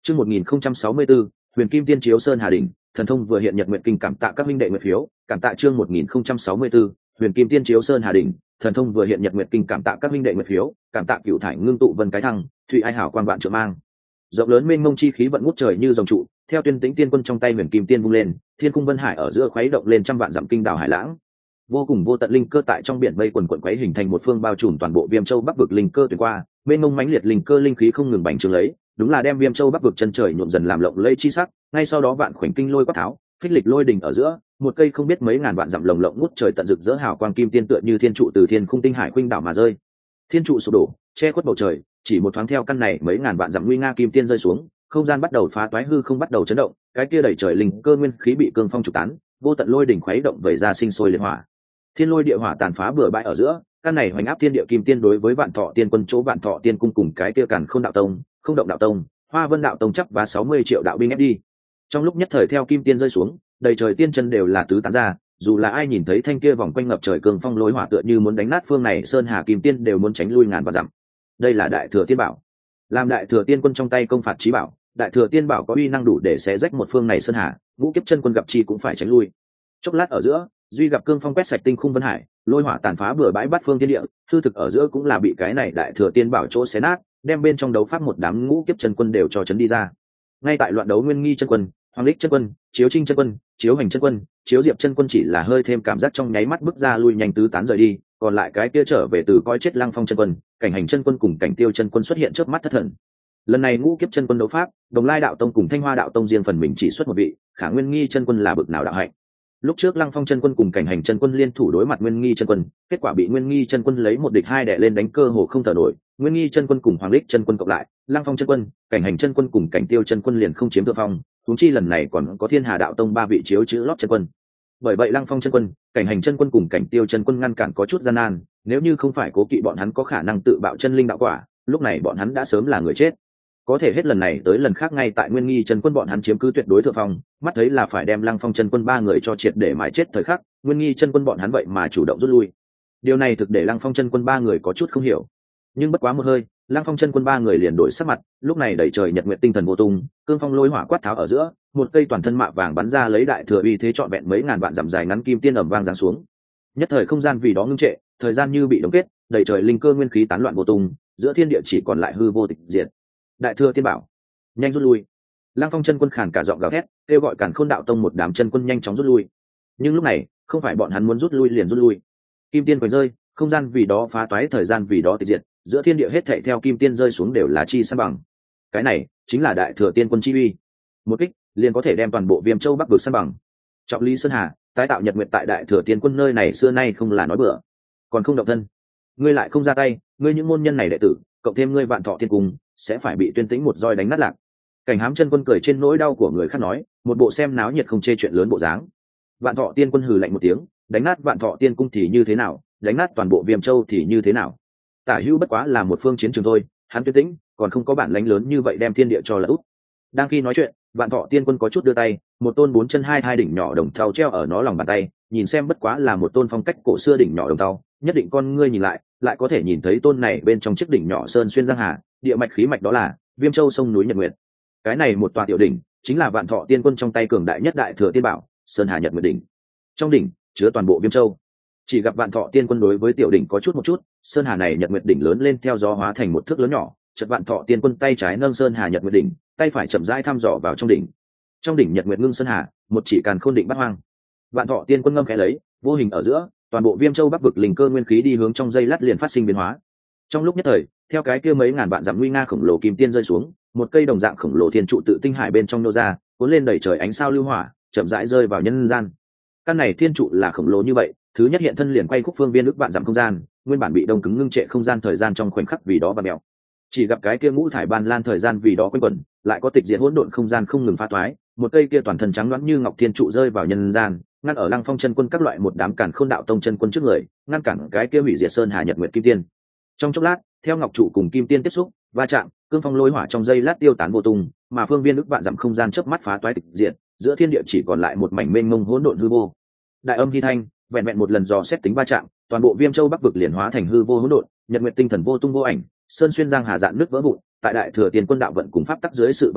Chương 1064, Huyền Kim Tiên chiếu Sơn Hà Đỉnh, thần thông vừa hiện nhật nguyện kinh, cảm tạ các minh đệ nguyện phiếu, cảm tạ chương 1064, Huyền Kim Tiên chiếu Sơn Hà Đỉnh, thần thông vừa hiện nhật nguyện kinh, cảm tạ các minh đệ nguyện phiếu, cảm tạ Cửu Thải ngưng tụ vân cái thăng, thụy ai hảo quan vạn trượng mang. Rộng lớn mênh mông chi khí vận ngút trời như dòng trụ, theo Tuyên Tĩnh Tiên Quân trong tay Huyền Kim Tiên vung lên, thiên cung vân hải ở giữa khuấy động lên trăm vạn dặm kinh đảo hải lãng. Vô cùng vô tận linh cơ tại trong biển mây quần quần quấy hình thành một phương bao trùm toàn bộ Viêm Châu Bắc vực linh cơ tuyển qua, mênh mông mãnh liệt linh cơ linh khí không ngừng bành trướng lấy, đúng là đem Viêm Châu Bắc vực chân trời nhuộm dần làm lộng lẫy chi sắc. Ngay sau đó vạn khoảnh kinh lôi quát tháo, phích lịch lôi đỉnh ở giữa, một cây không biết mấy ngàn vạn dặm lồng lộng ngút trời tận rực rỡ hào quang kim tiên tựa như thiên trụ từ thiên khung tinh hải khuynh đảo mà rơi. Thiên trụ sụp đổ, che khuất bầu trời, chỉ một thoáng theo căn này mấy ngàn vạn dặm nguy nga kim tiên rơi xuống, không gian bắt đầu phá toái, hư không bắt đầu chấn động, cái kia đẩy trời linh cơ nguyên khí bị cương phong trục tán, vô tận lôi đỉnh khuấy động vẩy ra sinh sôi liệt hỏa. Thiên lôi địa hỏa tàn phá bừa bãi ở giữa, căn này hoành áp thiên địa kim tiên đối với Vạn Thọ Tiên Quân chỗ Vạn Thọ Tiên cung cùng cái kia Càn Khôn đạo tông, Không Động đạo tông, Hoa Vân đạo tông chấp và 60 triệu đạo binh ép đi. Trong lúc nhất thời theo kim tiên rơi xuống, đầy trời tiên chân đều là tứ tán ra, dù là ai nhìn thấy thanh kia vòng quanh ngập trời cương phong lôi hỏa tựa như muốn đánh nát phương này sơn hà kim tiên đều muốn tránh lui ngàn vạn dặm. Đây là Đại Thừa Tiên Bảo, làm Đại Thừa Tiên Quân trong tay công phạt chí bảo, Đại Thừa Tiên Bảo có uy năng đủ để xé rách một phương này sơn hà, ngũ kiếp chân quân gặp chi cũng phải tránh lui. Chốc lát ở giữa, duy gặp cương phong quét sạch tinh khung vân hải, lôi hỏa tàn phá bừa bãi bát phương thiên địa, hư thực ở giữa cũng là bị cái này Đại Thừa Tiên Bảo chỗ xé nát, đem bên trong đấu pháp một đám ngũ kiếp chân quân đều cho chấn đi ra. Ngay tại loạn đấu Nguyên Nghi chân quân, Hoàng Lịch chân quân, Chiếu Trinh chân quân, Chiếu Hành chân quân, Chiếu Diệp chân quân chỉ là hơi thêm cảm giác trong nháy mắt bước ra lui nhanh tứ tán rời đi, còn lại cái kia trở về từ coi chết Lăng Phong chân quân, Cảnh Hành chân quân cùng Cảnh Tiêu chân quân xuất hiện trước mắt thất thần. Lần này ngũ kiếp chân quân đấu pháp, Đồng Lai đạo tông cùng Thanh Hoa đạo tông riêng phần mình chỉ xuất một vị, Khả Nguyên Nghi chân quân là bực nào đạo hạnh. Lúc trước Lăng Phong chân quân cùng Cảnh Hành chân quân liên thủ đối mặt Nguyên Nghi chân quân, kết quả bị Nguyên Nghi chân quân lấy một địch hai đè lên đánh cơ hồ không thở nổi. Nguyên Nghi chân quân cùng Hoàng Lịch chân quân cộng lại, Lăng Phong chân quân, Cảnh Hành chân quân cùng Cảnh Tiêu chân quân liền không chiếm thượng phong, huống chi lần này còn có Thiên Hà đạo tông ba vị chiếu chữ lót chân quân. Bởi vậy Lăng Phong chân quân, Cảnh Hành chân quân cùng Cảnh Tiêu chân quân ngăn cản có chút gian nan, nếu như không phải cố kỵ bọn hắn có khả năng tự bạo chân linh đạo quả, lúc này bọn hắn đã sớm là người chết. Có thể hết lần này tới lần khác ngay tại Nguyên Nghi chân quân bọn hắn chiếm cứ tuyệt đối thượng phong, mắt thấy là phải đem Lăng Phong chân quân ba người cho triệt để mãi chết thời khắc, Nguyên Nghi chân quân bọn hắn vậy mà chủ động rút lui. Điều này thực để Lăng Phong chân quân ba người có chút không hiểu. Nhưng bất quá một hơi, Lăng Phong chân quân ba người liền đổi sắc mặt, lúc này đẩy trời nhật nguyệt tinh thần vô tung, cương phong lôi hỏa quát tháo ở giữa, một cây toàn thân mạ vàng bắn ra lấy Đại Thừa uy thế trọn vẹn mấy ngàn vạn dặm dài ngắn kim tiên ầm vang giáng xuống. Nhất thời không gian vì đó ngưng trệ, thời gian như bị đóng kết, đẩy trời linh cơ nguyên khí tán loạn vô tung, giữa thiên địa chỉ còn lại hư vô tịch diệt. Đại Thừa Tiên Bảo, nhanh rút lui! Lăng Phong chân quân khàn cả giọng gào thét, kêu gọi Càn Khôn đạo tông một đám chân quân nhanh chóng rút lui. Nhưng lúc này, không phải bọn hắn muốn rút lui liền rút lui. Kim tiên quấy rơi, không gian vì đó phá toái, thời gian vì đó tịch diệt, giữa thiên địa hết thảy theo kim tiên rơi xuống đều là chi san bằng. Cái này chính là Đại Thừa Tiên Quân chi uy. Một kích, liền có thể đem toàn bộ Viêm Châu Bắc vực san bằng. Trọng Lý Sơn Hà, tái tạo nhật nguyệt tại Đại Thừa Tiên Quân nơi này xưa nay không là nói bừa. Còn không động thân, ngươi lại không ra tay, ngươi những môn nhân này đệ tử, cộng thêm ngươi Vạn Thọ Tiên Cung, sẽ phải bị Tuyên Tĩnh một roi đánh nát lạc. Cảnh Hám chân quân cười trên nỗi đau của người khác nói, một bộ xem náo nhiệt không chê chuyện lớn bộ dáng. Vạn Thọ Tiên Quân hừ lạnh một tiếng, đánh nát Vạn Thọ Tiên Cung thì như thế nào, đánh nát toàn bộ Viêm Châu thì như thế nào? Tả hữu bất quá là một phương chiến trường thôi, hắn Tuyên Tĩnh còn không có bản lãnh lớn như vậy đem thiên địa cho lật úp. Đang khi nói chuyện, Vạn Thọ Tiên Quân có chút đưa tay, một tôn bốn chân hai đỉnh nhỏ đồng thau treo ở nó lòng bàn tay, nhìn xem bất quá là một tôn phong cách cổ xưa đỉnh nhỏ đồng thau, nhất định con ngươi nhìn lại, lại có thể nhìn thấy tôn này bên trong chiếc đỉnh nhỏ sơn xuyên giang hà, địa mạch khí mạch đó là Viêm Châu sông núi Nhật Nguyệt. Cái này một tòa tiểu đỉnh, chính là Vạn Thọ Tiên Quân trong tay cường đại nhất Đại Thừa Tiên Bảo, Sơn Hà Nhật Nguyệt đỉnh. Trong đỉnh chứa toàn bộ Viêm Châu. Chỉ gặp Vạn Thọ Tiên Quân đối với tiểu đỉnh có chút một chút, Sơn Hà này Nhật Nguyệt đỉnh lớn lên theo gió hóa thành một thước lớn nhỏ, chợt Vạn Thọ Tiên Quân tay trái nâng Sơn Hà Nhật Nguyệt đỉnh, tay phải chậm rãi thăm dò vào trong đỉnh. Trong đỉnh Nhật Nguyệt ngưng Sơn Hà, một chỉ Càn Khôn định bắt hoang. Vạn Thọ Tiên Quân ngâm khẽ lấy, vô hình ở giữa, toàn bộ Viêm Châu Bắc vực linh cơ nguyên khí đi hướng trong dây lát liền phát sinh biến hóa. Trong lúc nhất thời, theo cái kia mấy ngàn vạn dặm nguy nga khổng lồ kim tiên rơi xuống, một cây đồng dạng khổng lồ thiên trụ tự tinh hải bên trong nô ra, cuốn lên đẩy trời ánh sao lưu hỏa, chậm rãi rơi vào nhân gian. Căn này thiên trụ là khổng lồ như vậy, thứ nhất hiện thân liền quay khúc phương viên ước vạn dặm không gian, nguyên bản bị đông cứng ngưng trệ không gian thời gian trong khoảnh khắc vì đó và mèo. Chỉ gặp cái kia ngũ thải ban lan thời gian vì đó quanh quẩn, lại có tịch diệt hỗn độn không gian không ngừng phá toái, một cây kia toàn thân trắng loãng như ngọc thiên trụ rơi vào nhân gian, ngăn ở Lăng Phong chân quân các loại một đám Càn Khôn đạo tông chân quân trước người, ngăn cản cái kia hủy diệt sơn hà nhật nguyệt kim tiên. Trong chốc lát, theo ngọc trụ cùng kim tiên tiếp xúc, va chạm, cương phong lôi hỏa trong dây lát tiêu tán vô tung, mà phương viên ước vạn dặm không gian chớp mắt phá toái tịch diệt, giữa thiên địa chỉ còn lại một mảnh mênh mông hỗn độn hư vô. Đại âm hy thanh, vẹn vẹn một lần dò xét tính va chạm, toàn bộ Viêm Châu Bắc vực liền hóa thành hư vô hỗn độn, nhật nguyệt tinh thần vô tung vô ảnh, sơn xuyên giang hà dạn nước vỡ vụn, tại Đại Thừa Tiên Quân đạo vận cùng pháp tắc dưới sự va chạm,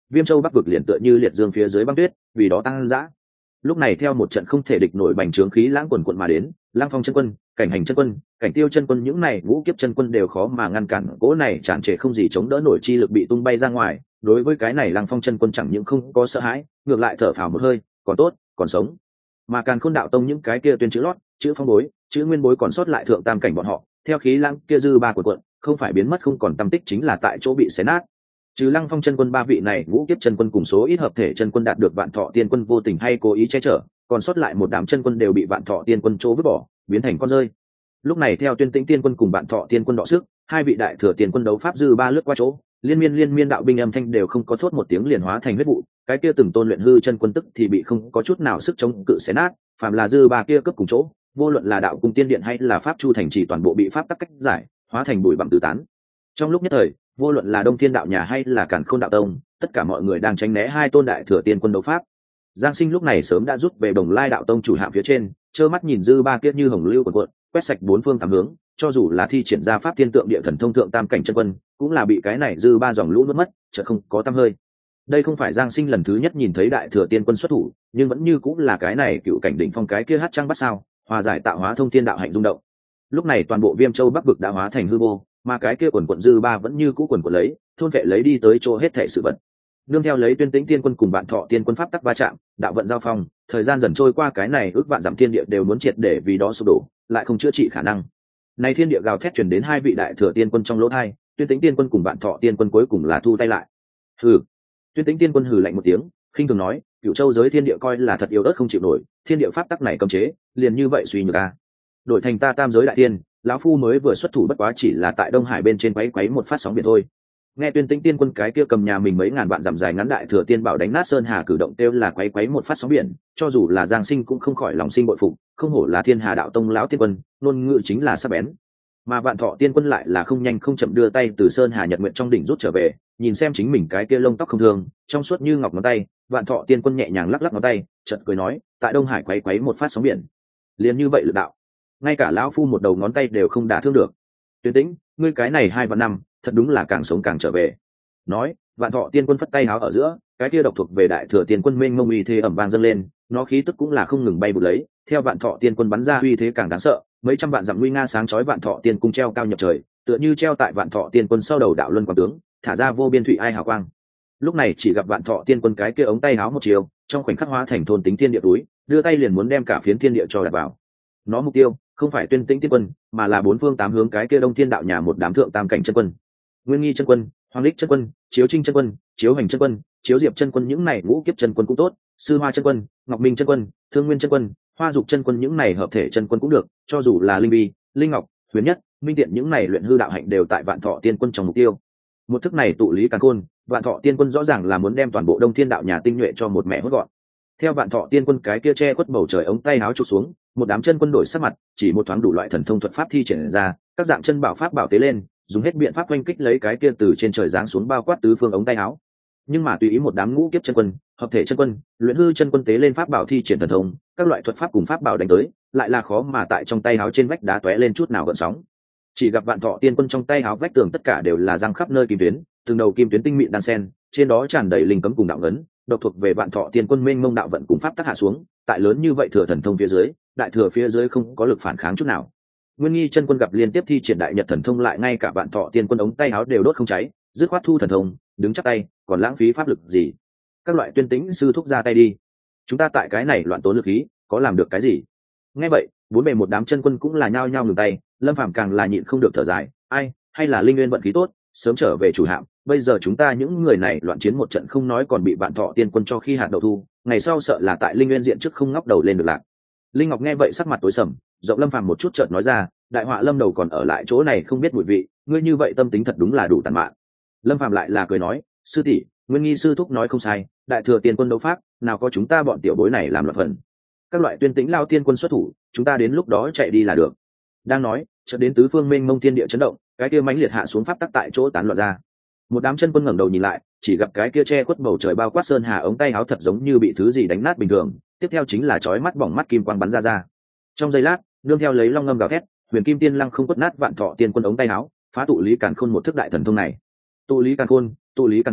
Viêm Châu Bắc vực liền tựa như liệt dương phía dưới băng tuyết, vì đó tăng dã. Lúc này theo một trận không thể địch nổi bành trướng khí lãng quần quận mà đến, Lăng Phong chân quân, Cảnh Hành chân quân, Cảnh Tiêu chân quân những này ngũ kiếp chân quân đều khó mà ngăn cản cỗ này tràn trề không gì chống đỡ nổi chi lực bị tung bay ra ngoài. Đối với cái này Lăng Phong chân quân chẳng những không có sợ hãi, ngược lại thở phào một hơi, còn tốt, còn sống. Mà Càn Khôn đạo tông những cái kia tuyên chữ lót, chữ phong bối, chữ nguyên bối còn sót lại thượng tam cảnh bọn họ, theo khí lãng kia dư ba của quận, không phải biến mất không còn tâm tích chính là tại chỗ bị xé nát. Trừ Lăng Phong chân quân ba vị này ngũ kiếp chân quân cùng số ít hợp thể chân quân đạt được Vạn Thọ Tiên quân vô tình hay cố ý che chở, còn sót lại một đám chân quân đều bị Vạn Thọ Tiên quân chỗ vứt bỏ, biến thành con rơi. Lúc này theo Tuyên Tĩnh Tiên quân cùng Vạn Thọ Tiên quân đọ sức, hai vị đại thừa tiên quân đấu pháp dư ba lướt qua chỗ, liên miên đạo binh âm thanh đều không có thốt một tiếng liền hóa thành huyết vụ, cái kia từng tôn luyện hư chân quân tức thì bị không có chút nào sức chống cự xé nát, phàm là dư ba kia cấp cùng chỗ, vô luận là đạo cung tiên điện hay là pháp chu thành trì toàn bộ bị pháp tắc cách giải, hóa thành bụi bặm tứ tán. Trong lúc nhất thời, vô luận là Đông Thiên đạo nhà hay là Càn Khôn đạo tông, tất cả mọi người đang tránh né hai tôn đại thừa tiên quân đấu pháp. Giang Sinh lúc này sớm đã rút về Đồng Lai đạo tông chủ hạng phía trên, trơ mắt nhìn dư ba kia như hồng lưu cuộn, quét sạch bốn phương tám hướng, cho dù là thi triển ra pháp thiên tượng địa thần thông thượng tam cảnh chân quân, cũng là bị cái này dư ba dòng lũ nuốt mất, chợt không có tăm hơi. Đây không phải Giang Sinh lần thứ nhất nhìn thấy đại thừa tiên quân xuất thủ, nhưng vẫn như cũng là cái này cựu cảnh đỉnh phong cái kia hát trăng bắt sao, hòa giải tạo hóa thông thiên đạo hạnh rung động. Lúc này toàn bộ Viêm Châu Bắc vực đã hóa thành hư vô, mà cái kia quần quận dư ba vẫn như cũ quần quận lấy, thôn vệ lấy đi tới chỗ hết thể sự vật. Nương theo lấy Tuyên Tĩnh Tiên quân cùng Vạn Thọ Tiên quân pháp tắc va chạm, đạo vận giao phong, thời gian dần trôi qua, cái này ước vạn dặm thiên địa đều muốn triệt để vì đó sụp đổ, lại không chữa trị khả năng. Này thiên địa gào thét truyền đến hai vị đại thừa tiên quân trong lỗ tai, Tuyên Tĩnh Tiên quân cùng Vạn Thọ Tiên quân cuối cùng là thu tay lại. Hừ. Tuyên Tĩnh Tiên quân hừ lạnh một tiếng, khinh thường nói, Cửu Châu giới thiên địa coi là thật yếu ớt không chịu nổi, thiên địa pháp tắc này cấm chế, liền như vậy suy nhược a. Đổi thành ta tam giới đại tiên, lão phu mới vừa xuất thủ bất quá chỉ là tại Đông Hải bên trên quấy một phát sóng biển thôi. Nghe Tuyên Tĩnh Tiên quân cái kia cầm nhà mình mấy ngàn vạn dặm dài ngắn đại thừa tiên bảo đánh nát sơn hà cử động kêu là quấy một phát sóng biển, cho dù là Giang Sinh cũng không khỏi lòng sinh bội phục, không hổ là Thiên Hà đạo tông lão tiên quân, ngôn ngữ chính là sắc bén. Mà Vạn Thọ Tiên quân lại là không nhanh không chậm đưa tay từ sơn hà nhật nguyện trong đỉnh rút trở về, nhìn xem chính mình cái kia lông tóc không thường, trong suốt như ngọc ngón tay, Vạn Thọ Tiên quân nhẹ nhàng lắc lắc ngón tay, chợt cười nói, tại Đông Hải quấy một phát sóng biển, liền như vậy lực đạo, ngay cả lão phu một đầu ngón tay đều không đả thương được. Tuyên Tĩnh, ngươi cái này 2 vạn năm, thật đúng là càng sống càng trở về. Nói, Vạn Thọ Tiên quân phất tay háo ở giữa, cái kia độc thuộc về đại thừa tiên quân mênh mông uy thế ẩm vang dâng lên, nó khí tức cũng là không ngừng bay vụt lấy, theo Vạn Thọ Tiên quân bắn ra uy thế càng đáng sợ, mấy trăm vạn dặm nguy nga sáng chói Vạn Thọ Tiên cung treo cao nhập trời, tựa như treo tại Vạn Thọ Tiên quân sau đầu đạo luân quang tướng, thả ra vô biên thủy ai hào quang. Lúc này chỉ gặp Vạn Thọ Tiên quân cái kia ống tay háo một chiều, trong khoảnh khắc hóa thành thôn tính thiên địa túi, đưa tay liền muốn đem cả phiến thiên địa cho đặt vào. Nó mục tiêu không phải Tuyên Tĩnh Tiên quân, mà là bốn phương tám hướng cái kia Đông Thiên đạo nhà một đám thượng tam cảnh chân quân. Nguyên Nghi chân quân, Hoàng Lịch chân quân, Chiếu Trinh chân quân, Chiếu Hành chân quân, Chiếu Diệp chân quân những này ngũ kiếp chân quân cũng tốt, Sư Hoa chân quân, Ngọc Minh chân quân, Thương Nguyên chân quân, Hoa Dục chân quân những này hợp thể chân quân cũng được, cho dù là Linh Vi, Linh Ngọc, Huyền Nhất, Minh Tiện những này luyện hư đạo hạnh đều tại Vạn Thọ Tiên quân trong mục tiêu. Một thức này tụ lý càn khôn, Vạn Thọ Tiên quân rõ ràng là muốn đem toàn bộ Đông Thiên đạo nhà tinh nhuệ cho một mẹ hốt gọn. Theo Vạn Thọ Tiên quân cái kia che khuất bầu trời ống tay áo chụp xuống, một đám chân quân đổi sắc mặt, chỉ một thoáng đủ loại thần thông thuật pháp thi triển ra, các dạng chân bảo pháp bảo tế lên, dùng hết biện pháp oanh kích lấy cái kia từ trên trời giáng xuống bao quát tứ phương ống tay áo. Nhưng mà tùy ý một đám ngũ kiếp chân quân, hợp thể chân quân, luyện hư chân quân tế lên pháp bảo thi triển thần thông, các loại thuật pháp cùng pháp bảo đánh tới, lại là khó mà tại trong tay áo trên vách đá tóe lên chút nào gợn sóng. Chỉ gặp Vạn Thọ Tiên quân trong tay áo vách tường tất cả đều là răng khắp nơi kim tuyến, từng đầu kim tuyến tinh mịn đan sen, trên đó tràn đầy linh cấm cùng đạo ngấn, độc thuộc về Vạn Thọ Tiên quân mênh mông đạo vận cùng pháp tác hạ xuống, tại lớn như vậy thừa thần thông phía dưới, đại thừa phía dưới không có lực phản kháng chút nào. Nguyên Nghi chân quân gặp liên tiếp thi triển đại nhật thần thông, lại ngay cả Vạn Thọ Tiên quân ống tay áo đều đốt không cháy, dứt khoát thu thần thông, đứng chắp tay, còn lãng phí pháp lực gì? Các loại Tuyên Tĩnh sư thúc ra tay đi, chúng ta tại cái này loạn tốn lực khí, có làm được cái gì? Nghe vậy, bốn bề một đám chân quân cũng là nhao nhao ngừng tay, Lâm Phàm càng là nhịn không được thở dài, ai, hay là Linh Nguyên vận khí tốt, sớm trở về chủ hạm, bây giờ chúng ta những người này loạn chiến một trận không nói còn bị Vạn Thọ Tiên quân cho khi hạt đậu thu, ngày sau sợ là tại Linh Nguyên diện trước không ngóc đầu lên được lạc. Linh Ngọc nghe vậy sắc mặt tối sầm, rộng Lâm Phàm một chút chợt nói ra, đại họa lâm đầu còn ở lại chỗ này không biết mùi vị, ngươi như vậy tâm tính thật đúng là đủ tàn mạn. Lâm Phàm lại là cười nói, sư tỷ, Nguyên Nghi sư thúc nói không sai, đại thừa tiên quân đấu pháp, nào có chúng ta bọn tiểu bối này làm loạn phần. Các loại Tuyên Tĩnh lao tiên quân xuất thủ, chúng ta đến lúc đó chạy đi là được. Đang nói, chợt đến tứ phương mênh mông thiên địa chấn động, cái kia mãnh liệt hạ xuống pháp tắc tại chỗ tán loạn ra. Một đám chân quân ngẩng đầu nhìn lại, chỉ gặp cái kia che khuất bầu trời bao quát sơn hà ống tay áo thật giống như bị thứ gì đánh nát bình thường, tiếp theo chính là chói mắt bỏng mắt kim quang bắn ra. Trong giây lát, nương theo lấy long ngâm gào thét, Huyền Kim Tiên Lăng không quất nát Vạn Thọ Tiên quân ống tay áo, phá tụ lý càn khôn một thức đại thần thông này. Tụ lý càn khôn, tụ lý càn khôn,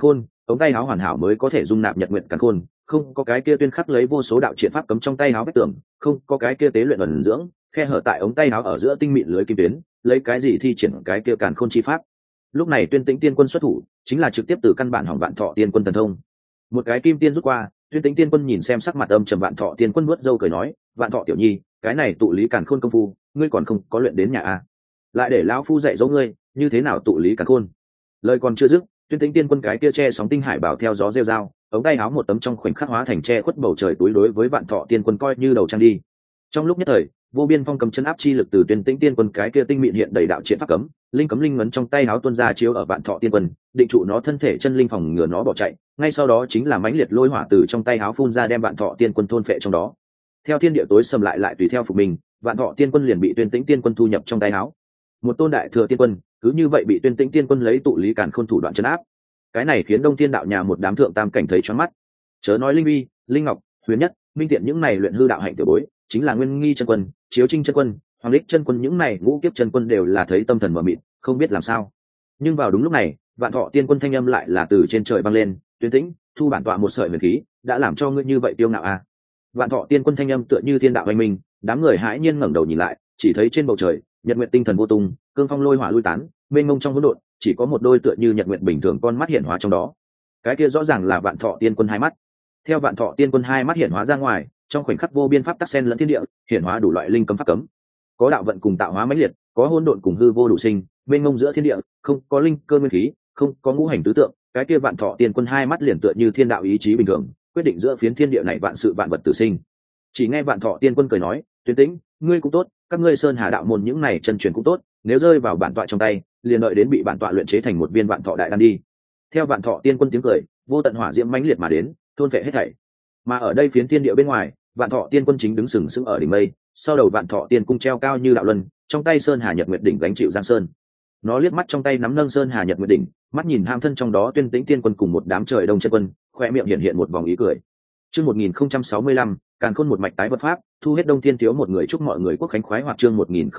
ống tay áo hoàn hảo mới có thể dung nạp nhật nguyện càn khôn, không có cái kia tuyên khắc lấy vô số đạo triện pháp cấm trong tay áo vách tường, không có cái kia tế luyện ẩn dưỡng khe hở tại ống tay áo ở giữa tinh mịn lưới kim tuyến, lấy cái gì thi triển cái kia càn khôn chi pháp. Lúc này Tuyên Tĩnh Tiên Quân xuất thủ, chính là trực tiếp từ căn bản hỏng Vạn Thọ Tiên Quân thần thông. Một cái kim tiên rút qua, Tuyên Tĩnh Tiên Quân nhìn xem sắc mặt âm trầm Vạn Thọ Tiên Quân nuốt râu cười nói, Vạn Thọ tiểu nhi, cái này tụ lý càn khôn công phu, ngươi còn không có luyện đến nhà a? Lại để lão phu dạy dỗ ngươi, như thế nào tụ lý càn khôn. Lời còn chưa dứt, Tuyên Tĩnh Tiên Quân cái kia che sóng tinh hải bảo theo gió rêu rao, ống tay áo một tấm trong khoảnh khắc hóa thành che khuất bầu trời túi đối với Vạn Thọ Tiên Quân coi như đầu trang đi. Trong lúc nhất thời, vô biên phong cầm chân áp chi lực từ Tuyên Tĩnh Tiên Quân cái kia tinh mịn hiện đầy đạo triện pháp cấm, cấm linh ngấn trong tay áo tuôn ra chiếu ở Vạn Thọ Tiên Quân, định trụ nó thân thể chân linh phòng ngừa nó bỏ chạy, ngay sau đó chính là mãnh liệt lôi hỏa từ trong tay áo phun ra đem Vạn Thọ Tiên Quân thôn phệ trong đó. Theo thiên địa tối sầm lại tùy theo phục mình, Vạn Thọ Tiên Quân liền bị Tuyên Tĩnh Tiên Quân thu nhập trong tay áo. Một tôn đại thừa tiên quân, cứ như vậy bị Tuyên Tĩnh Tiên Quân lấy tụ lý càn khôn thủ đoạn trấn áp. Cái này khiến Đông Thiên đạo nhà một đám thượng tam cảnh thấy choáng mắt. Chớ nói Linh Vi, Linh Ngọc, Huyền Nhất, Minh Tiện những này luyện hư đạo hạnh tiểu bối, chính là Nguyên Nghi chân quân, Chiếu Trinh chân quân, Hoàng Lịch chân quân những này ngũ kiếp chân quân đều là thấy tâm thần mờ mịt, không biết làm sao. Nhưng vào đúng lúc này, Vạn Thọ Tiên Quân thanh âm lại là từ trên trời vang lên, Tuyên Tĩnh, thu bản tọa một sợi huyền khí, đã làm cho ngươi như vậy tiêu ngạo à? Vạn Thọ Tiên Quân thanh âm tựa như thiên đạo oanh minh, đám người hãi nhiên ngẩng đầu nhìn lại, chỉ thấy trên bầu trời, nhật nguyệt tinh thần vô tung, cương phong lôi hỏa lui tán, mênh mông trong hỗn độn, chỉ có một đôi tựa như nhật nguyệt bình thường con mắt hiện hóa trong đó. Cái kia rõ ràng là Vạn Thọ Tiên Quân hai mắt. Theo Vạn Thọ Tiên Quân hai mắt hiện hóa ra ngoài, trong khoảnh khắc vô biên pháp tắc sen lẫn thiên địa, hiện hóa đủ loại linh cấm pháp cấm. Có đạo vận cùng tạo hóa mãnh liệt, có hỗn độn cùng hư vô đủ sinh, mênh mông giữa thiên địa, không có linh cơ nguyên khí, không có ngũ hành tứ tượng, cái kia Vạn Thọ Tiên Quân hai mắt liền tựa như thiên đạo ý chí bình thường, quyết định giữa phiến thiên địa này vạn sự vạn vật tử sinh. Chỉ nghe Vạn Thọ Tiên Quân cười nói, Tuyên Tĩnh, ngươi cũng tốt, các ngươi Sơn Hà đạo môn những này chân truyền cũng tốt, nếu rơi vào bản tọa trong tay, liền đợi đến bị bản tọa luyện chế thành một viên Vạn Thọ đại đan đi. Theo Vạn Thọ Tiên Quân tiếng cười, vô tận hỏa diễm mãnh liệt mà đến, thôn phệ hết thảy. Mà ở đây phiến thiên địa bên ngoài, Vạn Thọ Tiên Quân chính đứng sừng sững ở đỉnh mây, sau đầu Vạn Thọ Tiên cung treo cao như đạo luân, trong tay Sơn Hà Nhật Nguyệt đỉnh gánh chịu giang sơn. Nó liếc mắt trong tay nắm nâng Sơn Hà Nhật Nguyệt đỉnh, mắt nhìn ham thân trong đó Tuyên Tĩnh Tiên Quân cùng một đám trời đông chân quân, khoe miệng hiện một vòng ý cười. Chương 1065, Càn Khôn một mạch tái vật pháp, thu hết Đông Thiên thiếu một người chúc mọi người quốc khánh khoái hoạt. Chương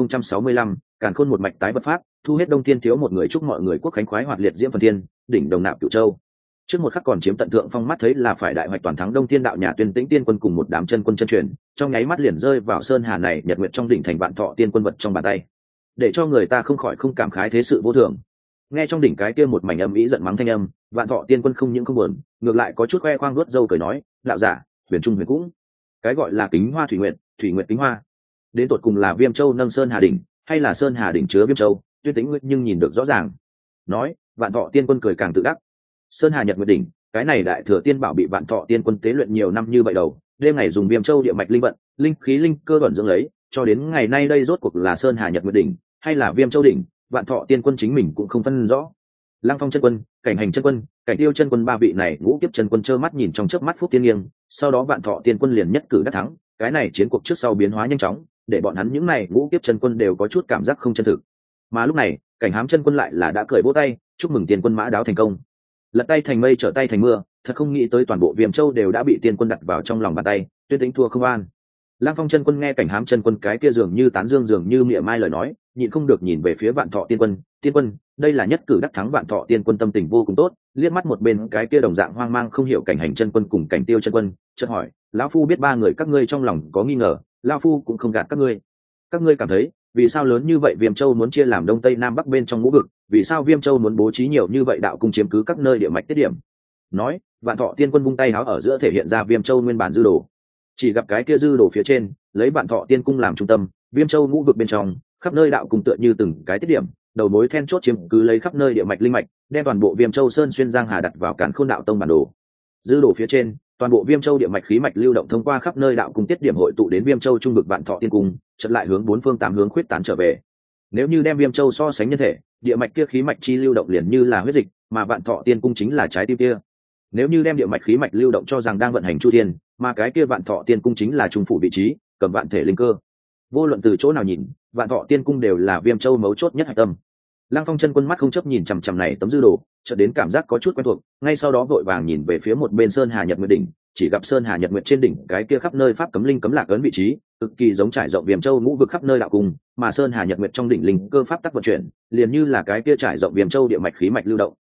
1065, Càn Khôn một mạch tái vật pháp, thu hết Đông Thiên thiếu một người chúc mọi người quốc khánh khoái hoạt. Liệt diễm phần thiên, đỉnh đồng nạp cửu châu. Trước một khắc còn chiếm tận thượng phong, mắt thấy là phải đại hoạch toàn thắng Đông Thiên đạo nhà Tuyên Tĩnh Tiên Quân cùng một đám chân quân chân truyền, trong nháy mắt liền rơi vào Sơn Hà này nhật nguyệt trong đỉnh thành Vạn Thọ Tiên Quân vật trong bàn tay, để cho người ta không khỏi không cảm khái thế sự vô thường. Nghe trong đỉnh cái kia một mảnh âm ý giận mắng thanh âm, Vạn Thọ Tiên Quân không những không buồn, ngược lại có chút khoe khoang nuốt râu cười nói, đạo giả, huyền trung huyền cũng, cái gọi là kính hoa thủy nguyện, thủy nguyện kính hoa, đến tột cùng là Viêm Châu nâng Sơn Hà đỉnh, hay là Sơn Hà đỉnh chứa Viêm Châu, Tuyên Tĩnh nhưng nhìn được rõ ràng. Nói, Vạn Thọ Tiên Quân cười càng tự đắc. Sơn Hà Nhật Nguyệt đỉnh, cái này đại thừa tiên bảo bị Vạn Thọ Tiên Quân tế luyện nhiều năm như vậy đầu, đêm ngày dùng Viêm Châu địa mạch linh vận, linh khí linh cơ thuần dưỡng lấy, cho đến ngày nay đây rốt cuộc là Sơn Hà Nhật Nguyệt đỉnh, hay là Viêm Châu đỉnh, Vạn Thọ Tiên Quân chính mình cũng không phân rõ. Lăng Phong chân quân, Cảnh Hành chân quân, Cảnh Tiêu chân quân ba vị này ngũ kiếp chân quân trơ mắt nhìn trong chớp mắt phúc tiên nghiêng, sau đó Vạn Thọ Tiên Quân liền nhất cử đắc thắng, cái này chiến cuộc trước sau biến hóa nhanh chóng, để bọn hắn những này ngũ kiếp chân quân đều có chút cảm giác không chân thực. Mà lúc này, Cảnh Hám chân quân lại là đã cười vỗ tay, chúc mừng Tiên Quân mã đáo thành công. Lật tay thành mây trở tay thành mưa, thật không nghĩ tới toàn bộ Viêm Châu đều đã bị Tiên Quân đặt vào trong lòng bàn tay, Tuyên Tĩnh thua không an. Lăng Phong chân quân nghe Cảnh Hám chân quân cái kia dường như tán dương dường như mỉa mai lời nói, nhịn không được nhìn về phía Vạn Thọ Tiên Quân, Tiên Quân, đây là nhất cử đắc thắng. Vạn Thọ Tiên Quân tâm tình vô cùng tốt, liếc mắt một bên cái kia đồng dạng hoang mang không hiểu Cảnh Hành chân quân cùng Cảnh Tiêu chân quân, chợt hỏi, lão phu biết ba người các ngươi trong lòng có nghi ngờ, lão phu cũng không gạt các ngươi. Các ngươi cảm thấy, vì sao lớn như vậy Viêm Châu muốn chia làm đông tây nam bắc bên trong ngũ vực, vì sao Viêm Châu muốn bố trí nhiều như vậy đạo cung chiếm cứ các nơi địa mạch tiết điểm? Nói, Vạn Thọ Tiên Quân vung tay áo ở giữa thể hiện ra Viêm Châu nguyên bản dư đồ. Chỉ gặp cái kia dư đồ phía trên, lấy Vạn Thọ Tiên cung làm trung tâm, Viêm Châu ngũ vực bên trong, khắp nơi đạo cung tựa như từng cái tiết điểm, đầu mối then chốt chiếm cứ lấy khắp nơi địa mạch linh mạch, đem toàn bộ Viêm Châu sơn xuyên giang hà đặt vào Càn Khôn đạo tông bản đồ. Dư đồ phía trên, toàn bộ Viêm Châu địa mạch khí mạch lưu động thông qua khắp nơi đạo cung tiết điểm hội tụ đến Viêm Châu trung vực Vạn Thọ Tiên cung, chợt lại hướng bốn phương tám hướng khuyết tán trở về. Nếu như đem Viêm Châu so sánh nhân thể, địa mạch kia khí mạch chi lưu động liền như là huyết dịch, mà Vạn Thọ Tiên cung chính là trái tim kia. Nếu như đem địa mạch khí mạch lưu động cho rằng đang vận hành chu thiên, mà cái kia Vạn Thọ Tiên cung chính là trung phủ vị trí, cầm vạn thể linh cơ. Vô luận từ chỗ nào nhìn, Vạn Thọ Tiên cung đều là Viêm Châu mấu chốt nhất hạch tâm. Lăng Phong chân quân mắt không chấp nhìn chằm chằm này tấm dư đồ, chợt đến cảm giác có chút quen thuộc, ngay sau đó vội vàng nhìn về phía một bên Sơn Hà Nhật Nguyệt đỉnh, chỉ gặp Sơn Hà Nhật Nguyệt trên đỉnh cái kia khắp nơi pháp cấm linh cấm lạc ấn vị trí, cực kỳ giống trải rộng Viêm Châu ngũ vực khắp nơi đạo cung, mà Sơn Hà Nhật Nguyệt trong đỉnh linh cơ pháp tắc vận chuyển, liền như là cái kia trải rộng Viêm Châu địa mạch khí mạch lưu động.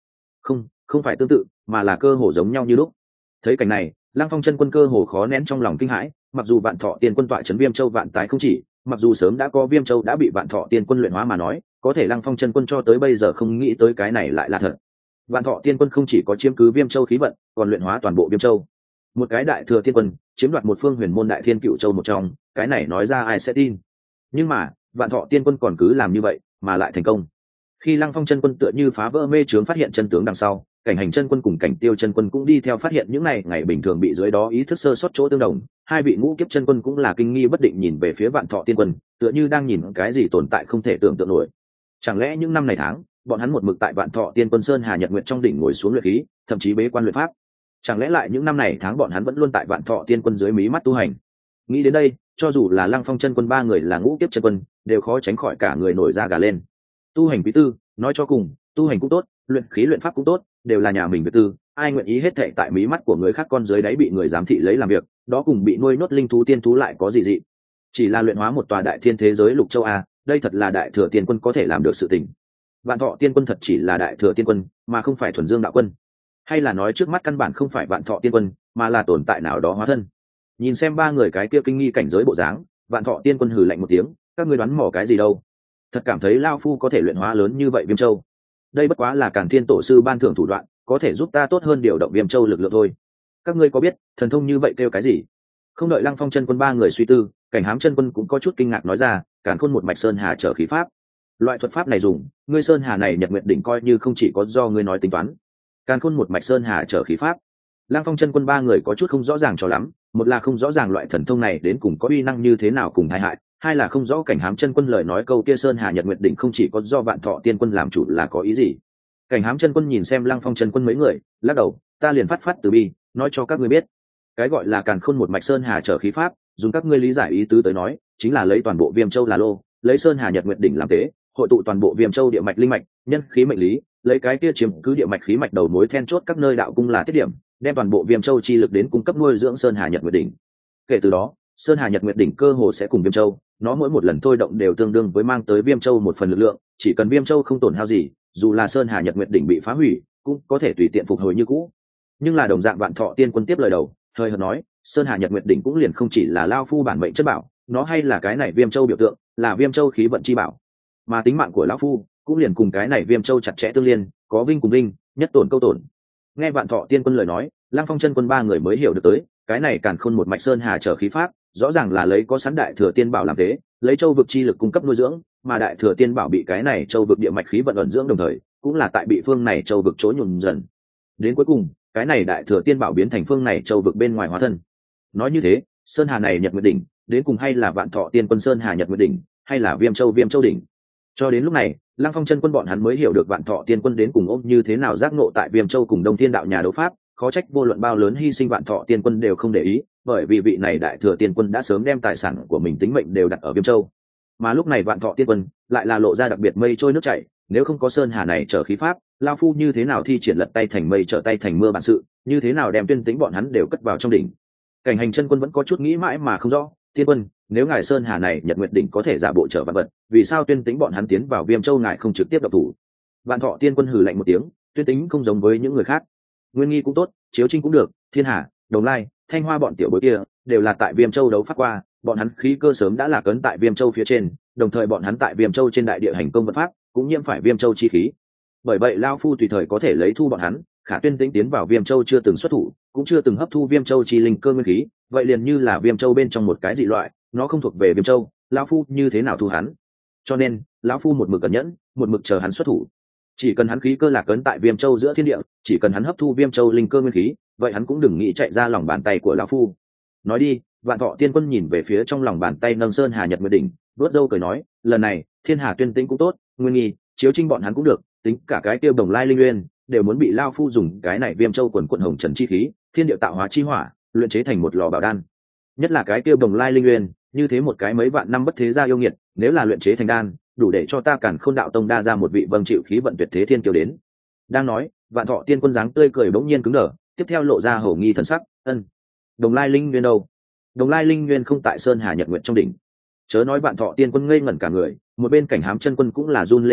Không phải tương tự, mà là cơ hồ giống nhau như lúc. Thấy cảnh này, Lăng Phong chân quân cơ hồ khó nén trong lòng kinh hãi, mặc dù Vạn Thọ Tiên quân tọa trấn Viêm Châu vạn tái không chỉ, mặc dù sớm đã có Viêm Châu đã bị Vạn Thọ Tiên quân luyện hóa mà nói, có thể Lăng Phong chân quân cho tới bây giờ không nghĩ tới cái này lại là thật. Vạn Thọ Tiên quân không chỉ có chiếm cứ Viêm Châu khí vận, còn luyện hóa toàn bộ Viêm Châu. Một cái đại thừa tiên quân, chiếm đoạt một phương huyền môn đại thiên cựu châu một trong, cái này nói ra ai sẽ tin. Nhưng mà, Vạn Thọ Tiên quân còn cứ làm như vậy, mà lại thành công. Khi Lăng Phong chân quân tựa như phá vỡ mê trướng phát hiện chân tướng đằng sau, Cảnh Hành chân quân cùng Cảnh Tiêu chân quân cũng đi theo phát hiện những này ngày bình thường bị dưới đó ý thức sơ sót chỗ tương đồng, hai vị ngũ kiếp chân quân cũng là kinh nghi bất định nhìn về phía Vạn Thọ Tiên quân, tựa như đang nhìn cái gì tồn tại không thể tưởng tượng nổi. Chẳng lẽ những năm này tháng, bọn hắn một mực tại Vạn Thọ Tiên quân Sơn Hà Nhật Nguyện trong đỉnh ngồi xuống luyện khí, thậm chí bế quan luyện pháp? Chẳng lẽ lại những năm này tháng bọn hắn vẫn luôn tại Vạn Thọ Tiên quân dưới mí mắt tu hành? Nghĩ đến đây, cho dù là Lăng Phong chân quân ba người là ngũ kiếp chân quân, đều khó tránh khỏi cả người nổi da gà lên. Tu hành quý tư, nói cho cùng, tu hành cũng tốt, luyện khí luyện pháp cũng tốt, đều là nhà mình việc tư, ai nguyện ý hết thệ tại mí mắt của người khác con dưới đáy bị người giám thị lấy làm việc, đó cùng bị nuôi nhốt linh thú tiên thú lại có gì dị. Chỉ là luyện hóa một tòa đại thiên thế giới lục châu a, đây thật là đại thừa tiên quân có thể làm được sự tình. Vạn Thọ Tiên quân thật chỉ là đại thừa tiên quân, mà không phải thuần dương đạo quân. Hay là nói trước mắt căn bản không phải Vạn Thọ Tiên quân, mà là tồn tại nào đó hóa thân. Nhìn xem ba người cái kia kinh nghi cảnh giới bộ dáng, Vạn Thọ Tiên quân hừ lạnh một tiếng, các ngươi đoán mò cái gì đâu? Thật cảm thấy lao phu có thể luyện hóa lớn như vậy Viêm Châu? Đây bất quá là Càn Thiên tổ sư ban thưởng thủ đoạn, có thể giúp ta tốt hơn điều động Viêm Châu lực lượng thôi. Các ngươi có biết thần thông như vậy kêu cái gì? Không đợi Lăng Phong chân quân ba người suy tư, Cảnh Hám chân quân cũng có chút kinh ngạc nói ra, Càn Khôn một mạch sơn hà trở khí pháp. Loại thuật pháp này dùng, ngươi sơn hà này Nhật Nguyệt đỉnh coi như không chỉ có do ngươi nói tính toán. Càn Khôn một mạch sơn hà trở khí pháp. Lăng Phong chân quân ba người có chút không rõ ràng cho lắm, một là không rõ ràng loại thần thông này đến cùng có uy năng như thế nào cùng tai hại, hai là không rõ Cảnh Hám chân quân lời nói câu kia sơn hà Nhật Nguyệt đỉnh không chỉ có do Vạn Thọ Tiên quân làm chủ là có ý gì. Cảnh Hám chân quân nhìn xem Lăng Phong chân quân mấy người, lắc đầu, ta liền phát từ bi, nói cho các ngươi biết, cái gọi là Càn Khôn một mạch sơn hà trở khí pháp, dùng các ngươi lý giải ý tứ tới nói, chính là lấy toàn bộ Viêm Châu là lô, lấy sơn hà Nhật Nguyệt đỉnh làm tế, hội tụ toàn bộ Viêm Châu địa mạch linh mạch, nhân khí mệnh lý, lấy cái kia chiếm cứ địa mạch khí mạch đầu mối then chốt các nơi đạo cung là tiết điểm, đem toàn bộ Viêm Châu chi lực đến cung cấp nuôi dưỡng sơn hà Nhật Nguyệt đỉnh. Kể từ đó, sơn hà Nhật Nguyệt đỉnh cơ hồ sẽ cùng Viêm Châu, nó mỗi một lần thôi động đều tương đương với mang tới Viêm Châu một phần lực lượng, chỉ cần Viêm Châu không tổn hao gì, dù là sơn hà Nhật Nguyệt đỉnh bị phá hủy, cũng có thể tùy tiện phục hồi như cũ. Nhưng là đồng dạng Vạn Thọ Tiên quân tiếp lời đầu, hơi hợt nói, sơn hà Nhật Nguyệt đỉnh cũng liền không chỉ là lao phu bản mệnh chất bảo, nó hay là cái này Viêm Châu biểu tượng, là Viêm Châu khí vận chi bảo, mà tính mạng của lão phu cũng liền cùng cái này Viêm Châu chặt chẽ tương liên, có vinh cùng linh, nhất tổn câu tổn. Nghe Vạn Thọ Tiên quân lời nói, Lăng Phong chân quân ba người mới hiểu được tới, cái này Càn Khôn một mạch sơn hà trở khí pháp, rõ ràng là lấy có sẵn đại thừa tiên bảo làm thế, lấy châu vực chi lực cung cấp nuôi dưỡng, mà đại thừa tiên bảo bị cái này châu vực địa mạch khí vận ẩn dưỡng đồng thời, cũng là tại bị phương này châu vực chối nhùn dần. Đến cuối cùng, cái này đại thừa tiên bảo biến thành phương này châu vực bên ngoài hóa thân. Nói như thế, sơn hà này Nhật Nguyệt đỉnh, đến cùng hay là Vạn Thọ Tiên quân sơn hà Nhật Nguyệt đỉnh, hay là Viêm Châu đỉnh. Cho đến lúc này, Lăng Phong chân quân bọn hắn mới hiểu được Vạn Thọ Tiên quân đến cùng ôm như thế nào giác ngộ tại Viêm Châu cùng Đông Thiên đạo nhà đấu pháp, khó trách vô luận bao lớn hy sinh Vạn Thọ Tiên quân đều không để ý, bởi vì vị này đại thừa tiên quân đã sớm đem tài sản của mình tính mệnh đều đặt ở Viêm Châu. Mà lúc này Vạn Thọ Tiên quân lại là lộ ra đặc biệt mây trôi nước chảy, nếu không có sơn hà này trở khí pháp, lao phu như thế nào thi triển lật tay thành mây trở tay thành mưa bản sự, như thế nào đem tuyên tính bọn hắn đều cất vào trong đỉnh. Cảnh Hành chân quân vẫn có chút nghĩ mãi mà không rõ, tiên quân, nếu ngài sơn hà này Nhật Nguyệt đỉnh có thể giả bộ trở vạn vật, vì sao tuyên tính bọn hắn tiến vào Viêm Châu ngài không trực tiếp độc thủ? Vạn Thọ Tiên quân hừ lạnh một tiếng, tuyên tính không giống với những người khác, Nguyên Nghi cũng tốt, Chiếu Trinh cũng được, Thiên Hà, Đồng Lai, Thanh Hoa bọn tiểu bối kia đều là tại Viêm Châu đấu pháp qua, bọn hắn khí cơ sớm đã là cấn tại Viêm Châu phía trên, đồng thời bọn hắn tại Viêm Châu trên đại địa hành công vận pháp, cũng nhiễm phải Viêm Châu chi khí. Bởi vậy lao phu tùy thời có thể lấy thu bọn hắn, khả tuyên tĩnh tiến vào Viêm Châu chưa từng xuất thủ, cũng chưa từng hấp thu Viêm Châu chi linh cơ nguyên khí, vậy liền như là Viêm Châu bên trong một cái dị loại, nó không thuộc về Viêm Châu, lão phu như thế nào thu hắn? Cho nên, lão phu một mực cẩn nhẫn, một mực chờ hắn xuất thủ. Chỉ cần hắn khí cơ lạc ấn tại Viêm Châu giữa thiên địa, chỉ cần hắn hấp thu Viêm Châu linh cơ nguyên khí, vậy hắn cũng đừng nghĩ chạy ra lòng bàn tay của lão phu. Nói đi, Vạn Thọ Tiên quân nhìn về phía trong lòng bàn tay nâng sơn hà Nhật Nguyệt đỉnh, vớt râu cười nói, lần này, Thiên Hà tuyên tĩnh cũng tốt, Nguyên Nghi, Chiếu Trinh bọn hắn cũng được, tính cả cái tiêu Đồng Lai linh nguyên, đều muốn bị lao phu dùng cái này Viêm Châu quần quận hồng trần chi khí, thiên địa tạo hóa chi hỏa, luyện chế thành một lò bảo đan. Nhất là cái tiêu Đồng Lai linh nguyên, như thế một cái mấy vạn năm bất thế gia yêu nghiệt, nếu là luyện chế thành đan, đủ để cho ta Càn Khôn đạo tông đa ra một vị vâng chịu khí vận tuyệt thế thiên kiêu đến. Đang nói, Vạn Thọ Tiên quân dáng tươi cười bỗng nhiên cứng đờ, tiếp theo lộ ra hổ nghi thần sắc, ân, Đồng Lai linh nguyên đâu? Đồng Lai linh nguyên không tại sơn hà Nhật Nguyệt trong đỉnh. Chớ nói Vạn Thọ Tiên quân ngây ngẩn cả người, một bên Cảnh Hám chân quân cũng là run lên trước mắt,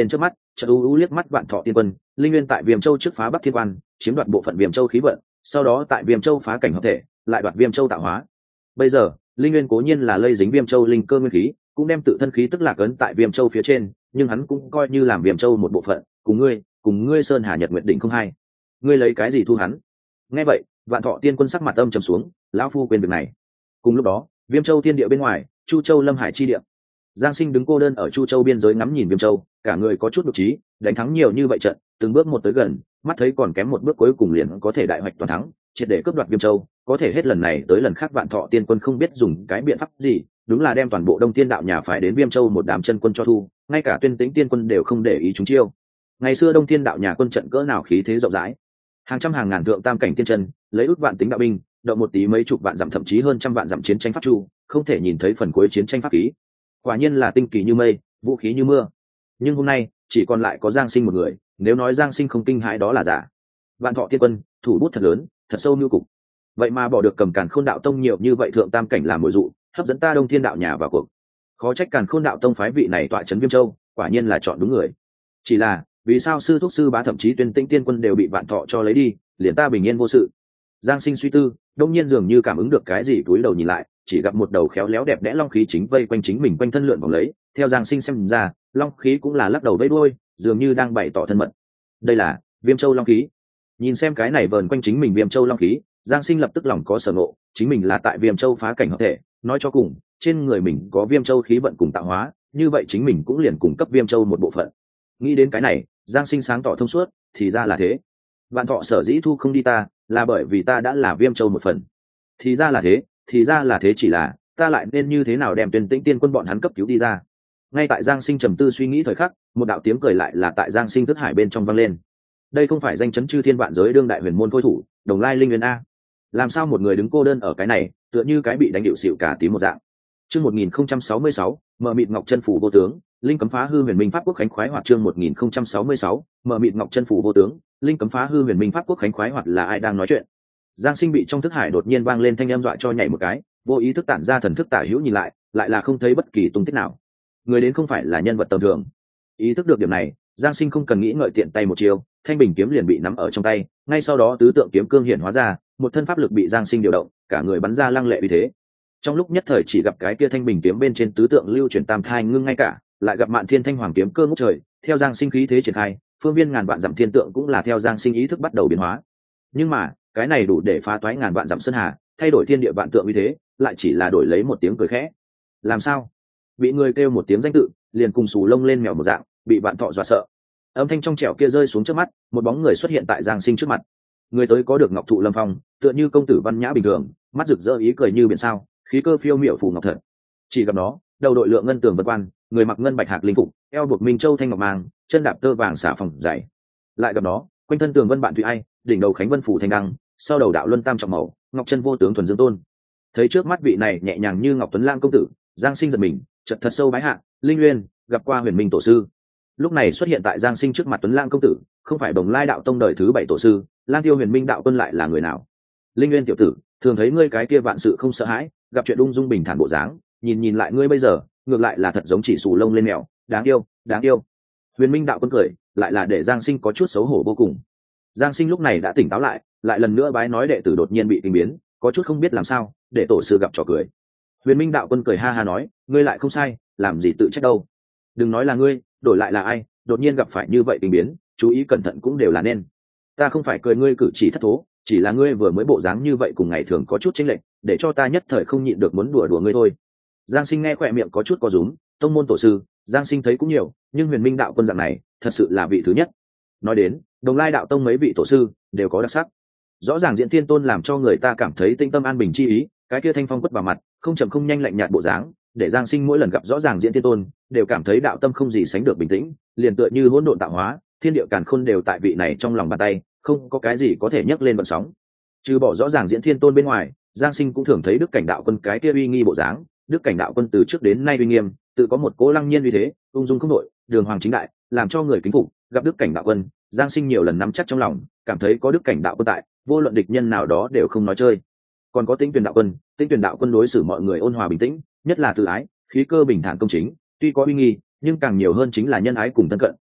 chợt u liếc mắt Vạn Thọ Tiên Quân. Linh Nguyên tại Viêm Châu trước phá Bắc Thiên Quan, chiếm đoạt bộ phận Viêm Châu khí vận, sau đó tại Viêm Châu phá cảnh hợp thể, lại đoạt Viêm Châu tạo hóa. Bây giờ Linh Nguyên cố nhiên là lây dính Viêm Châu linh cơ nguyên khí, cũng đem tự thân khí tức lạc ấn tại Viêm Châu phía trên, nhưng hắn cũng coi như làm Viêm Châu một bộ phận, cùng ngươi Sơn Hà Nhật Nguyệt Đỉnh không hai. Ngươi lấy cái gì thu hắn? Nghe vậy, Vạn Thọ Tiên Quân sắc mặt âm trầm xuống, lão phu quên việc này. Cùng lúc đó, Viêm Châu thiên địa bên ngoài, Chu Châu Lâm Hải chi địa. Giang Sinh đứng cô đơn ở Chu Châu biên giới ngắm nhìn Viêm Châu, cả người có chút độc chí, đánh thắng nhiều như vậy trận, từng bước một tới gần, mắt thấy còn kém một bước cuối cùng liền có thể đại hoạch toàn thắng, triệt để cướp đoạt Viêm Châu, có thể hết lần này tới lần khác Vạn Thọ Tiên Quân không biết dùng cái biện pháp gì, đúng là đem toàn bộ Đông Tiên đạo nhà phái đến Viêm Châu một đám chân quân cho thu, ngay cả Tuyên Tĩnh Tiên Quân đều không để ý chúng chiêu. Ngày xưa Đông Tiên đạo nhà quân trận cỡ nào khí thế rộng rãi, hàng trăm hàng ngàn thượng tam cảnh tiên chân, lấy ước vạn tính đạo binh, động một tí mấy chục vạn dặm thậm chí hơn trăm vạn dặm chiến tranh pháp chu, không thể nhìn thấy phần cuối chiến tranh pháp khí. Quả nhiên là tinh kỳ như mây, vũ khí như mưa. Nhưng hôm nay chỉ còn lại có Giang Sinh một người, nếu nói Giang Sinh không kinh hãi đó là giả. Vạn Thọ Tiên Quân thủ bút thật lớn, thật sâu như cục, vậy mà bỏ được cầm Càn Khôn đạo tông nhiều như vậy thượng tam cảnh làm mồi dụ, hấp dẫn ta Đông Thiên đạo nhà vào cuộc. Khó trách Càn Khôn đạo tông phái vị này tọa trấn Viêm Châu, quả nhiên là chọn đúng người. Chỉ là vì sao sư thúc sư bá thậm chí Tuyên Tĩnh Tiên Quân đều bị Vạn Thọ cho lấy đi, liền ta bình yên vô sự? Giang Sinh suy tư, đông nhiên dường như cảm ứng được cái gì, cúi đầu nhìn lại, chỉ gặp một đầu khéo léo đẹp đẽ long khí chính vây quanh chính mình quanh thân lượn vòng lấy. Theo Giang Sinh xem ra, long khí cũng là lắc đầu vẫy đuôi, dường như đang bày tỏ thân mật. Đây là Viêm Châu long khí. Nhìn xem cái này vờn quanh chính mình Viêm Châu long khí, Giang Sinh lập tức lòng có sở ngộ, chính mình là tại Viêm Châu phá cảnh hợp thể, nói cho cùng, trên người mình có Viêm Châu khí vận cùng tạo hóa, như vậy chính mình cũng liền cung cấp Viêm Châu một bộ phận. Nghĩ đến cái này, Giang Sinh sáng tỏ thông suốt, thì ra là thế. Vạn Thọ sở dĩ thu không đi ta, là bởi vì ta đã là Viêm Châu một phần. Thì ra là thế, chỉ là ta lại nên như thế nào đem Tuyên Tĩnh Tiên Quân bọn hắn cấp cứu đi ra? Ngay tại Giang Sinh trầm tư suy nghĩ thời khắc, một đạo tiếng cười lại là tại Giang Sinh thức hải bên trong vang lên. Đây không phải danh chấn chư thiên vạn giới đương đại huyền môn khôi thủ, Đồng Lai Linh Nguyên a? Làm sao một người đứng cô đơn ở cái này, tựa như cái bị đánh điệu xỉu cả tím một dạng. Chương 1066, Mờ Mịt Ngọc Chân Phủ vô tướng, linh cấm phá hư huyền minh pháp quốc khánh khoái hoạt. Chương 1066, Mờ Mịt Ngọc Chân Phủ vô tướng, linh cấm phá hư huyền minh pháp quốc khánh khoái hoạt. Là ai đang nói chuyện? Giang Sinh bị trong thức hải đột nhiên vang lên thanh âm dọa cho nhảy một cái, vô ý thức tản ra thần thức tả hữu nhìn lại là không thấy bất kỳ tung tích nào. Người đến không phải là nhân vật tầm thường. Ý thức được điểm này, Giang Sinh không cần nghĩ ngợi tiện tay một chiêu, thanh bình kiếm liền bị nắm ở trong tay, ngay sau đó tứ tượng kiếm cương hiện hóa ra, một thân pháp lực bị Giang Sinh điều động, cả người bắn ra lăng lệ uy thế. Trong lúc nhất thời chỉ gặp cái kia thanh bình kiếm bên trên tứ tượng lưu chuyển tam thai ngưng ngay cả, lại gặp Mạn Thiên Thanh Hoàng kiếm cơ ngút trời, theo Giang Sinh khí thế triển khai, phương viên ngàn vạn dặm thiên tượng cũng là theo Giang Sinh ý thức bắt đầu biến hóa. Nhưng mà, cái này đủ để phá toái ngàn vạn dặm sơn hà, thay đổi thiên địa vạn tượng uy thế, lại chỉ là đổi lấy một tiếng cười khẽ. Làm sao? Bị người kêu một tiếng danh tự, liền cùng sù lông lên mèo một dạng, bị Vạn Thọ dọa sợ. Âm thanh trong trẻo kia rơi xuống trước mắt, một bóng người xuất hiện tại Giang Sinh trước mặt. Người tới có được ngọc thụ lâm phong, tựa như công tử văn nhã bình thường, mắt rực rỡ ý cười như biển sao, khí cơ phiêu miểu phù ngọc thật. Chỉ gặp nó, đầu đội lượng ngân tường vân quan, người mặc ngân bạch hạc linh phục, eo buộc minh châu thanh ngọc mang, chân đạp tơ vàng xả phòng dày. Lại gặp nó, quanh thân tường vân bạn thủy ai, đỉnh đầu khánh vân phủ thanh đăng, sau đầu đạo luân tam trọng màu, ngọc chân vô tướng thuần dương tôn. Thấy trước mắt vị này nhẹ nhàng như ngọc tuấn lang công tử, Giang Sinh giật mình, chợt thật sâu bái hạ, Linh Nguyên gặp qua huyền minh tổ sư. Lúc này xuất hiện tại Giang Sinh trước mặt tuấn lang công tử, không phải Bồng Lai đạo tông đời thứ 7 tổ sư, Lang Tiêu huyền minh đạo quân lại là người nào? Linh Nguyên tiểu tử, thường thấy ngươi cái kia vạn sự không sợ hãi, gặp chuyện ung dung bình thản bộ dáng, nhìn lại ngươi bây giờ, ngược lại là thật giống chỉ sù lông lên mèo, đáng yêu. Huyền minh đạo quân cười, lại là để Giang Sinh có chút xấu hổ vô cùng. Giang Sinh lúc này đã tỉnh táo lại lần nữa bái nói đệ tử đột nhiên bị kinh biến, có chút không biết làm sao, để tổ sư gặp trò cười. Huyền minh đạo quân cười ha ha nói, ngươi lại không sai, làm gì tự trách đâu. Đừng nói là ngươi, đổi lại là ai, đột nhiên gặp phải như vậy kinh biến, chú ý cẩn thận cũng đều là nên. Ta không phải cười ngươi cử chỉ thất thố, chỉ là ngươi vừa mới bộ dáng như vậy cùng ngày thường có chút chênh lệch, để cho ta nhất thời không nhịn được muốn đùa ngươi thôi. Giang Sinh nghe khỏe miệng có chút co rúm, tông môn tổ sư, Giang Sinh thấy cũng nhiều, nhưng huyền minh đạo quân dạng này, thật sự là vị thứ nhất. Nói đến, Đồng Lai đạo tông mấy vị tổ sư đều có đặc sắc. Rõ ràng Diễn Thiên Tôn làm cho người ta cảm thấy tinh tâm an bình chi ý, cái kia thanh phong quất vào mặt, không chậm không nhanh lạnh nhạt bộ dáng, để Giang Sinh mỗi lần gặp rõ ràng Diễn Thiên Tôn, đều cảm thấy đạo tâm không gì sánh được bình tĩnh, liền tựa như hỗn độn tạo hóa, thiên địa càn khôn đều tại vị này trong lòng bàn tay, không có cái gì có thể nhấc lên vận sóng. Trừ bỏ rõ ràng Diễn Thiên Tôn bên ngoài, Giang Sinh cũng thường thấy Đức Cảnh đạo quân cái kia uy nghi bộ dáng, Đức Cảnh đạo quân từ trước đến nay uy nghiêm, tự có một cố lăng nhiên uy thế, ung dung không đội, đường hoàng chính đại, làm cho người kính phục. Gặp Đức Cảnh đạo quân, Giang Sinh nhiều lần nắm chắc trong lòng, cảm thấy có Đức Cảnh đạo quân tại, vô luận địch nhân nào đó đều không nói chơi. Còn có Tĩnh Tuyền đạo quân đối xử mọi người ôn hòa bình tĩnh, nhất là từ ái, khí cơ bình thản công chính, tuy có uy nghi, nhưng càng nhiều hơn chính là nhân ái cùng thân cận,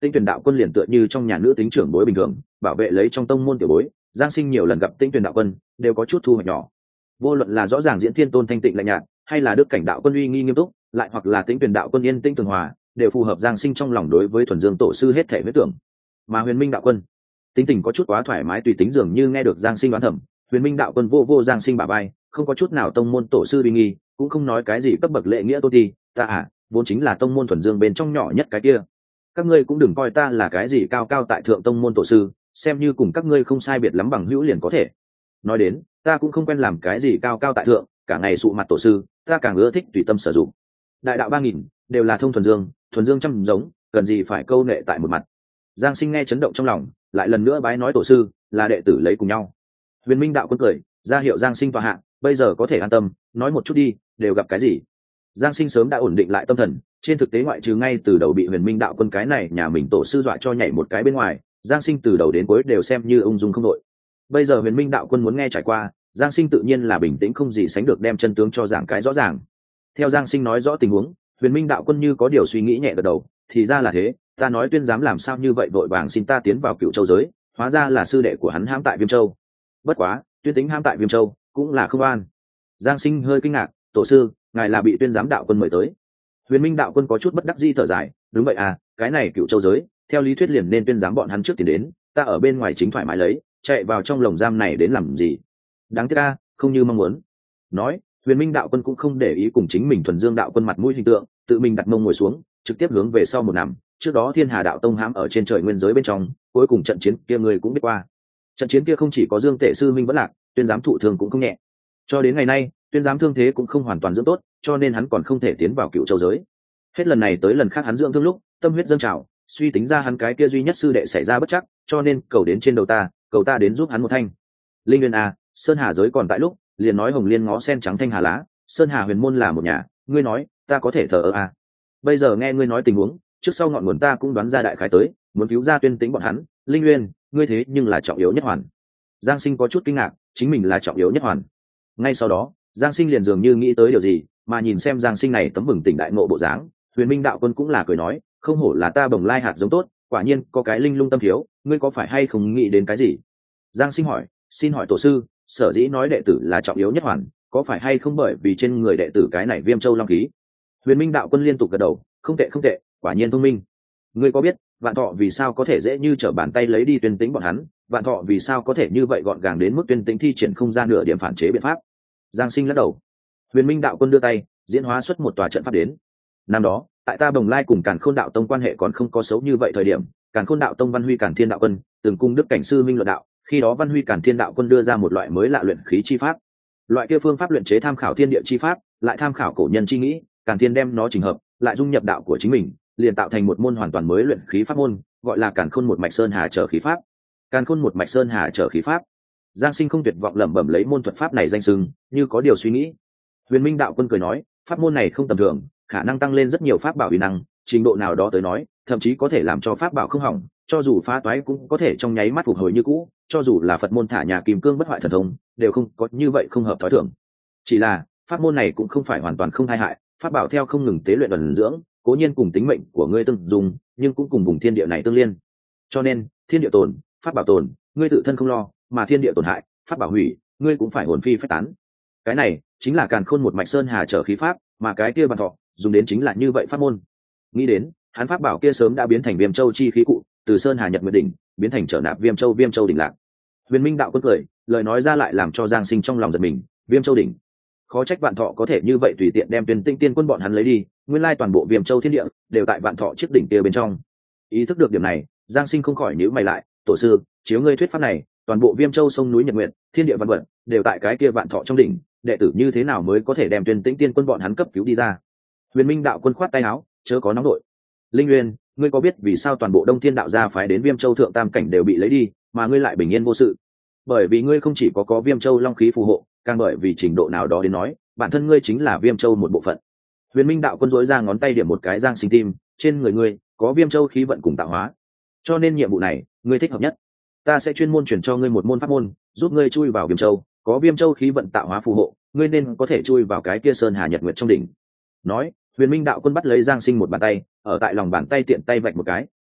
Tĩnh Tuyền đạo quân liền tựa như trong nhà nữ tính trưởng bối bình thường, bảo vệ lấy trong tông môn tiểu bối. Giang Sinh nhiều lần gặp Tĩnh Tuyền đạo quân, đều có chút thu hoạch nhỏ. Vô luận là rõ ràng diễn thiên tôn thanh tịnh lạnh nhạt, hay là đức cảnh đạo quân uy nghi nghiêm túc, lại hoặc là Tĩnh Tuyền đạo quân yên tĩnh tường hòa, đều phù hợp Giang Sinh trong lòng đối với thuần dương tổ sư hết thể huyết tưởng. Mà Huyền Minh đạo quân, tính tình có chút quá thoải mái tùy tính, dường như nghe được Giang Sinh đoán thầm. Huyền Minh đạo quân vô vô Giang Sinh bả vai, không có chút nào tông môn tổ sư uy nghi, cũng không nói cái gì cấp bậc lễ nghĩa tôn ti. Ta vốn chính là tông môn thuần dương bên trong nhỏ nhất cái kia. Các ngươi cũng đừng coi ta là cái gì cao cao tại thượng tông môn tổ sư, xem như cùng các ngươi không sai biệt lắm bằng hữu liền có thể. Nói đến, ta cũng không quen làm cái gì cao cao tại thượng, cả ngày sụ mặt tổ sư, ta càng ưa thích tùy tâm sử dụng. Đại đạo 3000 đều là thông thuần dương trăm giống, cần gì phải câu nệ tại một mặt. Giang Sinh nghe chấn động trong lòng, lại lần nữa bái nói tổ sư là đệ tử lấy cùng nhau. Huyền Minh đạo quân cười ra hiệu Giang Sinh tọa hạ, bây giờ có thể an tâm, nói một chút đi, đều gặp cái gì. Giang Sinh sớm đã ổn định lại tâm thần, trên thực tế ngoại trừ ngay từ đầu bị Huyền Minh đạo quân cái này nhà mình tổ sư dọa cho nhảy một cái bên ngoài, Giang Sinh từ đầu đến cuối đều xem như ung dung không đội. Bây giờ Huyền Minh đạo quân muốn nghe trải qua, Giang Sinh tự nhiên là bình tĩnh không gì sánh được, đem chân tướng cho giảng cái rõ ràng. Theo Giang Sinh nói rõ tình huống, Huyền Minh đạo quân như có điều suy nghĩ nhẹ gật đầu, thì ra là thế, ta nói Tuyên giám làm sao như vậy vội vàng xin ta tiến vào Cựu Châu giới, hóa ra là sư đệ của hắn hãm tại Viêm Châu. Bất quá, Tuyên tính hãm tại Viêm Châu cũng là không an. Giang Sinh hơi kinh ngạc, tổ sư, ngài là bị Tuyên giám đạo quân mời tới. Huyền Minh đạo quân có chút bất đắc dĩ thở dài, đúng vậy cái này Cựu Châu giới, theo lý thuyết liền nên Tuyên giám bọn hắn trước tiền đến, ta ở bên ngoài chính thoải mái lấy, chạy vào trong lồng giam này đến làm gì? Đáng tiếc không như mong muốn. Nói, Huyền Minh đạo quân cũng không để ý cùng chính mình thuần dương đạo quân mặt mũi hình tượng, tự mình đặt mông ngồi xuống, trực tiếp hướng về sau một nằm. Trước đó Thiên Hà đạo tông hãm ở trên trời nguyên giới bên trong, cuối cùng trận chiến kia người cũng biết qua. Trận chiến kia không chỉ có Dương Tệ sư minh vẫn lạc, Tuyên giám thụ thương cũng không nhẹ. Cho đến ngày nay, Tuyên giám thương thế cũng không hoàn toàn dưỡng tốt, cho nên hắn còn không thể tiến vào Cựu Châu giới. Hết lần này tới lần khác hắn dưỡng thương lúc, tâm huyết dâng trào, suy tính ra hắn cái kia duy nhất sư đệ xảy ra bất chắc, cho nên cầu đến trên đầu ta, cầu ta đến giúp hắn một thanh. Linh Nguyên Sơn Hà giới còn tại lúc, liền nói Hồng Liên ngó sen trắng thanh hà lá, Sơn Hà huyền môn là một nhà, ngươi nói, ta có thể thờ ơ Bây giờ nghe ngươi nói tình huống, trước sau ngọn nguồn ta cũng đoán ra đại khái tới, muốn cứu ra Tuyên tính bọn hắn. Linh Nguyên, ngươi thế nhưng là trọng yếu nhất hoàn. Giang Sinh có chút kinh ngạc, chính mình là trọng yếu nhất hoàn. Ngay sau đó, Giang Sinh liền dường như nghĩ tới điều gì, mà nhìn xem Giang Sinh này tấm bừng tỉnh đại ngộ bộ dáng, Huyền Minh đạo quân cũng là cười nói, không hổ là ta bồng lai hạt giống tốt, quả nhiên có cái linh lung tâm thiếu, ngươi có phải hay không nghĩ đến cái gì? Giang Sinh hỏi, xin hỏi tổ sư, sở dĩ nói đệ tử là trọng yếu nhất hoàn, có phải hay không bởi vì trên người đệ tử cái này Viêm Châu long khí? Huyền Minh đạo quân liên tục gật đầu, không tệ, quả nhiên thông minh. Ngươi có biết Vạn Thọ vì sao có thể dễ như trở bàn tay lấy đi Tuyên tính bọn hắn? Vạn Thọ vì sao có thể như vậy gọn gàng đến mức Tuyên tính thi triển không ra nửa điểm phản chế biện pháp? Giang Sinh lắc đầu. Huyền Minh đạo quân đưa tay diễn hóa xuất một tòa trận pháp đến. Năm đó, tại ta Bồng Lai cùng Càn Khôn đạo tông quan hệ còn không có xấu như vậy thời điểm, Càn Khôn đạo tông Văn Huy Càn Thiên đạo quân từng cung đức cảnh sư minh luận đạo, khi đó Văn Huy Càn Thiên đạo quân đưa ra một loại mới lạ luyện khí chi pháp. Loại kia phương pháp luyện chế tham khảo thiên địa chi pháp, lại tham khảo cổ nhân chi nghĩ, Càn Thiên đem nó chỉnh hợp, lại dung nhập đạo của chính mình, liền tạo thành một môn hoàn toàn mới luyện khí pháp môn, gọi là Càn Khôn một mạch sơn hà trở khí pháp. Càn Khôn một mạch sơn hà trở khí pháp. Giang Sinh không tuyệt vọng lẩm bẩm lấy môn thuật pháp này danh xưng, như có điều suy nghĩ. Huyền Minh đạo quân cười nói, pháp môn này không tầm thường, khả năng tăng lên rất nhiều pháp bảo uy năng, trình độ nào đó tới nói, thậm chí có thể làm cho pháp bảo không hỏng, cho dù phá toái cũng có thể trong nháy mắt phục hồi như cũ, cho dù là Phật môn thả nhà kim cương bất hoại thần thông, đều không có như vậy không hợp thói thường. Chỉ là, pháp môn này cũng không phải hoàn toàn không tai hại, pháp bảo theo không ngừng tế luyện ẩn dưỡng, cố nhiên cùng tính mệnh của ngươi tương dùng, nhưng cũng cùng vùng thiên địa này tương liên. Cho nên, thiên địa tồn, pháp bảo tồn, ngươi tự thân không lo, mà thiên địa tổn hại, pháp bảo hủy, ngươi cũng phải hồn phi phách tán. Cái này chính là Càn Khôn một mạch sơn hà trở khí pháp, mà cái kia Vạn Thọ dùng đến chính là như vậy pháp môn. Nghĩ đến, hắn pháp bảo kia sớm đã biến thành Viêm Châu chi khí cụ, từ sơn hà Nhật Nguyệt đỉnh biến thành trở nạp Viêm Châu đỉnh lạc. Huyền Minh đạo quân cười, lời nói ra lại làm cho Giang Sinh trong lòng giật mình, Viêm Châu đỉnh. Khó trách Vạn Thọ có thể như vậy tùy tiện đem Tuyên Tinh tiên quân bọn hắn lấy đi, nguyên lai toàn bộ Viêm Châu thiên địa đều tại Vạn Thọ chiếc đỉnh kia bên trong. Ý thức được điểm này, Giang Sinh không khỏi nhíu mày lại, tổ sư, chiếu ngươi thuyết pháp này, toàn bộ Viêm Châu sông núi Nhật Nguyệt, thiên địa văn vật đều tại cái kia Vạn Thọ trong đỉnh, đệ tử như thế nào mới có thể đem Tuyên Tĩnh tiên quân bọn hắn cấp cứu đi ra? Huyền Minh đạo quân khoát tay áo, chớ có nóng nội. Linh Nguyên, ngươi có biết vì sao toàn bộ Đông Thiên đạo gia phái đến Viêm Châu thượng tam cảnh đều bị lấy đi, mà ngươi lại bình yên vô sự? Bởi vì ngươi không chỉ có Viêm Châu long khí phù hộ, càng bởi vì trình độ nào đó đến nói, bản thân ngươi chính là Viêm Châu một bộ phận. Huyền Minh đạo quân dối ra ngón tay điểm một cái Giang Sinh tim, trên người ngươi có Viêm Châu khí vận cùng tạo hóa, cho nên nhiệm vụ này ngươi thích hợp nhất. Ta sẽ chuyên môn chuyển cho ngươi một môn pháp môn, giúp ngươi chui vào Viêm Châu, có Viêm Châu khí vận tạo hóa phù hộ, ngươi nên có thể chui vào cái kia sơn hà Nhật Nguyệt trong đỉnh. Nói, Huyền Minh đạo quân bắt lấy Giang Sinh một bàn tay, ở tại lòng bàn tay tiện tay vạch một cái,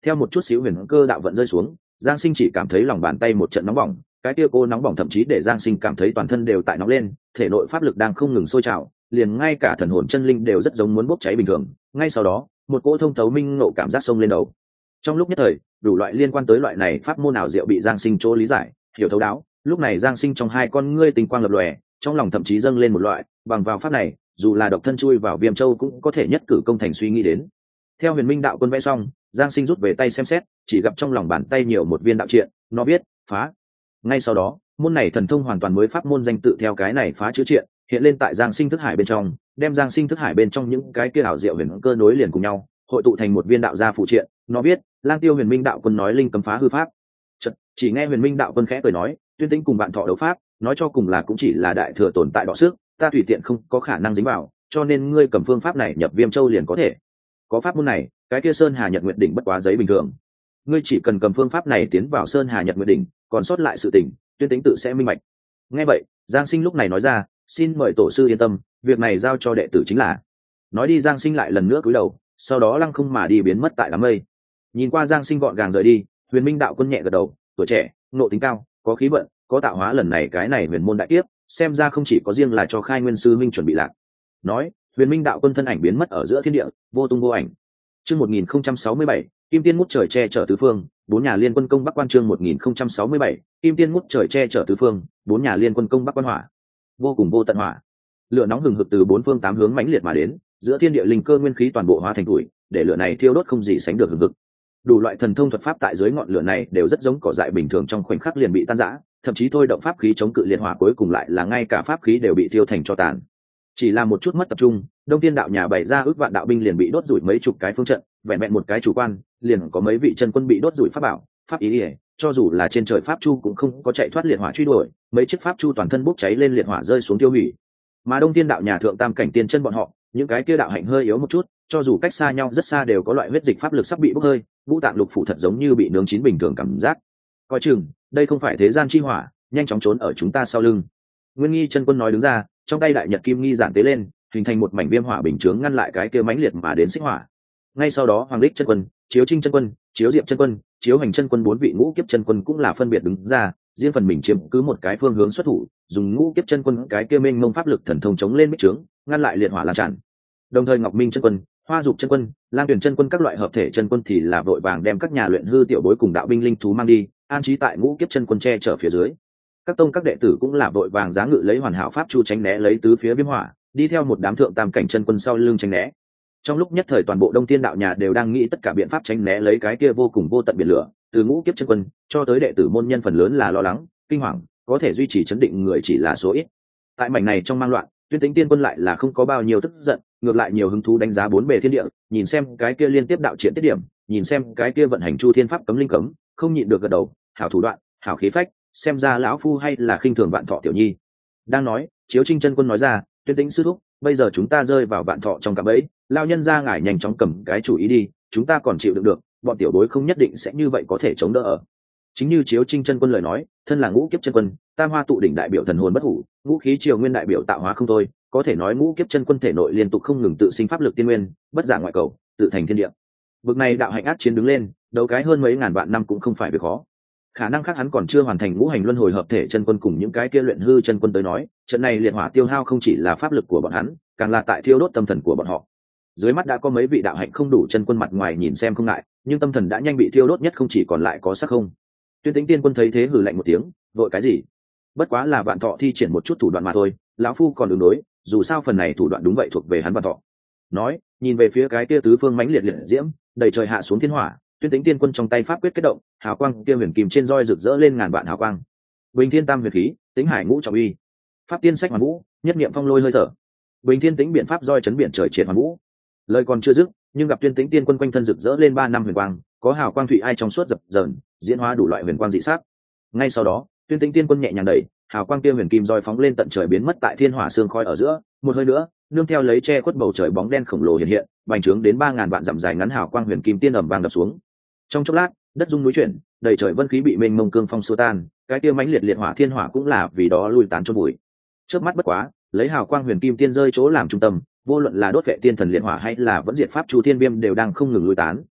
Theo một chút xíu huyền cơ đạo vận rơi xuống, Giang Sinh chỉ cảm thấy lòng bàn tay một trận nóng bỏng, cái kia cô nóng bỏng thậm chí để Giang Sinh cảm thấy toàn thân đều tại nóng lên, thể nội pháp lực đang không ngừng sôi trào, liền ngay cả thần hồn chân linh đều rất giống muốn bốc cháy bình thường. Ngay sau đó, một cỗ thông thấu minh ngộ cảm giác xông lên đầu. Trong lúc nhất thời, đủ loại liên quan tới loại này pháp môn nào diệu bị Giang Sinh chỗ lý giải, hiểu thấu đáo. Lúc này Giang Sinh trong hai con ngươi tinh quang lập lòe, trong lòng thậm chí dâng lên một loại, bằng vào pháp này, dù là độc thân chui vào Viêm Châu cũng có thể nhất cử công thành suy nghĩ đến. Theo Huyền Minh đạo quân vẽ xong, Giang Sinh rút về tay xem xét, chỉ gặp trong lòng bàn tay nhiều một viên đạo triện, nó biết phá. Ngay sau đó, môn này thần thông hoàn toàn mới pháp môn danh tự theo cái này phá chữ triện hiện lên tại Giang Sinh thức hải bên trong, đem Giang Sinh thức hải bên trong những cái kia ảo diệu huyền cơ nối liền cùng nhau, hội tụ thành một viên đạo gia phụ triện. Nó biết Lang Tiêu Huyền Minh đạo quân nói linh cấm phá hư pháp. Chỉ nghe Huyền Minh đạo quân khẽ cười nói, Tuyên Tĩnh cùng bạn thọ đấu pháp, nói cho cùng là cũng chỉ là đại thừa tồn tại đọ sức, ta tùy tiện không có khả năng dính vào, cho nên ngươi cầm phương pháp này nhập Viêm Châu liền có thể. Có pháp môn này, cái kia Sơn Hà Nhật Nguyệt đỉnh bất quá giấy bình thường. Ngươi chỉ cần cầm phương pháp này tiến vào Sơn Hà Nhật Nguyệt đỉnh, còn sót lại sự tình, Tuyên Tĩnh tự sẽ minh bạch. Nghe vậy, Giang Sinh lúc này nói ra, xin mời tổ sư yên tâm, việc này giao cho đệ tử chính là. Nói đi Giang Sinh lại lần nữa cúi đầu, sau đó lăng không mà đi biến mất tại đám mây. Nhìn qua Giang Sinh gọn gàng rời đi, Huyền Minh đạo quân nhẹ gật đầu, tuổi trẻ, nộ tính cao, có khí vận, có tạo hóa, lần này cái này huyền môn đại tiếp, xem ra không chỉ có riêng là cho Khai Nguyên sư minh chuẩn bị lạc. Nói, Huyền Minh đạo quân thân ảnh biến mất ở giữa thiên địa, vô tung vô ảnh. Chương 1067, Kim Tiên ngút trời che chở tứ phương, bốn nhà liên quân công Bắc Quan. Chương 1067, Kim Tiên ngút trời che chở tứ phương, bốn nhà liên quân công Bắc Quan hỏa. Vô cùng vô tận hỏa. Lửa nóng hừng hực từ bốn phương tám hướng mãnh liệt mà đến, giữa thiên địa linh cơ nguyên khí toàn bộ hóa thành tuổi, để lửa này thiêu đốt không gì sánh được hừng hực. Đủ loại thần thông thuật pháp tại dưới ngọn lửa này đều rất giống cỏ dại bình thường, trong khoảnh khắc liền bị tan rã, thậm chí thôi động pháp khí chống cự liệt hỏa, cuối cùng lại là ngay cả pháp khí đều bị thiêu thành tro tàn. Chỉ là một chút mất tập trung, Đông Thiên đạo nhà bày ra ước vạn đạo binh liền bị đốt rủi mấy chục cái phương trận, vẹn vẹn một cái chủ quan, liền có mấy vị chân quân bị đốt rủi pháp bảo, pháp ý ỉa, cho dù là trên trời pháp chu cũng không có chạy thoát liệt hỏa truy đuổi, mấy chiếc pháp chu toàn thân bốc cháy lên liệt hỏa rơi xuống tiêu hủy. Mà Đông Thiên đạo nhà thượng tam cảnh tiên chân bọn họ, những cái kia đạo hạnh hơi yếu một chút, cho dù cách xa nhau rất xa đều có loại huyết dịch pháp lực sắp bị bốc hơi, ngũ tạng lục phủ thật giống như bị nướng chín bình thường cảm giác. Coi chừng, đây không phải thế gian chi hỏa, nhanh chóng trốn ở chúng ta sau lưng. Nguyên Nghi chân quân nói đứng ra, trong tay đại nhật kim nghi giản tế lên, hình thành một mảnh viêm hỏa bình chướng ngăn lại cái kia mãnh liệt mà đến xích hỏa. Ngay sau đó Hoàng Đích chân quân, Chiếu Trinh chân quân, Chiếu Diệp chân quân, Chiếu Hành chân quân, bốn vị ngũ kiếp chân quân cũng là phân biệt đứng ra, riêng phần mình chiếm cứ một cái phương hướng xuất thủ, dùng ngũ kiếp chân quân cái kia mênh mông pháp lực thần thông chống lên bích trướng, ngăn lại liệt hỏa lan tràn. Đồng thời Ngọc Minh chân quân, Hoa Dục chân quân, Lang Tuyển chân quân các loại hợp thể chân quân thì là vội vàng đem các nhà luyện hư tiểu bối cùng đạo binh linh thú mang đi, an trí tại ngũ kiếp chân quân che chở phía dưới. Các tông các đệ tử cũng là vội vàng giá ngự lấy hoàn hảo pháp chu tránh né lấy tứ phía viêm hỏa, đi theo một đám thượng tam cảnh chân quân sau lưng tránh né. Trong lúc nhất thời toàn bộ Đông Thiên đạo nhà đều đang nghĩ tất cả biện pháp tránh né lấy cái kia vô cùng vô tận biển lửa, từ ngũ kiếp chân quân cho tới đệ tử môn nhân phần lớn là lo lắng, kinh hoàng, có thể duy trì chấn định người chỉ là số ít. Tại mảnh này trong mang loạn, Tuyên Tĩnh tiên quân lại là không có bao nhiêu tức giận, ngược lại nhiều hứng thú đánh giá bốn bề thiên địa, nhìn xem cái kia liên tiếp đạo triển tiết điểm, nhìn xem cái kia vận hành chu thiên pháp cấm linh cấm, không nhịn được gật đầu, hảo thủ đoạn, hảo khí phách, xem ra lão phu hay là khinh thường Vạn Thọ tiểu nhi. Đang nói, Chiếu Trinh chân quân nói ra, Tuyên Tĩnh sư thúc, bây giờ chúng ta rơi vào Vạn Thọ trong cạm bẫy, lao nhân ra ngài nhanh chóng cầm cái chủ ý đi, chúng ta còn chịu đựng được, bọn tiểu bối không nhất định sẽ như vậy có thể chống đỡ ở. Chính như Chiếu Trinh chân quân lời nói, thân là ngũ kiếp chân quân, Tam Hoa tụ đỉnh đại biểu thần hồn bất hủ, ngũ khí triều nguyên đại biểu tạo hóa không thôi, có thể nói ngũ kiếp chân quân thể nội liên tục không ngừng tự sinh pháp lực tiên nguyên, bất giả ngoại cầu, tự thành thiên địa. Bực này đạo hạnh ác chiến đứng lên, đấu cái hơn mấy ngàn vạn năm cũng không phải việc khó. Khả năng khác hắn còn chưa hoàn thành ngũ hành luân hồi hợp thể chân quân cùng những cái kia luyện hư chân quân tới nói, trận này liệt hỏa tiêu hao không chỉ là pháp lực của bọn hắn, càng là tại thiêu đốt tâm thần của bọn họ. Dưới mắt đã có mấy vị đạo hạnh không đủ chân quân mặt ngoài nhìn xem không ngại, nhưng tâm thần đã nhanh bị thiêu đốt nhất không chỉ còn lại có sắc không. Tuyên Tĩnh tiên quân thấy thế hừ lạnh một tiếng, vội cái gì? Bất quá là Vạn Thọ thi triển một chút thủ đoạn mà thôi, lão phu còn ứng đối, dù sao phần này thủ đoạn đúng vậy thuộc về hắn Vạn Thọ. Nói, nhìn về phía cái kia tứ phương mãnh liệt liệt diễm, đầy trời hạ xuống thiên hỏa, Tuyên Tĩnh tiên quân trong tay pháp quyết kết động, hào quang kia huyền kim trên roi rực rỡ lên ngàn vạn hào quang. Bình Thiên Tam huyền khí, Tĩnh Hải ngũ trọng uy. Pháp tiên sách hoàn vũ, nhất niệm phong lôi hơi thở. Bình Thiên Tĩnh biện pháp roi chấn biển trời triệt hoàn vũ. Lời còn chưa dứt, nhưng gặp Tuyên Tĩnh tiên quân quanh thân rực rỡ lên 3 năm huyền quang, có hào quang thủy ai trong suốt dập dờn, diễn hóa đủ loại huyền quang dị sắc. Ngay sau đó, Tuyên Tĩnh tiên quân nhẹ nhàng đẩy, hào quang kia huyền kim roi phóng lên tận trời biến mất tại thiên hỏa sương khói ở giữa, một hơi nữa, nương theo lấy che khuất bầu trời bóng đen khổng lồ hiện hiện, bành trướng đến 3000 vạn dặm dài ngắn hào quang huyền kim tiên ầm vang đập xuống. Trong chốc lát, đất rung núi chuyển, đầy trời vân khí bị mênh mông cương phong xua tan, cái kia mãnh liệt liệt hỏa thiên hỏa cũng là vì đó lui tán chôn bụi. Chớp mắt bất quá, lấy hào quang huyền kim tiên rơi chỗ làm trung tâm, vô luận là đốt vệ tiên thần liệt hỏa hay là vẫn diệt pháp chu thiên viêm đều đang không ngừng lui tán,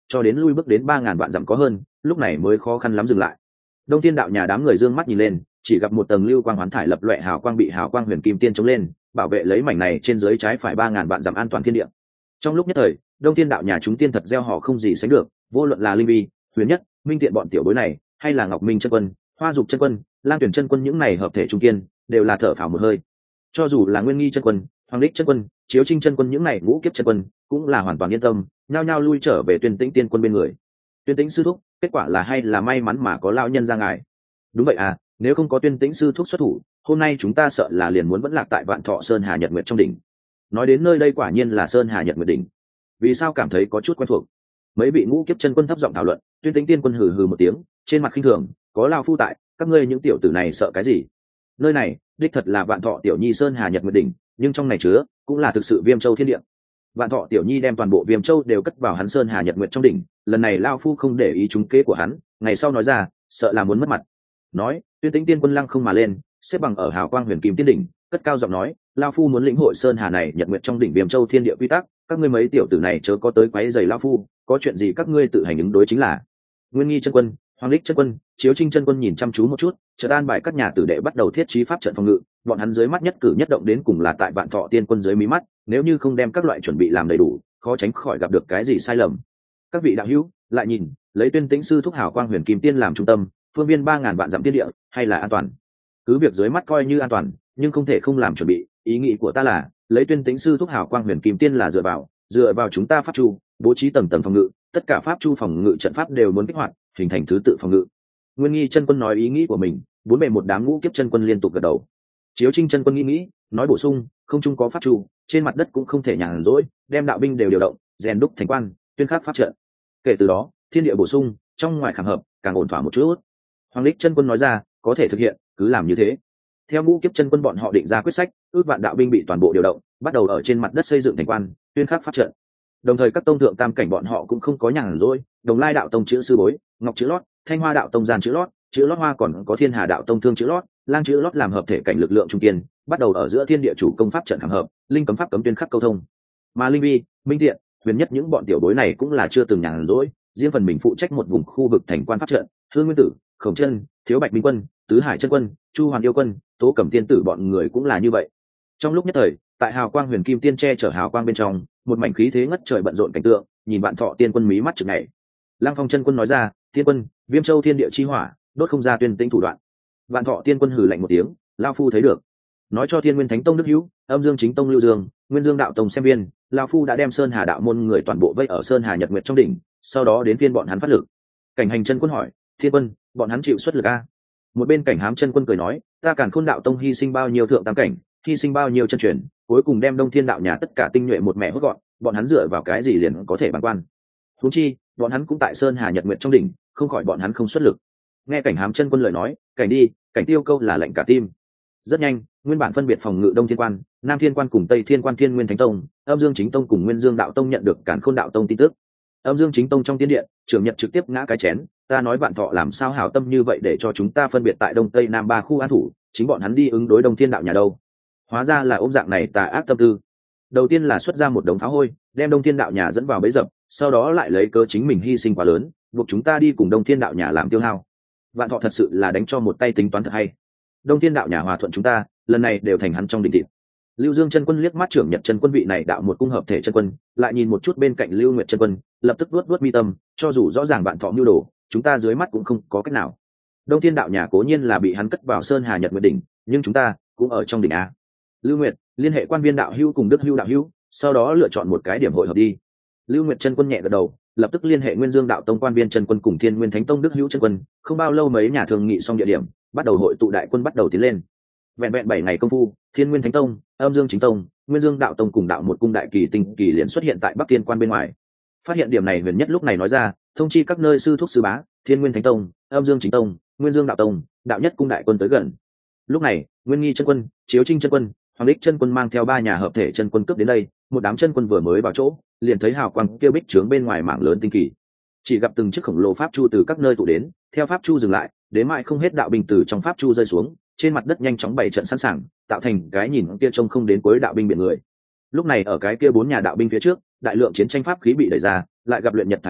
cho đến lui bước đến 3.000 vạn dặm có hơn, lúc này mới khó khăn lắm dừng lại. Đông Thiên đạo nhà đám người dương mắt nhìn lên, chỉ gặp một tầng lưu quang hoán thải lập loè hào quang bị hào quang huyền kim tiên chống lên, bảo vệ lấy mảnh này trên dưới trái phải 3.000 vạn dặm an toàn thiên địa. Trong lúc nhất thời, Đông Thiên đạo nhà chúng tiên thật gieo họ không gì sánh được, vô luận là Linh Vi, Huyền Nhất, Minh Tiện bọn tiểu bối này, hay là Ngọc Minh chân quân, Hoa Dục chân quân, Lang Tuyển chân quân những này hợp thể trung kiên, đều là thở phào một hơi. Cho dù là Nguyên Nghi chân quân, Hoàng Lịch chân quân, Chiếu Trinh chân quân những này ngũ kiếp chân quân, cũng là hoàn toàn yên tâm, nhao nhao lui trở về Tuyên Tĩnh tiên quân bên người. Tuyên Tĩnh sư thúc, kết quả là hay là may mắn mà có lão nhân ra ngài. Đúng vậy à, nếu không có Tuyên Tĩnh sư thúc xuất thủ, hôm nay chúng ta sợ là liền muốn vẫn lạc tại Vạn Thọ Sơn Hà Nhật Nguyệt trong đỉnh. Nói đến nơi đây quả nhiên là Sơn Hà Nhật Nguyệt đỉnh. Vì sao cảm thấy có chút quen thuộc? Mấy vị ngũ kiếp chân quân thấp giọng thảo luận. Tuyên Tĩnh tiên quân hừ hừ một tiếng, trên mặt khinh thường, có lão phu tại, các ngươi những tiểu tử này sợ cái gì? Nơi này đích thật là Vạn Thọ tiểu nhi Sơn Hà Nhật Nguyệt đỉnh, nhưng trong này chứa cũng là thực sự Viêm Châu thiên địa. Vạn Thọ tiểu nhi đem toàn bộ Viêm Châu đều cất vào hắn Sơn Hà Nhật Nguyệt trong đỉnh, lần này lão phu không để ý trúng kế của hắn, ngày sau nói ra, sợ là muốn mất mặt. Nói, Tuyên Tĩnh tiên quân lăng không mà lên, xếp bằng ở hào quang huyền kim tiên đỉnh, cất cao giọng nói, lão phu muốn lĩnh hội Sơn Hà này Nhật Nguyệt trong đỉnh Viêm Châu thiên địa quy tắc, các ngươi mấy tiểu tử này chớ có tới quấy rầy lão phu, có chuyện gì các ngươi tự hành ứng đối chính là. Nguyên Nghi chân quân, Hoàng Lịch chân quân, Chiếu Trinh chân quân nhìn chăm chú một chút, chợt an bài các nhà tử đệ bắt đầu thiết trí pháp trận phòng ngự, bọn hắn dưới mắt nhất cử nhất động đến cùng là tại Vạn Thọ tiên quân dưới mí mắt, nếu như không đem các loại chuẩn bị làm đầy đủ, khó tránh khỏi gặp được cái gì sai lầm. Các vị đạo hữu, lại nhìn, lấy Tuyên Tĩnh sư thúc hào quang huyền kim tiên làm trung tâm, phương viên 3.000 vạn dặm tiên địa, hay là an toàn? Cứ việc dưới mắt coi như an toàn, nhưng không thể không làm chuẩn bị, ý nghĩ của ta là, lấy Tuyên Tĩnh sư thúc hào quang huyền kim tiên là dựa vào chúng ta pháp chu, bố trí tầng tầng phòng ngự, tất cả pháp chu phòng ngự trận pháp đều muốn kích hoạt, hình thành thứ tự phòng ngự. Nguyên Nghi chân quân nói ý nghĩ của mình, bốn bề một đám ngũ kiếp chân quân liên tục gật đầu. Chiếu Trinh chân quân nghĩ, nói bổ sung, không chung có pháp chu, trên mặt đất cũng không thể nhàn rỗi, đem đạo binh đều điều động, rèn đúc thành quan, tuyên khắc pháp trận. Kể từ đó, thiên địa bổ sung, trong ngoài khảm hợp, càng ổn thỏa một chút. Hoàng Lịch chân quân nói ra, có thể thực hiện, cứ làm như thế. Theo ngũ kiếp chân quân bọn họ định ra quyết sách, ước vạn đạo binh bị toàn bộ điều động, bắt đầu ở trên mặt đất xây dựng thành quan, tuyên khắc pháp trận. Đồng thời các tông thượng tam cảnh bọn họ cũng không có nhàn rỗi, Đồng Lai đạo tông chữ sư bối, Ngọc chữ lót, Thanh Hoa đạo tông gian chữ lót hoa còn có Thiên Hà đạo tông thương chữ lót, Lang chữ lót làm hợp thể cảnh lực lượng trung kiên, bắt đầu ở giữa thiên địa chủ công pháp trận khảm hợp, linh cấm pháp cấm tuyên khắc câu thông. Mà Linh Vi, Minh Tiện, Huyền Nhất những bọn tiểu bối này cũng là chưa từng nhàn rỗi, riêng phần mình phụ trách một vùng khu vực thành quan pháp trận. Hương Nguyên Tử, Khổng Chân, Thiếu Bạch Minh Quân, Tứ Hải chân quân, Chu Hoàn yêu quân, Tố Cẩm tiên tử bọn người cũng là như vậy. Trong lúc nhất thời, tại hào quang huyền kim tiên che chở hào quang bên trong, một mảnh khí thế ngất trời bận rộn cảnh tượng, nhìn Vạn Thọ tiên quân mí mắt chực nhảy. Lăng Phong chân quân nói ra, tiên quân, Viêm Châu thiên địa chi hỏa, đốt không ra Tuyên Tĩnh thủ đoạn. Vạn Thọ tiên quân hừ lạnh một tiếng, lao phu thấy được. Nói cho Thiên Nguyên Thánh tông Đức Hữu, Âm Dương Chính tông Lưu Dương, Nguyên Dương đạo tông xem viên, lao phu đã đem Sơn Hà đạo môn người toàn bộ vây ở Sơn Hà Nhật Nguyệt trong đỉnh, sau đó đến phiên bọn hắn phát lực. Cảnh Hành chân quân hỏi, thiên quân, bọn hắn chịu xuất lực a? Một bên Cảnh Hám chân quân cười nói, ta Càn Khôn đạo tông hy sinh bao nhiêu thượng tam cảnh, hy sinh bao nhiêu chân truyền, cuối cùng đem Đông Thiên đạo nhà tất cả tinh nhuệ một mẹ hốt gọn, bọn hắn dựa vào cái gì liền có thể bằng quan? Huống chi, bọn hắn cũng tại Sơn Hà Nhật Nguyệt trong đỉnh, không khỏi bọn hắn không xuất lực. Nghe Cảnh Hám chân quân lời nói, Cảnh đi, Cảnh tiêu câu là lệnh cả tim. Rất nhanh, nguyên bản phân biệt phòng ngự Đông Thiên quan, Nam Thiên quan cùng Tây Thiên quan Thiên Nguyên Thánh tông, Âm Dương Chính tông cùng Nguyên Dương đạo tông nhận được Càn Khôn đạo tông tin tức. Âm Dương Chính tông trong tiên điện, trưởng nhật trực tiếp ngã cái chén, ta nói Vạn Thọ làm sao hảo tâm như vậy để cho chúng ta phân biệt tại Đông Tây Nam ba khu an thủ, chính bọn hắn đi ứng đối Đông Thiên đạo nhà đâu. Hóa ra là ôm dạng này tà ác tâm tư. Đầu tiên là xuất ra một đống pháo hôi, đem Đông Thiên đạo nhà dẫn vào bẫy dập, sau đó lại lấy cớ chính mình hy sinh quá lớn, buộc chúng ta đi cùng Đông Thiên đạo nhà làm tiêu hao. Vạn Thọ thật sự là đánh cho một tay tính toán thật hay. Đông Thiên đạo nhà hòa thuận chúng ta, lần này đều thành hắn trong định thịt. Lưu Dương chân quân liếc mắt trưởng nhật chân quân vị này đạo một cung hợp thể chân quân, lại nhìn một chút bên cạnh Lưu Nguyệt chân quân, lập tức vuốt mi tâm, cho dù rõ ràng Vạn Thọ mưu đồ, chúng ta dưới mắt cũng không có cách nào. Đông Thiên đạo nhà cố nhiên là bị hắn cất vào Sơn Hà Nhật Nguyệt đỉnh, nhưng chúng ta cũng ở trong đỉnh a. Lưu Nguyệt, liên hệ quan viên đạo hữu cùng Đức Hữu đạo hữu, sau đó lựa chọn một cái điểm hội hợp đi. Lưu Nguyệt chân quân nhẹ gật đầu, lập tức liên hệ Nguyên Dương đạo tông quan viên chân quân cùng Thiên Nguyên Thánh tông Đức Hữu chân quân, không bao lâu mấy nhà thường nghị xong địa điểm, bắt đầu hội tụ đại quân bắt đầu tiến lên. Vẹn 7 ngày công phu, Thiên Nguyên Thánh tông, Âm Dương Chính tông, Nguyên Dương đạo tông cùng đạo một cung đại kỳ tinh kỳ liền xuất hiện tại Bắc Thiên quan bên ngoài. Phát hiện điểm này, Huyền Nhất lúc này nói ra, thông chi các nơi sư thúc sư bá, Thiên Nguyên Thánh tông, Âm Dương Chính tông, Nguyên Dương đạo tông, đạo nhất cung đại quân tới gần. Lúc này, Nguyên Nghi chân quân, Chiếu Trinh chân quân, Hoàng Lịch chân quân mang theo 3 nhà hợp thể chân quân cướp đến đây, một đám chân quân vừa mới vào chỗ, liền thấy hào quang kia bích trướng bên ngoài mảng lớn tinh kỳ. Chỉ gặp từng chiếc khổng lồ pháp chu từ các nơi tụ đến, theo pháp chu dừng lại, đến mãi không hết đạo binh từ trong pháp chu rơi xuống, trên mặt đất nhanh chóng bày trận sẵn sàng, tạo thành cái nhìn kia trông không đến cuối đạo binh biển người. Lúc này ở cái kia 4 nhà đạo binh phía trước, đại lượng chiến tranh pháp khí bị đẩy ra, lại gặp luyện nhật thải nguyệt,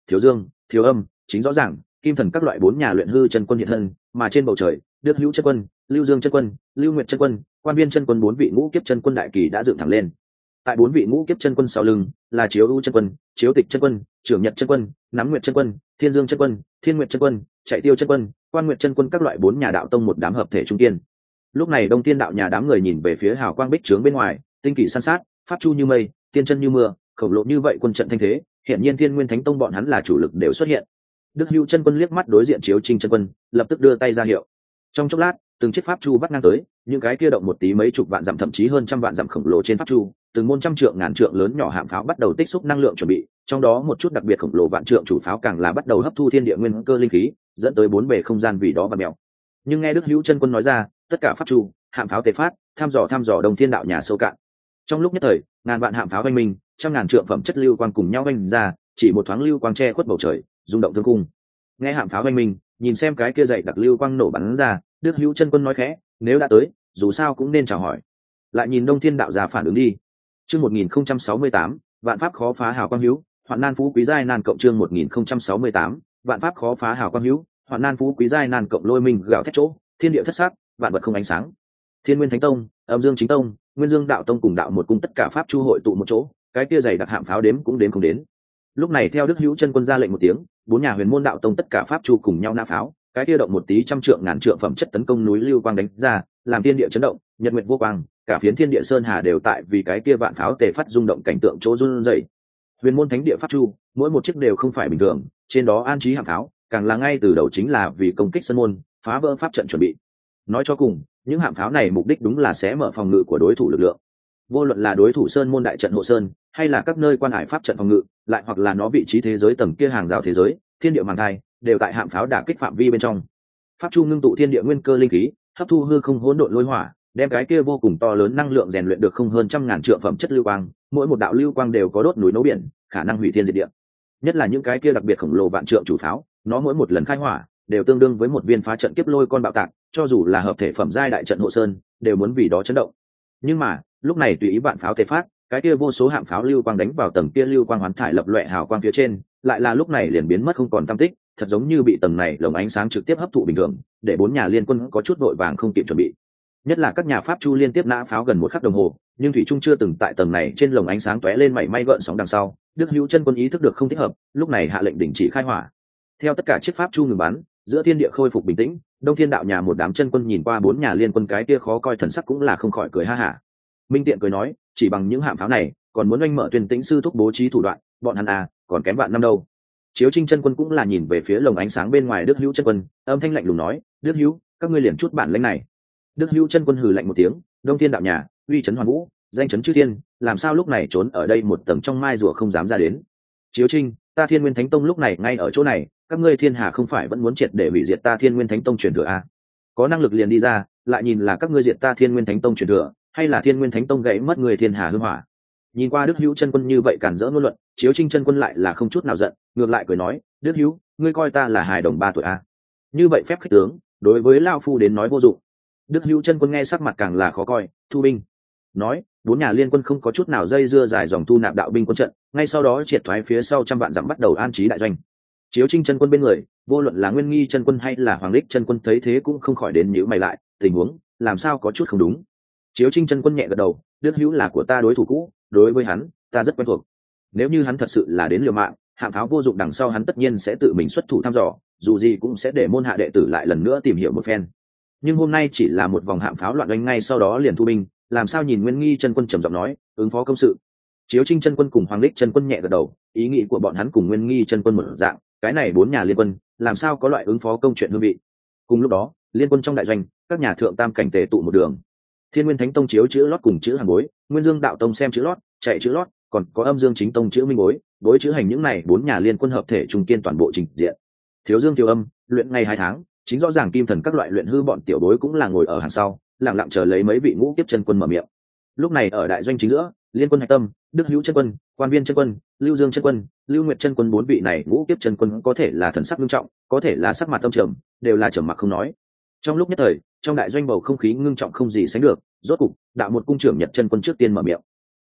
Thiếu Dương, Thiếu Âm, chính rõ ràng kim thần các loại 4 nhà luyện hư chân quân hiện thân, mà trên bầu trời Đức Hữu chân quân, Lưu Dương chân quân, Lưu Nguyệt chân quân, Quan Viên chân quân 4 vị ngũ kiếp chân quân đại kỳ đã dựng thẳng lên. Tại 4 vị ngũ kiếp chân quân sau lưng là Chiếu U chân quân, Chiếu Tịch chân quân, Trưởng Nhật chân quân, Nắm Nguyệt chân quân, Thiên Dương chân quân, Thiên Nguyệt chân quân, Chạy Tiêu chân quân, Quan Nguyệt chân quân các loại 4 nhà đạo tông một đám hợp thể trung kiên. Lúc này Đông Tiên đạo nhà đám người nhìn về phía hào quang bích trướng bên ngoài, tinh kỳ san sát, pháp chu như mây, tiên chân như mưa, khổng lồ như vậy quân trận thanh thế, hiện nhiên Thiên Nguyên Thánh Tông bọn hắn là chủ lực đều xuất hiện. Đức Hữu chân quân liếc mắt đối diện Chiếu Trinh chân quân, lập tức đưa tay ra hiệu. Trong chốc lát, từng chiếc pháp chu bắt ngang tới, những cái kia động một tí mấy chục vạn dặm thậm chí hơn trăm vạn dặm khổng lồ trên pháp chu, từng môn trăm trượng ngàn trượng lớn nhỏ hạm pháo bắt đầu tích xúc năng lượng chuẩn bị, trong đó một chút đặc biệt khổng lồ vạn trượng chủ pháo càng là bắt đầu hấp thu thiên địa nguyên cơ linh khí, dẫn tới 4 bề không gian vì đó và mèo. Nhưng nghe Đức Hữu chân quân nói ra, tất cả pháp chu, hạm pháo tề phát, thăm dò Đông Thiên đạo nhà sâu cạn. Trong lúc nhất thời, ngàn vạn hạm pháo vang minh, trăm ngàn trượng phẩm chất lưu quang cùng nhau vang ra, chỉ một thoáng lưu quang che khuất bầu trời, rung động thương cung. Nghe hạm pháo vang minh, nhìn xem cái kia dậy đặc lưu quang nổ bắn ra, Đức Hữu chân quân nói khẽ, nếu đã tới, dù sao cũng nên chào hỏi. Lại nhìn Đông Thiên đạo gia phản ứng đi. Chương 1068, vạn pháp khó phá hào quang hữu, hoạn nan phú quý giai nan cộng chương 1068, vạn pháp khó phá hào quang hữu, hoạn nan phú quý giai nan cộng lôi minh gạo thét chỗ, thiên địa thất sắc, vạn vật không ánh sáng. Thiên Nguyên Thánh Tông, Âm Dương Chính Tông, Nguyên Dương Đạo Tông cùng đạo một cung tất cả pháp chu hội tụ một chỗ, cái kia dày đặc hạm pháo đếm cũng đếm không đến. Lúc này theo Đức Hữu chân quân ra lệnh một tiếng, 4 nhà Huyền Môn Đạo Tông tất cả pháp chu cùng nhau nã pháo, cái kia động một tí trăm trượng ngàn trượng phẩm chất tấn công núi lưu quang đánh ra, làm thiên địa chấn động, nhật nguyệt vô quang, cả phiến thiên địa sơn hà đều tại vì cái kia vạn pháo tề phát rung động cảnh tượng chỗ run rẩy. Huyền Môn Thánh địa pháp chu, mỗi một chiếc đều không phải bình thường, trên đó an trí hạm pháo, càng là ngay từ đầu chính là vì công kích sơn môn, phá vỡ pháp trận chuẩn bị. Nói cho cùng, những hạm pháo này mục đích đúng là sẽ mở phòng ngự của đối thủ lực lượng. Vô luận là đối thủ sơn môn đại trận hộ sơn, hay là các nơi quan hải pháp trận phòng ngự, lại hoặc là nó vị trí thế giới tầng kia hàng rào thế giới, thiên địa màng thai, đều tại hạm pháo đả kích phạm vi bên trong. Pháp chu ngưng tụ thiên địa nguyên cơ linh khí, hấp thu hư không hỗn độn lôi hỏa, đem cái kia vô cùng to lớn năng lượng rèn luyện được không hơn trăm ngàn trượng phẩm chất lưu quang, mỗi một đạo lưu quang đều có đốt núi nấu biển, khả năng hủy thiên diệt địa. Nhất là những cái kia đặc biệt khổng lồ vạn trượng chủ pháo, nó mỗi một lần khai hỏa đều tương đương với một viên phá trận kiếp lôi con bạo tạc, cho dù là hợp thể phẩm giai đại trận hộ sơn, đều muốn vì đó chấn động. Nhưng mà, lúc này tùy ý vạn pháo tề phát, cái kia vô số hạm pháo lưu quang đánh vào tầng kia lưu quang hoán thải lập loè hào quang phía trên, lại là lúc này liền biến mất không còn tăm tích, thật giống như bị tầng này lồng ánh sáng trực tiếp hấp thụ bình thường, để 4 nhà liên quân có chút vội vàng không kịp chuẩn bị. Nhất là các nhà pháp chu liên tiếp nã pháo gần 1 khắc đồng hồ, nhưng thủy trung chưa từng tại tầng này trên lồng ánh sáng tóe lên mảy may gợn sóng đằng sau, Đức Hữu chân quân ý thức được không thích hợp, lúc này hạ lệnh đình chỉ khai hỏa. Theo tất cả chiếc pháp chu ngừng bắn, giữa thiên địa khôi phục bình tĩnh, Đông Thiên đạo nhà một đám chân quân nhìn qua 4 nhà liên quân cái kia khó coi thần sắc cũng là không khỏi cười ha hả. Minh Tiện cười nói, chỉ bằng những hạm pháo này, còn muốn oanh mở Tuyên Tĩnh sư thúc bố trí thủ đoạn, bọn hắn à, còn kém vạn năm đâu. Chiếu Trinh chân quân cũng là nhìn về phía lồng ánh sáng bên ngoài Đức Hữu chân quân, âm thanh lạnh lùng nói, Đức Hữu, các ngươi liền chút bản lĩnh này. Đức Hữu chân quân hừ lạnh một tiếng, Đông Thiên đạo nhà, uy chấn hoàn vũ, danh chấn chư thiên, làm sao lúc này trốn ở đây một tầng trong mai rùa không dám ra đến. Chiếu Trinh, ta Thiên Nguyên Thánh Tông lúc này ngay ở chỗ này, các ngươi Thiên Hà không phải vẫn muốn triệt để hủy diệt ta Thiên Nguyên Thánh Tông truyền thừa à? Có năng lực liền đi ra, lại nhìn là các ngươi diệt ta Thiên Nguyên Thánh Tông truyền thừa, hay là Thiên Nguyên Thánh Tông gãy mất người Thiên Hà hư hỏa. Nhìn qua Đức Hữu chân quân như vậy cản rỡ ngôn luận, Chiếu Trinh chân quân lại là không chút nào giận, ngược lại cười nói, Đức Hữu, ngươi coi ta là hài đồng 3 tuổi à? Như vậy phép khích tướng, đối với lão phu đến nói vô dụng. Đức Hữu chân quân nghe sắc mặt càng là khó coi, thu binh. Nói, 4 nhà liên quân không có chút nào dây dưa dài dòng thu nạp đạo binh quân trận, ngay sau đó triệt thoái phía sau trăm vạn dặm bắt đầu an trí đại doanh. Chiếu Trinh chân quân bên người, vô luận là Nguyên Nghi chân quân hay là Hoàng Lịch chân quân thấy thế cũng không khỏi đến nhíu mày lại, tình huống làm sao có chút không đúng. Chiếu Trinh chân quân nhẹ gật đầu, Đức Hữu là của ta đối thủ cũ, đối với hắn, ta rất quen thuộc. Nếu như hắn thật sự là đến liều mạng, hạng pháo vô dụng đằng sau hắn tất nhiên sẽ tự mình xuất thủ thăm dò, dù gì cũng sẽ để môn hạ đệ tử lại lần nữa tìm hiểu một phen. Nhưng hôm nay chỉ là một vòng hạng pháo loạn đánh ngay sau đó liền thu binh, làm sao nhìn Nguyên Nghi chân quân trầm giọng nói, ứng phó công sự. Chiếu Trinh chân quân cùng Hoàng Lịch chân quân nhẹ gật đầu, ý nghĩ của bọn hắn cùng Nguyên Nghi chân quân một dạng, cái này 4 nhà liên quân, làm sao có loại ứng phó công chuyện hương vị. Cùng lúc đó, liên quân trong đại doanh, các nhà thượng tam cảnh tề tụ một đường. Thiên Nguyên Thánh Tông chiếu chữ lót cùng chữ hàng bối, Nguyên Dương Đạo Tông xem chữ lót, chạy chữ lót, còn có Âm Dương Chính Tông chữ minh bối, bối chữ hành những này 4 nhà liên quân hợp thể trùng kiên toàn bộ trình diện. Thiếu Dương Thiếu Âm, luyện ngày 2 tháng, chính rõ ràng kim thần các loại luyện hư bọn tiểu bối cũng là ngồi ở hàng sau, lặng lặng chờ lấy mấy vị ngũ kiếp chân quân mở miệng. Lúc này ở đại doanh chính giữa, liên quân hạch tâm, Đức Hữu chân quân, Quan Viên chân quân, Lưu Dương chân quân, Lưu Nguyệt chân quân 4 vị này ngũ kiếp chân quân có thể là thần sắc nghiêm trọng, có thể là sắc mặt âm trầm, đều là trầm mặc không nói. Trong lúc nhất thời, trong đại doanh bầu không khí ngưng trọng không gì sánh được, rốt cục, đạo một cung trưởng Nhật chân quân trước tiên mở miệng.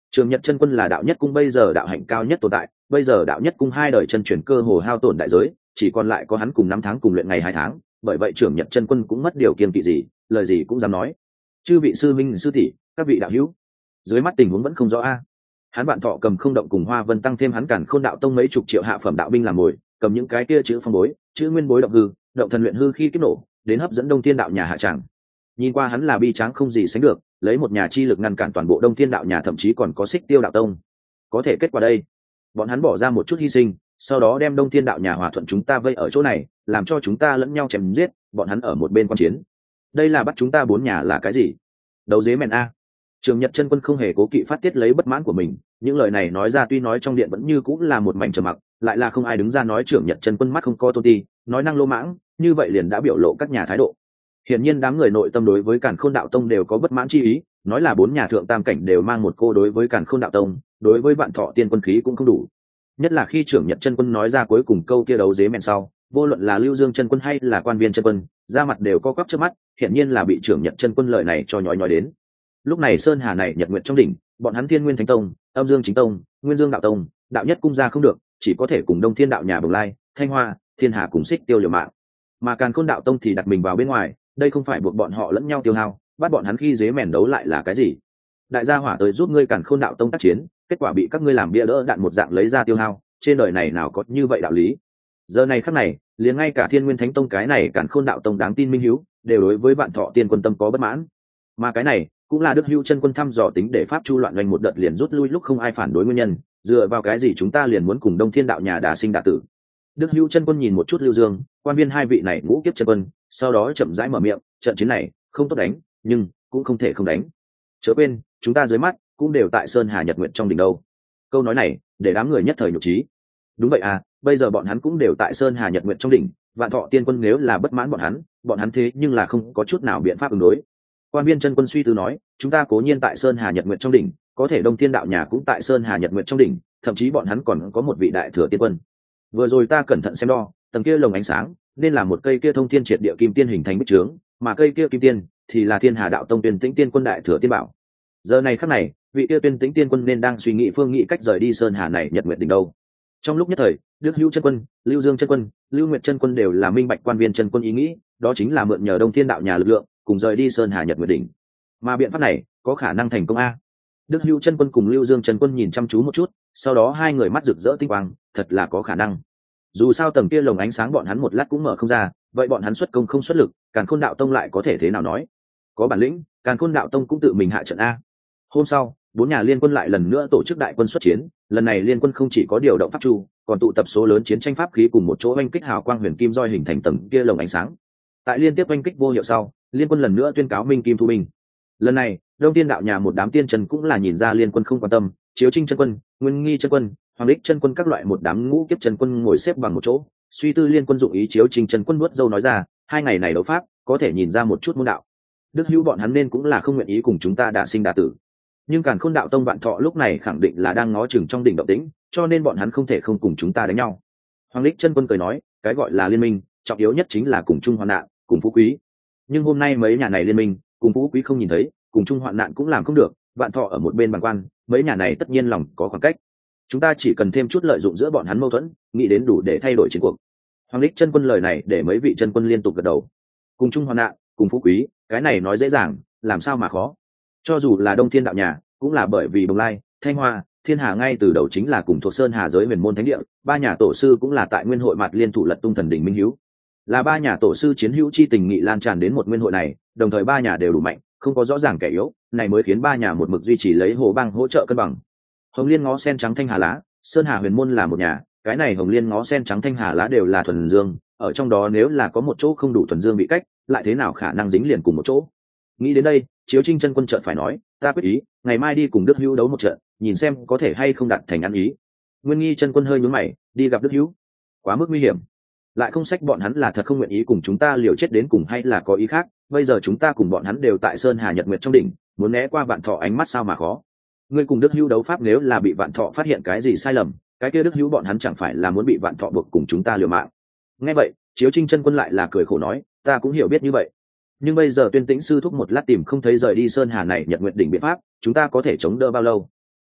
Trường Nhật chân quân là đạo nhất cung bây giờ đạo hạnh cao nhất tồn tại, bây giờ đạo nhất cung 2 đời chân truyền cơ hồ hao tổn đại giới, chỉ còn lại có hắn cùng 5 tháng cùng luyện ngày 2 tháng, bởi vậy Trường Nhật chân quân cũng mất điều kiêng kỵ gì, lời gì cũng dám nói. Chư vị sư minh sư tỷ, các vị đạo hữu, dưới mắt tình huống vẫn không rõ a. Hắn bạn thọ cầm không động cùng Hoa Vân tăng thêm hắn Càn Khôn đạo tông mấy chục triệu hạ phẩm đạo binh làm mồi, cầm những cái kia chữ phong bối, chữ nguyên bối động hư, động thần luyện hư khi kiếp nổ, đến hấp dẫn Đông Thiên đạo nhà hạ tràng. Nhìn qua hắn là bi tráng không gì sánh được, lấy một nhà chi lực ngăn cản toàn bộ Đông Thiên đạo nhà, thậm chí còn có Xích Tiêu đạo tông. Có thể kết quả đây, bọn hắn bỏ ra một chút hy sinh, sau đó đem Đông Thiên đạo nhà hòa thuận chúng ta vây ở chỗ này, làm cho chúng ta lẫn nhau chém giết, bọn hắn ở một bên quan chiến. Đây là bắt chúng ta 4 nhà là cái gì? Đấu dế mèn a. Trường Nhật chân quân không hề cố kỵ phát tiết lấy bất mãn của mình, những lời này nói ra tuy nói trong điện vẫn như cũng là một mảnh trầm mặc, lại là không ai đứng ra nói Trường Nhật chân quân mắt không có tôn ti, nói năng lô mãng, như vậy liền đã biểu lộ các nhà thái độ. Hiển nhiên đám người nội tâm đối với Càn Khôn đạo tông đều có bất mãn chi ý, nói là 4 nhà thượng tam cảnh đều mang một cô đối với Càn Khôn đạo tông, đối với Vạn Thọ tiên quân khí cũng không đủ. Nhất là khi Trường Nhật chân quân nói ra cuối cùng câu kia đấu dế mèn sau, vô luận là Lưu Dương chân quân hay là Quan Viên chân quân, da mặt đều co quắp trước mắt, hiển nhiên là bị Trường Nhật chân quân lời này cho nhói đến. Lúc này sơn hà này nhật nguyện trong đỉnh, bọn hắn Thiên Nguyên Thánh Tông, Âm Dương Chính Tông, Nguyên Dương đạo tông, đạo nhất cung ra không được, chỉ có thể cùng Đông Thiên đạo nhà Bồng Lai, Thanh Hoa, Thiên Hà cùng Xích Tiêu liều mạng. Mà Càn Khôn đạo tông thì đặt mình vào bên ngoài, đây không phải buộc bọn họ lẫn nhau tiêu hao, bắt bọn hắn khi dế mèn đấu lại là cái gì? Đại gia hỏa tới giúp ngươi Càn Khôn đạo tông tác chiến, kết quả bị các ngươi làm bia đỡ đạn một dạng lấy ra tiêu hao, trên đời này nào có như vậy đạo lý? Giờ này khắc này, liền ngay cả Thiên Nguyên Thánh Tông cái này Càn Khôn đạo tông đáng tin minh hiếu, đều đối với Vạn Thọ tiên quân tâm có bất mãn. Mà cái này cũng là Đức Hữu chân quân thăm dò tính để pháp chu loạn doanh một đợt liền rút lui lúc không ai phản đối nguyên nhân, dựa vào cái gì chúng ta liền muốn cùng Đông Thiên đạo nhà đả sinh đả tử? Đức Hữu chân quân nhìn một chút Lưu Dương, Quan Viên hai vị này ngũ kiếp chân quân, sau đó chậm rãi mở miệng, trận chiến này không tốt đánh, nhưng cũng không thể không đánh. Chớ quên, chúng ta dưới mắt cũng đều tại Sơn Hà Nhật Nguyện trong đỉnh đâu. Câu nói này để đám người nhất thời nhục trí. Đúng vậy à, bây giờ bọn hắn cũng đều tại Sơn Hà Nhật Nguyện trong đỉnh, Vạn Thọ tiên quân nếu là bất mãn bọn hắn thế nhưng là không có chút nào biện pháp ứng đối. Quan Viên chân quân suy tư nói, chúng ta cố nhiên tại Sơn Hà Nhật Nguyện trong đỉnh, có thể Đông Thiên đạo nhà cũng tại Sơn Hà Nhật Nguyện trong đỉnh, thậm chí bọn hắn còn có một vị đại thừa tiên quân. Vừa rồi ta cẩn thận xem đo, tầng kia lồng ánh sáng nên là một cây kia thông thiên triệt địa kim tiên hình thành bích trướng, mà cây kia kim tiên thì là Thiên Hà đạo tông Tuyên Tĩnh tiên quân đại thừa tiên bảo. Giờ này khắc này, vị kia Tuyên Tĩnh tiên quân nên đang suy nghĩ phương nghị cách rời đi Sơn Hà này Nhật Nguyện đỉnh đâu. Trong lúc nhất thời, Đức Hữu chân quân, Lưu Dương chân quân, Lưu Nguyệt chân quân đều là minh bạch Quan Viên chân quân ý nghĩ, đó chính là mượn nhờ Đông Thiên đạo nhà lực lượng, cùng rời đi Sơn Hà Nhật Nguyệt đỉnh. Mà biện pháp này có khả năng thành công a? Đức Hữu chân quân cùng Lưu Dương chân quân nhìn chăm chú một chút, sau đó hai người mắt rực rỡ tinh quang, thật là có khả năng. Dù sao tầng kia lồng ánh sáng bọn hắn một lát cũng mở không ra, vậy bọn hắn xuất công không xuất lực, Càn Khôn đạo tông lại có thể thế nào nói? Có bản lĩnh, Càn Khôn đạo tông cũng tự mình hạ trận a. Hôm sau, 4 nhà liên quân lại lần nữa tổ chức đại quân xuất chiến, lần này liên quân không chỉ có điều động pháp chu, còn tụ tập số lớn chiến tranh pháp khí cùng một chỗ oanh kích hào quang huyền kim roi hình thành tầng kia lồng ánh sáng. Tại liên tiếp oanh kích vô hiệu sau, liên quân lần nữa tuyên cáo minh kim thu binh. Lần này, Đông Thiên đạo nhà một đám tiên trần cũng là nhìn ra liên quân không quan tâm, Chiếu Trinh chân quân, Nguyên Nghi chân quân, Hoàng Đích chân quân các loại một đám ngũ kiếp chân quân ngồi xếp bằng một chỗ, suy tư liên quân dụng ý. Chiếu Trinh chân quân nuốt dâu nói ra, 2 ngày này đấu pháp, có thể nhìn ra một chút môn đạo. Đức Hữu bọn hắn nên cũng là không nguyện ý cùng chúng ta đả sinh đả tử. Nhưng Càn Khôn đạo tông Vạn Thọ lúc này khẳng định là đang ngó chừng trong đỉnh động tĩnh, cho nên bọn hắn không thể không cùng chúng ta đánh nhau. Hoàng Đích chân quân cười nói, cái gọi là liên minh, trọng yếu nhất chính là cùng chung hoạn nạn, cùng phú quý. Nhưng hôm nay mấy nhà này liên minh, cùng phú quý không nhìn thấy, cùng chung hoạn nạn cũng làm không được, Vạn Thọ ở một bên bàng quan, mấy nhà này tất nhiên lòng có khoảng cách. Chúng ta chỉ cần thêm chút lợi dụng giữa bọn hắn mâu thuẫn, nghĩ đến đủ để thay đổi chiến cuộc. Hoàng Đích chân quân lời này để mấy vị chân quân liên tục gật đầu. Cùng chung hoạn nạn, cùng phú quý, cái này nói dễ dàng, làm sao mà khó? Cho dù là Đông Thiên đạo nhà, cũng là bởi vì Bồng Lai, Thanh Hoa, Thiên Hà ngay từ đầu chính là cùng thuộc Sơn Hà giới huyền môn thánh địa, 3 nhà tổ sư cũng là tại Nguyên hội mặt liên thủ lật tung thần đỉnh minh hiếu. Là 3 nhà tổ sư chiến hữu chi tình nghị lan tràn đến một nguyên hội này, đồng thời 3 nhà đều đủ mạnh, không có rõ ràng kẻ yếu, này mới khiến 3 nhà một mực duy trì lấy hồ bang hỗ trợ cân bằng. Hồng Liên ngó sen trắng Thanh Hà lá, Sơn Hà huyền môn là một nhà, cái này Hồng Liên ngó sen trắng Thanh Hà lá đều là thuần dương, ở trong đó nếu là có một chỗ không đủ thuần dương bị cách, lại thế nào khả năng dính liền cùng một chỗ. Nghĩ đến đây, Chiếu Trinh chân quân chợt phải nói, ta quyết ý, ngày mai đi cùng Đức Hữu đấu một trận, nhìn xem có thể hay không đạt thành ăn ý. Nguyên Nghi chân quân hơi nhướng mày, đi gặp Đức Hữu, quá mức nguy hiểm. Lại không sách bọn hắn là thật không nguyện ý cùng chúng ta liều chết đến cùng hay là có ý khác, bây giờ chúng ta cùng bọn hắn đều tại Sơn Hà Nhật Nguyệt trong đỉnh, muốn né qua Vạn Thọ ánh mắt sao mà khó. Ngươi cùng Đức Hữu đấu pháp nếu là bị Vạn Thọ phát hiện cái gì sai lầm, cái kia Đức Hữu bọn hắn chẳng phải là muốn bị Vạn Thọ buộc cùng chúng ta liều mạng. Nghe vậy, Chiếu Trinh chân quân lại là cười khổ nói, ta cũng hiểu biết như vậy, nhưng bây giờ Tuyên Tĩnh sư thúc một lát tìm không thấy rời đi Sơn Hà này Nhật Nguyệt đỉnh biện pháp, chúng ta có thể chống đỡ bao lâu?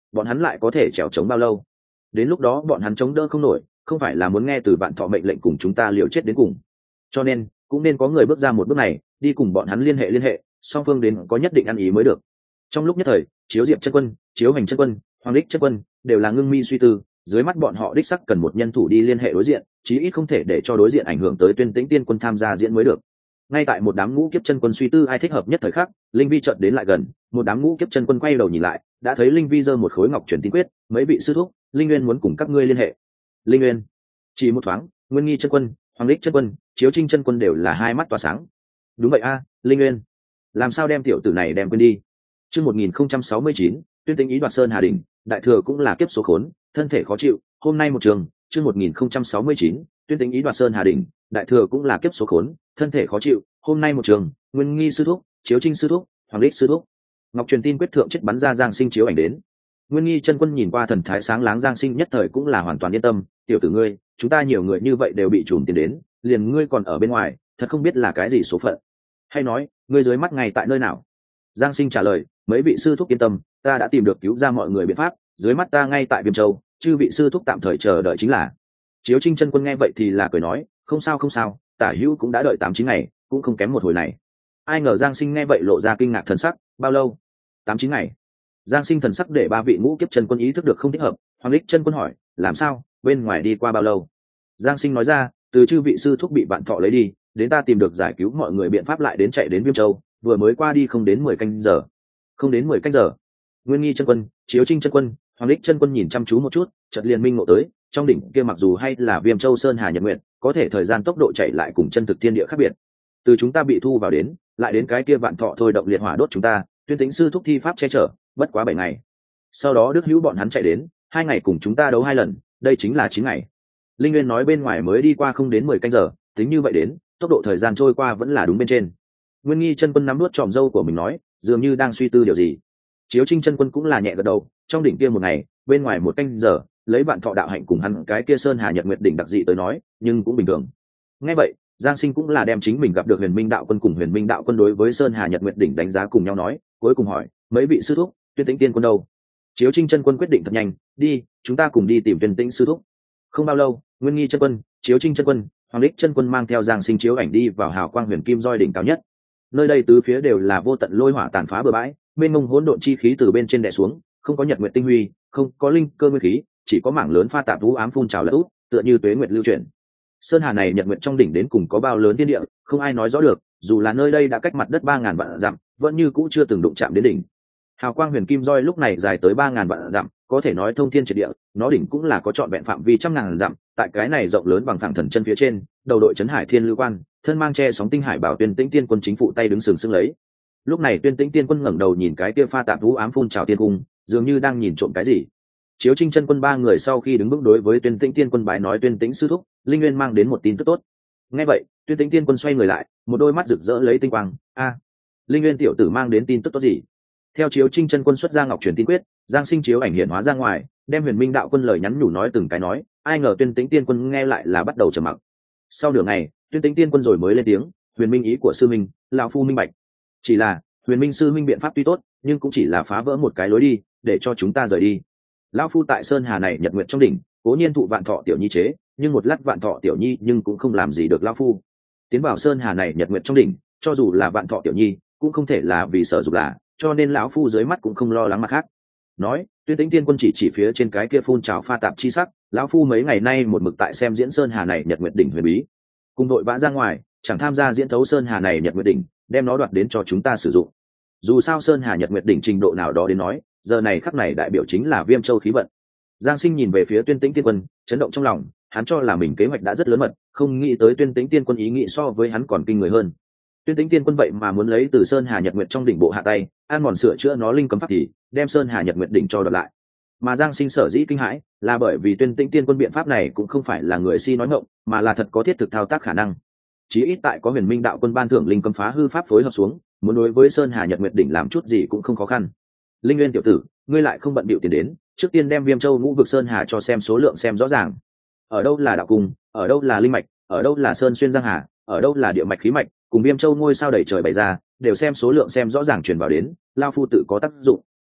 bọn hắn lại có thể trèo trống bao lâu? Đến lúc đó bọn hắn chống đỡ không nổi, không phải là muốn nghe từ vạn thọ mệnh lệnh cùng chúng ta liều chết đến cùng. Cho nên cũng nên có người bước ra một bước này, đi cùng bọn hắn liên hệ, song phương đến có nhất định ăn ý mới được. Trong lúc nhất thời, Chiếu Diệp chân quân, Chiếu Hành chân quân, Hoàng Đích chân quân đều là ngưng mi suy tư, dưới mắt bọn họ đích sắc cần một nhân thủ đi liên hệ đối diện, chí ít không thể để cho đối diện ảnh hưởng tới Tuyên Tĩnh Tiên quân tham gia diễn mới được. Ngay tại một đám ngũ kiếp chân quân suy tư ai thích hợp nhất thời khắc, Linh Vi chợt đến lại gần, một đám ngũ kiếp chân quân quay đầu nhìn lại, đã thấy Linh Vi giơ một khối ngọc truyền tin quyết, mấy vị sư thúc, Linh Nguyên muốn cùng các ngươi liên hệ. Linh Nguyên. Chỉ một thoáng, Nguyên Nghi chân quân, Hoàng Đích chân quân, Chiếu Trinh chân quân đều là hai mắt tỏa sáng. Đúng vậy a, Linh Nguyên. Làm sao đem tiểu tử này đem quên đi? Chương 1069, Tuyên Tĩnh ý đoạt Sơn Hà Đỉnh, đại thừa cũng là kiếp số khốn, thân thể khó chịu, hôm nay một trường, chương 1069, Tuyên Tĩnh ý đoạt Sơn Hà Đỉnh, đại thừa cũng là kiếp số khốn, thân thể khó chịu, hôm nay một trường, Nguyên Nghi sư thúc, Chiếu Trinh sư thúc, Hoàng Đích sư thúc. Ngọc truyền tin quyết thượng chết bắn ra Giang Sinh chiếu ảnh đến. Nguyên Nghi chân quân nhìn qua thần thái sáng láng Giang Sinh nhất thời cũng là hoàn toàn yên tâm, tiểu tử ngươi, chúng ta nhiều người như vậy đều bị trùm tiền đến, liền ngươi còn ở bên ngoài, thật không biết là cái gì số phận. Hay nói, ngươi dưới mắt ngay tại nơi nào? Giang Sinh trả lời, mấy vị sư thúc yên tâm, ta đã tìm được cứu ra mọi người biện pháp, dưới mắt ta ngay tại Viêm Châu, chư vị sư thúc tạm thời chờ đợi chính là. Chiếu Trinh chân quân nghe vậy thì là cười nói, không sao, tả hữu cũng đã đợi 8-9 ngày, cũng không kém một hồi này. Ai ngờ Giang Sinh nghe vậy lộ ra kinh ngạc thần sắc, bao lâu? 8-9 ngày. Giang Sinh thần sắc để ba vị ngũ kiếp chân quân ý thức được không thích hợp. Hoàng Đích chân quân hỏi, làm sao, bên ngoài đi qua bao lâu? Giang Sinh nói ra, từ chư vị sư thúc bị Vạn Thọ lấy đi, đến ta tìm được giải cứu mọi người biện pháp lại đến chạy đến Viêm Châu, vừa mới qua đi không đến 10 canh giờ. Không đến 10 canh giờ. Nguyên Nghi chân quân, Chiếu Trinh chân quân, Hoàng Đích chân quân nhìn chăm chú một chút, chợt liền minh ngộ tới, trong đỉnh kia mặc dù hay là Viêm Châu Sơn Hà Nhật Nguyệt, có thể thời gian tốc độ chạy lại cùng chân thực thiên địa khác biệt. Từ chúng ta bị thu vào đến, lại đến cái kia Vạn Thọ thôi động liệt hỏa đốt chúng ta, Tuyên Tĩnh sư thúc thi pháp che chở, bất quá 7 ngày. Sau đó Đức Hữu bọn hắn chạy đến, 2 ngày cùng chúng ta đấu 2 lần, đây chính là 9 ngày. Linh Nguyên nói bên ngoài mới đi qua không đến 10 canh giờ, tính như vậy đến, tốc độ thời gian trôi qua vẫn là đúng bên trên. Nguyên Nghi chân quân nắm nuốt tròm râu của mình nói, dường như đang suy tư điều gì. Chiếu Trinh chân quân cũng là nhẹ gật đầu, trong đỉnh kia một ngày, bên ngoài 1 canh giờ, lấy Vạn Thọ đạo hạnh cùng hắn cái kia Sơn Hà Nhật Nguyệt đỉnh đặc dị tới nói, nhưng cũng bình thường. Nghe vậy, Giang Sinh cũng là đem chính mình gặp được Huyền Minh đạo quân cùng Huyền Minh đạo quân đối với Sơn Hà Nhật Nguyệt đỉnh đánh giá cùng nhau nói, cuối cùng hỏi, mấy vị sư thúc, Tuyên Tĩnh tiên quân đâu? Chiếu Trinh chân quân quyết định thật nhanh, đi, chúng ta cùng đi tìm Tuyên Tĩnh sư thúc. Không bao lâu, Nguyên Nghi chân quân, Chiếu Trinh chân quân, Hoàng Đích chân quân mang theo Giang Sinh chiếu ảnh đi vào hào quang huyền kim roi đỉnh cao nhất. Nơi đây tứ phía đều là vô tận lôi hỏa tàn phá bừa bãi, mênh mông hỗn độn chi khí từ bên trên đè xuống, không có nhật nguyệt tinh huy, không có linh cơ nguyên khí, chỉ có mảng lớn pha tạp vũ ám phun trào lẫn út, tựa như tuế nguyệt lưu chuyển. Sơn hà này nhật nguyệt trong đỉnh đến cùng có bao lớn thiên địa, không ai nói rõ được, dù là nơi đây đã cách mặt đất 3000 vạn dặm, vẫn như cũ chưa từng đụng chạm đến đỉnh. Hào quang huyền kim roi lúc này dài tới 3000 vạn dặm, có thể nói thông thiên triệt địa, nó đỉnh cũng là có trọn vẹn phạm vi trăm ngàn dặm, tại cái này rộng lớn bằng phẳng thần chân phía trên, đầu đội trấn hải thiên lưu quan, thân mang che sóng tinh hải bảo Tuyên Tĩnh tiên quân chính phụ tay đứng sừng sững lấy. Lúc này Tuyên Tĩnh tiên quân ngẩng đầu nhìn cái kia pha tạp vũ ám phun trào tiên cung, dường như đang nhìn trộm cái gì. Chiếu Trinh chân quân ba người sau khi đứng vững đối với Tuyên Tĩnh tiên quân bái nói, Tuyên Tĩnh sư thúc, Linh Nguyên mang đến một tin tức tốt. Nghe vậy, Tuyên Tĩnh tiên quân xoay người lại, một đôi mắt rực rỡ lấy tinh quang, Linh Nguyên tiểu tử mang đến tin tức tốt gì? Theo Chiếu Trinh chân quân xuất ra ngọc truyền tin quyết, Giang Sinh chiếu ảnh hiện hóa ra ngoài, đem Huyền Minh đạo quân lời nhắn nhủ nói từng cái nói, ai ngờ Tuyên Tĩnh tiên quân nghe lại là bắt đầu trầm mặc. Sau nửa ngày, Tuyên Tĩnh tiên quân rồi mới lên tiếng, Huyền Minh ý của sư minh, lão phu minh bạch. Chỉ là, Huyền Minh sư minh biện pháp tuy tốt, nhưng cũng chỉ là phá vỡ một cái lối đi, để cho chúng ta rời đi. Lão phu tại Sơn Hà này nhật nguyện trong đỉnh, cố nhiên thụ Vạn Thọ tiểu nhi chế, nhưng một lát Vạn Thọ tiểu nhi nhưng cũng không làm gì được lão phu. Tiến vào Sơn Hà này nhật nguyện trong đỉnh, cho dù là Vạn Thọ tiểu nhi, cũng không thể là vì sợ dục là, cho nên lão phu dưới mắt cũng không lo lắng mặt khác. Nói, Tuyên Tĩnh tiên quân chỉ phía trên cái kia phun trào pha tạp chi sắc, lão phu mấy ngày nay một mực tại xem diễn Sơn Hà này nhật nguyện đỉnh huyền bí, cùng đội vã ra ngoài, chẳng tham gia diễn thấu Sơn Hà này nhật nguyện đỉnh, đem nó đoạt đến cho chúng ta sử dụng. Dù sao Sơn Hà nhật nguyện đỉnh trình độ nào đó đến nói, giờ này khắc này đại biểu chính là Viêm Châu khí vận. Giang Sinh nhìn về phía Tuyên Tĩnh tiên quân, chấn động trong lòng, hắn cho là mình kế hoạch đã rất lớn mật, không nghĩ tới Tuyên Tĩnh tiên quân ý nghĩ so với hắn còn kinh người hơn. Tuyên Tĩnh tiên quân vậy mà muốn lấy từ Sơn Hà Nhật Nguyệt trong đỉnh bộ hạ tay, an mòn sửa chữa nó linh cấm pháp thì đem Sơn Hà Nhật Nguyệt đỉnh cho đoạt lại. Mà Giang Sinh sở dĩ kinh hãi, là bởi vì Tuyên Tĩnh tiên quân biện pháp này cũng không phải là người si nói ngọng, mà là thật có thiết thực thao tác khả năng. Chí ít tại có Huyền Minh đạo quân ban thưởng linh cấm phá hư pháp phối hợp xuống, muốn đối với Sơn Hà Nhật Nguyệt đỉnh làm chút gì cũng không khó khăn. Linh Nguyên tiểu tử, ngươi lại không bận bịu tiền đến, trước tiên đem Viêm Châu Ngũ vực Sơn Hà cho xem số lượng xem rõ ràng. Ở đâu là đạo cung, ở đâu là linh mạch, ở đâu là sơn xuyên giang hà, ở đâu là địa mạch khí mạch, cùng Viêm Châu ngôi sao đầy trời bày ra, đều xem số lượng xem rõ ràng truyền vào đến, lao phu tự có tác dụng.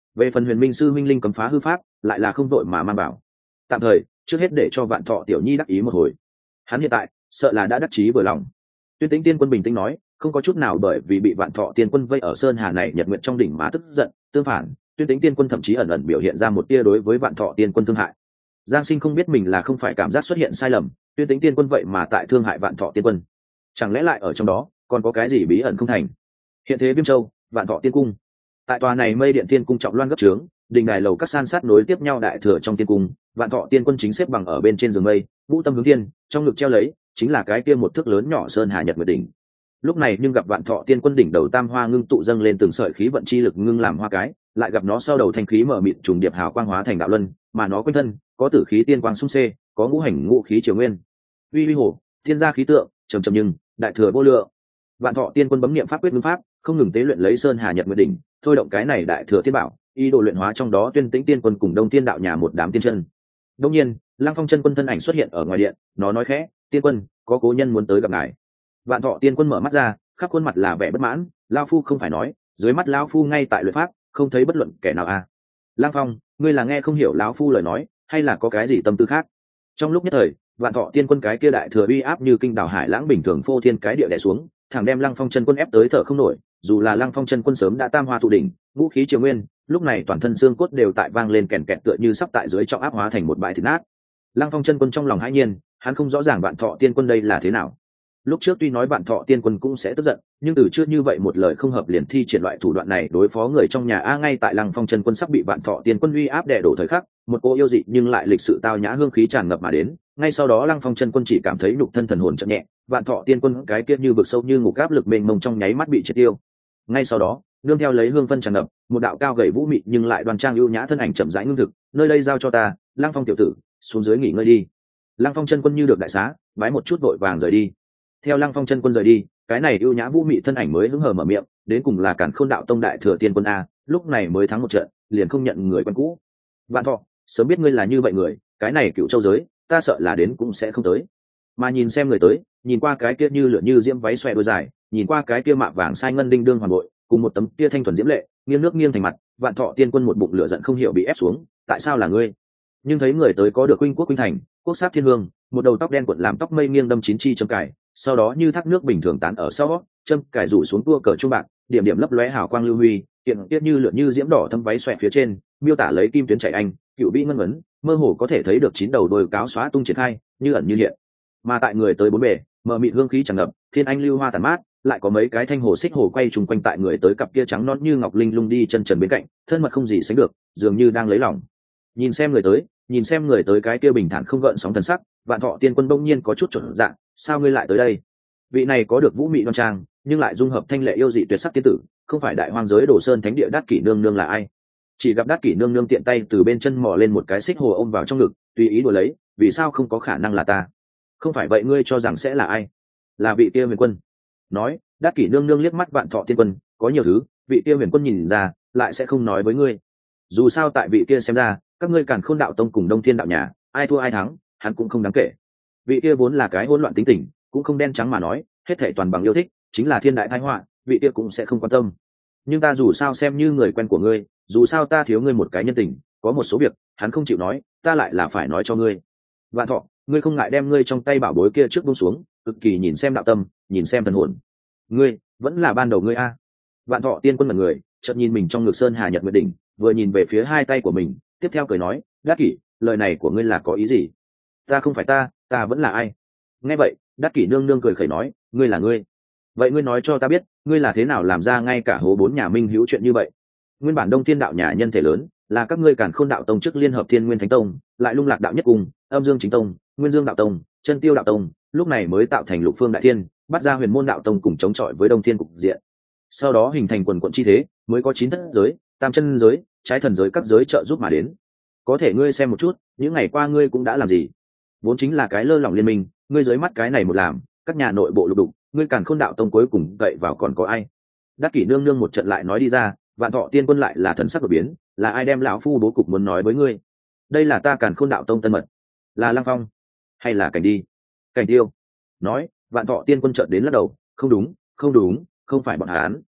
Về phần huyền minh sư minh linh cấm phá hư pháp lại là không đội mà mang bảo, tạm thời trước hết để cho vạn thọ tiểu nhi đắc ý một hồi. Hắn hiện tại sợ là đã đắc chí vừa lòng. Tuyên Tĩnh Tiên Quân bình tĩnh nói, không có chút nào bởi vì bị vạn thọ tiên quân vây ở sơn hà này nhật nguyện trong đỉnh mà tức giận, tương phản, Tuyên Tĩnh Tiên Quân thậm chí ẩn ẩn biểu hiện ra một tia đối với vạn thọ tiên quân thương hại. Giang Sinh không biết mình là không phải cảm giác xuất hiện sai lầm, Tuyên Tĩnh Tiên Quân vậy mà tại thương hại vạn thọ tiên quân, chẳng lẽ lại ở trong đó còn có cái gì bí ẩn không thành? Hiện thế Viêm Châu, vạn thọ tiên cung. Tại tòa này mây điện tiên cung trọng loan gấp trướng, đình đài lầu các san sát nối tiếp nhau đại thừa trong tiên cung, vạn thọ tiên quân chính xếp bằng ở bên trên giường mây, vũ tâm hướng thiên, trong ngực treo lấy chính là cái kia một thước lớn nhỏ sơn hà nhật nguyệt đỉnh. Lúc này nhưng gặp vạn thọ tiên quân đỉnh đầu tam hoa ngưng tụ dâng lên từng sợi khí vận chi lực ngưng làm hoa cái, lại gặp nó sau đầu thanh khí mở mịt trùng điệp hào quang hóa thành đạo luân, mà nó quanh thân có tử khí tiên quang xung xê, có ngũ hành ngũ khí triều nguyên, uy uy hồ thiên gia khí tượng trầm trầm nhưng đại thừa vô lượng. Vạn thọ tiên quân bấm niệm pháp quyết ngưng pháp, không ngừng tế luyện lấy sơn hà nhật nguyệt đỉnh, thôi động cái này đại thừa tiên bảo, ý đồ luyện hóa trong đó Tuyên Tĩnh Tiên Quân cùng Đông Tiên đạo nhà một đám tiên chân. Đông nhiên, Lăng Phong chân quân thân ảnh xuất hiện ở ngoài điện, nó nói khẽ, "Tiên Quân, có cố nhân muốn tới gặp ngài." Vạn thọ tiên quân mở mắt ra, khắp khuôn mặt là vẻ bất mãn, "Lão phu không phải nói, dưới mắt lão phu ngay tại luyện pháp, không thấy bất luận kẻ nào à?" "Lăng Phong, ngươi là nghe không hiểu lão phu lời nói, hay là có cái gì tâm tư khác?" Trong lúc nhất thời, vạn thọ tiên quân cái kia đại thừa uy áp như kinh đảo hải lãng bình thường phô thiên cái địa đè xuống, thẳng đem Lăng Phong chân quân ép tới thở không nổi. Dù là Lăng Phong chân quân sớm đã tam hoa tụ đỉnh, vũ khí triều nguyên, lúc này toàn thân xương cốt đều tại vang lên kèn kẹt tựa như sắp tại dưới trọng áp hóa thành một bãi thịt nát. Lăng Phong chân quân trong lòng hãi nhiên, hắn không rõ ràng vạn thọ tiên quân đây là thế nào. Lúc trước tuy nói vạn thọ tiên quân cũng sẽ tức giận, nhưng từ chưa như vậy một lời không hợp liền thi triển loại thủ đoạn này đối phó người trong nhà a. Ngay tại Lăng Phong chân quân sắp bị vạn thọ tiên quân uy áp đè đổ thời khắc, một cô yêu dị nhưng lại lịch sự tao nhã hương khí tràn ngập mà đến. Ngay sau đó Lăng Phong chân quân chỉ cảm thấy nhục thân thần hồn chậm nhẹ, vạn thọ tiên quân cái kia như vực sâu như ngục áp lực mênh mông trong nháy mắt bị triệt tiêu. Ngay sau đó, nương theo lấy hương phân tràn ngập, một đạo cao gầy vũ mị nhưng lại đoan trang ưu nhã thân ảnh chậm rãi ngưng thực, "Nơi đây giao cho ta, Lăng Phong tiểu tử, xuống dưới nghỉ ngơi đi." Lăng Phong chân quân như được đại xá, bái một chút vội vàng rời đi. Theo Lăng Phong chân quân rời đi, cái này ưu nhã vũ mị thân ảnh mới hứng hờ mở miệng, "Đến cùng là Càn Khôn đạo tông đại thừa tiên quân a, lúc này mới thắng một trận, liền không nhận người quen cũ. Vạn thọ, sớm biết ngươi là như vậy người, cái này Cựu Châu giới, ta sợ là đến cũng sẽ không tới." Mà nhìn xem người tới, nhìn qua cái kia như lửa như diễm váy xòe đôi dài, nhìn qua cái kia mạ vàng sai ngân đinh đương hoàn bội, cùng một tấm kia thanh thuần diễm lệ, nghiêng nước nghiêng thành mặt, vạn thọ tiên quân một bụng lửa giận không hiểu bị ép xuống, "Tại sao là ngươi?" Nhưng thấy người tới có được huynh quốc huynh thành, quốc sắc thiên hương, một đầu tóc đen cuộn làm tóc mây nghiêng đâm chín chi châm cài, sau đó như thác nước bình thường tán ở sau, châm cài rủ xuống tua cờ trung bạc, điểm điểm lấp lóe hào quang lưu huy, kiện tiết như lửa như diễm đỏ thâm váy xòe phía trên, miêu tả lấy kim tuyến chảy anh, cựu vĩ ngân vấn, mơ hồ có thể thấy được chín đầu đôi cáo xóa tung triển khai, như ẩn như hiện. Mà tại người tới bốn bề, mờ mịt hương khí tràn ngập, thiên anh lưu hoa tàn mát, lại có mấy cái thanh hồ xích hồ quay trùng quanh tại người tới cặp kia trắng nõn như ngọc linh lung đi chân trần bên cạnh, thân mật không gì sánh được, dường như đang lấy lòng. Nhìn xem người tới cái kia bình thản không gợn sóng thần sắc, vạn thọ tiên quân bỗng nhiên có chút chột dạ, "Sao ngươi lại tới đây?" Vị này có được vũ mị đoan trang, nhưng lại dung hợp thanh lệ yêu dị tuyệt sắc tiên tử, không phải đại hoang giới Đồ Sơn thánh địa Đát Kỷ nương nương là ai? Chỉ gặp Đát Kỷ nương nương tiện tay từ bên chân mò lên một cái xích hồ ôm vào trong ngực, tùy ý đùa lấy, "Vì sao không có khả năng là ta?" "Không phải vậy ngươi cho rằng sẽ là ai?" "Là vị kia Huyền Quân." Nói, Đát Kỷ nương nương liếc mắt vạn thọ tiên quân, "Có nhiều thứ vị kia Huyền Quân nhìn ra, lại sẽ không nói với ngươi. Dù sao tại vị kia xem ra, các ngươi Càn Khôn đạo tông cùng Đông Thiên đạo nhà, ai thua ai thắng, hắn cũng không đáng kể. Vị kia vốn là cái hỗn loạn tính tình, cũng không đen trắng mà nói, hết thảy toàn bằng yêu thích, chính là thiên đại tai họa, vị kia cũng sẽ không quan tâm. Nhưng ta dù sao xem như người quen của ngươi, dù sao ta thiếu ngươi một cái nhân tình, có một số việc hắn không chịu nói, ta lại là phải nói cho ngươi. Vạn thọ, ngươi không ngại đem ngươi trong tay bảo bối kia trước buông xuống, cực kỳ nhìn xem đạo tâm, nhìn xem thần hồn. Ngươi vẫn là ban đầu ngươi a." Vạn thọ tiên quân là người, chợt nhìn mình trong ngực sơn hà nhật nguyệt đỉnh, vừa nhìn về phía hai tay của mình, tiếp theo cười nói, "Đát Kỷ, lời này của ngươi là có ý gì?" "Ta không phải ta vẫn là ai?" Nghe vậy, Đát Kỷ nương nương cười khẩy nói, "Ngươi là ngươi. Vậy ngươi nói cho ta biết, ngươi là thế nào làm ra ngay cả hố bốn nhà minh hữu chuyện như vậy? Nguyên bản Đông Thiên đạo nhà nhân thể lớn, là các ngươi Càn Khôn đạo tông trước liên hợp Thiên Nguyên Thánh Tông, lại Lung Lạc đạo nhất cùng, Âm Dương Chính Tông, Nguyên Dương đạo tông, Chân Tiêu đạo tông, lúc này mới tạo thành Lục Phương đại thiên, bắt ra Huyền Môn đạo tông cùng chống chọi với Đông Thiên cục diện. Sau đó hình thành quần quận chi thế, mới có chín thất giới, tam chân giới, trái thần giới các giới trợ giúp mà đến. Có thể ngươi xem một chút, những ngày qua ngươi cũng đã làm gì? Vốn chính là cái lơ lỏng liên minh, ngươi dưới mắt cái này một làm, các nhà nội bộ lục đục, ngươi Càn Khôn đạo tông cuối cùng gậy vào còn có ai?" Đát Kỷ nương nương một trận lại nói đi ra, vạn thọ tiên quân lại là thần sắc đột biến, "Là ai đem lão phu bố cục muốn nói với ngươi? Đây là ta Càn Khôn đạo tông tân mật, là Lăng Phong hay là Cảnh Đi, Cảnh Tiêu?" Nói, vạn thọ tiên quân chợt đến lắc đầu, "Không đúng, không phải bọn hắn.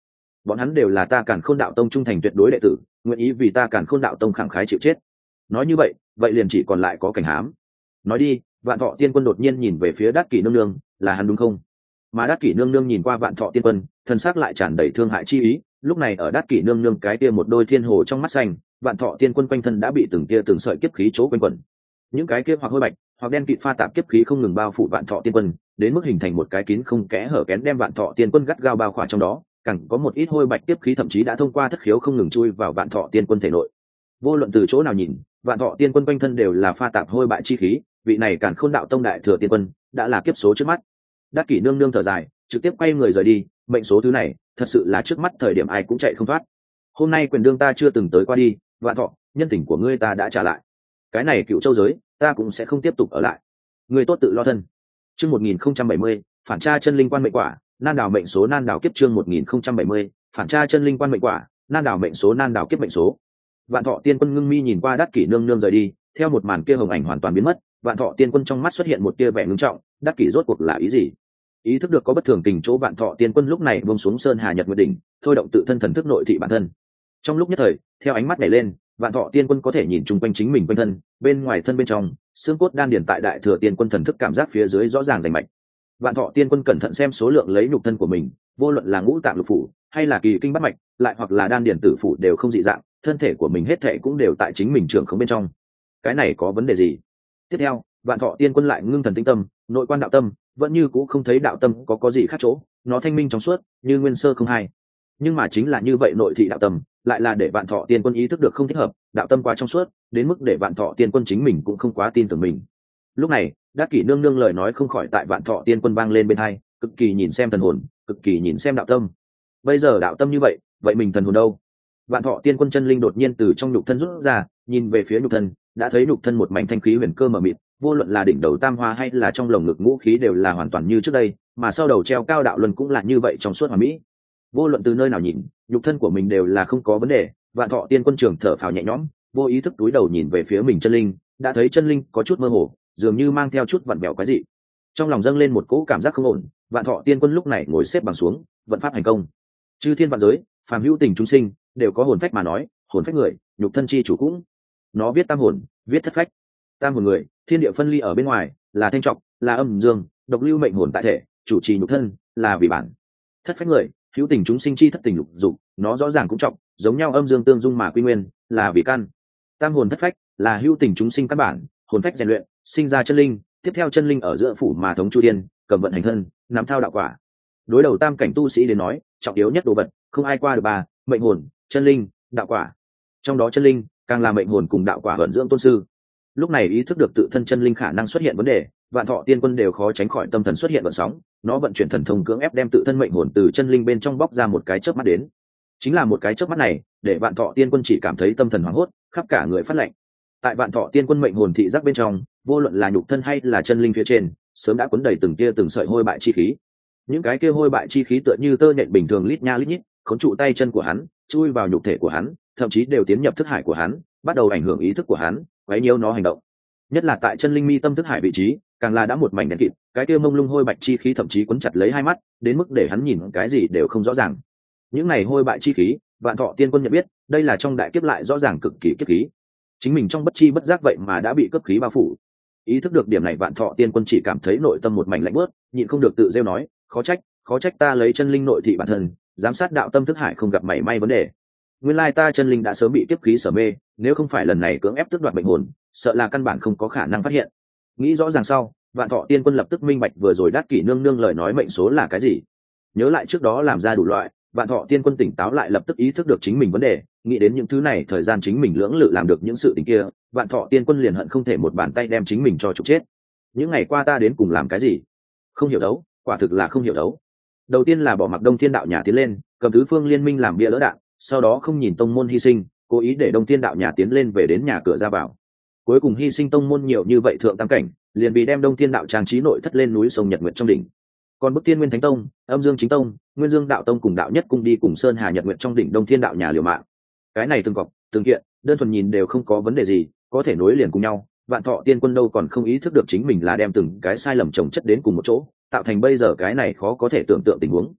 bọn hắn đều là ta Càn Khôn Đạo Tông trung thành tuyệt đối đệ tử, nguyện ý vì ta Càn Khôn Đạo Tông khẳng khái chịu chết. Nói như vậy, vậy liền chỉ còn lại có Cảnh Hám. Nói đi, Vạn Thọ Tiên Quân đột nhiên nhìn về phía Đát Kỷ nương nương, là hắn đúng không? Mà Đát Kỷ nương nương nhìn qua Vạn Thọ Tiên Quân, thân xác lại tràn đầy thương hại chi ý. Lúc này ở Đát Kỷ nương nương cái kia một đôi thiên hồ trong mắt xanh, Vạn Thọ Tiên Quân quanh thân đã bị từng tia từng sợi kiếp khí chỗ quanh quẩn. Những cái kia hoặc hôi bạch, hoặc đen kịt pha tạp kiếp khí không ngừng bao phủ Vạn Thọ Tiên Quân, đến mức hình thành một cái kín không kẽ hở kén đem Vạn Thọ Tiên Quân gắt gao bao khỏa trong đó. Càng có một ít hôi bạch kiếp khí thậm chí đã thông qua thất khiếu không ngừng chui vào Vạn Thọ Tiên Quân thể nội. Vô luận từ chỗ nào nhìn, Vạn Thọ Tiên Quân quanh thân đều là pha tạp hôi bại chi khí, vị này Càn Khôn Đạo Tông đại thừa tiên quân đã là kiếp số trước mắt. Đát Kỷ nương nương thở dài, trực tiếp quay người rời đi. Mệnh số thứ này thật sự là trước mắt thời điểm ai cũng chạy không thoát. Hôm nay quyền đương ta chưa từng tới qua đi, Vạn Thọ, nhân tình của ngươi ta đã trả lại, cái này Cựu Châu giới ta cũng sẽ không tiếp tục ở lại, ngươi tốt tự lo thân. Chương 1070, phản tra chân linh quan mệnh quả, nan đảo mệnh số nan đảo kiếp. Chương 1070, phản tra chân linh quan mệnh quả, nan đảo mệnh số nan đảo kiếp mệnh số. Vạn Thọ Tiên Quân ngưng mi nhìn qua Đát Kỷ nương nương rời đi, theo một màn kia hồng ảnh hoàn toàn biến mất, Vạn Thọ Tiên Quân trong mắt xuất hiện một tia vẻ ngưng trọng. Đát Kỷ rốt cuộc là ý gì? Ý thức được có bất thường tình chỗ, Vạn Thọ Tiên Quân lúc này buông xuống Sơn Hà Nhật Nguyệt đỉnh, thôi động tự thân thần thức nội thị bản thân. Trong lúc nhất thời, theo ánh mắt nhảy lên, Vạn Thọ Tiên Quân có thể nhìn chung quanh chính mình quanh thân, bên ngoài thân bên trong, xương cốt đan điển tại Đại Thừa Tiên Quân thần thức cảm giác phía dưới rõ ràng rành mạch. Vạn Thọ Tiên Quân cẩn thận xem số lượng lấy nhục thân của mình, vô luận là ngũ tạng lục phủ, hay là kỳ kinh bát mạch, lại hoặc là đan điển tử phủ đều không dị dạng, thân thể của mình hết thảy cũng đều tại chính mình trưởng khống bên trong. Cái này có vấn đề gì? Tiếp theo, Vạn Thọ Tiên Quân lại ngưng thần tĩnh tâm, nội quan đạo tâm, vẫn như cũ không thấy đạo tâm có gì khác chỗ, nó thanh minh trong suốt, như nguyên sơ không hai. Nhưng mà chính là như vậy nội thị đạo tâm, lại là để Vạn Thọ Tiên Quân ý thức được không thích hợp, đạo tâm quá trong suốt, đến mức để Vạn Thọ Tiên Quân chính mình cũng không quá tin tưởng mình. Lúc này, Đát Kỷ nương nương lời nói không khỏi tại Vạn Thọ Tiên Quân vang lên bên tai, cực kỳ nhìn xem thần hồn, cực kỳ nhìn xem đạo tâm. Bây giờ đạo tâm như vậy, vậy mình thần hồn đâu? Vạn Thọ Tiên Quân chân linh đột nhiên từ trong nhục thân rút ra, nhìn về phía nhục thân, đã thấy nhục thân một mảnh thanh khí huyền cơ mờ mịt, vô luận là đỉnh đầu tam hoa hay là trong lồng ngực ngũ khí đều là hoàn toàn như trước đây, mà sau đầu treo cao đạo luân cũng là như vậy trong suốt hoàn mỹ. Vô luận từ nơi nào nhìn, nhục thân của mình đều là không có vấn đề. Vạn Thọ Tiên Quân trường thở phào nhẹ nhõm, vô ý thức túi đầu nhìn về phía mình chân linh, đã thấy chân linh có chút mơ hồ, dường như mang theo chút vặn vẹo quái dị. Trong lòng dâng lên một cỗ cảm giác không ổn, Vạn Thọ Tiên Quân lúc này ngồi xếp bằng xuống, vận pháp hành công. Chư thiên vạn giới, phàm hữu tình chúng sinh, đều có hồn phách mà nói, hồn phách người, nhục thân chi chủ cũng. Nó viết tam hồn, viết thất phách. Tam hồn người, thiên địa phân ly ở bên ngoài, là thanh trọng, là âm dương, độc lưu mệnh hồn tại thể, chủ trì nhục thân, là vì bản. Thất phách người, hữu tình chúng sinh chi thất tình lục dục, nó rõ ràng cũng trọng, giống nhau âm dương tương dung mà quy nguyên, là vì căn. Tam hồn thất phách, là hữu tình chúng sinh căn bản, hồn phách rèn luyện, sinh ra chân linh, tiếp theo chân linh ở giữa phủ mà thống chu thiên, cầm vận hành thân, nắm thao đạo quả. Đối đầu tam cảnh tu sĩ đến nói, trọng yếu nhất đồ vật, không ai qua được ba: mệnh hồn, chân linh, đạo quả. Trong đó chân linh càng là mệnh hồn cùng đạo quả vận dưỡng tôn sư. Lúc này ý thức được tự thân chân linh khả năng xuất hiện vấn đề, Vạn Thọ Tiên Quân đều khó tránh khỏi tâm thần xuất hiện gợn sóng, nó vận chuyển thần thông cưỡng ép đem tự thân mệnh hồn từ chân linh bên trong bóc ra một cái chớp mắt đến. Chính là một cái chớp mắt này, để Vạn Thọ Tiên Quân chỉ cảm thấy tâm thần hoảng hốt, khắp cả người phát lạnh. Tại Vạn Thọ Tiên Quân mệnh hồn thị giác bên trong, vô luận là nhục thân hay là chân linh phía trên, sớm đã cuốn đầy từng tia từng sợi hôi bại chi khí. Những cái kia hôi bại chi khí tựa như tơ nhện bình thường lít nha lít nhít, khốn trụ tay chân của hắn, chui vào nhục thể của hắn, thậm chí đều tiến nhập thức hải của hắn, bắt đầu ảnh hưởng ý thức của hắn, quấy nhiễu nó hành động. Nhất là tại chân linh mi tâm thức hải vị trí, càng là đã một mảnh đen kịt, cái kia mông lung hôi bạch chi khí thậm chí quấn chặt lấy hai mắt, đến mức để hắn nhìn cái gì đều không rõ ràng. Những này hôi bại chi khí, Vạn Thọ Tiên Quân nhận biết, đây là trong đại kiếp lại rõ ràng cực kỳ kiếp khí. Chính mình trong bất chi bất giác vậy mà đã bị cấp khí bao phủ. Ý thức được điểm này, Vạn Thọ Tiên Quân chỉ cảm thấy nội tâm một mảnh lạnh buốt, nhịn không được tự rêu nói, khó trách ta lấy chân linh nội thị bản thân, giám sát đạo tâm thức hải không gặp mảy may vấn đề. Nguyên lai ta chân linh đã sớm bị kiếp khí sở mê, nếu không phải lần này cưỡng ép tước đoạt mệnh hồn, sợ là căn bản không có khả năng phát hiện. Nghĩ rõ ràng sau, Vạn Thọ Tiên Quân lập tức minh bạch vừa rồi Đát Kỷ nương nương lời nói mệnh số là cái gì. Nhớ lại trước đó làm ra đủ loại, Vạn Thọ Tiên Quân tỉnh táo lại, lập tức ý thức được chính mình vấn đề, nghĩ đến những thứ này thời gian chính mình lưỡng lự làm được những sự tình kia, Vạn Thọ Tiên Quân liền hận không thể một bàn tay đem chính mình cho trục chết. Những ngày qua ta đến cùng làm cái gì? Không hiểu đấu, quả thực là không hiểu đấu. Đầu tiên là bỏ mặc Đông Thiên đạo nhà tiến lên, cầm tứ phương liên minh làm bia lỡ đạn, sau đó không nhìn tông môn hy sinh, cố ý để Đông Thiên đạo nhà tiến lên về đến nhà cửa ra vào. Cuối cùng hy sinh tông môn nhiều như vậy thượng tam cảnh, liền vì đem Đông Thiên đạo trang trí nội thất lên núi sông Nhật Nguyệt trong đỉnh. Còn bức Tiên Nguyên Thánh Tông, Âm Dương Chính Tông, Nguyên Dương Đạo Tông cùng Đạo Nhất Cung đi cùng Sơn Hà Nhật Nguyệt trong đỉnh Đông Thiên đạo nhà liều mạng. Cái này từng cọc, từng kiện, đơn thuần nhìn đều không có vấn đề gì, có thể nối liền cùng nhau. Vạn Thọ Tiên Quân đâu còn không ý thức được chính mình là đem từng cái sai lầm chồng chất đến cùng một chỗ, tạo thành bây giờ cái này khó có thể tưởng tượng tình huống.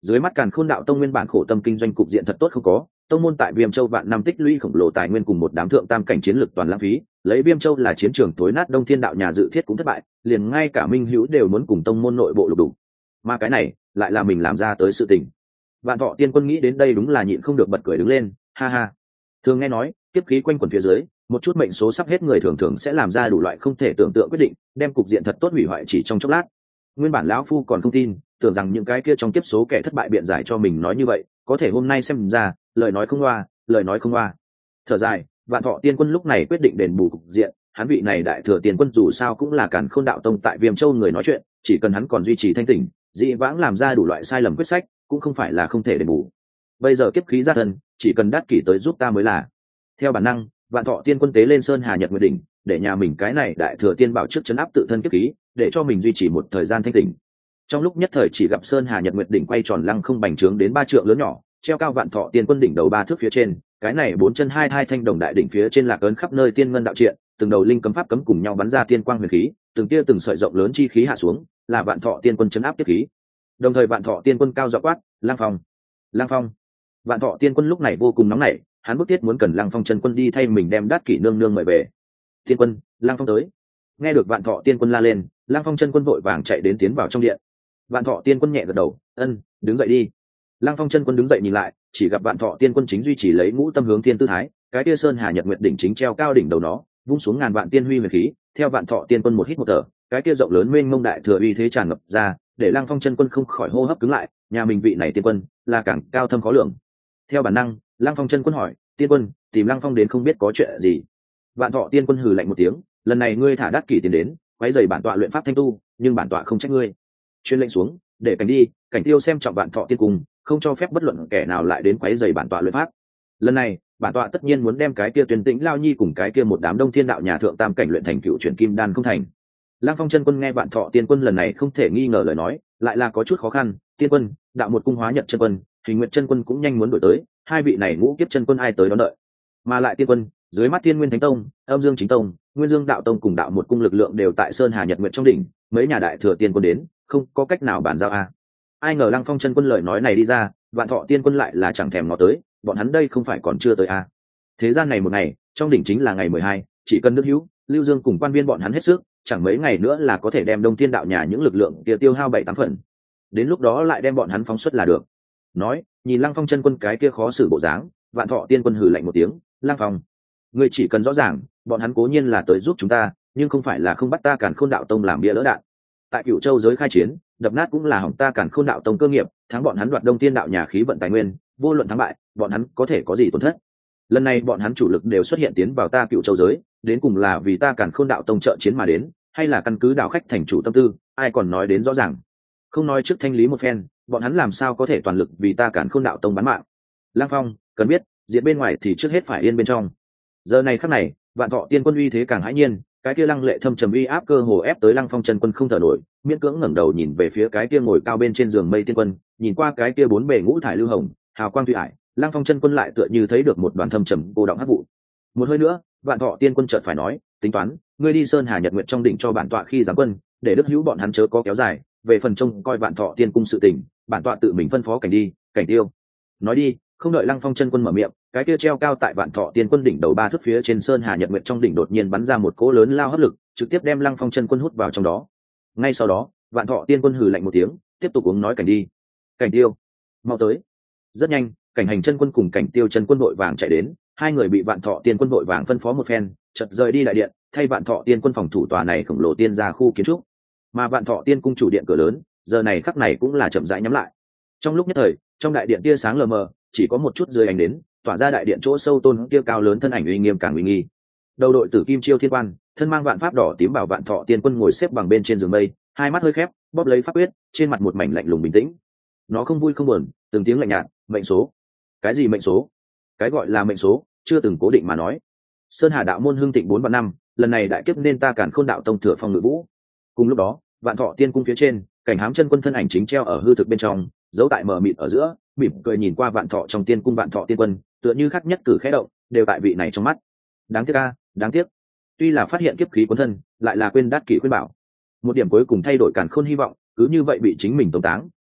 Dưới mắt Càn Khôn Đạo Tông nguyên bản khổ tâm kinh doanh cục diện thật tốt không có, tông môn tại Viêm Châu vạn năm tích lũy khổng lồ tài nguyên cùng một đám thượng tam cảnh chiến lực toàn lãng phí, lấy Viêm Châu là chiến trường tối nát, Đông Thiên đạo nhà dự thiết cũng thất bại, liền ngay cả minh hữu đều muốn cùng tông môn nội bộ lục đục. Mà cái này lại là mình làm ra tới sự tình. Vạn Thọ Tiên Quân nghĩ đến đây đúng là nhịn không được bật cười đứng lên, ha ha. Thường nghe nói, kiếp khí quanh quẩn phía dưới, một chút mệnh số sắp hết người thường thường sẽ làm ra đủ loại không thể tưởng tượng quyết định, đem cục diện thật tốt hủy hoại chỉ trong chốc lát. Nguyên bản lão phu còn không tin, tưởng rằng những cái kia trong kiếp số kẻ thất bại biện giải cho mình nói như vậy, có thể hôm nay xem ra, lời nói không loa, lời nói không loa. Thở dài, Vạn Thọ Tiên Quân lúc này quyết định đền bù cục diện, hắn vị này đại thừa tiên quân dù sao cũng là Càn Khôn Đạo Tông tại Viêm Châu người nói chuyện, chỉ cần hắn còn duy trì thanh tỉnh, dĩ vãng làm ra đủ loại sai lầm quyết sách, cũng không phải là không thể đền bù. Bây giờ kiếp khí ra thân, chỉ cần đắc kỷ tới giúp ta mới là. Theo bản năng, Vạn Thọ Tiên Quân tế lên Sơn Hà Nhật Nguyệt đỉnh, để nhà mình cái này đại thừa tiên bảo trước trấn áp tự thân kiếp khí, để cho mình duy trì một thời gian thanh tỉnh. Trong lúc nhất thời chỉ gặp Sơn Hà Nhật Nguyệt đỉnh quay tròn lăng không bành trướng đến 3 trượng lớn nhỏ, treo cao Vạn Thọ Tiên Quân đỉnh đầu 3 thước phía trên, cái này 4 chân hai thai thanh đồng đại đỉnh phía trên lạc ấn khắp nơi tiên ngân đạo triện, từng đầu linh cấm pháp cấm cùng nhau bắn ra tiên quang huyền khí, từng tia từng sợi rộng lớn chi khí hạ xuống, là Vạn Thọ Tiên Quân trấn áp kiếp khí. Đồng thời Vạn Thọ Tiên Quân cao giọng quát, "Lăng Phong, Lăng Phong!" Vạn Thọ Tiên Quân lúc này vô cùng nóng nảy, hắn bức thiết muốn cần Lăng Phong chân quân đi thay mình đem Đát Kỷ nương nương mời về. "Tiên Quân, Lăng Phong tới!" Nghe được Vạn Thọ Tiên Quân la lên, Lăng Phong chân quân vội vàng chạy đến tiến vào trong điện. Vạn Thọ Tiên Quân nhẹ gật đầu, "Ân, đứng dậy đi." Lăng Phong chân quân đứng dậy nhìn lại, chỉ gặp Vạn Thọ Tiên Quân chính duy trì lấy ngũ tâm hướng thiên tư thái, cái kia Sơn Hà Nhật Nguyệt đỉnh chính treo cao đỉnh đầu nó, vung xuống ngàn vạn tiên huy huyền khí, theo Vạn Thọ Tiên Quân một hít một thở, cái kia rộng lớn mênh mông đại thừa uy thế tràn ngập ra, để Lăng Phong chân quân không khỏi hô hấp cứng lại, nhà mình vị này tiên quân là càng cao thâm khó lường. Theo bản năng, Lăng Phong chân quân hỏi, "Tiên Quân, tìm Lăng Phong đến không biết có chuyện gì?" Vạn Thọ Tiên Quân hừ lạnh một tiếng, "Lần này ngươi thả Đát Kỷ tiền đến, quấy rầy bản tọa luyện pháp thanh tu, nhưng bản tọa không trách ngươi." Truyền lệnh xuống, để Cảnh đi, Cảnh Tiêu xem trọng Vạn Thọ Tiên Cung, không cho phép bất luận kẻ nào lại đến quấy rầy bản tọa luyện pháp. Lần này, bản tọa tất nhiên muốn đem cái kia Tuyên Tĩnh Lao Nhi cùng cái kia một đám Đông Thiên đạo nhà thượng tam cảnh luyện thành cựu chuyển kim đan không thành. Lăng Phong chân quân nghe Vạn Thọ Tiên Quân lần này không thể nghi ngờ lời nói, lại là có chút khó khăn, "Tiên Quân, đạo một cung hóa Nhật chân quân, Hình Nguyệt chân quân cũng nhanh muốn đổi tới, hai vị này ngũ kiếp chân quân ai tới đón đợi? Mà lại Tiên Quân, dưới mắt Thiên Nguyên Thánh Tông, Âm Dương Chính Tông, Nguyên Dương Đạo Tông cùng đạo một cung lực lượng đều tại Sơn Hà Nhật Nguyệt trong đỉnh, mấy nhà đại thừa tiên quân đến, không có cách nào bàn giao a." Ai ngờ Lăng Phong chân quân lời nói này đi ra, Vạn Thọ Tiên Quân lại là chẳng thèm ngó tới, bọn hắn đây không phải còn chưa tới a. Thế gian này một ngày, trong đỉnh chính là ngày 12, chỉ cần nước hữu, Lưu Dương cùng quan viên bọn hắn hết sức, chẳng mấy ngày nữa là có thể đem Đông Thiên đạo nhà những lực lượng kia tiêu hao 7-8 phần. Đến lúc đó lại đem bọn hắn phóng xuất là được. Nói, nhìn Lăng Phong chân quân cái kia khó xử bộ dáng, Vạn Thọ Tiên Quân hừ lạnh một tiếng, "Lăng Phong, ngươi chỉ cần rõ ràng, bọn hắn cố nhiên là tới giúp chúng ta, nhưng không phải là không bắt ta Càn Khôn Đạo Tông làm bia lỡ đạn. Tại Cửu Châu giới khai chiến, đập nát cũng là hỏng ta Càn Khôn Đạo Tông cơ nghiệp, thắng bọn hắn đoạt Đông Thiên đạo nhà khí vận tài nguyên, vô luận thắng bại, bọn hắn có thể có gì tổn thất. Lần này bọn hắn chủ lực đều xuất hiện tiến vào ta Cửu Châu giới, đến cùng là vì ta Càn Khôn Đạo Tông trợ chiến mà đến, hay là căn cứ đạo khách thành chủ tâm tư, ai còn nói đến rõ ràng. Không nói trước thanh lý một phen, bọn hắn làm sao có thể toàn lực vì ta Càn Khôn Đạo Tông bán mạng. Lăng Phong, cần biết, diện bên ngoài thì trước hết phải yên bên trong." Giờ này khắc này, Vạn Thọ Tiên Quân uy thế càng hãi nhiên, cái kia lăng lệ thâm trầm uy áp cơ hồ ép tới Lăng Phong chân quân không thở nổi, miễn cưỡng ngẩng đầu nhìn về phía cái kia ngồi cao bên trên giường mây tiên quân, nhìn qua cái kia bốn bề ngũ thải lưu hồng, hào quang thủy ải, Lăng Phong chân quân lại tựa như thấy được một đoàn thâm trầm cô động hắc vụ. Một hơi nữa, Vạn Thọ Tiên Quân chợt phải nói, "Tính toán, ngươi đi Sơn Hà Nhật Nguyệt trong đỉnh cho bản tọa khi giáng quân, để đức hữu bọn hắn chớ có kéo dài, về phần trông coi Vạn Thọ Tiên Cung sự tình, bản tọa tự mình phân phó Cảnh đi, Cảnh Tiêu." Nói đi, không đợi Lăng Phong chân quân mở miệng, cái kia treo cao tại Vạn Thọ Tiên Quân đỉnh đầu 3 thước phía trên Sơn Hà Nhật Nguyệt trong đỉnh đột nhiên bắn ra một cỗ lớn lao hấp lực, trực tiếp đem Lăng Phong chân quân hút vào trong đó. Ngay sau đó, Vạn Thọ Tiên Quân hừ lạnh một tiếng, tiếp tục uống nói, "Cảnh đi, Cảnh Tiêu, mau tới." Rất nhanh, Cảnh Hành chân quân cùng Cảnh Tiêu chân quân vội vàng chạy đến, hai người bị Vạn Thọ Tiên Quân vội vàng phân phó một phen, chợt rời đi đại điện, thay Vạn Thọ Tiên Quân phòng thủ tòa này khổng lồ tiên gia khu kiến trúc. Mà Vạn Thọ Tiên Cung chủ điện cửa lớn, giờ này khắc này cũng là chậm rãi nhắm lại. Trong lúc nhất thời, trong đại điện tia sáng lờ mờ, chỉ có một chút dưới ánh đến, tỏa ra đại điện chỗ sâu tôn kia cao lớn thân ảnh uy nghiêm càng uy nghi. Đầu đội Tử Kim Chiêu Thiên Quan, thân mang vạn pháp đỏ tím bảo Vạn Thọ Tiên Quân ngồi xếp bằng bên trên giường mây, hai mắt hơi khép, bóp lấy pháp quyết, trên mặt một mảnh lạnh lùng bình tĩnh. Nó không vui không buồn, từng tiếng lạnh nhạt, "Mệnh số." Cái gì mệnh số? Cái gọi là mệnh số, chưa từng cố định mà nói. Sơn Hà đạo môn hưng thịnh 4 vạn năm, lần này đại kiếp nên ta Càn Khôn đạo tông thừa phong ngự vũ. Cùng lúc đó, Vạn Thọ Tiên Cung phía trên, Cảnh Hám chân quân thân ảnh chính treo ở hư thực bên trong, giấu tại mờ mịt ở giữa, mỉm cười nhìn qua Vạn Thọ trong tiên cung Vạn Thọ Tiên Quân, tựa như khắc nhất cử khẽ động, đều tại vị này trong mắt. Đáng tiếc a, đáng tiếc. Tuy là phát hiện kiếp khí cuốn thân, lại là quên Đát Kỷ khuyên bảo. Một điểm cuối cùng thay đổi Càn Khôn hy vọng, cứ như vậy bị chính mình tống táng,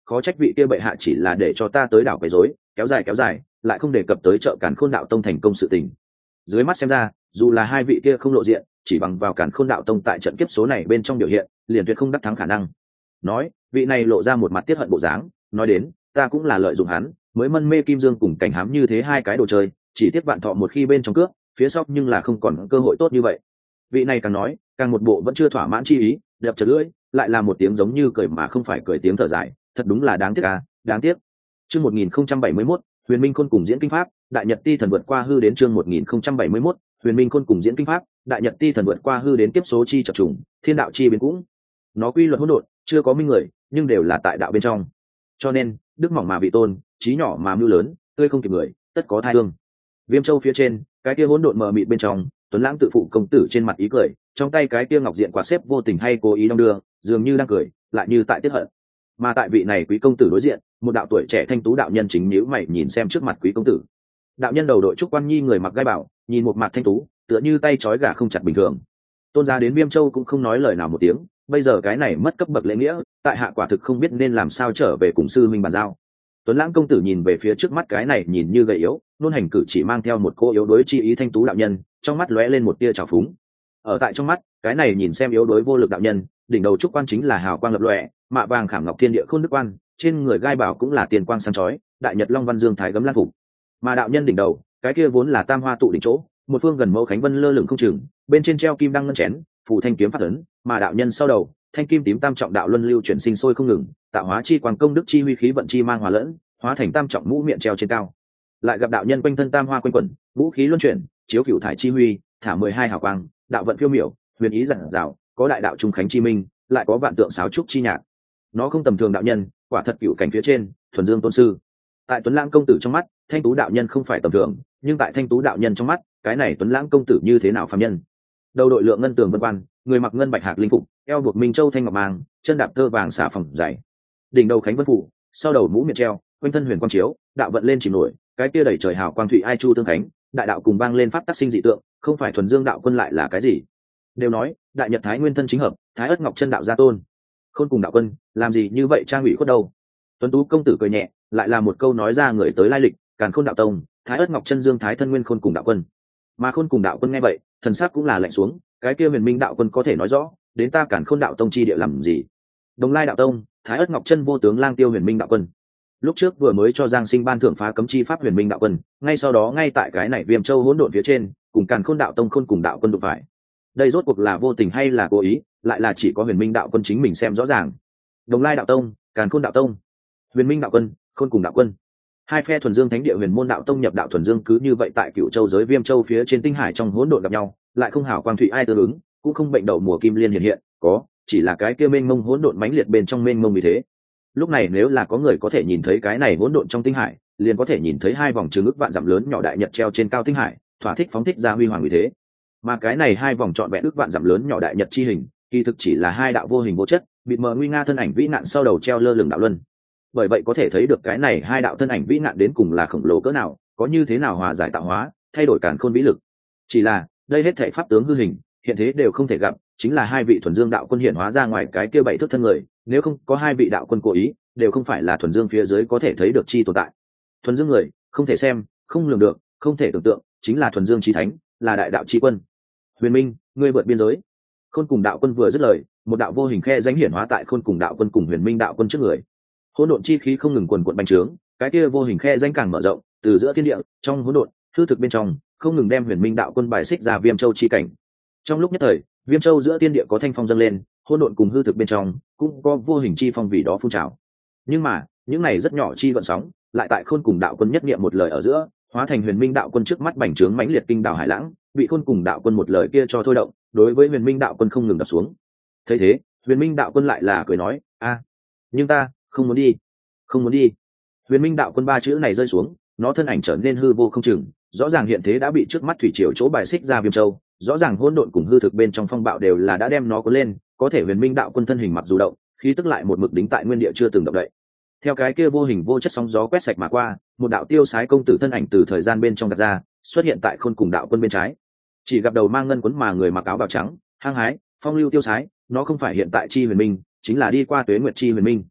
khó trách vị kia bệ hạ chỉ là để cho ta tới đảo quấy rối, kéo dài lại không đề cập tới trợ Càn Khôn đạo tông thành công sự tình. Dưới mắt xem ra, dù là hai vị kia không lộ diện, chỉ bằng vào Càn Khôn đạo tông tại trận kiếp số này bên trong biểu hiện, liền tuyệt không đắc thắng khả năng. Nói, vị này lộ ra một mặt tiết hận bộ dáng, nói đến, ta cũng là lợi dụng hắn, mới mân mê Kim Dương cùng Cảnh Hám như thế hai cái đồ chơi, chỉ tiếc Vạn Thọ một khi bên trong cướp, phía sau nhưng là không còn cơ hội tốt như vậy. Vị này càng nói, càng một bộ vẫn chưa thỏa mãn chi ý, đập chật lưỡi, lại là một tiếng giống như cười mà không phải cười tiếng thở dài, thật đúng là đáng tiếc à, đáng tiếc. Chương 1071, Huyền Minh Khôn cùng diễn kinh pháp, Đại Nhật Ti thần vượt qua hư đến chương 1071, Huyền Minh Khôn cùng diễn kinh pháp, Đại Nhật Ti thần vượt qua hư đến tiếp số chi chập trùng, thiên đạo chi biến cũng. Nó quy luật hỗn độn, chưa có minh người, nhưng đều là tại đạo bên trong. Cho nên, đức mỏng mà vị tôn, trí nhỏ mà mưu lớn, tươi không kịp người, tất có thai hương. Viêm Châu phía trên, cái kia hỗn độn mờ mịt bên trong, Tuấn Lãng tự phụ công tử trên mặt ý cười, trong tay cái kia ngọc diện quạt xếp vô tình hay cố ý đong đưa, dường như đang cười, lại như tại tiết hận. Mà tại vị này quý công tử đối diện, một đạo tuổi trẻ thanh tú đạo nhân chính nhíu mày nhìn xem trước mặt quý công tử. Đạo nhân đầu đội trúc quan nhi người mặc gai bảo, nhìn một mặt thanh tú, tựa như tay trói gà không chặt bình thường. Tôn gia đến Viêm Châu cũng không nói lời nào một tiếng, bây giờ cái này mất cấp bậc lễ nghĩa, tại hạ quả thực không biết nên làm sao trở về cùng sư minh bàn giao. Tuấn Lãng công tử nhìn về phía trước mắt cái này nhìn như gầy yếu, nôn hành cử chỉ mang theo một cô yếu đối chi ý thanh tú đạo nhân, trong mắt lóe lên một tia trào phúng. Ở tại trong mắt, cái này nhìn xem yếu đối vô lực đạo nhân, đỉnh đầu trúc quan chính là hào quang lập lòe, mạ vàng khảm ngọc thiên địa khôn đức quan, trên người gai bảo cũng là tiền quang sáng chói, đại nhật long văn dương thái gấm lan phục. Mà đạo nhân đỉnh đầu, cái kia vốn là tam hoa tụ đỉnh chỗ, một phương gần mẫu khánh vân lơ lửng không chừng, bên trên treo kim đăng ngân chén, phù thanh kiếm phát ấn, mà đạo nhân sau đầu, thanh kim tím tam trọng đạo luân lưu chuyển sinh sôi không ngừng, tạo hóa chi quang công đức chi huy khí vận chi mang hòa lẫn, hóa thành tam trọng mũ miệng treo trên cao. Lại gặp đạo nhân quanh thân tam hoa quanh quẩn, vũ khí luân chuyển, chiếu cửu thải chi huy, thả 12 hào quang, đạo vận phiêu miểu, huyền ý giản dạo, có đại đạo trung khánh chi minh, lại có vạn tượng sáo trúc chi nhạc. Nó không tầm thường đạo nhân, quả thật cửu cảnh phía trên, thuần dương tôn sư. Tại Tuấn Lãng công tử trong mắt, thanh tú đạo nhân không phải tầm thường, nhưng tại thanh tú đạo nhân trong mắt, cái này Tuấn Lãng công tử như thế nào phàm nhân? Đầu đội lượng ngân tường vân quan, người mặc ngân bạch hạc linh phục, eo buộc minh châu thanh ngọc mang, chân đạp tơ vàng xả phòng dày. Đỉnh đầu khánh vân phủ, sau đầu mũ miệng treo, quanh thân huyền quang chiếu, đạo vận lên chìm nổi, cái kia đẩy trời hào quang thủy ai chu tương khánh, đại đạo cùng vang lên pháp tác sinh dị tượng, không phải thuần dương đạo quân lại là cái gì? Đều nói, đại nhật thái nguyên thân chính hợp, thái ất ngọc chân đạo gia tôn. Khôn cùng đạo quân, làm gì như vậy trang ủy khuất đâu? Tuấn tú công tử cười nhẹ, lại là một câu nói ra người tới lai lịch, Càn Khôn đạo tông, thái ất ngọc chân dương thái thân nguyên khôn cùng đạo quân. Mà khôn cùng đạo quân nghe vậy, thần sắc cũng là lạnh xuống, cái kia huyền minh đạo quân có thể nói rõ, đến ta Càn Khôn đạo tông chi địa làm gì? Đồng lai đạo tông, thái ất ngọc chân vô tướng lang tiêu huyền minh đạo quân. Lúc trước vừa mới cho Giang Sinh ban thưởng phá cấm chi pháp huyền minh đạo quân, ngay sau đó ngay tại cái này Viêm Châu hỗn độn phía trên, cùng Càn Khôn đạo tông khôn cùng đạo quân đụng phải. Đây rốt cuộc là vô tình hay là cố ý, lại là chỉ có huyền minh đạo quân chính mình xem rõ ràng. Đồng lai đạo tông, Càn Khôn đạo tông, huyền minh đạo quân, khôn cùng đạo quân, hai phe thuần dương thánh địa huyền môn đạo tông nhập đạo thuần dương cứ như vậy tại Cựu Châu giới Viêm Châu phía trên tinh hải trong hỗn độn gặp nhau, lại không hào quang thủy ai tương ứng, cũng không bệnh đầu mùa kim liên hiện, có chỉ là cái kia mênh mông hỗn độn mãnh liệt bên trong mênh mông vì thế. Lúc này nếu là có người có thể nhìn thấy cái này hỗn độn trong tinh hải, liền có thể nhìn thấy hai vòng trường ức vạn dặm lớn nhỏ đại nhật treo trên cao tinh hải, thỏa thích phóng thích ra huy hoàng vì thế. Mà cái này hai vòng trọn vẹn ức vạn dặm lớn nhỏ đại nhật chi hình, kỳ thực chỉ là hai đạo vô hình vô chất, bịt mờ nguy nga thân ảnh vĩ nạn sau đầu treo lơ lửng đạo luân. Bởi vậy có thể thấy được cái này hai đạo thân ảnh vĩ nạn đến cùng là khổng lồ cỡ nào, có như thế nào hòa giải tạo hóa, thay đổi càn khôn vĩ lực. Chỉ là đây hết thảy pháp tướng hư hình, hiện thế đều không thể gặp, chính là hai vị thuần dương đạo quân hiện hóa ra ngoài cái kia bảy thước thân người, nếu không có hai vị đạo quân cố ý, đều không phải là thuần dương phía dưới có thể thấy được chi tồn tại. Thuần dương người, không thể xem, không lường được, không thể tưởng tượng, chính là thuần dương chi thánh, là đại đạo chi quân. Huyền Minh, ngươi vượt biên giới. Khôn cùng đạo quân vừa dứt lời, một đạo vô hình khe danh hiển hóa tại khôn cùng đạo quân cùng huyền minh đạo quân trước người. Hỗn độn chi khí không ngừng quần quận bành trướng, cái kia vô hình khe danh càng mở rộng, từ giữa thiên địa, trong hỗn độn, hư thực bên trong, không ngừng đem huyền minh đạo quân bài xích ra Viêm Châu chi cảnh. Trong lúc nhất thời, Viêm Châu giữa thiên địa có thanh phong dâng lên, hỗn độn cùng hư thực bên trong cũng có vô hình chi phong vì đó phun trào. Nhưng mà, những này rất nhỏ chi gợn sóng, lại tại khôn cùng đạo quân nhất niệm một lời ở giữa, hóa thành huyền minh đạo quân trước mắt bành trướng mãnh liệt kinh đảo hải lãng, bị khôn cùng đạo quân một lời kia cho thôi động, đối với huyền minh đạo quân không ngừng đập xuống. Thấy thế, huyền minh đạo quân lại là cười nói, a, nhưng ta không muốn đi, không muốn đi. Huyền minh đạo quân ba chữ này rơi xuống, nó thân ảnh trở nên hư vô không chừng, rõ ràng hiện thế đã bị trước mắt thủy triều chỗ bài xích ra Viêm Châu, rõ ràng hỗn độn cùng hư thực bên trong phong bạo đều là đã đem nó cuốn lên, có thể huyền minh đạo quân thân hình mặc dù động, khí tức lại một mực đính tại nguyên địa chưa từng động đậy. Theo cái kia vô hình vô chất sóng gió quét sạch mà qua, một đạo tiêu sái công tử thân ảnh từ thời gian bên trong gạt ra, xuất hiện tại khôn cùng đạo quân bên trái. Chỉ gặp đầu mang ngân quấn mà người mặc áo bào trắng, hăng hái, phong lưu tiêu sái, nó không phải hiện tại chi huyền minh, chính là đi qua tuế nguyệt chi huyền minh.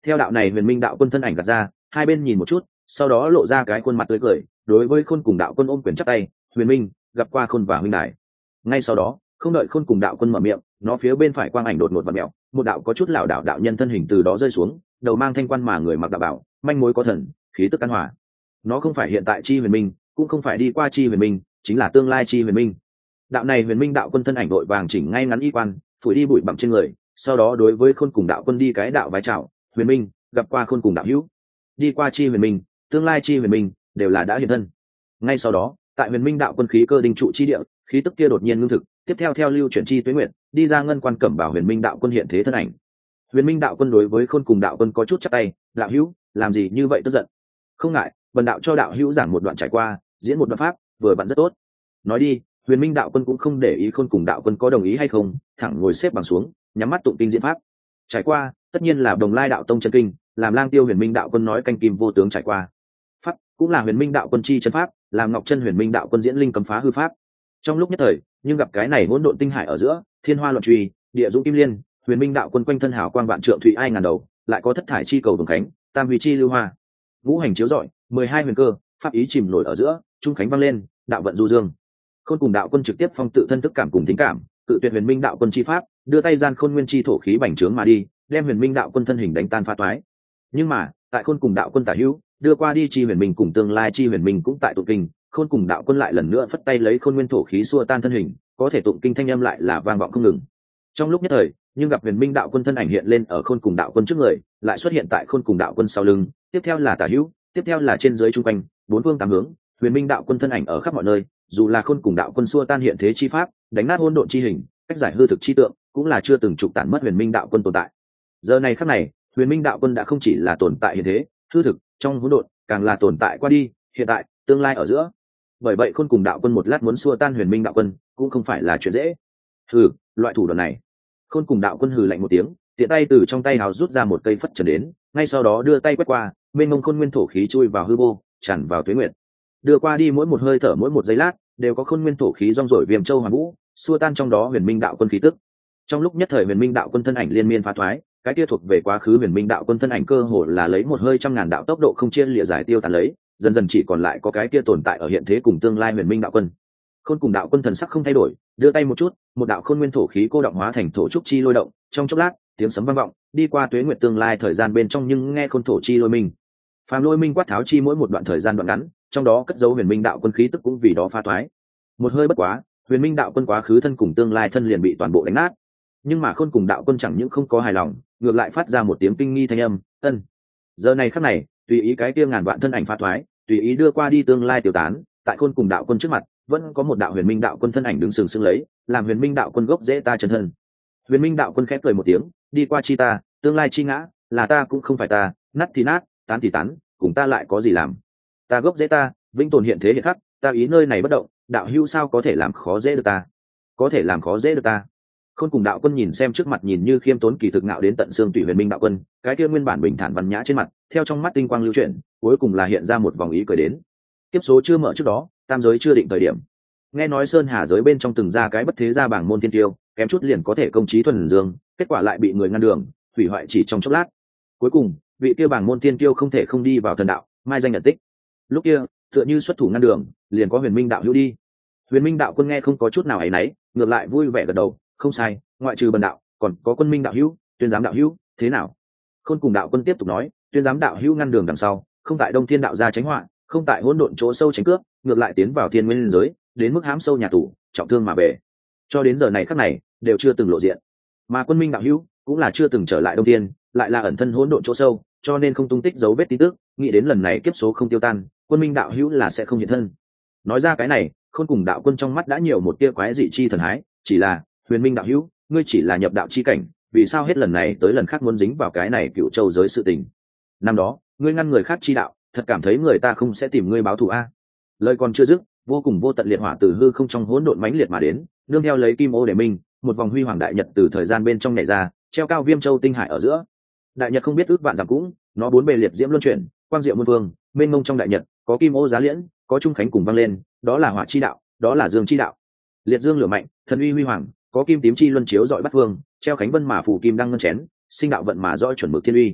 Theo đạo này huyền minh đạo quân thân ảnh gạt ra, hai bên nhìn một chút, sau đó lộ ra cái khuôn mặt tươi cười, đối với khôn cùng đạo quân ôm quyền chắp tay. Huyền minh gặp qua khôn và huynh đài. Ngay sau đó, không đợi khôn cùng đạo quân mở miệng, nó phía bên phải quang ảnh đột ngột vặn mèo, một đạo có chút lảo đảo đạo nhân thân hình từ đó rơi xuống, đầu mang thanh quan mà người mặc đạo bảo, manh mối có thần, khí tức căn hòa. Nó không phải hiện tại chi huyền minh, cũng không phải đi qua chi huyền minh, chính là tương lai chi huyền minh. Đạo này huyền minh đạo quân thân ảnh đội vàng chỉnh ngay ngắn y quan, phủi đi bụi bặm trên người, sau đó đối với khôn cùng đạo quân đi cái đạo vái chào. Huyền minh gặp qua khôn cùng đạo hữu. Đi qua chi huyền minh, tương lai chi huyền minh đều là đã hiện thân. Ngay sau đó, tại huyền minh đạo quân khí cơ đinh trụ chi địa, khí tức kia đột nhiên ngưng thực, tiếp theo theo lưu chuyển chi tuế nguyện, đi ra ngân quan cẩm bảo huyền minh đạo quân hiện thế thân ảnh. Huyền minh đạo quân đối với khôn cùng đạo quân có chút chắp tay. Đạo hữu làm gì như vậy tức giận? Không ngại, bần đạo cho đạo hữu giảng một đoạn trải qua, diễn một đoạn pháp, vừa bạn rất tốt. Nói đi. Huyền minh đạo quân cũng không để ý khôn cùng đạo quân có đồng ý hay không, thẳng ngồi xếp bằng xuống, nhắm mắt tụng kinh diễn pháp. Trải qua tất nhiên là Đồng Lai đạo tông chân kinh, làm Lang Tiêu huyền minh đạo quân nói canh kim vô tướng trải qua. Pháp cũng là huyền minh đạo quân chi chân pháp, làm Ngọc Chân huyền minh đạo quân diễn linh cấm phá hư pháp. Trong lúc nhất thời, nhưng gặp cái này hỗn độn tinh hải ở giữa, thiên hoa loạn truy, địa dũng kim liên, huyền minh đạo quân quanh thân hào quang vạn trượng thủy ai ngàn đầu, lại có thất thải chi cầu đồng khánh, tam huy chi lưu hoa, ngũ hành chiếu rọi, 12 huyền cơ, pháp ý chìm nổi ở giữa, trung khánh vang lên, đạo vận du dương. Khôn cùng đạo quân trực tiếp phong tự thân thức cảm cùng tính cảm, tự tuyệt huyền minh đạo quân chi pháp, đưa tay gian khôn nguyên chi thổ khí bành trướng mà đi, đem huyền minh đạo quân thân hình đánh tan phá toái. Nhưng mà tại khôn cùng đạo quân tả hữu, đưa qua đi chi huyền minh cùng tương lai chi huyền minh cũng tại tụng kinh, khôn cùng đạo quân lại lần nữa phất tay lấy khôn nguyên thổ khí xua tan thân hình, có thể tụng kinh thanh âm lại là vang vọng không ngừng. Trong lúc nhất thời, nhưng gặp huyền minh đạo quân thân ảnh hiện lên ở khôn cùng đạo quân trước người, lại xuất hiện tại khôn cùng đạo quân sau lưng, tiếp theo là tả hữu, tiếp theo là trên dưới trung quanh, bốn phương tám hướng, huyền minh đạo quân thân ảnh ở khắp mọi nơi, dù là khôn cùng đạo quân xua tan hiện thế chi pháp, đánh nát hỗn độn chi hình, cách giải hư thực chi tượng, cũng là chưa từng trục tản mất huyền minh đạo quân tồn tại. Giờ này khắc này, huyền minh đạo quân đã không chỉ là tồn tại hiện thế, hư thực trong hỗn độn, càng là tồn tại qua đi, hiện tại, tương lai ở giữa. Bởi vậy khôn cùng đạo quân một lát muốn xua tan huyền minh đạo quân, cũng không phải là chuyện dễ. Hừ, loại thủ đoạn này. Khôn cùng đạo quân hừ lạnh một tiếng, tiện tay từ trong tay hào rút ra một cây phất trần đến, ngay sau đó đưa tay quét qua, mênh mông khôn nguyên thổ khí chui vào hư vô, tràn vào tuế nguyệt. Đưa qua đi mỗi một hơi thở mỗi một giây lát, đều có khôn nguyên thổ khí rong rổi viêm châu hoàn vũ, xua tan trong đó huyền minh đạo quân khí tức. Trong lúc nhất thời huyền minh đạo quân thân ảnh liên miên phá thoái, cái kia thuộc về quá khứ huyền minh đạo quân thân ảnh cơ hồ là lấy một hơi trăm ngàn đạo tốc độ không chia lìa giải tiêu tàn lấy, dần dần chỉ còn lại có cái kia tồn tại ở hiện thế cùng tương lai huyền minh đạo quân. Khôn cùng đạo quân thần sắc không thay đổi, đưa tay một chút, một đạo khôn nguyên thổ khí cô động hóa thành thổ trúc chi lôi động, trong chốc lát, tiếng sấm vang vọng, đi qua tuế nguyệt tương lai thời gian bên trong nhưng nghe khôn thổ chi lôi minh. Phàm lôi minh quát tháo chi mỗi một đoạn thời gian đoạn ngắn, trong đó cất dấu huyền minh đạo quân khí tức cũng vì đó pha thoái. Một hơi bất quá, huyền minh đạo quân quá khứ thân cùng tương lai thân liền bị toàn bộ đánh nát. Nhưng mà khôn cùng đạo quân chẳng những không có hài lòng, ngược lại phát ra một tiếng kinh nghi thanh âm, ân. Giờ này khắc này, tùy ý cái kia ngàn vạn thân ảnh pha thoái, tùy ý đưa qua đi tương lai tiêu tán, tại khôn cùng đạo quân trước mặt, vẫn có một đạo huyền minh đạo quân thân ảnh đứng sừng sững lấy, làm huyền minh đạo quân gốc dễ ta chân thân. Huyền minh đạo quân khẽ cười một tiếng, đi qua chi ta, tương lai chi ngã, là ta cũng không phải ta, nát thì nát, tán thì tán, cùng ta lại có gì làm? Ta gốc dễ ta, vĩnh tồn hiện thế hiện khắc, ta ý nơi này bất động, đạo hữu sao có thể làm khó dễ được ta? Có thể làm khó dễ được ta? Khôn cùng đạo quân nhìn xem trước mặt nhìn như khiêm tốn kỳ thực ngạo đến tận xương tủy huyền minh đạo quân, cái kia nguyên bản bình thản văn nhã trên mặt, theo trong mắt tinh quang lưu chuyển, cuối cùng là hiện ra một vòng ý cười đến. Kiếp số chưa mở trước đó, tam giới chưa định thời điểm. Nghe nói sơn hà giới bên trong từng ra cái bất thế gia bảng môn thiên tiêu, kém chút liền có thể công chí thuần dương, kết quả lại bị người ngăn đường, hủy hoại chỉ trong chốc lát. Cuối cùng, vị kia bảng môn thiên tiêu không thể không đi vào thần đạo, mai danh nhận tích. Lúc kia, tựa như xuất thủ ngăn đường, liền có huyền minh đạo hữu đi. Huyền minh đạo quân nghe không có chút nào áy náy, ngược lại vui vẻ gật đầu, không sai, ngoại trừ bần đạo, còn có quân minh đạo hữu, tuyên giám đạo hữu, thế nào? Khôn cùng đạo quân tiếp tục nói, tuyên giám đạo hữu ngăn đường đằng sau, không tại đông thiên đạo gia tránh họa, không tại hỗn độn chỗ sâu tránh cướp, ngược lại tiến vào thiên nguyên giới, đến mức hãm sâu nhà tù, trọng thương mà về. Cho đến giờ này khắc này, đều chưa từng lộ diện. Mà quân minh đạo hữu cũng là chưa từng trở lại đông thiên, lại là ẩn thân hỗn độn chỗ sâu, cho nên không tung tích dấu vết tin tức, nghĩ đến lần này kiếp số không tiêu tan, quân minh đạo hữu là sẽ không hiện thân. Nói ra cái này, khôn cùng đạo quân trong mắt đã nhiều một tia quái dị chi thần hái, chỉ là huyền minh đạo hữu, ngươi chỉ là nhập đạo chi cảnh, vì sao hết lần này tới lần khác muốn dính vào cái này cựu châu giới sự tình? Năm đó, ngươi ngăn người khác chi đạo, thật cảm thấy người ta không sẽ tìm ngươi báo thù a? Lời còn chưa dứt, vô cùng vô tận liệt hỏa từ hư không trong hỗn độn mãnh liệt mà đến, nương theo lấy kim ô để minh, một vòng huy hoàng đại nhật từ thời gian bên trong nhảy ra, treo cao viêm châu tinh hải ở giữa. Đại nhật không biết ước vạn dặm cũng, nó bốn bề liệt diễm luân chuyển, quang diệu muôn vương, mênh mông trong đại nhật, có kim ô giá liễn, có trung khánh cùng vang lên, đó là hỏa chi đạo, đó là dương chi đạo. Liệt dương lửa mạnh, thần uy huy hoàng, có kim tím chi luân chiếu dọi bắt phương, treo khánh vân mà phủ kim đăng ngân chén, sinh đạo vận mà dõi chuẩn mực thiên uy.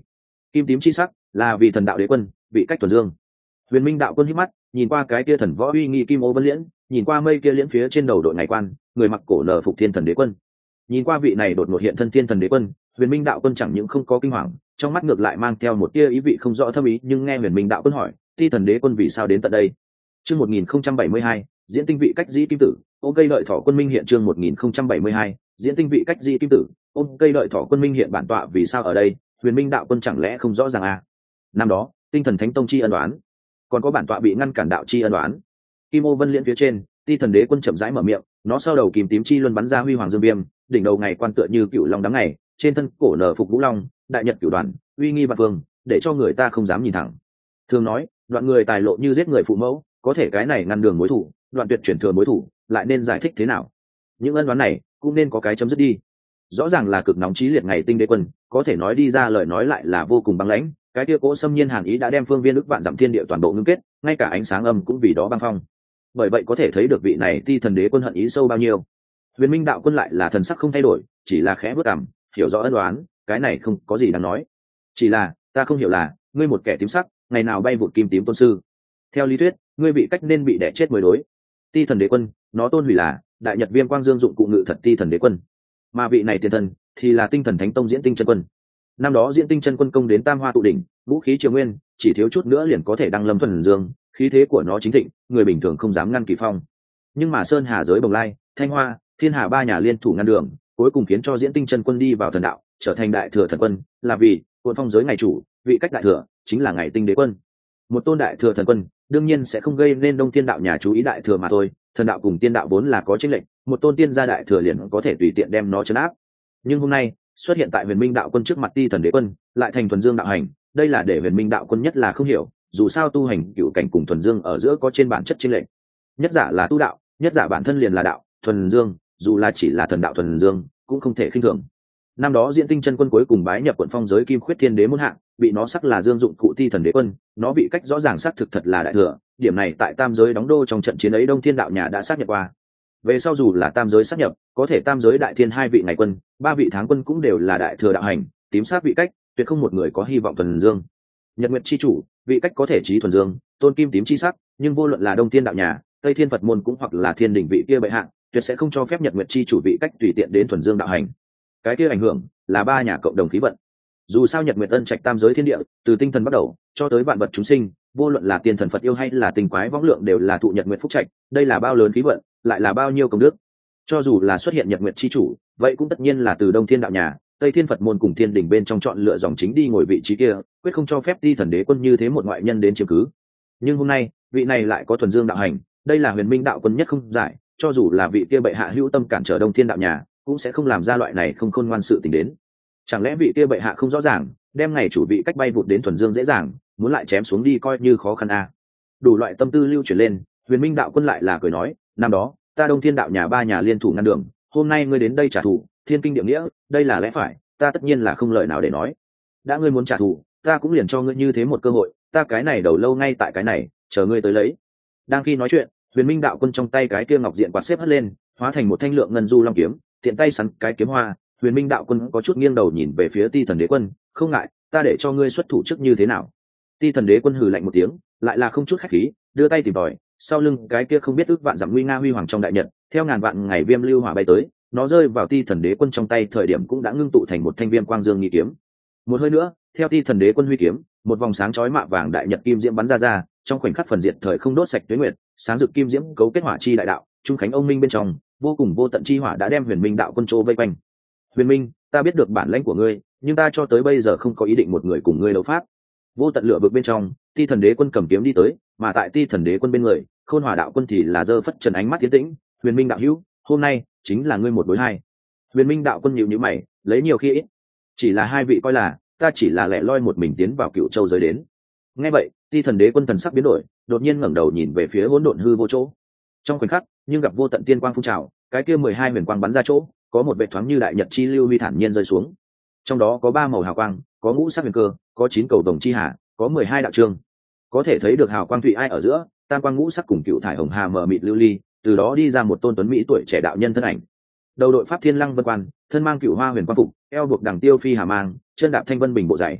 kim tím chi sắc là vì thần đạo đế quân vị cách thuần dương. Huyền Minh đạo quân hít mắt nhìn qua cái kia thần võ uy nghi kim ô vân liễn, nhìn qua mây kia liễn phía trên đầu đội ngày quan người mặc cổ nở phục thiên thần đế quân, nhìn qua vị này đột ngột hiện thân thiên thần đế quân. Huyền Minh đạo quân chẳng những không có kinh hoàng, trong mắt ngược lại mang theo một tia ý vị không rõ thâm ý. Nhưng nghe Huyền Minh đạo quân hỏi, ti thần đế quân vì sao đến tận đây? Chương 1072, diễn tinh vị cách dĩ kim tử, ôm cây đợi thỏ quân minh hiện. Chương 1072, diễn tinh vị cách dĩ kim tử, ôm cây đợi thỏ quân minh hiện. Bản tọa vì sao ở đây? Huyền Minh đạo quân chẳng lẽ không rõ ràng à? Năm đó tinh thần thánh tông chi ân đoán, còn có bản tọa bị ngăn cản đạo chi ân đoán. Kim ô vân liễn phía trên, ti thần đế quân chậm rãi mở miệng, nó sau đầu kìm tím chi luân bắn ra huy hoàng dương viêm, đỉnh đầu ngày quan tựa như cựu long đám ngày, trên thân cổ nở phục vũ long, đại nhật cửu đoàn, uy nghi vạn phương, để cho người ta không dám nhìn thẳng. Thường nói đoạn người tài lộ như giết người phụ mẫu, có thể cái này ngăn đường mối thủ, đoạn tuyệt chuyển thừa mối thủ, lại nên giải thích thế nào? Những ân đoán này cũng nên có cái chấm dứt đi. Rõ ràng là cực nóng chí liệt ngày tinh đế quân, có thể nói đi ra lời nói lại là vô cùng băng lãnh. Cái kia cỗ xâm nhiên hàn ý đã đem phương viên ức vạn dặm thiên địa toàn bộ ngưng kết, ngay cả ánh sáng âm cũng vì đó băng phong. Bởi vậy có thể thấy được vị này ti thần đế quân hận ý sâu bao nhiêu. Huyền Minh đạo quân lại là thần sắc không thay đổi, chỉ là khẽ bước cằm, hiểu rõ ân đoán, cái này không có gì đáng nói. Chỉ là ta không hiểu là ngươi một kẻ tím sắc, ngày nào bay vụt kim tím tôn sư. Theo lý thuyết ngươi bị cách nên bị đẻ chết mới đối. Ti thần đế quân nó tôn hủy là đại nhật viêm quang dương dụng cụ ngự thật ti thần đế quân, mà vị này tiền thần thì là tinh thần thánh tông diễn tinh chân quân. Năm đó diễn tinh chân quân công đến tam hoa tụ đỉnh, vũ khí triều nguyên, chỉ thiếu chút nữa liền có thể đăng lâm thuần dương, khí thế của nó chính thịnh, người bình thường không dám ngăn kỳ phong. Nhưng mà sơn hà giới bồng lai, thanh hoa, thiên hà ba nhà liên thủ ngăn đường, cuối cùng khiến cho diễn tinh chân quân đi vào thần đạo, trở thành đại thừa thần quân, là vì cuộn phong giới ngày chủ, vị cách đại thừa chính là ngày tinh đế quân. Một tôn đại thừa thần quân đương nhiên sẽ không gây nên đông thiên đạo nhà chú ý đại thừa mà thôi. Thần đạo cùng tiên đạo vốn là có chênh lệch, một tôn tiên gia đại thừa liền có thể tùy tiện đem nó trấn áp. Nhưng hôm nay xuất hiện tại Huyền Minh đạo quân trước mặt ti thần đế quân, lại thành thuần dương đạo hành, đây là để Huyền Minh đạo quân nhất là không hiểu. Dù sao tu hành cựu cảnh cùng thuần dương ở giữa có trên bản chất chênh lệch. Nhất giả là tu đạo, nhất giả bản thân liền là đạo thuần dương, dù là chỉ là thần đạo thuần dương cũng không thể khinh thường. Năm đó diễn tinh chân quân cuối cùng bái nhập quận phong giới kim khuyết thiên đế muôn hạng, bị nó sắc là dương dụng cụ ti thần đế quân, nó bị cách rõ ràng xác thực thật là đại thừa. Điểm này tại tam giới đóng đô trong trận chiến ấy đông thiên đạo nhà đã xác nhận qua. Về sau dù là tam giới xác nhập, có thể tam giới đại thiên 2 vị ngày quân, 3 vị tháng quân cũng đều là đại thừa đạo hành, tím sát vị cách tuyệt không một người có hy vọng thuần dương. Nhật nguyệt chi chủ vị cách có thể trí thuần dương, tôn kim tím chi sắc, nhưng vô luận là đông thiên đạo nhà, tây thiên phật môn cũng hoặc là thiên đình vị kia bệ hạ, tuyệt sẽ không cho phép nhật nguyệt chi chủ vị cách tùy tiện đến thuần dương đạo hành. Cái kia ảnh hưởng là 3 nhà cộng đồng khí vận. Dù sao nhật nguyệt ân trạch tam giới thiên địa, từ tinh thần bắt đầu cho tới vạn vật chúng sinh, vô luận là tiên thần phật yêu hay là tình quái võng lượng đều là thụ nhật nguyệt phúc trạch, đây là bao lớn khí vận, lại là bao nhiêu công đức. Cho dù là xuất hiện nhật nguyệt chi chủ, vậy cũng tất nhiên là từ đông thiên đạo nhà, tây thiên phật môn cùng thiên đình bên trong chọn lựa dòng chính đi ngồi vị trí kia, quyết không cho phép ti thần đế quân như thế một ngoại nhân đến chiếm cứ. Nhưng hôm nay vị này lại có thuần dương đạo hành, đây là Huyền Minh đạo quân nhất không giải, cho dù là vị kia bệ hạ hữu tâm cản trở đông thiên đạo nhà, cũng sẽ không làm ra loại này không khôn ngoan sự tình đến. Chẳng lẽ vị kia bệ hạ không rõ ràng, đem ngày chủ vị cách bay vụt đến thuần dương dễ dàng, muốn lại chém xuống đi coi như khó khăn à? Đủ loại tâm tư lưu chuyển lên, Huyền Minh đạo quân lại là cười nói, năm đó ta đông thiên đạo nhà 3 nhà liên thủ ngăn đường, hôm nay ngươi đến đây trả thù, thiên kinh địa nghĩa, đây là lẽ phải, ta tất nhiên là không lời nào để nói. Đã ngươi muốn trả thù, ta cũng liền cho ngươi như thế một cơ hội, ta cái này đầu lâu ngay tại cái này, chờ ngươi tới lấy. Đang khi nói chuyện, Huyền Minh đạo quân trong tay cái kia ngọc diện quạt xếp hất lên, hóa thành một thanh lượng ngân du long kiếm, tiện tay sắn cái kiếm hoa. Huyền Minh đạo quân có chút nghiêng đầu nhìn về phía ti thần đế quân, không ngại, ta để cho ngươi xuất thủ trước như thế nào? Ti thần đế quân hừ lạnh một tiếng, lại là không chút khách khí, đưa tay tìm tòi, sau lưng cái kia không biết ước vạn dặm nguy nga huy hoàng trong đại nhật, theo ngàn vạn ngày viêm lưu hỏa bay tới, nó rơi vào ti thần đế quân trong tay thời điểm cũng đã ngưng tụ thành một thanh viêm quang dương nghi kiếm. Một hơi nữa, theo ti thần đế quân huy kiếm, một vòng sáng chói mạ vàng đại nhật kim diễm bắn ra, trong khoảnh khắc phần diệt thời không đốt sạch tuế nguyệt, sáng rực kim diễm cấu kết hỏa chi đại đạo, trung khánh ông minh bên trong, vô cùng vô tận chi hỏa đã đem Huyền Minh đạo quân trô vây quanh. Huyền Minh, ta biết được bản lãnh của ngươi, nhưng ta cho tới bây giờ không có ý định một người cùng ngươi đấu pháp. Vô tận lửa vực bên trong, ti thần đế quân cầm kiếm đi tới, mà tại ti thần đế quân bên người, khôn hỏa đạo quân thì là giơ phất trần ánh mắt tiến tĩnh. Huyền Minh đạo hữu, hôm nay chính là ngươi 1 đối 2. Huyền Minh đạo quân nhíu nhíu mày, lấy nhiều khi ít, chỉ là 2 vị coi là ta chỉ là lẻ loi một mình tiến vào Cựu Châu giới đến. Nghe vậy, ti thần đế quân thần sắc biến đổi, đột nhiên ngẩng đầu nhìn về phía hỗn độn hư vô chỗ. Trong khoảnh khắc, nhưng gặp vô tận tiên quang phun trào, cái kia 12 huyền quang bắn ra chỗ, có một vệt thoáng như đại nhật chi lưu huy thản nhiên rơi xuống. Trong đó có 3 màu hào quang, có ngũ sắc huyền cơ, có 9 cầu đồng chi hà, có 12 đạo chương. Có thể thấy được hào quang thủy ai ở giữa, tam quang ngũ sắc cùng cựu thải hồng hà mở mịt lưu ly, từ đó đi ra một tôn tuấn mỹ tuổi trẻ đạo nhân thân ảnh. Đầu đội pháp thiên lăng vân quan, thân mang cựu hoa huyền quang phục, eo buộc đằng tiêu phi hà mang, chân đạp thanh vân bình bộ dày.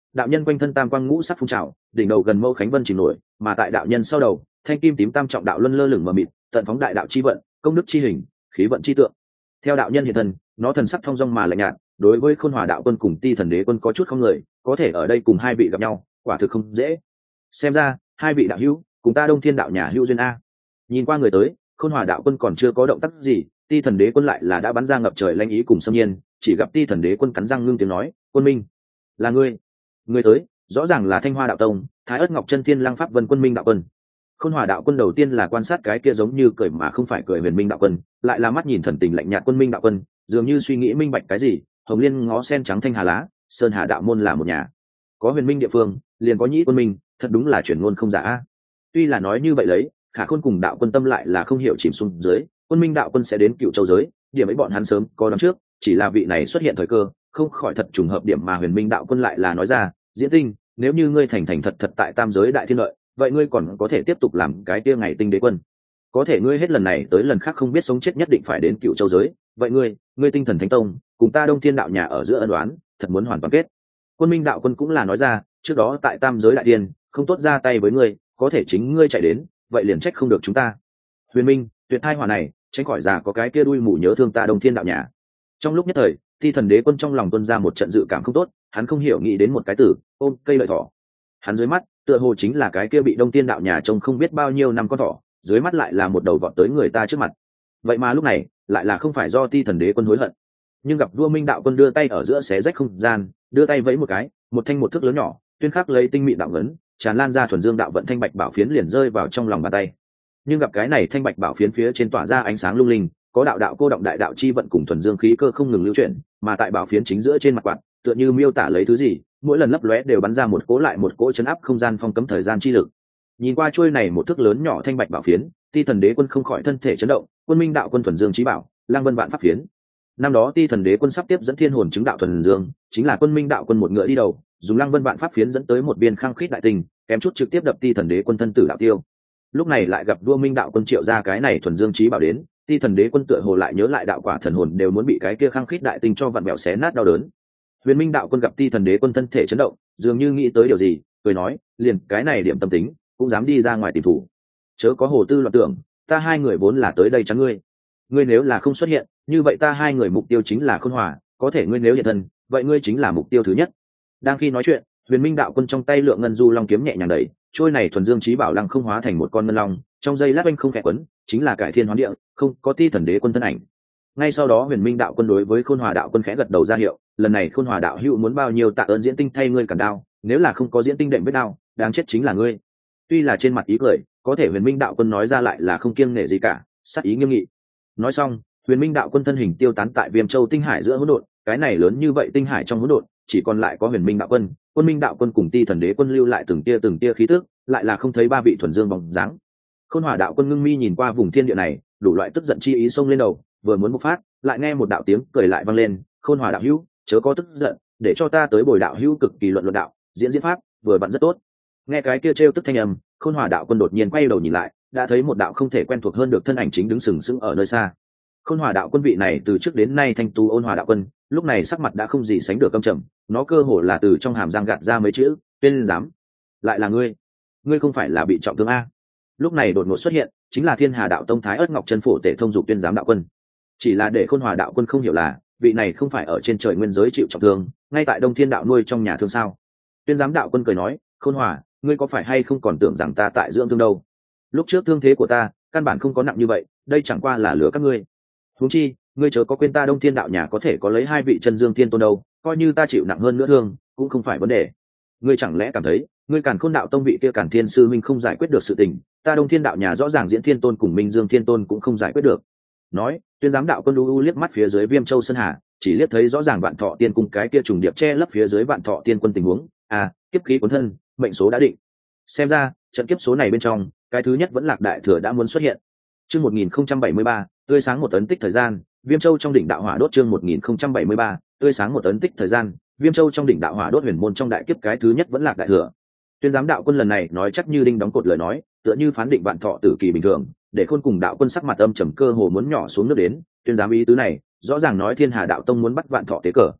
đạo nhân quanh thân tam quang ngũ sắc phun trào, đỉnh đầu gần mâu khánh vân chìm nổi, mà tại đạo nhân sau đầu, thanh kim tím tam trọng đạo luân lơ lửng mờ mịt, tận phóng đại đạo chi vận, công đức chi hình, khí vận chi tượng. Theo đạo nhân hiện thân, nó thần sắc thông dong mà lạnh nhạt, đối với Khôn Hòa đạo quân cùng Ti Thần Đế quân có chút không người, có thể ở đây cùng hai vị gặp nhau, quả thực không dễ. Xem ra, hai vị đạo hữu, cùng ta Đông Thiên đạo nhà hữu duyên a. Nhìn qua người tới, Khôn Hòa đạo quân còn chưa có động tác gì, Ti Thần Đế quân lại là đã bắn ra ngập trời lanh ý cùng xâm nhiên, chỉ gặp Ti Thần Đế quân cắn răng ngưng tiếng nói, "Quân Minh, là ngươi." Ngươi tới, rõ ràng là Thanh Hoa đạo tông, Thái Ức Ngọc Chân Thiên Lăng Pháp Vân Quân Minh đạo quân. Khôn Hòa đạo quân đầu tiên là quan sát cái kia giống như cười mà không phải cười Huyền Minh đạo quân, lại là mắt nhìn thần tình lạnh nhạt Quân Minh đạo quân, dường như suy nghĩ minh bạch cái gì. Hồng Liên ngó sen trắng thanh hà lá, Sơn Hà đạo môn là một nhà, có Huyền Minh địa phương, liền có Nhĩ Quân Minh, thật đúng là chuyển ngôn không giả a. Tuy là nói như vậy lấy, Khả Khôn cùng đạo quân tâm lại là không hiểu chìm xuống dưới, Quân Minh đạo quân sẽ đến Cựu Châu giới, điểm ấy bọn hắn sớm có đón trước, chỉ là vị này xuất hiện thời cơ, không khỏi thật trùng hợp điểm mà Huyền Minh đạo quân lại là nói ra, Diễn Tinh, nếu như ngươi thành thành thật thật tại Tam giới đại thiên lợi, vậy ngươi còn có thể tiếp tục làm cái kia ngày tinh đế quân. Có thể ngươi hết lần này tới lần khác không biết sống chết nhất định phải đến Cựu Châu giới, vậy ngươi tinh thần thánh tông cùng ta Đông Thiên đạo nhà ở giữa ân oán, thật muốn hoàn toàn kết. Quân Minh đạo quân cũng là nói ra, trước đó tại Tam giới đại thiên, không tốt ra tay với ngươi, có thể chính ngươi chạy đến, vậy liền trách không được chúng ta. Huyền Minh, tuyệt thai hỏa này, tránh khỏi già có cái kia đuôi mù nhớ thương ta Đông Thiên đạo nhà. Trong lúc nhất thời, Ti Thần Đế quân trong lòng tuôn ra một trận dự cảm không tốt, hắn không hiểu nghĩ đến một cái từ, ôm cây lợi thỏ. Hắn dưới mắt, tựa hồ chính là cái kia bị Đông Thiên đạo nhà trông không biết bao nhiêu năm con thỏ, dưới mắt lại là một đầu vọt tới người ta trước mặt. Vậy mà lúc này, lại là không phải do Ti Thần Đế quân hối hận, nhưng gặp vua Minh đạo quân đưa tay ở giữa xé rách không gian, đưa tay vẫy một cái, một thanh một thước lớn nhỏ, tuyên khắc lấy tinh mịn đạo ngấn, tràn lan ra thuần dương đạo vận thanh bạch bảo phiến liền rơi vào trong lòng bàn tay. Nhưng gặp cái này thanh bạch bảo phiến phía trên tỏa ra ánh sáng lung linh, có đạo đạo cô động đại đạo chi vận cùng thuần dương khí cơ không ngừng lưu chuyển, mà tại bảo phiến chính giữa trên mặt quạt, tựa như miêu tả lấy thứ gì, mỗi lần lấp lóe đều bắn ra một cỗ lại một cỗ chấn áp không gian phong cấm thời gian chi lực. Nhìn qua chuôi này một thước lớn nhỏ thanh bạch bảo phiến, Ti Thần Đế quân không khỏi thân thể chấn động, Quân Minh đạo quân thuần dương chí bảo, Lăng Vân vạn pháp phiến. Năm đó Ti Thần Đế quân sắp tiếp dẫn thiên hồn chứng đạo thuần dương, chính là Quân Minh đạo quân một ngựa đi đầu, dùng Lăng Vân vạn pháp phiến dẫn tới một viên khang khít đại tình, kém chút trực tiếp đập Ti Thần Đế quân thân tử đạo tiêu. Lúc này lại gặp vua Minh đạo quân triệu ra cái này thuần dương chí bảo đến, Ti Thần Đế quân tựa hồ lại nhớ lại đạo quả thần hồn đều muốn bị cái kia khang khít đại tinh cho vặn bẹo xé nát đau đớn. Huyền Minh đạo quân gặp Ti Thần Đế quân thân thể chấn động, dường như nghĩ tới điều gì, cười nói, liền cái này điểm tâm tính, cũng dám đi ra ngoài tìm thủ. Chớ có hồ tư loạn tưởng, ta hai người vốn là tới đây chắn ngươi. Ngươi nếu là không xuất hiện, như vậy ta hai người mục tiêu chính là Khôn Hòa, có thể ngươi nếu hiện thân, vậy ngươi chính là mục tiêu thứ nhất. Đang khi nói chuyện, Huyền Minh đạo quân trong tay lượng ngân du long kiếm nhẹ nhàng đẩy, trôi này thuần dương chí bảo lăng không hóa thành một con ngân long, trong giây lát oanh không khẽ quấn, chính là cải thiên hoán địa, không có Ti Thần Đế quân thân ảnh. Ngay sau đó Huyền Minh đạo quân đối với Khôn Hòa đạo quân khẽ gật đầu ra hiệu, lần này Khôn Hòa đạo hữu muốn bao nhiêu tạ ơn Diễn Tinh thay ngươi cản đao, nếu là không có Diễn Tinh đệm vết đao, đáng chết chính là ngươi. Tuy là trên mặt ý cười, có thể Huyền Minh đạo quân nói ra lại là không kiêng nể gì cả, sát ý nghiêm nghị. Nói xong, Huyền Minh đạo quân thân hình tiêu tán tại Viêm Châu tinh hải giữa hỗn độn, cái này lớn như vậy tinh hải trong hỗn độn, chỉ còn lại có Huyền Minh đạo quân, Quân Minh đạo quân cùng Ti Thần Đế quân lưu lại từng tia khí tức, lại là không thấy ba vị thuần dương bóng dáng. Khôn Hòa đạo quân ngưng mi nhìn qua vùng thiên địa này, đủ loại tức giận chi ý xông lên đầu, vừa muốn bộc phát, lại nghe một đạo tiếng cười lại vang lên, Khôn Hòa đạo hữu, chớ có tức giận, để cho ta tới bồi đạo hữu cực kỳ luận đạo, diễn pháp, vừa vặn rất tốt. Nghe cái kia trêu tức thanh âm, Khôn Hòa đạo quân đột nhiên quay đầu nhìn lại, đã thấy một đạo không thể quen thuộc hơn được thân ảnh chính đứng sừng sững ở nơi xa. Khôn Hòa đạo quân vị này từ trước đến nay thanh tú ôn hòa đạo quân, lúc này sắc mặt đã không gì sánh được căm trầm, nó cơ hồ là từ trong hàm răng gạt ra mấy chữ, "Tên dám." Lại là ngươi không phải là bị trọng thương a? Lúc này đột ngột xuất hiện, chính là Thiên Hà đạo tông Thái Ức Ngọc Chân phổ tể thông dục tuyên giám đạo quân. Chỉ là để Khôn Hòa đạo quân không hiểu là, vị này không phải ở trên trời nguyên giới chịu trọng thương, ngay tại Đông Thiên đạo nuôi trong nhà thương sao? Tuyên giám đạo quân cười nói, "Khôn Hòa, ngươi có phải hay không còn tưởng rằng ta tại dưỡng thương đâu? Lúc trước thương thế của ta, căn bản không có nặng như vậy, đây chẳng qua là lừa các ngươi. Huống chi, ngươi chớ có quên ta Đông Thiên đạo nhà có thể có lấy hai vị chân dương thiên tôn đâu, coi như ta chịu nặng hơn nữa thương, cũng không phải vấn đề. Ngươi chẳng lẽ cảm thấy, ngươi Càn Khôn đạo tông vị kia Càn Thiên sư minh không giải quyết được sự tình, ta Đông Thiên đạo nhà rõ ràng Diễn Thiên tôn cùng Minh Dương Thiên tôn cũng không giải quyết được." Nói, Tuyên giám đạo quân u liếc mắt phía dưới Viêm Châu Sơn Hà, chỉ liếc thấy rõ ràng Vạn Thọ Tiên cùng cái kia trùng điệp che lấp phía dưới Vạn Thọ Tiên quân tình huống, kiếp khí cuốn thân, mệnh số đã định. Xem ra, trận kiếp số này bên trong, cái thứ nhất vẫn Lạc Đại Thừa đã muốn xuất hiện. Chương 1073, tươi sáng một ấn tích thời gian, Viêm Châu trong đỉnh đạo hỏa đốt. Chương 1073, tươi sáng một ấn tích thời gian, Viêm Châu trong đỉnh đạo hỏa đốt. Huyền môn trong đại kiếp cái thứ nhất vẫn Lạc Đại Thừa. Tuyên giám đạo quân lần này nói chắc như đinh đóng cột lời nói, tựa như phán định Vạn Thọ tử kỳ bình thường, để Khôn cùng đạo quân sắc mặt âm trầm cơ hồ muốn nhỏ xuống nước đến. Tuyên giám ý tứ này, rõ ràng nói Thiên Hà đạo tông muốn bắt Vạn Thọ tế cờ.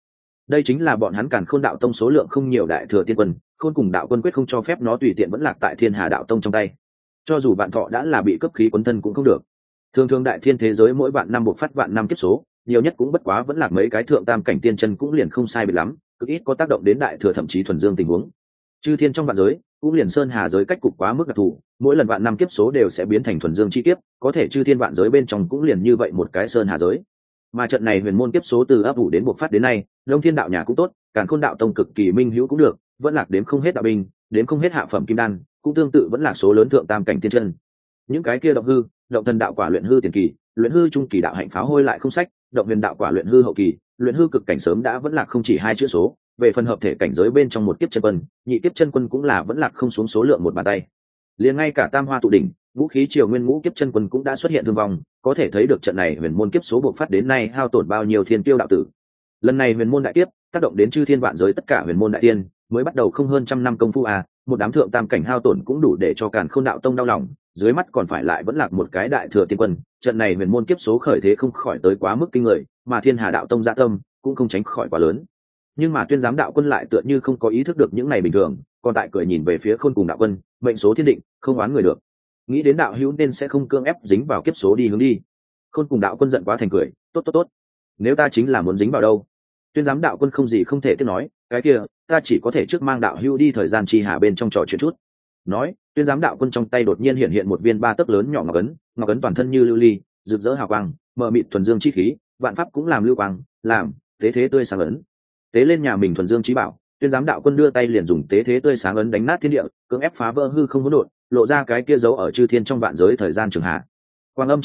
Đây chính là bọn hắn Càn Khôn Đạo Tông số lượng không nhiều đại thừa tiên quân, Khôn cùng Đạo Quân quyết không cho phép nó tùy tiện vẫn lạc tại Thiên Hà Đạo Tông trong tay. Cho dù Vạn Thọ đã là bị cấp khí quấn thân cũng không được. Thường thường đại thiên thế giới mỗi vạn năm buộc phát vạn năm kiếp số, nhiều nhất cũng bất quá vẫn lạc mấy cái thượng tam cảnh tiên chân cũng liền không sai biệt lắm, cực ít có tác động đến đại thừa thậm chí thuần dương tình huống. Chư thiên trong vạn giới, cũng liền sơn hà giới cách cục quá mức đặc thù, mỗi lần vạn năm kiếp số đều sẽ biến thành thuần dương chi kiếp, có thể chư thiên vạn giới bên trong cũng liền như vậy một cái sơn hà giới. Mà trận này huyền môn kiếp số từ ấp ủ đến buộc phát đến nay, Đông Thiên đạo nhà cũng tốt, Càn Khôn đạo tông cực kỳ minh hữu cũng được, vẫn lạc đến không hết đạo binh, đến không hết hạ phẩm kim đan, cũng tương tự vẫn là số lớn thượng tam cảnh tiên chân. Những cái kia động hư, động thần đạo quả luyện hư tiền kỳ, luyện hư trung kỳ đạo hạnh pháo hôi lại không sách, động huyền đạo quả luyện hư hậu kỳ, luyện hư cực cảnh sớm đã vẫn lạc không chỉ hai chữ số. Về phần hợp thể cảnh giới bên trong một kiếp chân quân, nhị kiếp chân quân cũng là vẫn lạc không xuống số lượng một bàn tay. Liền ngay cả Tam Hoa tụ đỉnh, vũ khí triều nguyên ngũ kiếp chân quân cũng đã xuất hiện thương vong, có thể thấy được trận này huyền môn kiếp số bộc phát đến nay hao tổn bao nhiêu thiên tiêu đạo tử. Lần này huyền môn đại kiếp tác động đến chư thiên vạn giới tất cả huyền môn đại tiên, mới bắt đầu không hơn trăm năm công phu một đám thượng tam cảnh hao tổn cũng đủ để cho Càn Khôn đạo tông đau lòng, dưới mắt còn phải lại vẫn lạc một cái đại thừa tiên quân, trận này huyền môn kiếp số khởi thế không khỏi tới quá mức kinh người, mà Thiên Hà đạo tông dạ tâm cũng không tránh khỏi quá lớn. Nhưng mà Tuyên Giám đạo quân lại tựa như không có ý thức được những này bình thường, còn tại cười nhìn về phía Khôn cùng đạo quân, mệnh số thiên định, không oán người được. Nghĩ đến đạo hữu nên sẽ không cưỡng ép dính vào kiếp số đi hướng đi. Khôn cùng đạo quân giận quá thành cười, tốt, nếu ta chính là muốn dính vào đâu. Tuyên Giám đạo quân không gì không thể tiếp nói, cái kia ta chỉ có thể trước mang đạo hữu đi thời gian chi hà bên trong trò chuyện chút. Nói, Tuyên Giám đạo quân trong tay đột nhiên hiện một viên ba tấc lớn nhỏ ngọc ấn toàn thân như lưu ly, rực rỡ hào quang, mờ mịt thuần dương chi khí, vạn pháp cũng làm lưu quang, làm tế thế tươi sáng ấn. Tế lên nhà mình thuần dương chí bảo, Tuyên Giám đạo quân đưa tay liền dùng tế thế tươi sáng ấn đánh nát thiên địa, cưỡng ép phá vỡ hư không hỗn độn, lộ ra cái kia dấu ở chư thiên trong vạn giới thời gian trường hà. Quang âm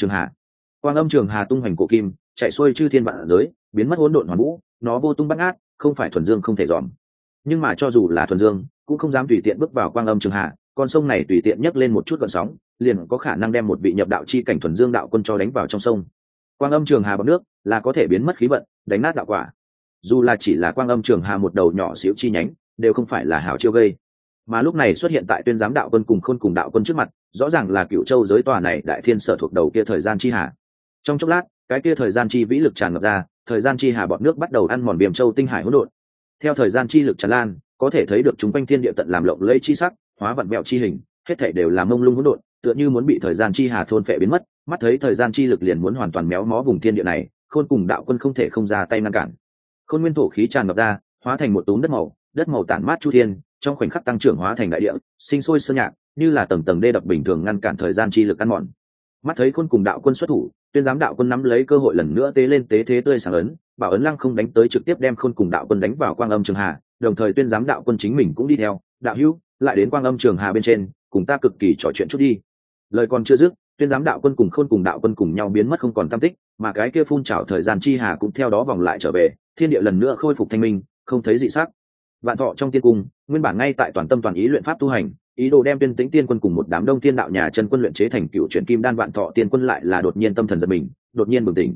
trường hà tung hoành cổ kim, chạy xuôi chư thiên vạn giới, biến mất hỗn độn hoàn vũ, nó vô tung bát ngát, không phải thuần dương không thể dòm. Nhưng mà cho dù là thuần dương, cũng không dám tùy tiện bước vào quang âm trường hà, con sông này tùy tiện nhấc lên một chút gợn sóng, liền có khả năng đem một vị nhập đạo chi cảnh thuần dương đạo quân cho đánh vào trong sông. Quang âm trường hà bọt nước là có thể biến mất khí vận, đánh nát đạo quả. Dù là chỉ là quang âm trường hà một đầu nhỏ xíu chi nhánh, đều không phải là hảo chiêu gây. Mà lúc này xuất hiện tại Tuyên Giám đạo quân cùng Khôn cùng đạo quân trước mặt, rõ ràng là Cửu Châu giới tòa này đại thiên sở thuộc đầu kia thời gian chi hà. Trong chốc lát, cái kia thời gian chi vĩ lực tràn ngập ra, thời gian chi hà bọt nước bắt đầu ăn mòn Viêm Châu tinh hải hỗn độn. Theo thời gian chi lực tràn lan, có thể thấy được chúng quanh thiên địa tận làm lộng lẫy chi sắc, hóa vặn vẹo chi hình, hết thảy đều là mông lung hỗn độn, tựa như muốn bị thời gian chi hà thôn phệ biến mất. Mắt thấy thời gian chi lực liền muốn hoàn toàn méo mó vùng thiên địa này, Khôn cùng đạo quân không thể không ra tay ngăn cản. Khôn nguyên thổ khí tràn ngập ra, hóa thành một túm đất màu tản mát chu thiên, trong khoảnh khắc tăng trưởng hóa thành đại địa, sinh sôi sơn nhạc, như là tầng tầng đê đập bình thường ngăn cản thời gian chi lực ăn mòn. Mắt thấy Khôn cùng đạo quân xuất thủ, Tuyên Giám đạo quân nắm lấy cơ hội lần nữa tế lên tế thế tươi sáng ấn, bảo ấn lăng không đánh tới trực tiếp đem Khôn cùng đạo quân đánh vào quang âm trường hà, đồng thời Tuyên Giám đạo quân chính mình cũng đi theo, đạo hữu, lại đến quang âm trường hà bên trên, cùng ta cực kỳ trò chuyện chút đi. Lời còn chưa dứt, Tuyên Giám đạo quân cùng Khôn cùng đạo quân cùng nhau biến mất không còn tăm tích, mà cái kia phun trào thời gian chi hà cũng theo đó vòng lại trở về, thiên địa lần nữa khôi phục thanh minh, không thấy dị sắc. Vạn Thọ trong tiên cung, nguyên bản ngay tại toàn tâm toàn ý luyện pháp tu hành, ý đồ đem Tuyên Tĩnh tiên quân cùng một đám Đông Thiên đạo nhà chân quân luyện chế thành cựu chuyển kim đan. Vạn Thọ tiên quân lại là đột nhiên tâm thần giật mình, đột nhiên bừng tỉnh.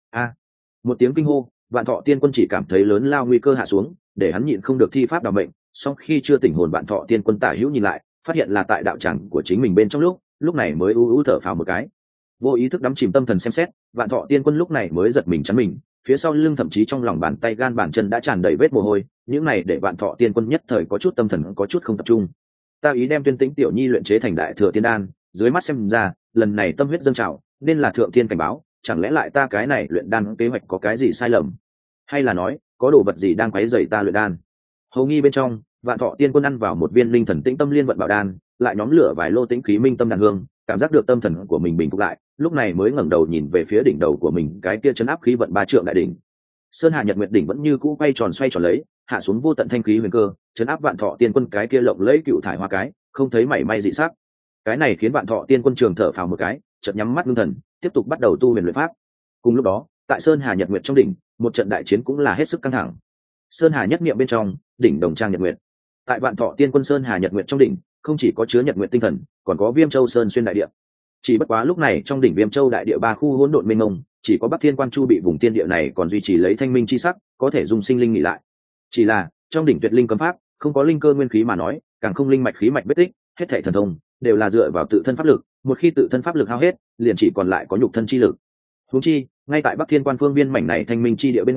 Một tiếng kinh hô, Vạn Thọ tiên quân chỉ cảm thấy lớn lao nguy cơ hạ xuống, để hắn nhịn không được thi pháp đào mệnh. Song khi chưa tỉnh hồn, Vạn Thọ tiên quân tả hữu nhìn lại, phát hiện là tại đạo tràng của chính mình bên trong lúc này mới u thở phào một cái. Vô ý thức đắm chìm tâm thần xem xét, Vạn Thọ tiên quân lúc này mới giật mình chắn mình, phía sau lưng thậm chí trong lòng bàn tay gan bàn chân đã tràn đầy vết mồ hôi, những này để Vạn Thọ tiên quân nhất thời có chút tâm thần có chút không tập trung. Ta ý đem Tuyên Tĩnh tiểu nhi luyện chế thành đại thừa tiên đan, dưới mắt xem ra lần này tâm huyết dâng trào, nên là thượng tiên cảnh báo, chẳng lẽ lại ta cái này luyện đan kế hoạch có cái gì sai lầm, hay là nói có đồ vật gì đang quấy rầy ta luyện đan? Hầu nghi bên trong, Vạn Thọ tiên quân ăn vào một viên linh thần tĩnh tâm liên vận bảo đan, lại nhóm lửa vài lô tĩnh khí minh tâm đàn hương, cảm giác được tâm thần của mình bình phục lại, lúc này mới ngẩng đầu nhìn về phía đỉnh đầu của mình, cái kia chấn áp khí vận ba trượng đại đỉnh. Sơn Hà Nhật Nguyệt đỉnh vẫn như cũ quay tròn xoay tròn lấy, hạ xuống vô tận thanh khí huyền cơ, chấn áp Vạn Thọ tiên quân cái kia lộng lẫy cựu thải hoa cái, không thấy mảy may dị sắc. Cái này khiến Vạn Thọ tiên quân trường thở phào một cái, chợt nhắm mắt ngưng thần, tiếp tục bắt đầu tu huyền luyện pháp. Cùng lúc đó, tại Sơn Hà Nhật Nguyệt trong đỉnh, một trận đại chiến cũng là hết sức căng thẳng. Sơn Hà nhất niệm bên trong, đỉnh đồng trang Nhật Nguyệt. Tại Vạn Thọ tiên quân Sơn Hà Nhật Nguyệt trong đỉnh, không chỉ có chứa Nhật Nguyệt tinh thần, còn có Viêm Châu Sơn xuyên đại địa. Chỉ bất quá lúc này trong đỉnh Viêm Châu đại địa ba khu hỗn độn mênh mông, chỉ có Bắc Thiên Quan Chu bị vùng tiên địa này còn duy trì lấy thanh minh chi sắc, có thể dung sinh linh nghỉ lại. Chỉ là trong đỉnh tuyệt linh cấm pháp, không có linh cơ nguyên khí mà nói, càng không linh mạch khí mạch vết tích, hết thảy thần thông đều là dựa vào tự thân pháp lực, một khi tự thân pháp lực hao hết, liền chỉ còn lại có nhục thân chi lực. Huống chi, ngay tại Bắc Thiên Quan phương viên mảnh này thanh minh chi địa bên ngoài,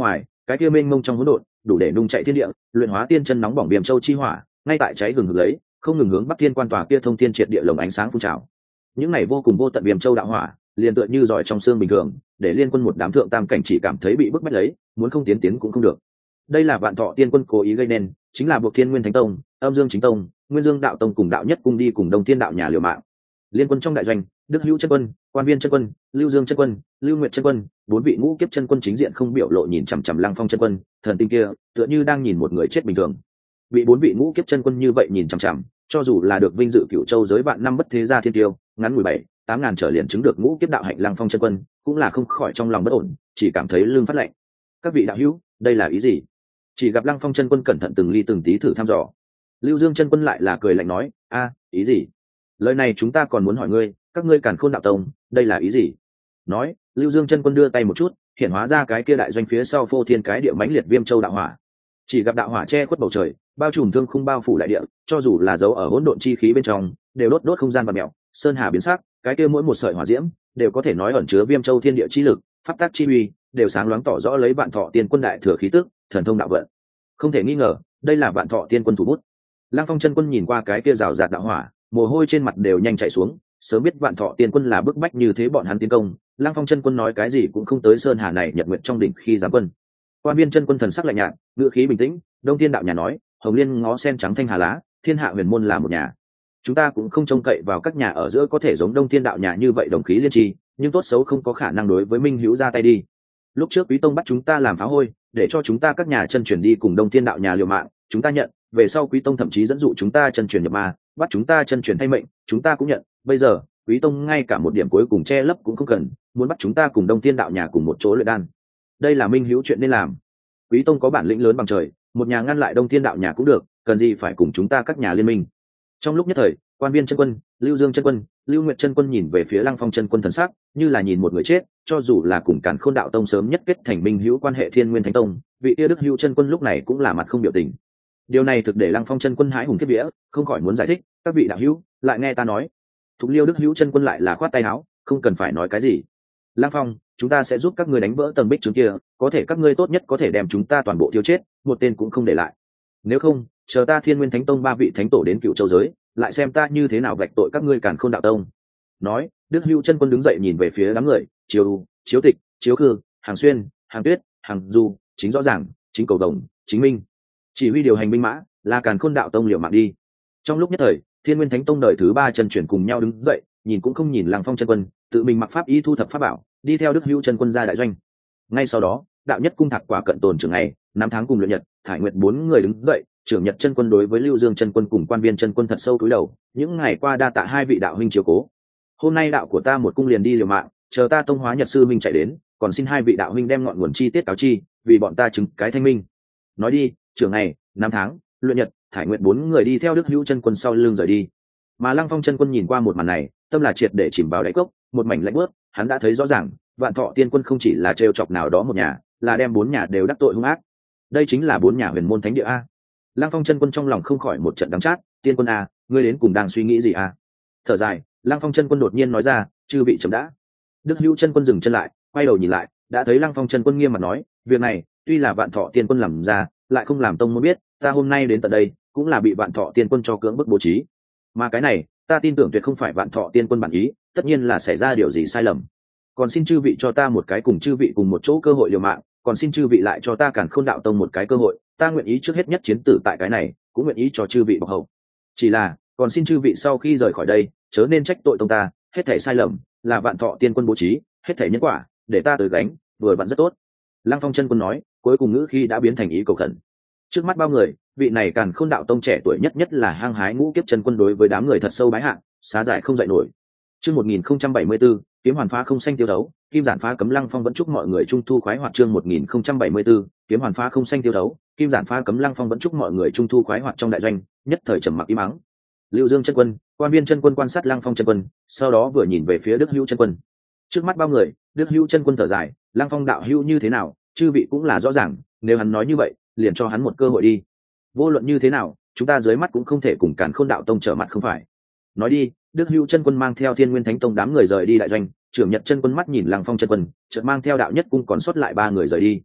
cái kia mênh mông trong hỗn độn đủ để nung chạy thiên địa, luyện hóa tiên chân nóng bỏng viêm châu chi hỏa ngay tại cháy gừng lấy, không ngừng hướng bắc thiên quan tòa kia thông thiên triệt địa lồng ánh sáng phun trào. Những này vô cùng vô tận viêm châu đạo hỏa liền tựa như giỏi trong xương bình thường, để liên quân một đám thượng tam cảnh chỉ cảm thấy bị bức bách lấy, muốn không tiến cũng không được. Đây là Vạn Thọ Tiên Quân cố ý gây nên, chính là buộc Thiên Nguyên Thánh Tông, Âm Dương Chính Tông, Nguyên Dương Đạo Tông cùng Đạo Nhất Cung đi cùng Đông Thiên Đạo nhà liều mạng. Liên quân trong đại doanh, Đức Hữu chân quân, Quan Viên chân quân, Lưu Dương chân quân, Lưu Nguyệt chân quân, bốn vị ngũ kiếp chân quân chính diện không biểu lộ nhìn chằm chằm Lăng Phong chân quân, thần tinh kia tựa như đang nhìn một người chết bình thường. Bị bốn vị ngũ kiếp chân quân như vậy nhìn chằm chằm, cho dù là được vinh dự Cửu Châu giới vạn năm bất thế gia thiên tiêu, ngắn 17-8 ngàn trở liền chứng được ngũ kiếp đạo hạnh Lăng Phong chân quân, cũng là không khỏi trong lòng bất ổn, chỉ cảm thấy lưng phát lạnh. Các vị đạo hữu, đây là ý gì? Chỉ gặp Lăng Phong chân quân cẩn thận từng ly từng tí thử thăm dò. Lưu Dương chân quân lại là cười lạnh nói, ý gì? Lời này chúng ta còn muốn hỏi ngươi, các ngươi Càn Khôn đạo tông, đây là ý gì? Nói, Lưu Dương chân quân đưa tay một chút, hiện hóa ra cái kia đại doanh phía sau phô thiên cái địa mãnh liệt viêm châu đạo hỏa. Chỉ gặp đạo hỏa che khuất bầu trời, bao trùm thương khung bao phủ đại địa, cho dù là dấu ở hỗn độn chi khí bên trong, đều đốt không gian và mèo, sơn hà biến sắc, cái kia mỗi một sợi hỏa diễm đều có thể nói ẩn chứa viêm châu thiên địa chi lực, pháp tắc chi uy, đều sáng loáng tỏ rõ lấy Vạn Thọ Tiên Quân đại thừa khí tức, thần thông đạo vận. Không thể nghi ngờ, đây là Vạn Thọ Tiên Quân thủ bút. Lăng Phong chân quân nhìn qua cái kia rào rạt đạo hỏa, mồ hôi trên mặt đều nhanh chảy xuống, sớm biết Vạn Thọ Tiên Quân là bức bách như thế bọn hắn tiến công, Lăng Phong chân quân nói cái gì cũng không tới sơn hà này nhật nguyện trong đỉnh khi giáng quân. Quan Viên chân quân thần sắc lạnh nhạt, ngữ khí bình tĩnh, Đông Thiên đạo nhà nói, hồng liên ngó sen trắng thanh hà lá, thiên hạ huyền môn là một nhà. Chúng ta cũng không trông cậy vào các nhà ở giữa có thể giống Đông Thiên đạo nhà như vậy đồng khí liên tri, nhưng tốt xấu không có khả năng đối với Minh Hữu ra tay đi. Lúc trước Quý Tông bắt chúng ta làm phá hôi, để cho chúng ta các nhà chân truyền đi cùng Đông Thiên đạo nhà liều mạng, chúng ta nhận, về sau Quý Tông thậm chí dẫn dụ chúng ta chân truyền nhập ma, bắt chúng ta chân truyền thay mệnh, chúng ta cũng nhận. Bây giờ Quý Tông ngay cả một điểm cuối cùng che lấp cũng không cần, muốn bắt chúng ta cùng Đông Thiên đạo nhà cùng một chỗ luyện đan. Đây là Minh Hữu chuyện nên làm. Quý Tông có bản lĩnh lớn bằng trời, một nhà ngăn lại Đông Thiên đạo nhà cũng được, cần gì phải cùng chúng ta các nhà liên minh. Trong lúc nhất thời, Quan Viên chân quân, Lưu Dương chân quân, Lưu Nguyệt chân quân nhìn về phía Lăng Phong chân quân thần sắc, như là nhìn một người chết, cho dù là cùng Càn Khôn đạo tông sớm nhất kết thành minh hữu quan hệ Thiên Nguyên Thánh Tông, vị tia Đức Hữu chân quân lúc này cũng là mặt không biểu tình. Điều này thực để Lăng Phong chân quân hãi hùng kiếp vía, không khỏi muốn giải thích, các vị đạo hữu, lại nghe ta nói. Thục Liêu Đức Hữu chân quân lại là khoát tay áo, không cần phải nói cái gì. Lăng Phong, chúng ta sẽ giúp các ngươi đánh vỡ tầng bích trướng kia, có thể các ngươi tốt nhất có thể đem chúng ta toàn bộ tiêu chết, một tên cũng không để lại. Nếu không, chờ ta Thiên Nguyên Thánh Tông ba vị thánh tổ đến Cựu Châu giới, lại xem ta như thế nào vạch tội các ngươi Càn Khôn đạo tông. Nói, Đức Hữu chân quân đứng dậy nhìn về phía đám người, Chiếu Tịch, Chiếu Khư, Hàng Xuyên, Hàng Tuyết, Hàng Du, Chính Rõ Ràng, Chính Cầu Đồng, Chính Minh, chỉ huy điều hành binh mã, là Càn Khôn đạo tông liều mạng đi. Trong lúc nhất thời, Thiên Nguyên Thánh Tông đời thứ 3 chân truyền cùng nhau đứng dậy, nhìn cũng không nhìn Lăng Phong chân quân, tự mình mặc pháp y thu thập pháp bảo, đi theo Đức Hữu chân quân ra đại doanh. Ngay sau đó, Đạo Nhất Cung Thạc Quả cận tồn trưởng này, năm tháng cùng luyện nhật, Thải Nguyệt bốn người đứng dậy, trưởng nhật chân quân đối với Lưu Dương chân quân cùng Quan Viên chân quân thật sâu cúi đầu, những ngày qua đa tạ hai vị đạo huynh chiếu cố. Hôm nay đạo của ta một cung liền đi liều mạng, chờ ta Tông Hóa Nhật sư minh chạy đến, còn xin hai vị đạo huynh đem ngọn nguồn chi tiết cáo chi, vì bọn ta chứng cái thanh minh. Nói đi, trưởng này, năm tháng, luyện nhật, Thải Nguyệt bốn người đi theo Đức Hữu chân quân sau lưng rời đi. Mà Lăng Phong chân quân nhìn qua một màn này, tâm là triệt để chìm vào đáy cốc, một mảnh lạnh bước, hắn đã thấy rõ ràng, Vạn Thọ Tiên Quân không chỉ là trêu chọc nào đó một nhà, là đem bốn nhà đều đắc tội hung ác. Đây chính là bốn nhà huyền môn thánh địa a. Lăng Phong chân quân trong lòng không khỏi một trận đắng chát, Tiên Quân a, ngươi đến cùng đang suy nghĩ gì a? Thở dài, Lăng Phong chân quân đột nhiên nói ra, chư vị chấm đã. Đức Hữu chân quân dừng chân lại, quay đầu nhìn lại, đã thấy Lăng Phong chân quân nghiêm mặt nói, việc này tuy là Vạn Thọ Tiên Quân làm ra, lại không làm tông môn biết, ta hôm nay đến tận đây cũng là bị Vạn Thọ Tiên Quân cho cưỡng bức bố trí. Mà cái này, ta tin tưởng tuyệt không phải Vạn Thọ Tiên Quân bản ý, tất nhiên là xảy ra điều gì sai lầm. Còn xin chư vị cho ta một cái cùng chư vị cùng một chỗ cơ hội liều mạng, còn xin chư vị lại cho ta Càn Khôn đạo tông một cái cơ hội, ta nguyện ý trước hết nhất chiến tử tại cái này, cũng nguyện ý cho chư vị bọc hậu. Chỉ là, còn xin chư vị sau khi rời khỏi đây, chớ nên trách tội tông ta, hết thảy sai lầm là Vạn Thọ Tiên Quân bố trí, hết thảy nhân quả để ta tới gánh, vừa vặn rất tốt. Lăng Phong chân quân nói, cuối cùng ngữ khi đã biến thành ý cầu khẩn. Trước mắt bao người, vị này Càn Khôn đạo tông trẻ tuổi nhất là hăng hái ngũ kiếp chân quân đối với đám người thật sâu bái hạ, xá giải không dậy nổi. Chương 1074, kiếm hoàn phá không xanh tiêu đấu, kim giản phá cấm. Lăng Phong vẫn chúc mọi người trung thu khoái hoạt. Chương 1074, kiếm hoàn phá không xanh tiêu đấu, kim giản phá cấm. Lăng Phong vẫn chúc mọi người trung thu khoái hoạt. Trong đại doanh, nhất thời trầm mặc im mắng. Lưu Dương chân quân, Quan Viên chân quân quan sát Lăng Phong chân quân, sau đó vừa nhìn về phía Đức Hữu chân quân. Trước mắt bao người, Đức Hữu chân quân thở dài, Lăng Phong đạo hữu như thế nào, chư vị cũng là rõ ràng, nếu hắn nói như vậy, liền cho hắn một cơ hội đi. Vô luận như thế nào, chúng ta dưới mắt cũng không thể cùng Càn Khôn đạo tông trở mặt không phải. Nói đi, Đức Hữu chân quân mang theo Thiên Nguyên Thánh Tông đám người rời đi đại doanh, trưởng nhật chân quân mắt nhìn Lăng Phong chân quân, chợt mang theo Đạo Nhất Cung còn sót lại 3 người rời đi.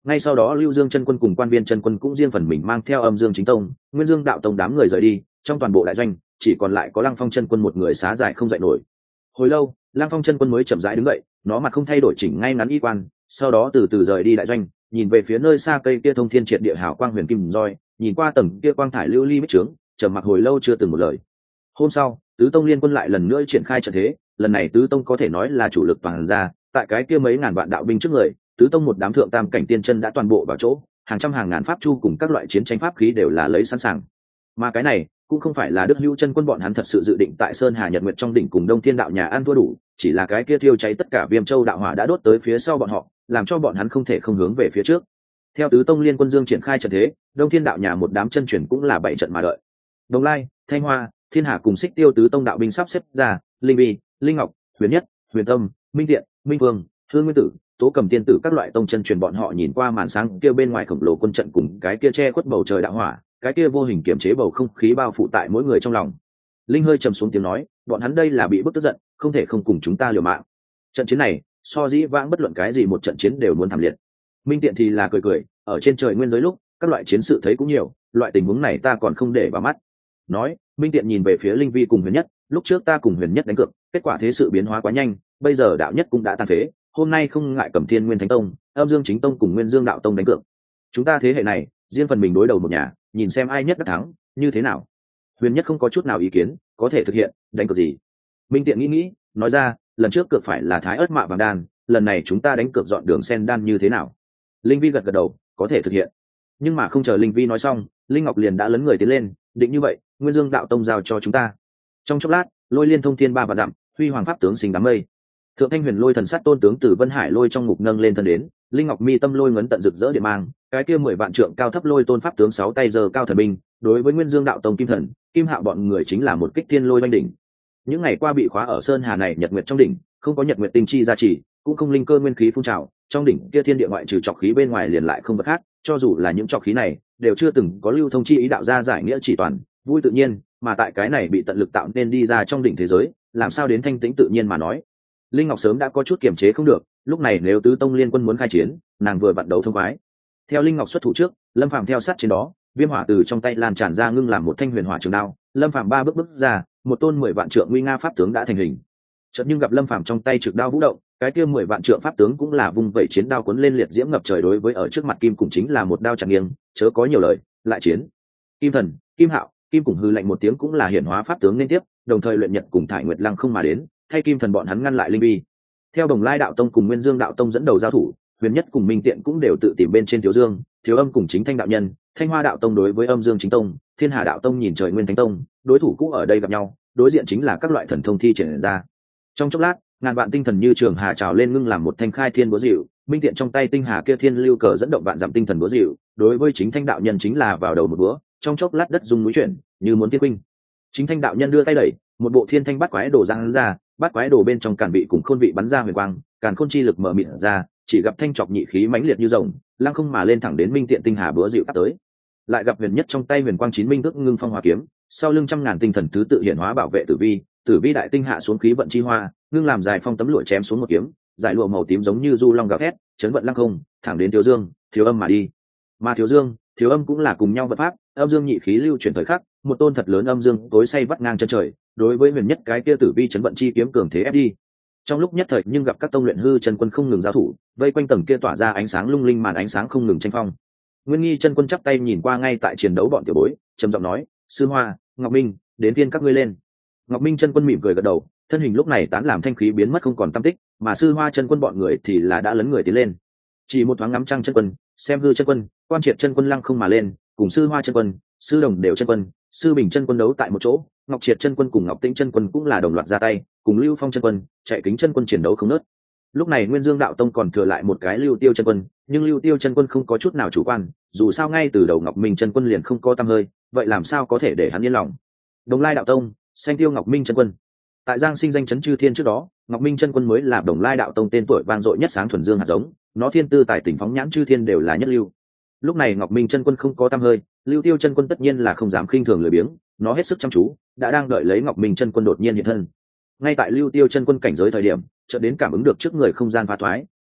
Ngay sau đó Lưu Dương chân quân cùng Quan Viên chân quân cũng riêng phần mình mang theo Âm Dương Chính Tông, Nguyên Dương đạo tông đám người rời đi, trong toàn bộ đại doanh chỉ còn lại có Lăng Phong chân quân một người xá dài không dậy nổi. Hồi lâu, Lăng Phong chân quân mới chậm rãi đứng dậy, nó mặt không thay đổi, chỉnh ngay ngắn y quan, sau đó từ từ rời đi đại doanh, nhìn về phía nơi xa cây kia thông thiên triệt địa hào quang huyền kim roi, nhìn qua tầng kia quang thải lưu ly bích trướng, trầm mặc hồi lâu chưa từng một lời. Hôm sau, tứ tông liên quân lại lần nữa triển khai trận thế, lần này tứ tông có thể nói là chủ lực toàn ra, tại cái kia mấy ngàn vạn đạo binh trước người, tứ tông một đám thượng tam cảnh tiên chân đã toàn bộ vào chỗ, hàng trăm hàng ngàn pháp chu cùng các loại chiến tranh pháp khí đều là lấy sẵn sàng. Mà cái này cũng không phải là Đức Hữu chân quân bọn hắn thật sự dự định tại Sơn Hà Nhật Nguyệt trong đỉnh cùng Đông Thiên đạo nhà ăn thua đủ, chỉ là cái kia thiêu cháy tất cả Viêm Châu đạo hỏa đã đốt tới phía sau bọn họ, làm cho bọn hắn không thể không hướng về phía trước. Theo tứ tông liên quân dương triển khai trận thế, Đông Thiên đạo nhà một đám chân truyền cũng là bảy trận mà đợi. Đồng Lai, Thanh Hoa, Thiên Hà cùng Xích Tiêu tứ tông đạo binh sắp xếp ra, Linh Vi, Linh Ngọc, Huyền Nhất, Huyền Tâm, Minh Tiện, Minh Vương, Hương Nguyên Tử, Tố Cầm tiên tử các loại tông chân truyền bọn họ nhìn qua màn sáng kia bên ngoài khổng lồ quân trận cùng cái kia che khuất bầu trời đạo hỏa, cái kia vô hình kiểm chế bầu không khí bao phủ tại mỗi người trong lòng. Linh hơi trầm xuống tiếng nói, bọn hắn đây là bị bức tức giận, không thể không cùng chúng ta liều mạng. Trận chiến này so dĩ vãng bất luận cái gì một trận chiến đều muốn thảm liệt. Minh Tiện thì là cười cười, ở trên trời nguyên giới lúc các loại chiến sự thấy cũng nhiều, loại tình huống này ta còn không để vào mắt. Nói, Minh Tiện nhìn về phía Linh Vi cùng Huyền Nhất, lúc trước ta cùng Huyền Nhất đánh cược, kết quả thế sự biến hóa quá nhanh, bây giờ đạo nhất cũng đã tan phế, hôm nay không ngại cầm Thiên Nguyên Thánh Tông, Âm Dương Chính Tông cùng Nguyên Dương đạo tông đánh cược. Chúng ta thế hệ này riêng phần mình đối đầu một nhà, nhìn xem ai nhất đắc thắng như thế nào. Huyền Nhất không có chút nào ý kiến, có thể thực hiện, đánh cược gì? Minh Tiện nghĩ, nói ra, lần trước cược phải là Thái Ất Mạ Vàng Đan, lần này chúng ta đánh cược dọn Đường Sen Đan như thế nào? Linh Vi gật gật đầu, có thể thực hiện. Nhưng mà không chờ Linh Vi nói xong, Linh Ngọc liền đã lấn người tiến lên, định như vậy, Nguyên Dương đạo tông giao cho chúng ta. Trong chốc lát, lôi liên thông thiên ba và dặm, huy hoàng pháp tướng sinh đám mây. Thượng Thanh Huyền Lôi thần sát tôn tướng từ Vân Hải lôi trong ngục nâng lên thân đến, Linh Ngọc mi tâm lôi ngấn tận rực rỡ điện mang, cái kia 10 vạn trượng cao thấp lôi tôn pháp tướng 6 tay giơ cao thần binh, đối với Nguyên Dương đạo tông Kim Thần, Kim Hạo bọn người chính là một kích thiên lôi oanh đỉnh. Những ngày qua bị khóa ở Sơn Hà này Nhật Nguyệt trong đỉnh, không có Nhật Nguyệt tinh chi gia trì, cũng không linh cơ nguyên khí phun trào, trong đỉnh kia thiên địa ngoại trừ trọc khí bên ngoài liền lại không vật khác, cho dù là những trọc khí này, đều chưa từng có lưu thông chi ý đạo ra giải nghĩa chỉ toàn, vui tự nhiên, mà tại cái này bị tận lực tạo nên đi ra trong đỉnh thế giới, làm sao đến thanh tĩnh tự nhiên mà nói. Linh Ngọc sớm đã có chút kiềm chế không được, lúc này nếu tứ tông liên quân muốn khai chiến, nàng vừa vặn đấu thông khoái. Theo Linh Ngọc xuất thủ trước, Lâm Phàm theo sát trên đó, viêm hỏa từ trong tay lan tràn ra ngưng làm một thanh huyền hỏa trường đao, Lâm Phàm ba bước ra, một tôn 10 vạn trượng nguy nga pháp tướng đã thành hình. Chợt nhưng gặp Lâm Phàm trong tay trực đao vũ động, cái kia 10 vạn trượng pháp tướng cũng là vung vẩy chiến đao cuốn lên liệt diễm ngập trời, đối với ở trước mặt Kim cũng chính là một đao chặt nghiêng, chớ có nhiều lời, lại chiến. Kim Thần, Kim Hạo, Kim cùng hư lạnh một tiếng cũng là hiển hóa pháp tướng liên tiếp, đồng thời luyện nhật cùng Thải Nguyệt Lăng không mà đến, thay Kim Thần bọn hắn ngăn lại Linh Vi. Theo Đồng Lai đạo tông cùng Nguyên Dương đạo tông dẫn đầu giao thủ, Huyền Nhất cùng Minh Tiện cũng đều tự tìm bên trên Thiếu Dương, Thiếu Âm cùng Chính Thanh đạo nhân, Thanh Hoa đạo tông đối với Âm Dương Chính Tông, Thiên Hà đạo tông nhìn trời Nguyên Thánh tông, đối thủ cũ ở đây gặp nhau, đối diện chính là các loại thần thông thi triển ra. Trong chốc lát, ngàn vạn tinh thần như trường hà trào lên ngưng làm một thanh khai thiên búa dịu, Minh Tiện trong tay tinh hà kia thiên lưu cờ dẫn động vạn dặm tinh thần búa dịu, đối với Chính Thanh đạo nhân chính là vào đầu một búa, trong chốc lát đất rung núi chuyển, như muốn thiên quynh. Chính Thanh đạo nhân đưa tay đẩy, một bộ thiên thanh bát quái đồ giáng ra, bát quái đồ bên trong càn vị cùng khôn vị bắn ra huyền quang, càn khôn chi lực mở mịt ra, chỉ gặp thanh chọc nhị khí mãnh liệt như rồng, lăng không mà lên thẳng đến Minh Tiện tinh hà búa dịu tắt tới. Lại gặp Huyền Nhất trong tay huyền quang chín minh thức ngưng phong hỏa kiếm, sau lưng trăm ngàn tinh thần thứ tự hiện hóa bảo vệ Tử Vi đại tinh hạ xuống khí vận chi hoa, ngưng làm dài phong tấm lụa chém xuống một kiếm, giải lụa màu tím giống như du long gào thét, chấn vận lăng không, thẳng đến Thiếu Dương, Thiếu Âm mà đi. Mà Thiếu Dương, Thiếu Âm cũng là cùng nhau vận pháp, âm dương nhị khí lưu chuyển thời khắc, một tôn thật lớn âm dương tối say vắt ngang chân trời, đối với Huyền Nhất cái kia Tử Vi chấn vận chi kiếm cường thế ép đi. Trong lúc nhất thời nhưng gặp các tông luyện hư chân quân không ngừng giao thủ, vây quanh tầng kia tỏa ra ánh sáng lung linh màn ánh sáng không ngừng tranh phong. Nguyên Nghi chân quân chắp tay nhìn qua ngay tại chiến đấu bọn tiểu bối, trầm giọng nói: "Sư Hoa, Ngọc Minh, đến phiên các ngươi lên." Ngọc Minh chân quân mỉm cười gật đầu, thân hình lúc này tán làm thanh khí biến mất không còn tăm tích, mà Sư Hoa chân quân bọn người thì là đã lấn người tiến lên. Chỉ một thoáng ngắm trăng chân quân, xem hư chân quân, Quan Triệt chân quân lăng không mà lên, cùng Sư Hoa chân quân, Sư Đồng đều chân quân, Sư Bình chân quân đấu tại một chỗ, Ngọc Triệt chân quân cùng Ngọc Tĩnh chân quân cũng là đồng loạt ra tay, cùng Lưu Phong chân quân, Chạy Kính chân quân chiến đấu không ngớt. Lúc này Nguyên Dương đạo tông còn thừa lại một cái Lưu Tiêu chân quân, nhưng Lưu Tiêu chân quân không có chút nào chủ quan, dù sao ngay từ đầu Ngọc Minh chân quân liền không có tăm hơi, vậy làm sao có thể để hắn yên lòng. Đồng Lai đạo tông, Xanh Tiêu Ngọc Minh chân quân. Tại Giang Sinh danh chấn chư thiên trước đó, Ngọc Minh chân quân mới là Đồng Lai đạo tông tên tuổi vang dội nhất sáng thuần dương hạt giống, nó thiên tư tài tình phóng nhãn chư thiên đều là nhất lưu. Lúc này Ngọc Minh chân quân không có tăm hơi, Lưu Tiêu chân quân tất nhiên là không dám khinh thường lười biếng, nó hết sức chăm chú, đã đang đợi lấy Ngọc Minh chân quân đột nhiên hiện thân. Ngay tại Lưu Tiêu chân quân cảnh giới thời điểm, chợt đến cảm ứng được trước người không gian phá thoái,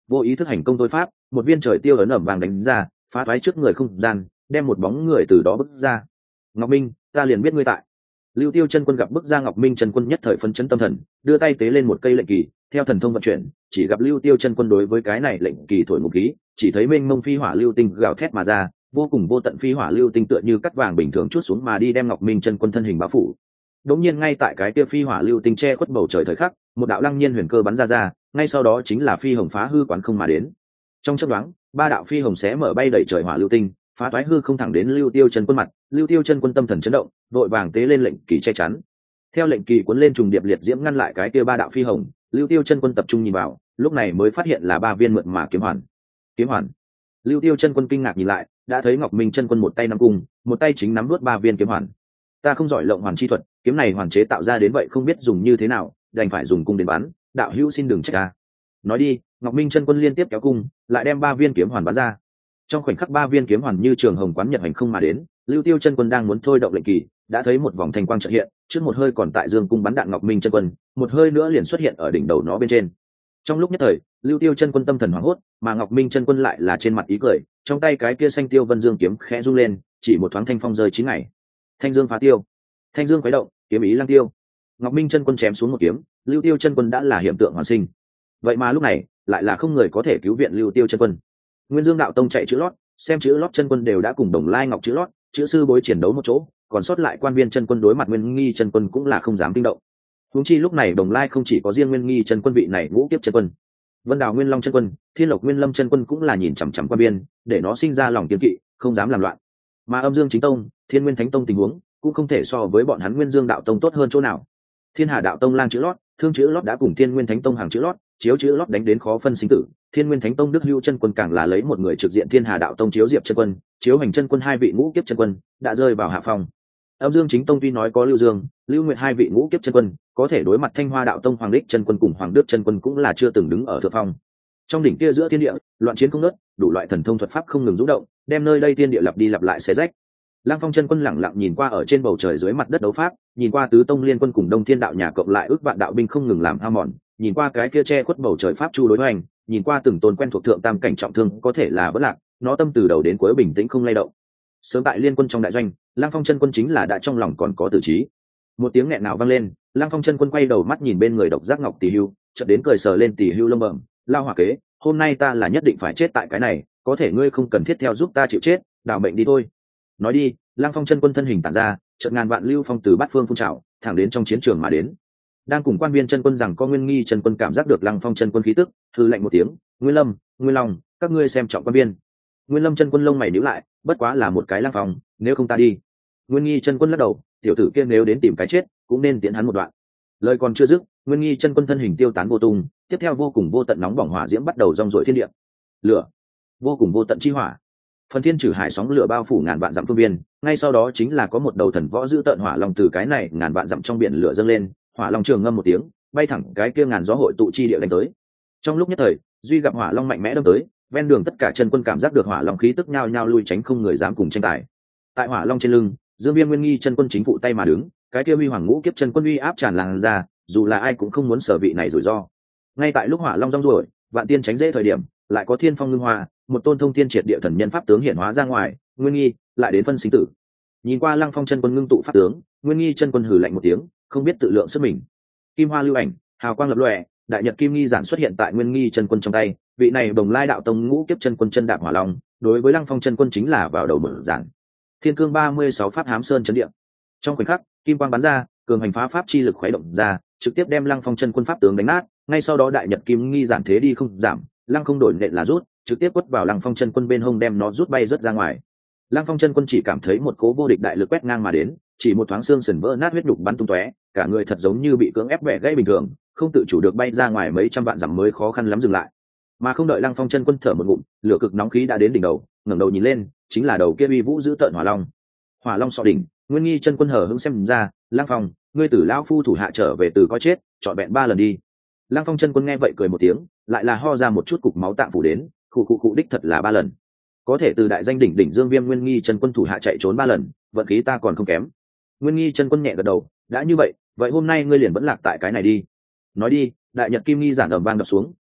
vô ý thức hành công thôi pháp, một viên trời tiêu ấn ẩm vàng đánh ra, phá thoái trước người không gian, đem một bóng người từ đó bước ra. Ngọc Minh, ta liền biết ngươi tại. Lưu Tiêu chân quân gặp bức ra Ngọc Minh chân quân nhất thời phấn chấn tâm thần, đưa tay tế lên một cây lệnh kỳ, theo thần thông vận chuyển, chỉ gặp Lưu Tiêu chân quân đối với cái này lệnh kỳ thổi một khí, chỉ thấy mênh mông phi hỏa lưu tinh gào thét mà ra, vô cùng vô tận phi hỏa lưu tinh tựa như cắt vàng bình thường chút xuống mà đi đem Ngọc Minh chân quân thân hình bao phủ. Đống nhiên ngay tại cái kia phi hỏa lưu tinh che khuất bầu trời thời khắc, một đạo lăng nhiên huyền cơ bắn ra, ngay sau đó chính là phi hồng phá hư quán không mà đến. Trong chớp nhoáng, ba đạo phi hồng xé mở bay đẩy trời hỏa lưu tinh, phá toái hư không thẳng đến Lưu Tiêu chân quân mặt. Lưu Tiêu chân quân tâm thần chấn động, vội vàng tế lên lệnh kỳ che chắn. Theo lệnh kỳ cuốn lên trùng điệp liệt diễm ngăn lại cái kia ba đạo phi hồng, Lưu Tiêu chân quân tập trung nhìn vào, lúc này mới phát hiện là ba viên mượn mà kiếm hoàn. Kiếm hoàn. Lưu Tiêu chân quân kinh ngạc nhìn lại, đã thấy Ngọc Minh chân quân một tay nắm cung, một tay chính nắm nuốt ba viên kiếm hoàn. Ta không giỏi lộng hoàn chi thuật, kiếm này hoàn chế tạo ra đến vậy không biết dùng như thế nào, đành phải dùng cung đến bắn, đạo hữu xin đừng trách ta. Nói đi, Ngọc Minh chân quân liên tiếp kéo cung, lại đem ba viên kiếm hoàn bắn ra. Trong khoảnh khắc ba viên kiếm hoàn như trường hồng quán nhật hành không mà đến, Lưu Tiêu chân quân đang muốn thôi động lệnh kỳ, đã thấy một vòng thanh quang chợt hiện, trước một hơi còn tại dương cung bắn đạn Ngọc Minh chân quân, một hơi nữa liền xuất hiện ở đỉnh đầu nó bên trên. Trong lúc nhất thời, Lưu Tiêu chân quân tâm thần hoảng hốt, mà Ngọc Minh chân quân lại là trên mặt ý cười, trong tay cái kia xanh tiêu vân dương kiếm khẽ rung lên, chỉ một thoáng thanh phong rơi 9 ngày. Thanh dương phá tiêu, thanh dương khuấy động, kiếm ý lang tiêu. Ngọc Minh chân quân chém xuống một kiếm, Lưu Tiêu chân quân đã là hiện tượng hoàn sinh. Vậy mà lúc này, lại là không người có thể cứu viện Lưu Tiêu chân quân. Nguyên Dương đạo tông chạy chữ lót, xem chữ lót chân quân đều đã cùng Đồng Lai Ngọc chữ lót, chữ sư bối chiến đấu một chỗ, còn sót lại quan viên chân quân đối mặt Nguyên Nghi chân quân cũng là không dám kinh động. Huống chi lúc này Đồng Lai không chỉ có riêng Nguyên Nghi chân quân vị này ngũ kiếp chân quân, Vân Đào Nguyên Long chân quân, Thiên Lộc Nguyên Lâm chân quân cũng là nhìn chằm chằm quan viên, để nó sinh ra lòng kiêng kỵ, không dám làm loạn. Mà Âm Dương Chính Tông, Thiên Nguyên Thánh Tông tình huống cũng không thể so với bọn hắn Nguyên Dương đạo tông tốt hơn chỗ nào. Thiên Hà đạo tông lang chữ lót, Thương chữ lót đã cùng Thiên Nguyên Thánh Tông hàng chữ lót, chiếu chữ lót đánh đến khó phân sinh tử. Thiên Nguyên Thánh Tông Đức Hữu chân quân càng là lấy một người trực diện Thiên Hà đạo tông chiếu diệp chân quân, chiếu hành chân quân hai vị ngũ kiếp chân quân đã rơi vào hạ phong. Âm Dương Chính Tông tuy nói có Lưu Dương, Lưu Nguyệt hai vị ngũ kiếp chân quân, có thể đối mặt Thanh Hoa đạo tông Hoàng Đích chân quân cùng Hoàng Đức chân quân cũng là chưa từng đứng ở thượng phong. Trong đỉnh kia giữa thiên địa, loạn chiến không ngớt, đủ loại thần thông thuật pháp không ngừng rung động, đem nơi đây thiên địa lặp đi lặp lại xé rách. Lăng Phong chân quân lẳng lặng nhìn qua ở trên bầu trời dưới mặt đất đấu pháp, nhìn qua tứ tông liên quân cùng Đông Thiên đạo nhà cộng lại ước vạn đạo binh không ngừng làm hao mòn, nhìn qua cái kia che khuất bầu trời pháp chu đối hoành, nhìn qua từng tôn quen thuộc thượng tam cảnh trọng thương có thể là bất lạc, nó tâm từ đầu đến cuối bình tĩnh không lay động. Sớm tại liên quân trong đại doanh, Lăng Phong chân quân chính là đã trong lòng còn có tử trí. Một tiếng nghẹn nào vang lên, Lăng Phong chân quân quay đầu mắt nhìn bên người Độc Giác Ngọc Tỷ Hưu, chợt đến cười sờ lên Tỷ Hưu lông bẩm, lao hỏa kế, hôm nay ta là nhất định phải chết tại cái này, có thể ngươi không cần thiết theo giúp ta chịu chết, đảo mệnh đi thôi. Nói đi, Lăng Phong chân quân thân hình tản ra, chợt ngàn vạn lưu phong từ bát phương phun trào, thẳng đến trong chiến trường mà đến. Đang cùng quan viên chân quân rằng có Nguyên Nghi chân quân cảm giác được Lăng Phong chân quân khí tức, hừ lạnh một tiếng, Nguyên Lâm, Nguyên Long, các ngươi xem trọng quan viên. Nguyên Lâm chân quân lông mày nhíu lại, bất quá là một cái Lăng Phong, nếu không ta đi. Nguyên Nghi chân quân lắc đầu, tiểu tử kia nếu đến tìm cái chết, cũng nên tiễn hắn một đoạn. Lời còn chưa dứt, Nguyên Nghi chân quân thân hình tiêu tán vô tung, tiếp theo vô cùng vô tận nóng bỏng hỏa diễm bắt đầu rong rổi thiên địa. Lửa, vô cùng vô tận chi hỏa. Phần thiên trừ hải sóng lửa bao phủ ngàn vạn dặm phương biên, ngay sau đó chính là có một đầu thần võ giữ tợn hỏa long từ cái này ngàn vạn dặm trong biển lửa dâng lên, hỏa long trường ngâm một tiếng, bay thẳng cái kia ngàn gió hội tụ chi địa đánh tới. Trong lúc nhất thời, duy gặp hỏa long mạnh mẽ đâm tới, ven đường tất cả chân quân cảm giác được hỏa long khí tức nhao nhao lui tránh không người dám cùng tranh tài. Tại hỏa long trên lưng, Dương Viêm Nguyên Nghi chân quân chính phụ tay mà đứng, cái kia huy hoàng ngũ kiếp chân quân uy áp tràn lan ra, dù là ai cũng không muốn sở vị này rủi ro. Ngay tại lúc hỏa long rong ruổi, vạn tiên tránh dễ thời điểm, lại có thiên phong ngưng hoa, một tôn thông thiên triệt địa thần nhân pháp tướng hiện hóa ra ngoài, Nguyên Nghi lại đến phân sinh tử. Nhìn qua Lăng Phong chân quân ngưng tụ pháp tướng, Nguyên Nghi chân quân hừ lạnh một tiếng, không biết tự lượng sức mình. Kim hoa lưu ảnh, hào quang lập lòe, đại nhật kim nghi giản xuất hiện tại Nguyên Nghi chân quân trong tay, vị này Đồng Lai đạo tông ngũ kiếp chân quân chân đạp hỏa long, đối với Lăng Phong chân quân chính là vào đầu mở giản. Thiên cương 36 pháp hám sơn chấn địa. Trong khoảnh khắc, kim quang bắn ra, cường hành phá pháp chi lực khuấy động ra, trực tiếp đem Lăng Phong chân quân pháp tướng đánh nát, ngay sau đó đại nhật kim nghi giản thế đi không giảm, Lăng không đổi nện là rút, trực tiếp quất vào Lăng Phong chân quân bên hông đem nó rút bay rất ra ngoài. Lăng Phong chân quân chỉ cảm thấy một cố vô địch đại lực quét ngang mà đến, chỉ một thoáng xương sườn vỡ nát huyết nhục bắn tung tóe, cả người thật giống như bị cưỡng ép bẻ gãy bình thường, không tự chủ được bay ra ngoài mấy trăm vạn dặm mới khó khăn lắm dừng lại. Mà không đợi Lăng Phong chân quân thở một ngụm, lửa cực nóng khí đã đến đỉnh đầu, ngẩng đầu nhìn lên, chính là đầu kia uy vũ giữ tợn hỏa long. Hỏa long sọ đỉnh, Nguyên Nghi chân quân hở hững xem ra, Lăng Phong, ngươi tử lão phu thủ hạ trở về từ coi chết, chọn bẹn 3 lần đi. Lăng Phong chân quân nghe vậy cười một tiếng, lại là ho ra một chút cục máu tạng phủ đến, khụ đích thật là 3 lần. Có thể từ đại danh đỉnh đỉnh Dương Viêm Nguyên Nghi chân quân thủ hạ chạy trốn 3 lần, vận khí ta còn không kém. Nguyên Nghi chân quân nhẹ gật đầu, đã như vậy, vậy hôm nay ngươi liền vẫn lạc tại cái này đi. Nói đi, đại nhật kim nghi giản ầm vang đập xuống,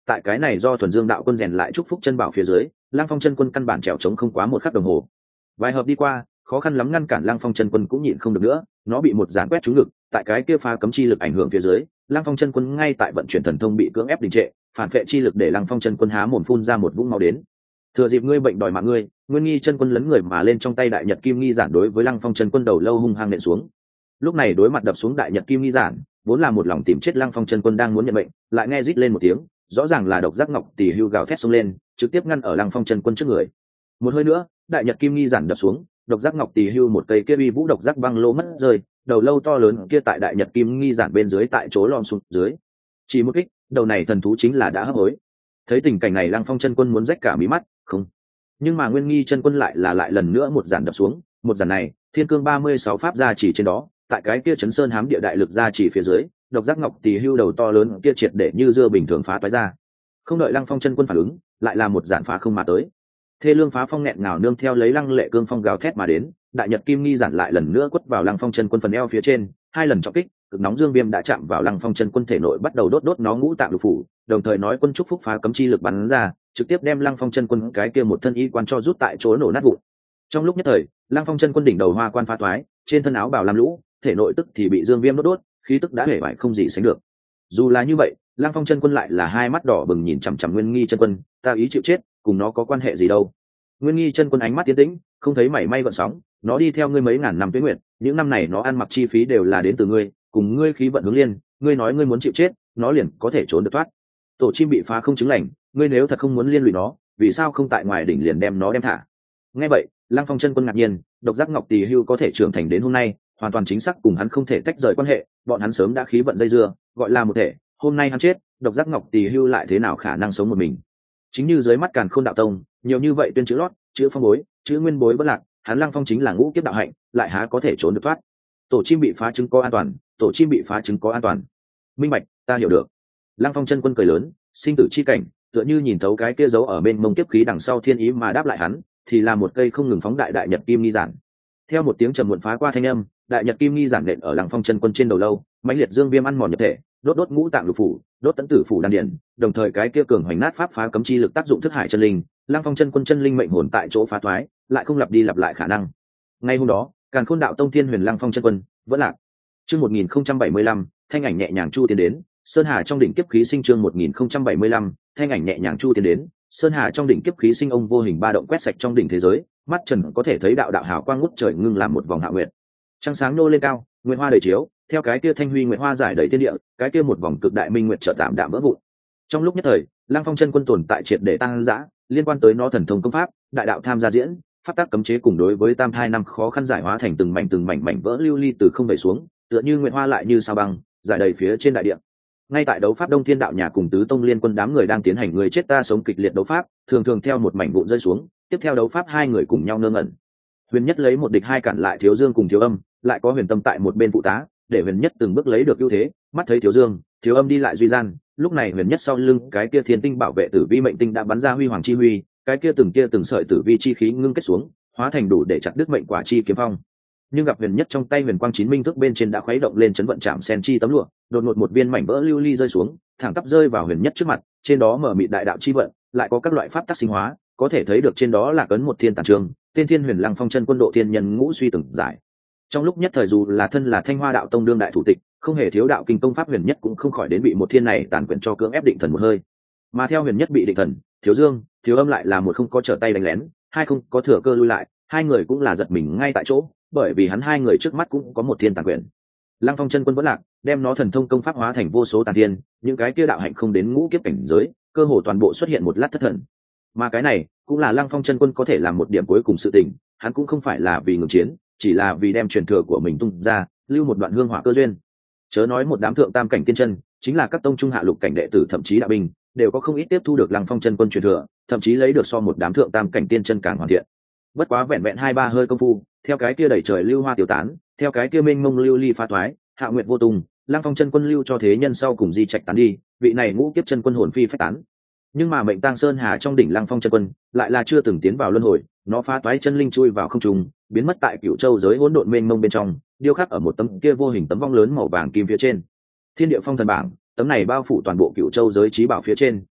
tại cái này do thuần dương đạo quân rèn lại chúc phúc chân bảo phía dưới, Lăng Phong chân quân căn bản trèo trống không quá một khắc đồng hồ. Vài hợp đi qua, khó khăn lắm ngăn cản Lăng Phong chân quân cũng nhịn không được nữa, nó bị một gián quét trúng ngực, tại cái kia phá cấm chi lực ảnh hưởng phía dưới, Lăng Phong chân quân ngay tại vận chuyển thần thông bị cưỡng ép đình trệ, phản phệ chi lực để Lăng Phong chân quân há mồm phun ra một vũng máu đến. Thừa dịp ngươi bệnh đòi mạng ngươi, Nguyên Nghi chân quân lấn người mà lên trong tay Đại Nhật Kim Nghi giản đối với Lăng Phong chân quân đầu lâu hung hăng nện xuống. Lúc này đối mặt đập xuống Đại Nhật Kim Nghi giản, vốn là một lòng tìm chết Lăng Phong chân quân đang muốn nhận mệnh, lại nghe rít lên một tiếng, rõ ràng là độc giác ngọc tỷ hưu gào thét xông lên, trực tiếp ngăn ở Lăng Phong chân quân trước người. Một hơi nữa, Đại Nhật Kim Nghi giản đập xuống, độc giác ngọc tỷ hưu một cây kia uy vũ độc giác băng lô mất rơi, đầu lâu to lớn kia tại Đại Nhật Kim Nghi giản bên dưới tại chỗ lom xuống dưới. Chỉ một kích, đầu này thần thú chính là đã hấp hối. Thấy tình cảnh này Lăng Phong chân quân muốn rách cả mí mắt, không. Nhưng mà Nguyên Nghi chân quân lại lần nữa một giản đập xuống, một giản này, Thiên Cương 36 pháp gia chỉ trên đó, tại cái kia chấn sơn hám địa đại lực gia chỉ phía dưới, độc giác ngọc tỷ hưu đầu to lớn kia triệt để như dưa bình thường phá toái ra. Không đợi Lăng Phong chân quân phản ứng, lại là một giản phá không mà tới. Thê lương phá phong nghẹn ngào nương theo lấy lăng lệ cương phong gào thét mà đến, Đại Nhật Kim Nghi giản lại lần nữa quất vào Lăng Phong chân quân phần eo phía trên, hai lần trọng kích, cực nóng dương viêm đã chạm vào Lăng Phong chân quân thể nội bắt đầu đốt nó ngũ tạng lục phủ, đồng thời nói quân chúc phúc phá cấm chi lực bắn ra, trực tiếp đem Lăng Phong chân quân cái kia một thân y quan cho rút tại chỗ nổ nát vụn. Trong lúc nhất thời, Lăng Phong chân quân đỉnh đầu hoa quan phá toái, trên thân áo bào lam lũ, thể nội tức thì bị dương viêm đốt, khí tức đã hể bại không gì sánh được. Dù là như vậy, Lăng Phong chân quân lại là hai mắt đỏ bừng nhìn chằm chằm Nguyên Nghi chân quân, ta ý chịu chết, cùng nó có quan hệ gì đâu? Nguyên Nghi chân quân ánh mắt tiến tĩnh, không thấy mảy may gợn sóng, nó đi theo ngươi mấy ngàn năm tuế nguyệt, những năm này nó ăn mặc chi phí đều là đến từ ngươi, cùng ngươi khí vận hướng liên, ngươi nói ngươi muốn chịu chết, nó liền có thể trốn được thoát. Tổ chim bị phá không chứng lành, ngươi nếu thật không muốn liên lụy nó, vì sao không tại ngoài đỉnh liền đem nó đem thả? Nghe vậy, Lăng Phong chân quân ngạc nhiên, độc giác ngọc tỷ hưu có thể trưởng thành đến hôm nay, hoàn toàn chính xác cùng hắn không thể tách rời quan hệ, bọn hắn sớm đã khí vận dây dưa, gọi là một thể, hôm nay hắn chết, độc giác ngọc tỷ hưu lại thế nào khả năng sống một mình? Chính như dưới mắt Càn Khôn đạo tông, nhiều như vậy tuyên chữ lót, chữ phong bối, chữ nguyên bối bất lạc, hắn Lăng Phong chính là ngũ kiếp đạo hạnh, lại há có thể trốn được thoát? Tổ chim bị phá trứng có an toàn, tổ chim bị phá trứng có an toàn. Minh bạch, ta hiểu được. Lăng Phong chân quân cười lớn, sinh tử chi cảnh, tựa như nhìn thấu cái kia giấu ở bên mông kiếp khí đằng sau thiên ý mà đáp lại hắn, thì là một cây không ngừng phóng Đại Nhật Kim Nghi giản. Theo một tiếng trầm muộn phá qua thanh âm, Đại Nhật Kim Nghi giản nện ở Lăng Phong chân quân trên đầu lâu, mãnh liệt dương viêm ăn mòn nhập thể, đốt ngũ tạng lục phủ, đốt tấn tử phủ đan điển, đồng thời cái kia cường hoành nát pháp phá cấm chi lực tác dụng thức hải chân linh, Lăng Phong chân quân chân linh mệnh hồn tại chỗ phá thoái, lại không lặp đi lặp lại khả năng. Ngay hôm đó, Càn Khôn đạo tông thiên huyền Lăng Phong chân quân vẫn lạc. Chương 1075, thanh ảnh nhẹ nhàng chu tiến đến, Sơn Hà trong đỉnh kiếp khí sinh chương 1075, thanh ảnh nhẹ nhàng chu tiến đến, Sơn Hà trong đỉnh kiếp khí sinh ông vô hình ba động quét sạch trong đỉnh thế giới, mắt trần có thể thấy đạo hào quang ngút trời ngưng làm một vòng hạ nguyệt. Trăng sáng nô lên cao, nguyệt hoa đầy chiếu, theo cái kia thanh huy nguyệt hoa giải đầy thiên địa, cái kia một vòng cực đại minh nguyệt chợt tạm đạm vỡ vụn. Trong lúc nhất thời, Lăng Phong chân quân tồn tại triệt để tăng dã, liên quan tới nó thần thông công pháp, đại đạo tham gia diễn, pháp tác cấm chế cùng đối với tam thai năm khó khăn giải hóa thành từng mảnh vỡ lưu ly từ không về xuống, tựa như nguyệt hoa lại như sao băng, giải đầy phía trên đại địa. Ngay tại đấu pháp Đông Thiên đạo nhà cùng tứ tông liên quân đám người đang tiến hành người chết ta sống kịch liệt đấu pháp, thường theo một mảnh vụn rơi xuống, tiếp theo đấu pháp hai người cùng nhau ngơ ngẩn. Huyền Nhất lấy một địch hai cản lại Thiếu Dương cùng Thiếu Âm, lại có Huyền Tâm tại một bên phụ tá, để Huyền Nhất từng bước lấy được ưu thế, mắt thấy Thiếu Dương, Thiếu Âm đi lại duy gian, lúc này Huyền Nhất sau lưng cái kia thiên tinh bảo vệ tử vi mệnh tinh đã bắn ra huy hoàng chi huy, cái kia từng sợi tử vi chi khí ngưng kết xuống, hóa thành đủ để chặt đứt mệnh quả chi kiếm phong. Nhưng gặp Huyền Nhất trong tay Huyền Quang Chín Minh Thức bên trên đã khuấy động lên chấn vận chạm sen chi tấm lụa, đột ngột một viên mảnh vỡ lưu ly rơi xuống, thẳng tắp rơi vào Huyền Nhất trước mặt, trên đó mở mịt đại đạo chi vận, lại có các loại pháp tắc sinh hóa, có thể thấy được trên đó là cấn một thiên tản trường, tên Thiên Huyền Lăng Phong chân quân độ thiên nhân ngũ suy từng giải. Trong lúc nhất thời dù là thân là Thanh Hoa đạo tông đương đại thủ tịch, không hề thiếu đạo kinh công pháp Huyền Nhất cũng không khỏi đến bị một thiên này tàn quyển cho cưỡng ép định thần một hơi. Mà theo Huyền Nhất bị định thần, Thiếu Dương, Thiếu Âm lại là một không có trở tay đánh lén, hai không có thừa cơ lui lại, hai người cũng là giật mình ngay tại chỗ, bởi vì hắn hai người trước mắt cũng có một thiên tàn quyển. Lăng Phong chân quân vẫn lạc, đem nó thần thông công pháp hóa thành vô số tàn thiên, những cái kia đạo hạnh không đến ngũ kiếp cảnh giới, cơ hồ toàn bộ xuất hiện một lát thất thần. Mà cái này cũng là Lăng Phong chân quân có thể làm một điểm cuối cùng sự tình, hắn cũng không phải là vì ngừng chiến, chỉ là vì đem truyền thừa của mình tung ra, lưu một đoạn hương hỏa cơ duyên. Chớ nói một đám thượng tam cảnh tiên chân, chính là các tông trung hạ lục cảnh đệ tử thậm chí đạo binh, đều có không ít tiếp thu được Lăng Phong chân quân truyền thừa, thậm chí lấy được so một đám thượng tam cảnh tiên chân càng hoàn thiện. Bất quá vẹn vẹn 2-3 hơi công phu, theo cái kia đẩy trời lưu hoa tiêu tán, theo cái kia mênh mông lưu ly pha thoái, hạ nguyệt vô tung, Lăng Phong chân quân lưu cho thế nhân sau cùng di trạch tán đi, vị này ngũ kiếp chân quân hồn phi phách tán. Nhưng mà mệnh tang sơn hà trong đỉnh Lăng Phong chân quân lại là chưa từng tiến vào luân hồi, nó phá toái chân linh chui vào không trung, biến mất tại Cửu Châu giới hỗn độn mênh mông bên trong, điêu khắc ở một tấm kia vô hình tấm vong lớn màu vàng kim phía trên. Thiên địa phong thần bảng, tấm này bao phủ toàn bộ Cửu Châu giới trí bảo phía trên,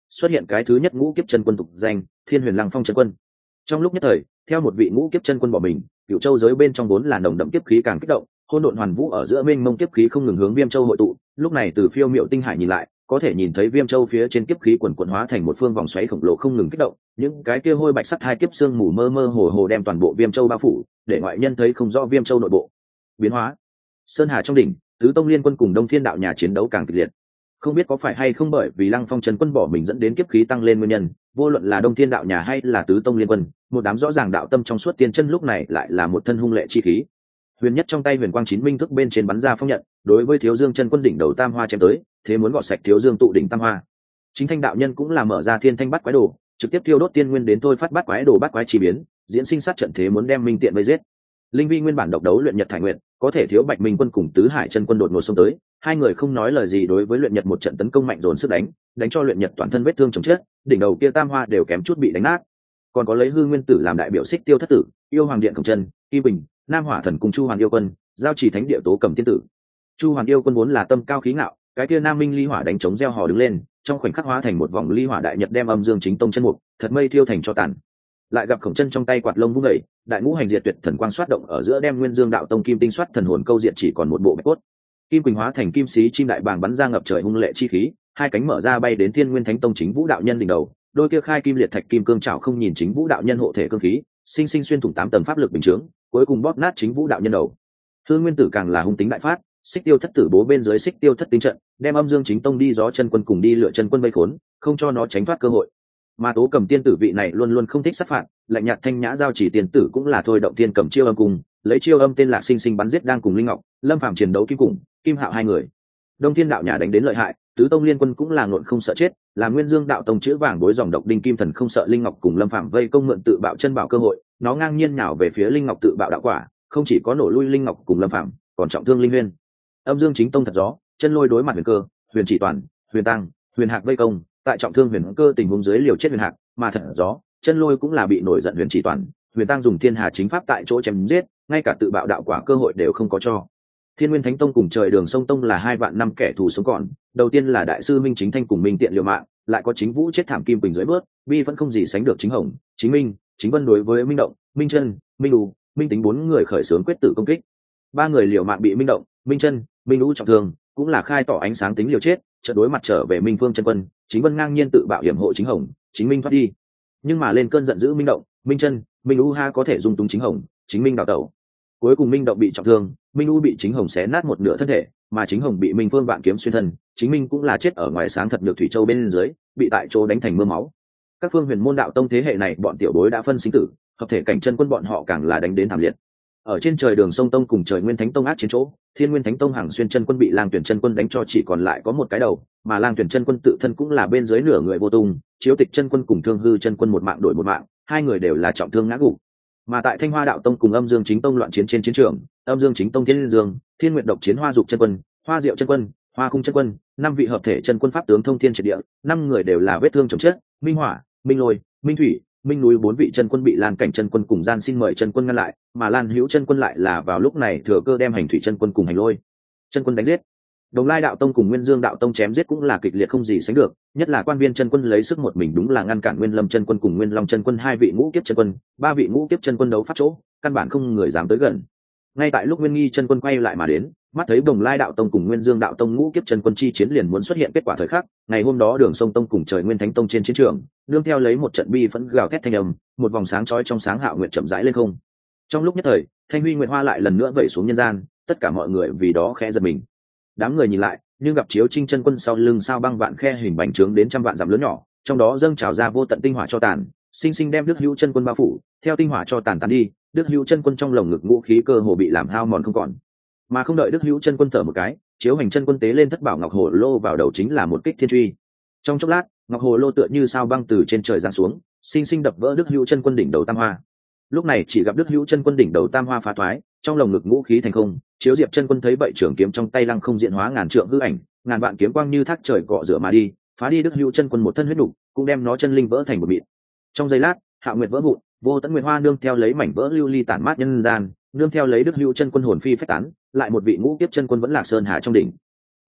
xuất hiện cái thứ nhất ngũ kiếp chân quân tục danh Thiên Huyền Lăng Phong chân quân. Trong lúc nhất thời, theo một vị ngũ kiếp chân quân bỏ mình, Cửu Châu giới bên trong vốn là nồng đậm kiếp khí càng kích động, hỗn độn hoàn vũ ở giữa mênh mông kiếp khí không ngừng hướng Viêm Châu hội tụ. Lúc này từ phiêu miệu tinh hải nhìn lại, có thể nhìn thấy Viêm Châu phía trên kiếp khí quần quần hóa thành một phương vòng xoáy khổng lồ không ngừng kích động, những cái kia hôi bạch sắt hai kiếp xương mù mơ mơ hồ hồ đem toàn bộ Viêm Châu bao phủ, để ngoại nhân thấy không rõ Viêm Châu nội bộ biến hóa. Sơn Hà trong đỉnh, tứ tông liên quân cùng Đông Thiên đạo nhà chiến đấu càng kịch liệt. Không biết có phải hay không bởi vì Lăng Phong chân quân bỏ mình dẫn đến kiếp khí tăng lên nguyên nhân, vô luận là Đông Thiên đạo nhà hay là tứ tông liên quân, một đám rõ ràng đạo tâm trong suốt tiên chân lúc này lại là một thân hung lệ chi khí. Huyền nhất trong tay Huyền Quang Chín Minh thức bên trên bắn ra phong nhận, đối với Thiếu Dương chân quân đỉnh đầu tam hoa chém tới, thế muốn gọt sạch Thiếu Dương tụ đỉnh tam hoa. Chính Thanh đạo nhân cũng là mở ra Thiên Thanh bắt quái đồ, trực tiếp tiêu đốt tiên nguyên đến thôi phát bắt quái đồ bắt quái chi biến, diễn sinh sát trận thế muốn đem Minh Tiện vây giết. Linh Vi nguyên bản độc đấu luyện nhật thải nguyện, có thể thiếu Bạch Minh quân cùng Tứ Hải chân quân đột ngột xông tới, hai người không nói lời gì đối với luyện nhật một trận tấn công mạnh dồn sức đánh cho luyện nhật toàn thân vết thương chồng chết, đỉnh đầu kia tam hoa đều kém chút bị đánh nát. Còn có lấy Hư Nguyên Tử làm đại biểu Xích Tiêu thất tử, Yêu Hoàng điện Khổng Chân, Kim Bình, Nam Hỏa thần cùng Chu Hoàng yêu quân, giao chỉ thánh địa Tố Cầm tiên tử. Chu Hoàng yêu quân vốn là tâm cao khí ngạo, cái kia Nam Minh ly hỏa đánh chống gieo hò đứng lên, trong khoảnh khắc hóa thành một vòng ly hỏa đại nhật đem Âm Dương Chính Tông chân mục, thật mây thiêu thành cho tàn. Lại gặp Khổng Chân trong tay quạt lông vung đẩy, đại ngũ hành diệt tuyệt thần quang xoát động ở giữa đem Nguyên Dương đạo tông kim tinh xoát thần hồn câu diệt chỉ còn một bộ bạch cốt. Kim Quỳnh hóa thành kim sĩ chim đại bàng bắn ra ngập trời hung lệ chi khí, hai cánh mở ra bay đến Thiên Nguyên Thánh Tông Chính Vũ đạo nhân đỉnh đầu, đôi kia khai kim liệt thạch kim cương trảo không nhìn Chính Vũ đạo nhân hộ thể cương khí, sinh sinh xuyên thủng 8 tầng pháp lực bình chướng, cuối cùng bóp nát Chính Vũ đạo nhân đầu. Hư Nguyên Tử càng là hung tính đại phát, Xích Tiêu thất tử bố bên dưới Xích Tiêu thất tinh trận, đem Âm Dương Chính Tông đi gió chân quân cùng đi lựa chân quân vây khốn, không cho nó tránh thoát cơ hội. Mà Tố Cầm tiên tử vị này luôn luôn không thích sát phạt, lạnh nhạt thanh nhã giao chỉ tiên tử cũng là thôi động tiên cầm chiêu âm cùng, lấy chiêu âm tên Lạc Sinh Sinh bắn giết đang cùng Linh Ngọc, Lâm Phàm chiến đấu kim cùng, Kim Hạo hai người. Đông Thiên đạo nhà đánh đến lợi hại, tứ tông liên quân cũng là ngộn không sợ chết, là Nguyên Dương đạo tông chữ vàng đối dòng độc đinh kim thần không sợ Linh Ngọc cùng Lâm Phàm vây công mượn tự bạo chân bảo cơ hội, nó ngang nhiên nhào về phía Linh Ngọc tự bạo đạo quả, không chỉ có nổ lui Linh Ngọc cùng Lâm Phàm, còn trọng thương Linh Nguyên. Âm Dương Chính Tông thật gió, chân lôi đối mặt Huyền Cơ, Huyền Chỉ Toàn, Huyền Tăng, Huyền Hạc vây công, tại trọng thương Huyền Cơ tình huống dưới liều chết Huyền Hạc, mà thật gió, chân lôi cũng là bị nổi giận Huyền Chỉ Toàn, Huyền Tăng dùng Thiên Hà chính pháp tại chỗ chém giết, ngay cả tự bạo đạo quả cơ hội đều không có cho. Thiên Nguyên Thánh Tông cùng Trời Đường Sông Tông là 2 vạn năm kẻ thù sống còn, đầu tiên là đại sư Minh Chính Thanh cùng Minh Tiện liều mạng, lại có Chính Vũ chết thảm kim bình dưới bước, bi vẫn không gì sánh được Chính Hồng, Chính Minh, Chính Vân đối với Minh Động, Minh Chân, Minh Đù, Minh Tính 4 người khởi xướng quyết tử công kích. 3 người liều mạng bị Minh Động, Minh Chân, Minh Đù trọng thương, cũng là khai tỏ ánh sáng tính liều chết, chợt đối mặt trở về Minh Phương chân quân, Chính Vân ngang nhiên tự bạo hiểm hộ Chính Hồng, Chính Minh thoát đi. Nhưng mà lên cơn giận dữ Minh Động, Minh Chân, Minh Đù ha có thể dung túng Chính Hồng, Chính Minh đào tẩu. Cuối cùng Minh Động bị trọng thương, Minh U bị Chính Hồng xé nát một nửa thân thể, mà Chính Hồng bị Minh Phương vạn kiếm xuyên thân, Chính Minh cũng là chết ở ngoài sáng thật được thủy châu bên dưới, bị tại chỗ đánh thành mưa máu. Các phương huyền môn đạo tông thế hệ này bọn tiểu bối đã phân sinh tử, hợp thể cảnh chân quân bọn họ càng là đánh đến thảm liệt. Ở trên Trời Đường Sông Tông cùng Trời Nguyên Thánh Tông ác chiến chỗ, Thiên Nguyên Thánh Tông hàng xuyên chân quân bị Lang Tuyển chân quân đánh cho chỉ còn lại có một cái đầu, mà Lang Tuyển chân quân tự thân cũng là bên dưới nửa người vô tung, Chiếu Tịch chân quân cùng Thương Hư chân quân một mạng đổi một mạng, hai người đều là trọng thương ngã gục. Mà tại Thanh Hoa đạo tông cùng Âm Dương Chính Tông loạn chiến trên chiến trường, Âm Dương Chính Tông Thiên Dương, Thiên Nguyệt độc chiến Hoa Dục chân quân, Hoa Diệu chân quân, Hoa Khung chân quân, 5 vị hợp thể chân quân pháp tướng thông thiên triệt địa, 5 người đều là vết thương chồng chết, Minh Hỏa, Minh Lôi, Minh Thủy, Minh Núi 4 vị chân quân bị Lan Cảnh chân quân cùng Gian xin mời chân quân ngăn lại, mà Lan Hữu chân quân lại là vào lúc này thừa cơ đem Hành Thủy chân quân cùng Hành Lôi chân quân đánh giết. Đồng Lai đạo tông cùng Nguyên Dương đạo tông chém giết cũng là kịch liệt không gì sánh được, nhất là Quan Viên chân quân lấy sức một mình đúng là ngăn cản Nguyên Lâm chân quân cùng Nguyên Long chân quân 2 vị ngũ kiếp chân quân, 3 vị ngũ kiếp chân quân đấu phát chỗ, căn bản không người dám tới gần. Ngay tại lúc Nguyên Nghi chân quân quay lại mà đến, mắt thấy Đồng Lai đạo tông cùng Nguyên Dương đạo tông ngũ kiếp chân quân chi chiến liền muốn xuất hiện kết quả thời khắc, ngày hôm đó Đường Sông tông cùng Trời Nguyên Thánh tông trên chiến trường, nương theo lấy một trận bi phẫn gào thét thanh âm, một vòng sáng chói trong sáng hạo nguyện chậm rãi lên không. Trong lúc nhất thời, Thanh Huy Nguyệt Hoa lại lần nữa vẩy xuống nhân gian, tất cả mọi người vì đó khẽ giật mình. Đám người nhìn lại, nhưng gặp Chiếu Trinh chân quân sau lưng sao băng vạn khe hình bành trướng đến trăm vạn dặm lớn nhỏ, trong đó dâng trào ra vô tận tinh hỏa cho tàn, sinh sinh đem Đức Hữu chân quân bao phủ, theo tinh hỏa cho tàn đi, Đức Hữu chân quân trong lồng ngực ngũ khí cơ hồ bị làm hao mòn không còn. Mà không đợi Đức Hữu chân quân thở một cái, Chiếu Hành chân quân tế lên thất bảo ngọc hồ lô vào đầu chính là một kích thiên truy. Trong chốc lát, ngọc hồ lô tựa như sao băng từ trên trời giáng xuống, sinh sinh đập vỡ Đức Hữu chân quân đỉnh đầu tam hoa. Lúc này chỉ gặp Đức Hữu chân quân đỉnh đầu tam hoa phá thoái, trong lồng ngực ngũ khí thành không. Chiếu Diệp chân quân thấy vậy trường kiếm trong tay lăng không diện hóa ngàn trượng hư ảnh, ngàn vạn kiếm quang như thác trời cọ rửa mà đi, phá đi Đức Hữu chân quân một thân huyết nục, cũng đem nó chân linh vỡ thành một mịn. Trong giây lát, Hạo Nguyệt vỡ vụn, Vô Tận Nguyệt Hoa nương theo lấy mảnh vỡ lưu ly tản mát nhân gian, nương theo lấy Đức Hữu chân quân hồn phi phách tán, lại một vị ngũ kiếp chân quân vẫn lạc sơn hà trong đỉnh.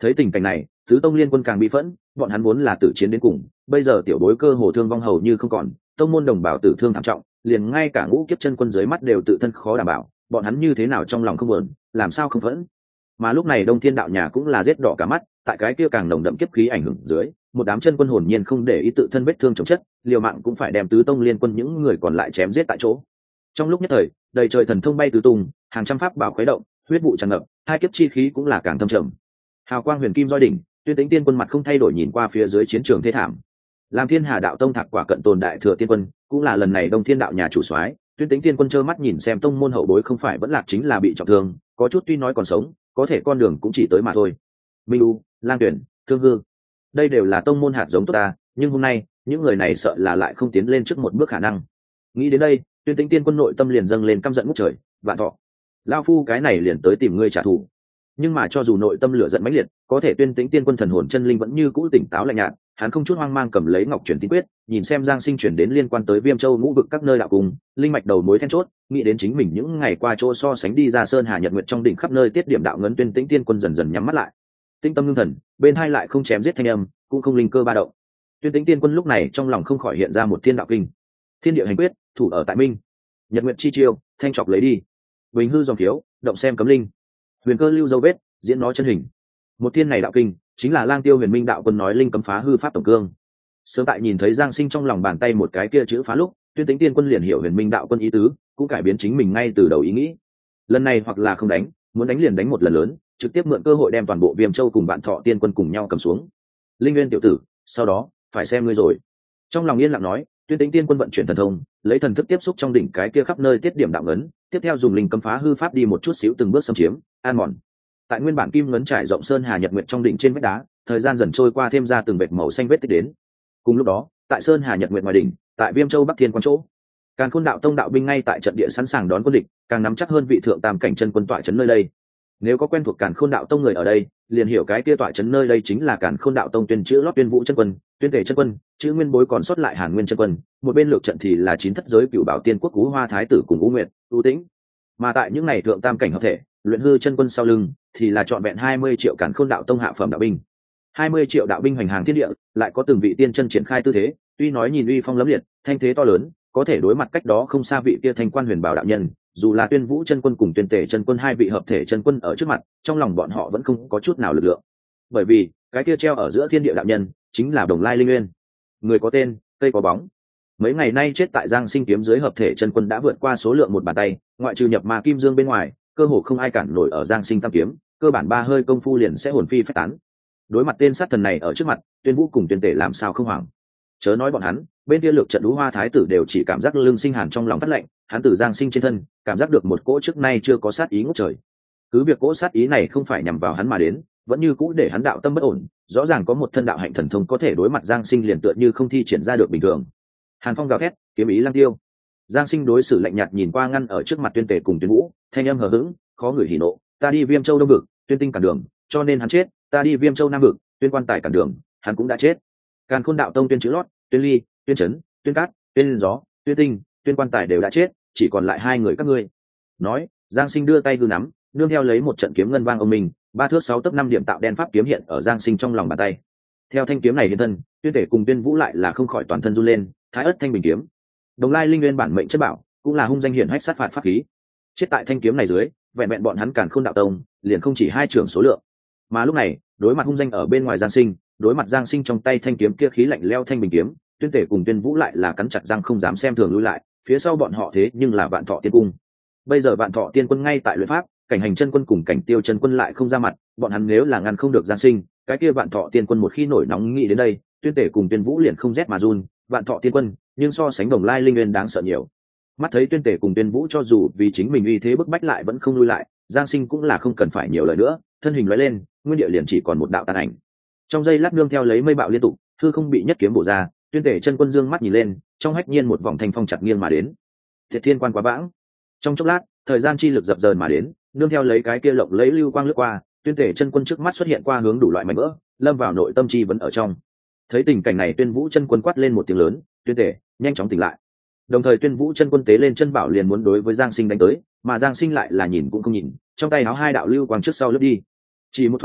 Thấy tình cảnh này, tứ tông liên quân càng bị phẫn, bọn hắn vốn là tử chiến đến cùng, bây giờ tiểu bối cơ hồ thương vong hầu như không còn, tông môn đồng bào tử thương thảm trọng, liền ngay cả ngũ kiếp chân quân dưới mắt đều tự thân khó đảm bảo, bọn hắn như thế nào trong lòng không buồn, làm sao không phẫn. Mà lúc này Đông Thiên đạo nhà cũng là giết đỏ cả mắt, tại cái kia càng nồng đậm kiếp khí ảnh hưởng dưới, một đám chân quân hồn nhiên không để ý tự thân vết thương chồng chất, liều mạng cũng phải đem tứ tông liên quân những người còn lại chém giết tại chỗ. Trong lúc nhất thời, đầy trời thần thông bay tứ tung, hàng trăm pháp bảo khuấy động, huyết vụ tràn ngập, hai kiếp chi khí cũng là càng thâm trầm. Hào quang huyền kim roi đỉnh, Tuyên Tĩnh Tiên quân mặt không thay đổi nhìn qua phía dưới chiến trường thế thảm. Làm Thiên Hà đạo tông thạc quả cận tồn đại thừa tiên quân, cũng là lần này Đông Thiên đạo nhà chủ soái, Tuyên Tĩnh Tiên quân trơ mắt nhìn xem tông môn hậu bối không phải vẫn lạc chính là bị trọng thương, có chút tuy nói còn sống, có thể con đường cũng chỉ tới mà thôi. Minh U, Lang Tuyển, Thương Hư, đây đều là tông môn hạt giống tốt ta, nhưng hôm nay những người này sợ là lại không tiến lên trước một bước khả năng. Nghĩ đến đây, Tuyên Tĩnh Tiên quân nội tâm liền dâng lên căm giận ngút trời, vạn thọ, lao phu cái này liền tới tìm ngươi trả thù. Nhưng mà cho dù nội tâm lửa giận mãnh liệt, có thể Tuyên Tĩnh Tiên quân thần hồn chân linh vẫn như cũ tỉnh táo lạnh nhạt, hắn không chút hoang mang cầm lấy ngọc truyền tín quyết, nhìn xem Giang Sinh chuyển đến liên quan tới Viêm Châu ngũ vực các nơi đạo cùng linh mạch đầu mối then chốt, nghĩ đến chính mình những ngày qua chỗ so sánh đi ra sơn hà nhật nguyệt trong đỉnh khắp nơi tiết điểm đạo ngấn, Tuyên Tĩnh Tiên quân dần dần nhắm mắt lại, tinh tâm ngưng thần, bên hai lại không chém giết thanh âm, cũng không linh cơ ba động. Tuyên Tĩnh Tiên quân lúc này trong lòng không khỏi hiện ra một thiên đạo kinh, thiên địa hành quyết, thủ ở tại minh, nhật nguyệt chi chiêu, thanh chọc lấy đi, bình hư dòng thiếu, động xem cấm linh, huyền cơ lưu dấu vết, diễn nó chân hình. Một thiên này đạo kinh chính là Lang Tiêu Huyền Minh đạo quân nói linh cấm phá hư pháp tổng cương. Sớm tại nhìn thấy Giang Sinh trong lòng bàn tay một cái kia chữ phá lúc, Tuyên Tĩnh Tiên quân liền hiểu Huyền Minh đạo quân ý tứ, cũng cải biến chính mình ngay từ đầu ý nghĩ. Lần này hoặc là không đánh, muốn đánh liền đánh một lần lớn, trực tiếp mượn cơ hội đem toàn bộ Viêm Châu cùng Vạn Thọ Tiên quân cùng nhau cầm xuống. Linh Nguyên tiểu tử, sau đó phải xem ngươi rồi. Trong lòng yên lặng nói, Tuyên Tĩnh Tiên quân vận chuyển thần thông, lấy thần thức tiếp xúc trong đỉnh cái kia khắp nơi tiết điểm đạo ngấn, tiếp theo dùng linh cấm phá hư pháp đi một chút xíu từng bước xâm chiếm, an mòn. Tại nguyên bản kim ngấn trải rộng sơn hà nhật nguyệt trong đỉnh trên vách đá, thời gian dần trôi qua thêm ra từng vệt màu xanh vết tích đến. Cùng lúc đó, tại sơn hà nhật nguyệt ngoài đỉnh, tại Viêm Châu Bắc Thiên quan chỗ, Càn Khôn đạo tông đạo binh ngay tại trận địa sẵn sàng đón quân địch, càng nắm chắc hơn vị thượng tam cảnh chân quân tọa trấn nơi đây. Nếu có quen thuộc Càn Khôn đạo tông người ở đây, liền hiểu cái kia tọa trấn nơi đây chính là Càn Khôn đạo tông tuyên chữ lót Tuyên Vũ chân quân, Tuyên Tể chân quân, chữ nguyên bối còn sót lại Hàn Nguyên chân quân, một bên lược trận thì là chín thất giới cựu bảo tiên quốc Cú Hoa thái tử cùng U Nguyệt, U Tĩnh. Mà tại những ngày thượng tam cảnh hợp thể, luyện hư chân quân sau lưng thì là trọn vẹn 20 triệu Càn Khôn đạo tông hạ phẩm đạo binh. 20 triệu đạo binh hoành hàng thiên địa, lại có từng vị tiên chân triển khai tư thế, tuy nói nhìn uy phong lẫm liệt, thanh thế to lớn, có thể đối mặt cách đó không xa vị kia thanh quan huyền bảo đạo nhân, dù là Tuyên Vũ chân quân cùng Tuyên Tể chân quân hai vị hợp thể chân quân ở trước mặt, trong lòng bọn họ vẫn không có chút nào lực lượng. Bởi vì, cái kia treo ở giữa thiên địa đạo nhân, chính là Đồng Lai Linh Nguyên. Người có tên, cây có bóng. Mấy ngày nay chết tại Giang Sinh kiếm dưới hợp thể chân quân đã vượt qua số lượng một bàn tay, ngoại trừ nhập ma kim dương bên ngoài, cơ hồ không ai cản nổi ở Giang Sinh tam kiếm, cơ bản ba hơi công phu liền sẽ hồn phi phách tán. Đối mặt tên sát thần này ở trước mặt, Tuyên Vũ cùng Tuyên Tể làm sao không hoảng. Chớ nói bọn hắn, bên kia lược trận Đú Hoa thái tử đều chỉ cảm giác lưng sinh hàn trong lòng phát lạnh, hắn từ Giang Sinh trên thân cảm giác được một cỗ trước nay chưa có sát ý ngút trời. Cứ việc cỗ sát ý này không phải nhằm vào hắn mà đến, vẫn như cũ để hắn đạo tâm bất ổn, rõ ràng có một thân đạo hạnh thần thông có thể đối mặt Giang Sinh liền tựa như không thi triển ra được bình thường. Hàn phong gào thét, kiếm ý lang tiêu. Giang Sinh đối xử lạnh nhạt nhìn qua ngăn ở trước mặt Tuyên Tể cùng Tuyên Vũ, thanh âm hờ hững, khó người hỉ nộ. Ta đi Viêm Châu đông vực, Tuyên tinh cản đường, cho nên hắn chết. Ta đi Viêm Châu nam vực, Tuyên quan tài cản đường, hắn cũng đã chết. Càn Khôn đạo tông Tuyên chữ lót, Tuyên ly, Tuyên chấn, Tuyên cát, Tuyên gió, Tuyên tinh, Tuyên quan tài đều đã chết, chỉ còn lại hai người các ngươi. Nói, Giang Sinh đưa tay hư nắm, nương theo lấy một trận kiếm ngân vang ông mình, 3 thước 6 tấc 5 điểm tạo đen pháp kiếm hiện ở Giang Sinh trong lòng bàn tay. Theo thanh kiếm này hiện thân, Tuyên Tể cùng Tuyên Vũ lại là không khỏi toàn thân run lên, Thái Ức thanh bình kiếm. Đồng Lai Linh Nguyên bản mệnh chất bảo, cũng là hung danh hiển hách sát phạt pháp khí. Chết tại thanh kiếm này dưới, vẹn vẹn bọn hắn Càn Khôn đạo tông, liền không chỉ hai trưởng số lượng. Mà lúc này, đối mặt hung danh ở bên ngoài Giang Sinh, đối mặt Giang Sinh trong tay thanh kiếm kia khí lạnh lẽo thanh bình kiếm, Tuyên Tể cùng Tuyên Vũ lại là cắn chặt răng không dám xem thường lùi lại, phía sau bọn họ thế nhưng là Vạn Thọ Tiên cung. Bây giờ Vạn Thọ Tiên quân ngay tại luyện pháp, cảnh hành chân quân cùng cảnh tiêu chân quân lại không ra mặt, bọn hắn nếu là ngăn không được Giang Sinh, cái kia Vạn Thọ Tiên quân một khi nổi nóng nghĩ đến đây, Tuyên Tể cùng Tuyên Vũ liền không rét mà run. Vạn Thọ Tiên quân, nhưng so sánh Đồng Lai Linh Nguyên đáng sợ nhiều. Mắt thấy Tuyên Tể cùng Tuyên Vũ cho dù vì chính mình uy thế bức bách lại vẫn không lui lại, Giang Sinh cũng là không cần phải nhiều lời nữa, thân hình lóe lên, nguyên địa liền chỉ còn một đạo tàn ảnh. Trong giây lát nương theo lấy mây bạo liên tục, hư không bị nhất kiếm bổ ra, Tuyên Tể chân quân dương mắt nhìn lên, trong hách nhiên một vòng thanh phong chặt nghiêng mà đến. Thiệt thiên quan quá bãng. Trong chốc lát, thời gian chi lực dập dờn mà đến, nương theo lấy cái kia lộng lấy lưu quang lướt qua, Tuyên Tể chân quân trước mắt xuất hiện qua hướng đủ loại mảnh vỡ, lâm vào nội tâm chi vẫn ở trong. Thấy tình cảnh này, Tuyên Vũ chân quân quát lên một tiếng lớn, Tuyên Tể, nhanh chóng tỉnh lại. Đồng thời Tuyên Vũ chân quân tế lên chân bảo liền muốn đối với Giang Sinh đánh tới, mà Giang Sinh lại là nhìn cũng không nhìn, trong tay áo hai đạo lưu quang trước sau lướt đi. Chỉ một thoáng,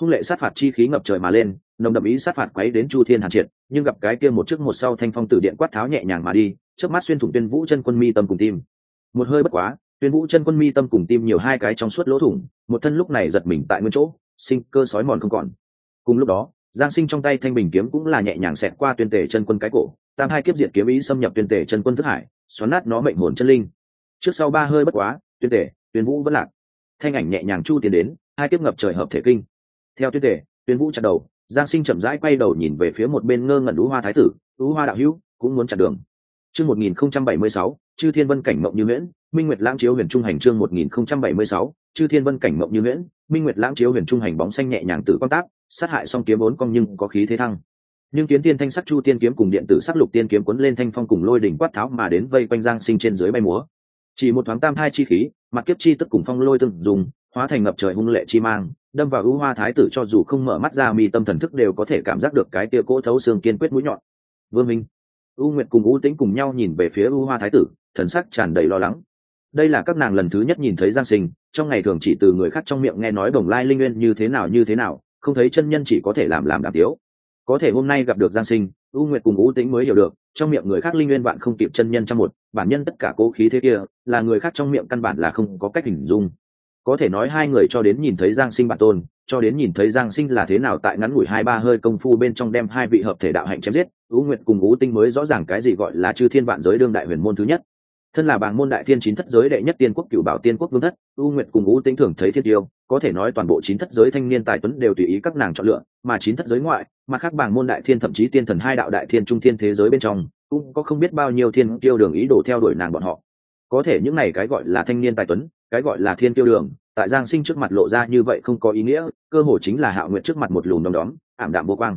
hung lệ sát phạt chi khí ngập trời mà lên, nồng đậm ý sát phạt quấy đến Chu Thiên Hàn Triệt, nhưng gặp cái kia một trước một sau thanh phong tử điện quát tháo nhẹ nhàng mà đi, chớp mắt xuyên thủng Tuyên Vũ chân quân mi tâm cùng tim. Một hơi bất quá, Tuyên Vũ chân quân mi tâm cùng tim nhiều hai cái trong suốt lỗ thủng, một thân lúc này giật mình tại nguyên chỗ, sinh cơ sói mòn không còn. Cùng lúc đó, Giang Sinh trong tay thanh bình kiếm cũng là nhẹ nhàng xẹt qua Tuyên Tề chân quân cái cổ, tam hai kiếp diệt kiếm ý xâm nhập Tuyên Tề chân quân thức hải, xoắn nát nó mệnh hồn chân linh. Trước sau ba hơi bất quá, Tuyên Tề, Tuyên Vũ vẫn lạc. Thanh ảnh nhẹ nhàng chu tiến đến, hai kiếp ngập trời hợp thể kinh. Theo Tuyên Tề, Tuyên Vũ chặt đầu, Giang Sinh chậm rãi quay đầu nhìn về phía một bên ngơ ngẩn Ú Hoa thái tử, Ú Hoa đạo hữu cũng muốn chặn đường. Chương 1076, Chư Thiên Vân cảnh mộng như huyễn, Minh Nguyệt Lãng chiếu huyền trung hành chương 1076, Chư Thiên Vân cảnh mộng như huyễn, Minh Nguyệt Lãng chiếu huyền trung hành bóng xanh nhẹ nhàng tự quan tác, sát hại song kiếm bốn cong nhưng có khí thế thăng. Nhưng Kiến Tiên thanh sắc Chu Tiên kiếm cùng điện tử sắc Lục Tiên kiếm cuốn lên thanh phong cùng lôi đỉnh quát tháo mà đến vây quanh Giang Sinh trên dưới bay múa. Chỉ một thoáng tam thai chi khí, mặt kiếp chi tức cùng phong lôi tương dùng, hóa thành ngập trời hung lệ chi mang, đâm vào Ú Hoa thái tử cho dù không mở mắt ra mi tâm thần thức đều có thể cảm giác được cái tia cỗ thấu xương kiên quyết mũi nhọn. Vương Minh, U Nguyệt cùng U Tĩnh cùng nhau nhìn về phía Ú Hoa thái tử, thần sắc tràn đầy lo lắng. Đây là các nàng lần thứ nhất nhìn thấy Giang Sinh, trong ngày thường chỉ từ người khác trong miệng nghe nói Bồng Lai Linh Nguyên như thế nào, không thấy chân nhân chỉ có thể làm đàm tiếu. Có thể hôm nay gặp được Giang Sinh, U Nguyệt cùng U Tĩnh mới hiểu được, trong miệng người khác Linh Nguyên bạn không kịp chân nhân trăm một, bản nhân tất cả cố khí thế kia, là người khác trong miệng căn bản là không có cách hình dung. Có thể nói hai người cho đến nhìn thấy Giang Sinh bản tôn, cho đến nhìn thấy Giang Sinh là thế nào tại ngắn ngủi 2-3 hơi công phu bên trong đem hai vị hợp thể đạo hạnh chém giết, U Nguyệt cùng U Tinh mới rõ ràng cái gì gọi là Chư Thiên vạn giới đương đại huyền môn thứ nhất. Thân là bảng môn đại thiên chín thất giới đệ nhất tiên quốc cửu bảo tiên quốc vương thất, U Nguyệt cùng U Tinh thường thấy thiên tiêu, có thể nói toàn bộ chín thất giới thanh niên tài tuấn đều tùy ý các nàng chọn lựa, mà chín thất giới ngoại, mặt khác bảng môn đại thiên thậm chí tiên thần hai đạo đại thiên trung thiên thế giới bên trong, cũng có không biết bao nhiêu thiên tiêu đường ý đồ theo đuổi nàng bọn họ. Có thể những này cái gọi là thanh niên tài tuấn, cái gọi là thiên tiêu đường, tại Giang Sinh trước mặt lộ ra như vậy không có ý nghĩa, cơ hồ chính là Hạo Nguyệt trước mặt một lùm đom đóm, ảm đạm vô quang.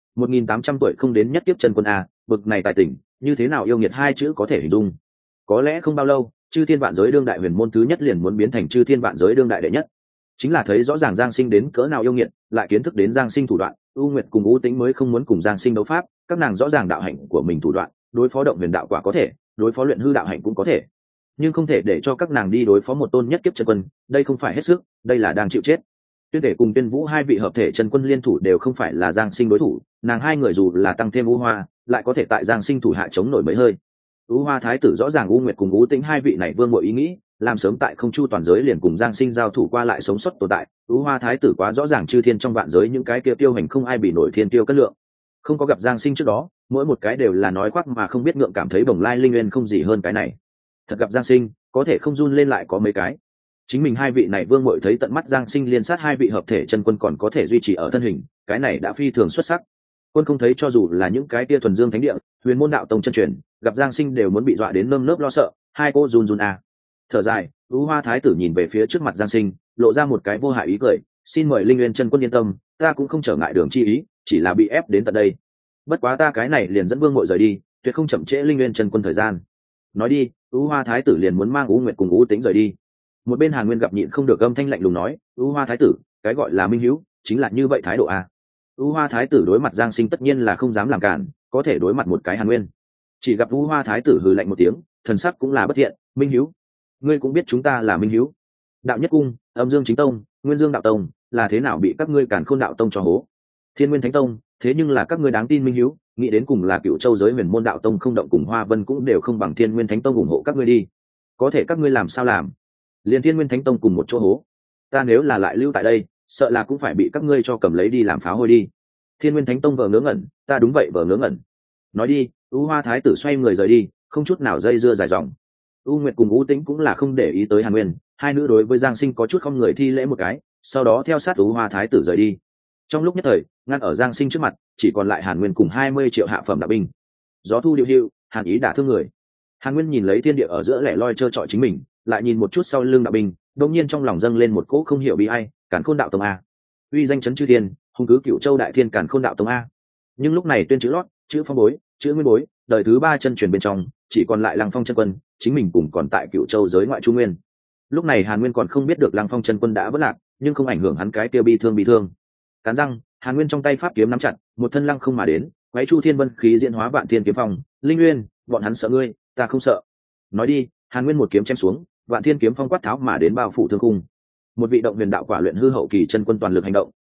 1800 tuổi không đến nhất kiếp chân quân a, bực này tài tình, như thế nào yêu nghiệt hai chữ có thể hình dung. Có lẽ không bao lâu, Chư Thiên vạn giới đương đại huyền môn thứ nhất liền muốn biến thành Chư Thiên vạn giới đương đại đệ nhất. Chính là thấy rõ ràng Giang Sinh đến cỡ nào yêu nghiệt, lại kiến thức đến Giang Sinh thủ đoạn, U Nguyệt cùng U Tĩnh mới không muốn cùng Giang Sinh đấu pháp, các nàng rõ ràng đạo hạnh của mình thủ đoạn, đối phó động huyền đạo quả có thể, đối phó luyện hư đạo hạnh cũng có thể, nhưng không thể để cho các nàng đi đối phó một tôn nhất kiếp chân quân, đây không phải hết sức, đây là đang chịu chết. Tuyên Thể cùng Tuyên Vũ hai vị hợp thể chân quân liên thủ đều không phải là Giang Sinh đối thủ, nàng hai người dù là tăng thêm U Hoa, lại có thể tại Giang Sinh thủ hạ chống nổi mấy hơi. U Hoa thái tử rõ ràng U Nguyệt cùng U Tĩnh hai vị này vương mọi ý nghĩ, làm sớm tại không chu toàn giới liền cùng Giang Sinh giao thủ qua lại sống sót tồn tại. U Hoa thái tử quá rõ ràng chư thiên trong vạn giới những cái kia tiêu hành không ai bị nổi thiên tiêu cất lượng. Không có gặp Giang Sinh trước đó, mỗi một cái đều là nói khoác mà không biết ngượng, cảm thấy Bồng Lai Linh Nguyên không gì hơn cái này. Thật gặp Giang Sinh, có thể không run lên lại có mấy cái. Chính mình hai vị này vương muội thấy tận mắt Giang Sinh liên sát hai vị hợp thể chân quân còn có thể duy trì ở thân hình, cái này đã phi thường xuất sắc. Quân không thấy cho dù là những cái tia thuần dương thánh địa, huyền môn đạo tông chân truyền, gặp Giang Sinh đều muốn bị dọa đến nơm nớp lo sợ, hai cô run run à. Thở dài, U Hoa thái tử nhìn về phía trước mặt Giang Sinh, lộ ra một cái vô hại ý cười, xin mời Linh Nguyên chân quân yên tâm, ta cũng không trở ngại đường chi ý, chỉ là bị ép đến tận đây. Bất quá ta cái này liền dẫn vương muội rời đi, tuyệt không chậm trễ Linh Nguyên chân quân thời gian. Nói đi, U Hoa thái tử liền muốn mang U Nguyệt cùng U Tĩnh rời đi. Một bên Hàn Nguyên gặp nhịn không được âm thanh lạnh lùng nói, U Hoa thái tử, cái gọi là minh hữu chính là như vậy thái độ à. U Hoa thái tử đối mặt Giang Sinh tất nhiên là không dám làm cản, có thể đối mặt một cái Hàn Nguyên, chỉ gặp U Hoa thái tử hừ lạnh một tiếng, thần sắc cũng là bất thiện, minh hữu, ngươi cũng biết chúng ta là minh hữu. Đạo Nhất Cung, Âm Dương Chính Tông, Nguyên Dương Đạo Tông, là thế nào bị các ngươi Càn Khôn Đạo Tông cho hố? Thiên Nguyên Thánh Tông, thế nhưng là các ngươi đáng tin minh hữu, nghĩ đến cùng là Cựu Châu giới Huyền Môn Đạo Tông không động cùng Hoa Vân cũng đều không bằng Thiên Nguyên Thánh Tông ủng hộ các ngươi đi. Có thể các ngươi làm sao làm? Liên Thiên Nguyên Thánh Tông cùng một chỗ hố, ta nếu là lại lưu tại đây, sợ là cũng phải bị các ngươi cho cầm lấy đi làm pháo hôi đi. Thiên Nguyên Thánh Tông vờ ngớ ngẩn, ta đúng vậy vờ ngớ ngẩn. Nói đi, U Hoa thái tử xoay người rời đi, không chút nào dây dưa dài dòng. U Nguyệt cùng U Tĩnh cũng là không để ý tới Hàn Nguyên, hai nữ đối với Giang Sinh có chút không người thi lễ một cái, sau đó theo sát U Hoa thái tử rời đi. Trong lúc nhất thời, ngăn ở Giang Sinh trước mặt, chỉ còn lại Hàn Nguyên cùng 20 triệu hạ phẩm đạo binh. Gió thu điệu hưu, Hàn ý đả thương người. Hàn Nguyên nhìn lấy thiên địa ở giữa lẻ loi trơ trọi chính mình, lại nhìn một chút sau lưng đạo binh, đột nhiên trong lòng dâng lên một cỗ không hiểu bi ai, Càn Khôn Đạo Tông a. Uy danh chấn chư thiên, hùng cứ Cựu Châu đại thiên Càn Khôn Đạo Tông a. Nhưng lúc này tuyên chữ lót, chữ phong bối, chữ nguyên bối, đời thứ 3 chân truyền bên trong, chỉ còn lại Lăng Phong chân quân, chính mình cùng còn tại Cựu Châu giới ngoại Trung Nguyên. Lúc này Hàn Nguyên còn không biết được Lăng Phong chân quân đã vỡ lạc, nhưng không ảnh hưởng hắn cái kia bi thương. Cắn răng, Hàn Nguyên trong tay pháp kiếm nắm chặt, một thân lăng không mà đến, quấy Chu Thiên Vân khí diễn hóa Vạn Thiên kiếm phong, Linh Nguyên, bọn hắn sợ ngươi, ta không sợ. Nói đi, Hàn Nguyên một kiếm chém xuống, Vạn Thiên kiếm phong quát tháo mà đến bao phủ thương khung. Một vị động huyền đạo quả luyện hư hậu kỳ chân quân toàn lực hành động,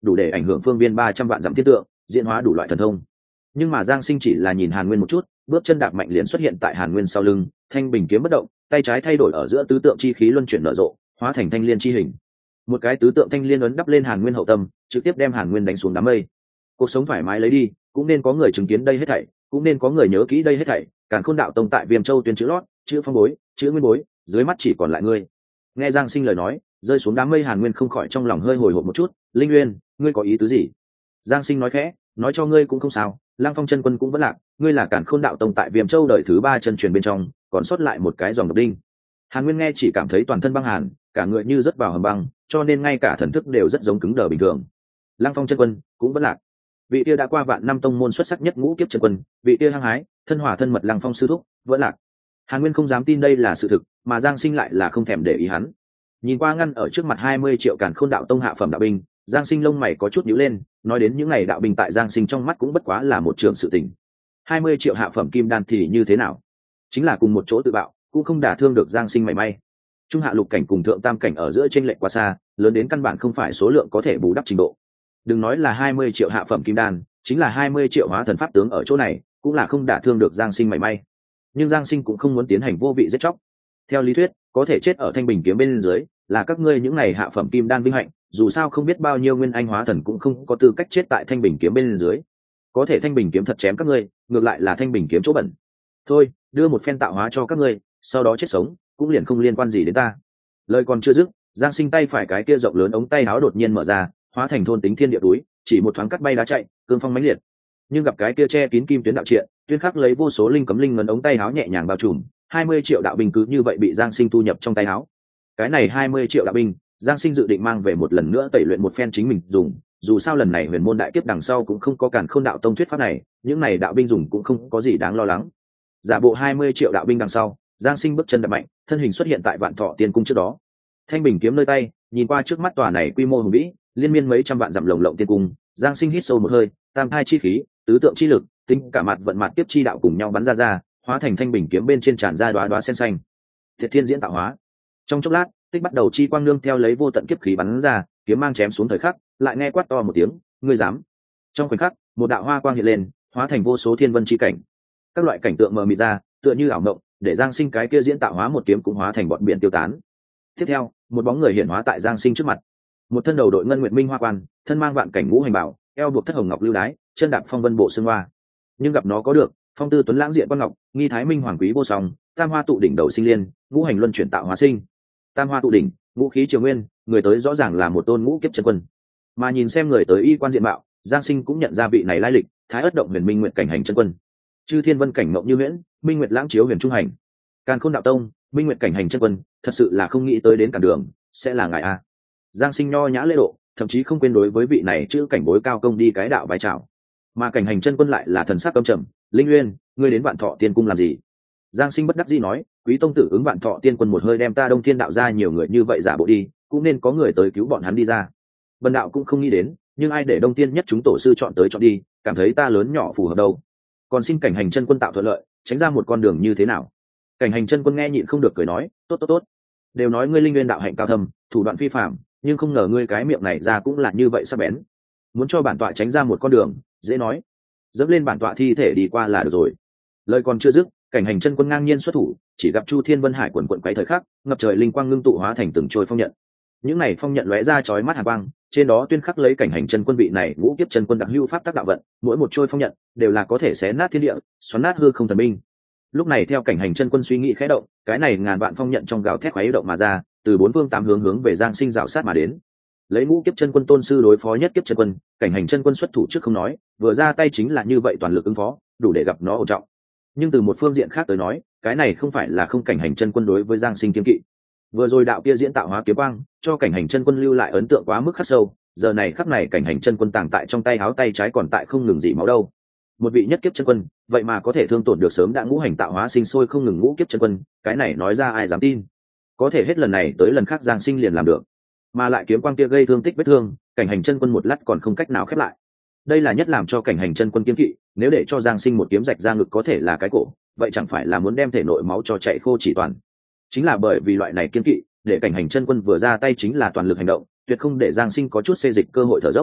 đủ để ảnh hưởng phương viên 300 vạn dặm thiên tượng, diễn hóa đủ loại thần thông. Nhưng mà Giang Sinh chỉ là nhìn Hàn Nguyên một chút, bước chân đạp mạnh liền xuất hiện tại Hàn Nguyên sau lưng, thanh bình kiếm bất động, tay trái thay đổi ở giữa tứ tượng chi khí luân chuyển nở rộ, hóa thành thanh liên chi hình. Một cái tứ tượng thanh liên ấn đắp lên Hàn Nguyên hậu tâm, trực tiếp đem Hàn Nguyên đánh xuống đám mây. Cuộc sống thoải mái lấy đi, cũng nên có người chứng kiến đây hết thảy, cũng nên có người nhớ kỹ đây hết thảy. Càn Khôn đạo tông tại Viêm Châu tuyên chữ lót, chữ phong bối, chữ nguyên bối, dưới mắt chỉ còn lại ngươi. Nghe Giang Sinh lời nói, rơi xuống đám mây Hàn Nguyên không khỏi trong lòng hơi hồi hộp một chút. Linh Nguyên, ngươi có ý tứ gì? Giang Sinh nói khẽ, nói cho ngươi cũng không sao, Lăng Phong chân quân cũng vẫn lạc, ngươi là Càn Khôn đạo tông tại Viêm Châu đời thứ 3 chân truyền bên trong, còn sót lại một cái dòng độc đinh. Hàn Nguyên nghe chỉ cảm thấy toàn thân băng hàn, cả người như rớt vào hầm băng, cho nên ngay cả thần thức đều rất giống cứng đờ bình thường. Lăng Phong chân quân cũng vẫn lạc. Vị kia đã qua vạn năm tông môn xuất sắc nhất ngũ kiếp chân quân, vị kia hăng hái, thân hòa thân mật Lăng Phong sư thúc, vẫn lạc. Hàn Nguyên không dám tin đây là sự thực, mà Giang Sinh lại là không thèm để ý hắn. Nhìn qua ngăn ở trước mặt 20 triệu Càn Khôn đạo tông hạ phẩm đạo binh, Giang Sinh lông mày có chút nhíu lên, nói đến những này đạo binh tại Giang Sinh trong mắt cũng bất quá là một trường sự tình. 20 triệu hạ phẩm kim đan thì như thế nào? Chính là cùng một chỗ tự bạo, cũng không đả thương được Giang Sinh mảy may. Trung hạ lục cảnh cùng thượng tam cảnh ở giữa chênh lệch quá xa, lớn đến căn bản không phải số lượng có thể bù đắp trình độ. Đừng nói là 20 triệu hạ phẩm kim đan, chính là 20 triệu hóa thần pháp tướng ở chỗ này, cũng là không đả thương được Giang Sinh mảy may. Nhưng Giang Sinh cũng không muốn tiến hành vô vị giết chóc. Theo lý thuyết, có thể chết ở thanh bình kiếm bên dưới, là các ngươi những này hạ phẩm kim đan vinh hạnh, dù sao không biết bao nhiêu nguyên anh hóa thần cũng không có tư cách chết tại thanh bình kiếm bên dưới. Có thể thanh bình kiếm thật chém các ngươi, ngược lại là thanh bình kiếm chỗ bẩn. Thôi, đưa một phen tạo hóa cho các ngươi, sau đó chết sống, cũng liền không liên quan gì đến ta. Lời còn chưa dứt, Giang Sinh tay phải cái kia rộng lớn ống tay áo đột nhiên mở ra, hóa thành thôn tính thiên địa túi, chỉ một thoáng cắt bay đá chạy, cương phong mãnh liệt. Nhưng gặp cái kia che kín kim tuyến đạo triện, tuyên khắc lấy vô số linh cấm linh ngấn ống tay áo nhẹ nhàng bao trùm, 20 triệu đạo binh cứ như vậy bị Giang Sinh thu nhập trong tay áo. Cái này 20 triệu đạo binh, Giang Sinh dự định mang về một lần nữa tẩy luyện một phen chính mình dùng, dù sao lần này huyền môn đại kiếp đằng sau cũng không có Càn Khôn đạo tông thuyết pháp này, những này đạo binh dùng cũng không có gì đáng lo lắng. Giả bộ 20 triệu đạo binh đằng sau, Giang Sinh bước chân đập mạnh, thân hình xuất hiện tại Vạn Thọ Tiên cung trước đó. Thanh bình kiếm nơi tay, nhìn qua trước mắt tòa này quy mô hùng vĩ, liên miên mấy trăm vạn dặm lồng lộng tiên cung, Giang Sinh hít sâu một hơi, tam thai chi khí, tứ tượng chi lực, tính cả mặt vận mặt tiếp chi đạo cùng nhau bắn ra, hóa thành thanh bình kiếm bên trên tràn ra đóa đóa sen xanh. Thiệt thiên diễn tạo hóa. Trong chốc lát, tích bắt đầu chi quang nương theo lấy vô tận kiếp khí bắn ra, kiếm mang chém xuống thời khắc, lại nghe quát to một tiếng, ngươi dám. Trong khoảnh khắc, một đạo hoa quang hiện lên, hóa thành vô số thiên vân chi cảnh. Các loại cảnh tượng mờ mịt ra, tựa như ảo mộng, để Giang Sinh cái kia diễn tạo hóa một kiếm cũng hóa thành bọn biển tiêu tán. Tiếp theo, một bóng người hiện hóa tại Giang Sinh trước mặt. Một thân đầu đội ngân nguyệt minh hoa quan, thân mang vạn cảnh ngũ hành bảo, eo buộc thất hồng ngọc lưu đái, chân đạp phong vân bộ xương hoa. Nhưng gặp nó có được, phong tư tuấn lãng diện quan ngọc, nghi thái minh hoàng quý vô song, tam hoa tụ đỉnh đầu sinh liên, ngũ hành luân chuyển tạo hóa sinh. Tam hoa tụ đỉnh, ngũ khí triều nguyên, người tới rõ ràng là một tôn ngũ kiếp chân quân. Mà nhìn xem người tới y quan diện mạo, Giang Sinh cũng nhận ra vị này lai lịch, thái ất động huyền minh nguyện cảnh hành chân quân. Chư thiên vân cảnh ngộng như huyễn, minh nguyệt lãng chiếu huyền trung hành. Càn Khôn đạo tông, minh nguyệt cảnh hành chân quân, thật sự là không nghĩ tới đến cản đường, sẽ là ngài a. Giang Sinh nho nhã lễ độ, thậm chí không quên đối với vị này chữ cảnh bối cao công đi cái đạo bài chào. Mà cảnh hành chân quân lại là thần sắc căm trầm, Linh Uyên, ngươi đến Vạn Thọ Tiên cung làm gì? Giang Sinh bất đắc dĩ nói, quý tông tử ứng Vạn Thọ Tiên quân một hơi đem ta Đông Thiên đạo ra nhiều người như vậy giả bộ đi, cũng nên có người tới cứu bọn hắn đi ra. Bần đạo cũng không nghĩ đến, nhưng ai để Đông Thiên nhất chúng tổ sư chọn tới chọn đi, cảm thấy ta lớn nhỏ phù hợp đâu. Còn xin cảnh hành chân quân tạo thuận lợi, tránh ra một con đường như thế nào? Cảnh hành chân quân nghe nhịn không được cười nói, tốt tốt tốt, đều nói ngươi Linh Uyên đạo hạnh cao thâm, thủ đoạn phi phàm, nhưng không ngờ ngươi cái miệng này ra cũng là như vậy sắc bén. Muốn cho bản tọa tránh ra một con đường, dễ nói, dẫm lên bản tọa thi thể đi qua là được rồi. Lời còn chưa dứt, cảnh hành chân quân ngang nhiên xuất thủ, chỉ gặp Chu Thiên Vân Hải quần quần quấy thời khắc, ngập trời linh quang ngưng tụ hóa thành từng trôi phong nhận. Những này phong nhận lóe ra chói mắt hàn quang, trên đó tuyên khắc lấy cảnh hành chân quân vị này ngũ kiếp chân quân đặc hữu pháp tác đạo vận, mỗi một trôi phong nhận đều là có thể xé nát thiên địa, xoắn nát hư không thần binh. Lúc này theo cảnh hành chân quân suy nghĩ khẽ động, cái này ngàn vạn phong nhận trong gào thét khuấy động mà ra, từ bốn phương tám hướng về Giang Sinh rào sát mà đến. Lấy ngũ kiếp chân quân tôn sư đối phó nhất kiếp chân quân, cảnh hành chân quân xuất thủ trước không nói, vừa ra tay chính là như vậy toàn lực ứng phó, đủ để gặp nó ổn trọng. Nhưng từ một phương diện khác tới nói, cái này không phải là không cảnh hành chân quân đối với Giang Sinh kiên kỵ. Vừa rồi đạo kia diễn tạo hóa kiếm quang, cho cảnh hành chân quân lưu lại ấn tượng quá mức khắc sâu, giờ này khắc này cảnh hành chân quân tàng tại trong tay áo tay trái còn tại không ngừng dị máu đâu. Một vị nhất kiếp chân quân, vậy mà có thể thương tổn được sớm đã ngũ hành tạo hóa sinh sôi không ngừng ngũ kiếp chân quân, cái này nói ra ai dám tin. Có thể hết lần này tới lần khác Giang Sinh liền làm được, mà lại kiếm quang kia gây thương tích vết thương, cảnh hành chân quân một lát còn không cách nào khép lại. Đây là nhất làm cho cảnh hành chân quân kiên kỵ, nếu để cho Giang Sinh một kiếm rạch ra ngực có thể là cái cổ, vậy chẳng phải là muốn đem thể nội máu cho chạy khô chỉ toàn. Chính là bởi vì loại này kiên kỵ, để cảnh hành chân quân vừa ra tay chính là toàn lực hành động, tuyệt không để Giang Sinh có chút xê dịch cơ hội thở dốc.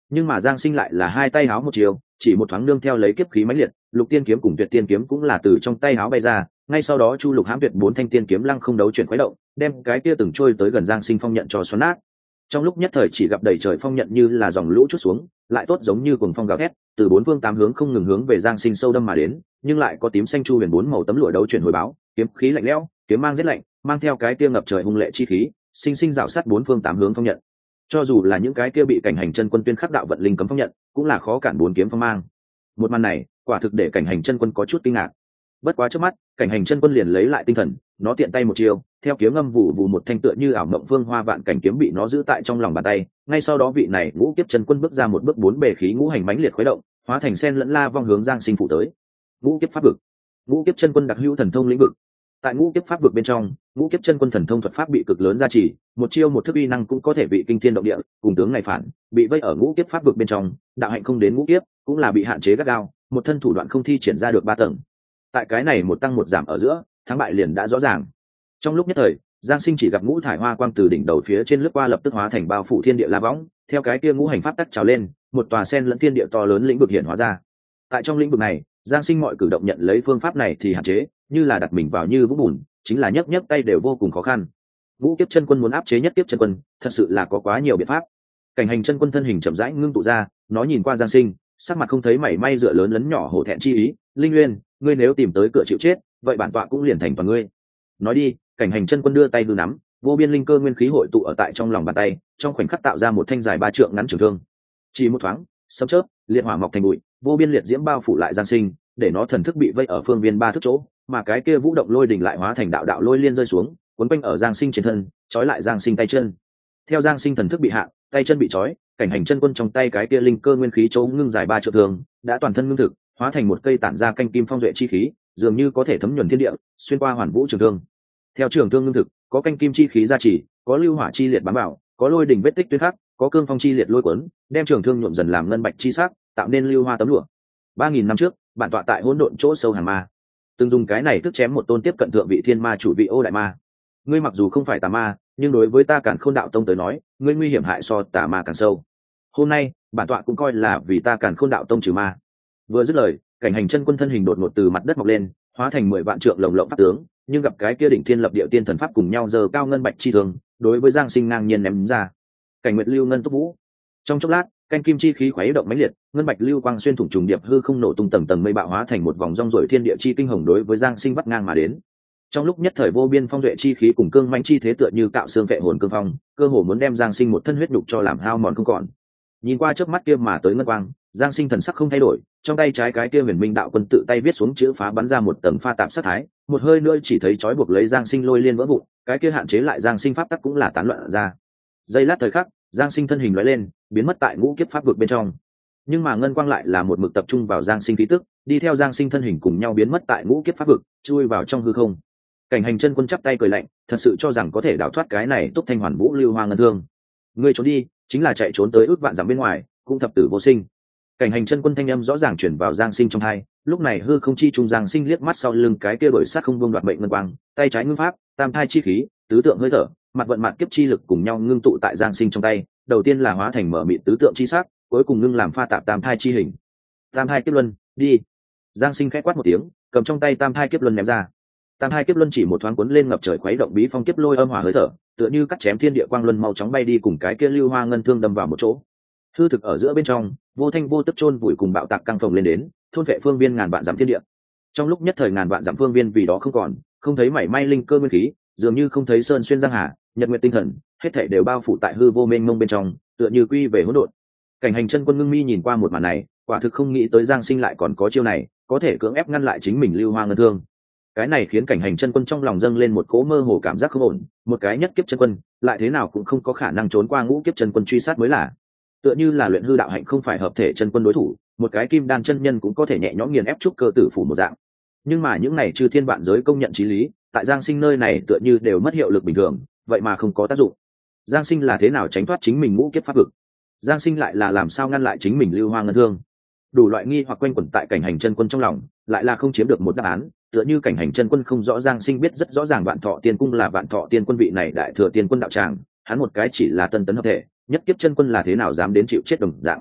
Nhưng mà Giang Sinh lại là hai tay háo một chiều, chỉ một thoáng nương theo lấy kiếp khí mãnh liệt, Lục Tiên kiếm cùng Tuyệt Tiên kiếm cũng là từ trong tay háo bay ra, ngay sau đó Chu Lục hãm tuyệt bốn thanh tiên kiếm lăng không đấu chuyển khuấy động, đem cái kia từng trôi tới gần Giang Sinh phong nhận cho xoắn nát. Trong lúc nhất thời chỉ gặp đầy trời phong nhận như là dòng lũ trút xuống, lại tốt giống như cuồng phong gào thét, từ bốn phương tám hướng không ngừng hướng về Giang Sinh sâu đâm mà đến, nhưng lại có tím xanh chu huyền bốn màu tấm lụa đấu chuyển hồi báo, kiếm khí lạnh lẽo, kiếm mang rét lạnh, mang theo cái kia ngập trời hung lệ chi khí, sinh sinh rào sát bốn phương tám hướng phong nhận. Cho dù là những cái kia bị cảnh hành chân quân tuyên khắc đạo vận linh cấm phong nhận, cũng là khó cản bốn kiếm phong mang. Một màn này, quả thực để cảnh hành chân quân có chút kinh ngạc. Bất quá trước mắt, cảnh hành chân quân liền lấy lại tinh thần, nó tiện tay một chiều, theo kiếm ngâm vụ vụ một thanh tựa như ảo mộng phương hoa vạn cảnh kiếm bị nó giữ tại trong lòng bàn tay. Ngay sau đó vị này ngũ kiếp chân quân bước ra một bước bốn bề khí ngũ hành mãnh liệt khuấy động, hóa thành sen lẫn la vong hướng Giang Sinh phụ tới. Ngũ kiếp pháp vực, ngũ kiếp chân quân đặc hữu thần thông lĩnh vực. Tại ngũ kiếp pháp vực bên trong, ngũ kiếp chân quân thần thông thuật pháp bị cực lớn gia trì, một chiêu một thức uy năng cũng có thể bị kinh thiên động địa, cùng tướng này phản, bị vây ở ngũ kiếp pháp vực bên trong, đạo hạnh không đến ngũ kiếp, cũng là bị hạn chế gắt gao, một thân thủ đoạn không thi triển ra được ba tầng. Tại cái này một tăng một giảm ở giữa, thắng bại liền đã rõ ràng. Trong lúc nhất thời, Giang Sinh chỉ gặp ngũ thải hoa quang từ đỉnh đầu phía trên lướt qua lập tức hóa thành bao phủ thiên địa la võng, theo cái kia ngũ hành pháp tắc trào lên, một tòa sen lẫn thiên địa to lớn lĩnh vực hiện hóa ra. Tại trong lĩnh vực này, Giang Sinh mọi cử động nhận lấy phương pháp này thì hạn chế, như là đặt mình vào như vũng bùn, chính là nhấc nhấc tay đều vô cùng khó khăn. Ngũ kiếp chân quân muốn áp chế nhất kiếp chân quân, thật sự là có quá nhiều biện pháp. Cảnh hành chân quân thân hình chậm rãi ngưng tụ ra, nó nhìn qua Giang Sinh, sắc mặt không thấy mảy may dựa lớn lấn nhỏ hổ thẹn chi ý. Linh Nguyên, ngươi nếu tìm tới cửa chịu chết, vậy bản tọa cũng liền thành toàn ngươi. Nói đi, cảnh hành chân quân đưa tay đưa nắm, vô biên linh cơ nguyên khí hội tụ ở tại trong lòng bàn tay, trong khoảnh khắc tạo ra một thanh dài 3 trượng ngắn trường thương. Chỉ một thoáng, sấm chớp, liệt hỏa mọc thành bụi, vô biên liệt diễm bao phủ lại Giang Sinh, để nó thần thức bị vây ở phương viên 3 thước chỗ, mà cái kia vũ động lôi đỉnh lại hóa thành đạo đạo lôi liên rơi xuống, cuốn quanh ở Giang Sinh trên thân, trói lại Giang Sinh tay chân. Theo Giang Sinh thần thức bị hạ, tay chân bị trói, cảnh hành chân quân trong tay cái kia linh cơ nguyên khí chỗ ngưng dài 3 trượng thường, đã toàn thân ngưng thực, hóa thành một cây tản ra canh kim phong duệ chi khí, dường như có thể thấm nhuần thiên địa, xuyên qua hoàn vũ trường thương. Theo trường thương ngưng thực, có canh kim chi khí gia trì, có lưu hỏa chi liệt bám vào, có lôi đỉnh vết tích tuyết khắc, có cương phong chi liệt lôi cuốn, đem trường thương nhuộm dần làm ngân bạch chi sắc, tạo nên lưu hoa tấm lụa. 3000 năm trước, bản tọa tại hỗn độn chỗ sâu hàng ma, từng dùng cái này tức chém một tôn tiếp cận thượng vị thiên ma chủ vị Ô đại ma. Ngươi mặc dù không phải tà ma, nhưng đối với ta Càn Khôn đạo tông tới nói, ngươi nguy hiểm hại so tà ma càng sâu. Hôm nay, bản tọa cũng coi là vì ta Càn Khôn đạo tông trừ ma. Vừa dứt lời, cảnh hành chân quân thân hình đột ngột từ mặt đất mọc lên, hóa thành 10 vạn trượng lồng lộng pháp tướng, nhưng gặp cái kia đỉnh thiên lập địa tiên thần pháp cùng nhau giờ cao ngân bạch chi thường, đối với Giang Sinh ngang nhiên ném ra. Cảnh nguyệt lưu ngân túc vũ. Trong chốc lát, canh kim chi khí khuấy động mãnh liệt, ngân bạch lưu quang xuyên thủng trùng điệp hư không nổ tung tầng tầng mây bạo hóa thành một vòng rong rổi thiên địa chi kinh hồng đối với Giang Sinh vắt ngang mà đến. Trong lúc nhất thời vô biên phong duệ chi khí cùng cương mãnh chi thế tựa như cạo xương vệ hồn cương phong, cơ hồ muốn đem Giang Sinh một thân huyết nhục cho làm hao mòn không còn. Nhìn qua chớp mắt kia mà tới ngân quang, Giang Sinh thần sắc không thay đổi, trong tay trái cái kia huyền minh đạo quân tự tay viết xuống chữ phá bắn ra một tầng pha tạp sát thái, một hơi nữa chỉ thấy trói buộc lấy Giang Sinh lôi liên vỡ vụn, cái kia hạn chế lại Giang Sinh pháp tắc cũng là tán loạn ra. Giây lát thời khắc, Giang Sinh thân hình lóe lên, biến mất tại ngũ kiếp pháp vực bên trong. Nhưng mà ngân quang lại là một mực tập trung vào Giang Sinh khí tức, đi theo Giang Sinh thân hình cùng nhau biến mất tại ngũ kiếp pháp vực, chui vào trong hư không. Cảnh hành chân quân chắp tay cười lạnh, thật sự cho rằng có thể đào thoát cái này túc thanh hoàn vũ lưu hoa ngân thương. Ngươi trốn đi, chính là chạy trốn tới ước vạn dặm bên ngoài, cũng thập tử vô sinh. Cảnh hành chân quân thanh âm rõ ràng chuyển vào Giang Sinh trong tai, lúc này hư không chi trung Giang Sinh liếc mắt sau lưng cái kia đổi sát không buông đoạt mệnh ngân quang, tay trái ngưng pháp, tam thai chi khí, tứ tượng hơi thở, mặt vận mạn kiếp chi lực cùng nhau ngưng tụ tại Giang Sinh trong tay, đầu tiên là hóa thành mở mịt tứ tượng chi sắc, cuối cùng ngưng làm pha tạp tam thai chi hình. Tam thai kiếp luân, đi. Giang Sinh khẽ quát một tiếng, cầm trong tay tam thai kiếp luân ném ra. Tam hai kiếp luân chỉ một thoáng cuốn lên ngập trời khuấy động bí phong kiếp lôi âm hỏa hơi thở, tựa như cắt chém thiên địa quang luân mau chóng bay đi cùng cái kia lưu hoa ngân thương đâm vào một chỗ. Hư thực ở giữa bên trong, vô thanh vô tức chôn vùi cùng bạo tạc căng phồng lên đến, thôn vệ phương viên ngàn vạn dặm thiên địa. Trong lúc nhất thời ngàn vạn dặm phương viên vì đó không còn, không thấy mảy may linh cơ nguyên khí, dường như không thấy sơn xuyên giang hà, nhật nguyệt tinh thần, hết thảy đều bao phủ tại hư vô mênh mông bên trong, tựa như quy về hỗn độn. Cảnh hành chân quân ngưng mi nhìn qua một màn này, quả thực không nghĩ tới Giang Sinh lại còn có chiêu này, có thể cưỡng ép ngăn lại chính mình lưu hoa ngân thương. Cái này khiến cảnh hành chân quân trong lòng dâng lên một cỗ mơ hồ cảm giác không ổn, một cái nhất kiếp chân quân lại thế nào cũng không có khả năng trốn qua ngũ kiếp chân quân truy sát mới là. Tựa như là luyện hư đạo hạnh không phải hợp thể chân quân đối thủ, một cái kim đan chân nhân cũng có thể nhẹ nhõm nghiền ép trúc cơ tử phủ một dạng. Nhưng mà những này chư thiên vạn giới công nhận chí lý, tại Giang Sinh nơi này tựa như đều mất hiệu lực bình thường, vậy mà không có tác dụng. Giang Sinh là thế nào tránh thoát chính mình ngũ kiếp pháp vực? Giang Sinh lại là làm sao ngăn lại chính mình lưu hoa ngân thương? Đủ loại nghi hoặc quanh quẩn tại cảnh hành chân quân trong lòng, lại là không chiếm được một đáp án. Tựa như cảnh hành chân quân không rõ Giang Sinh biết rất rõ ràng Vạn Thọ Tiên Cung là Vạn Thọ Tiên Quân vị này đại thừa tiên quân đạo tràng, hắn một cái chỉ là tân tấn hợp thể, nhất kiếp chân quân là thế nào dám đến chịu chết đồng dạng.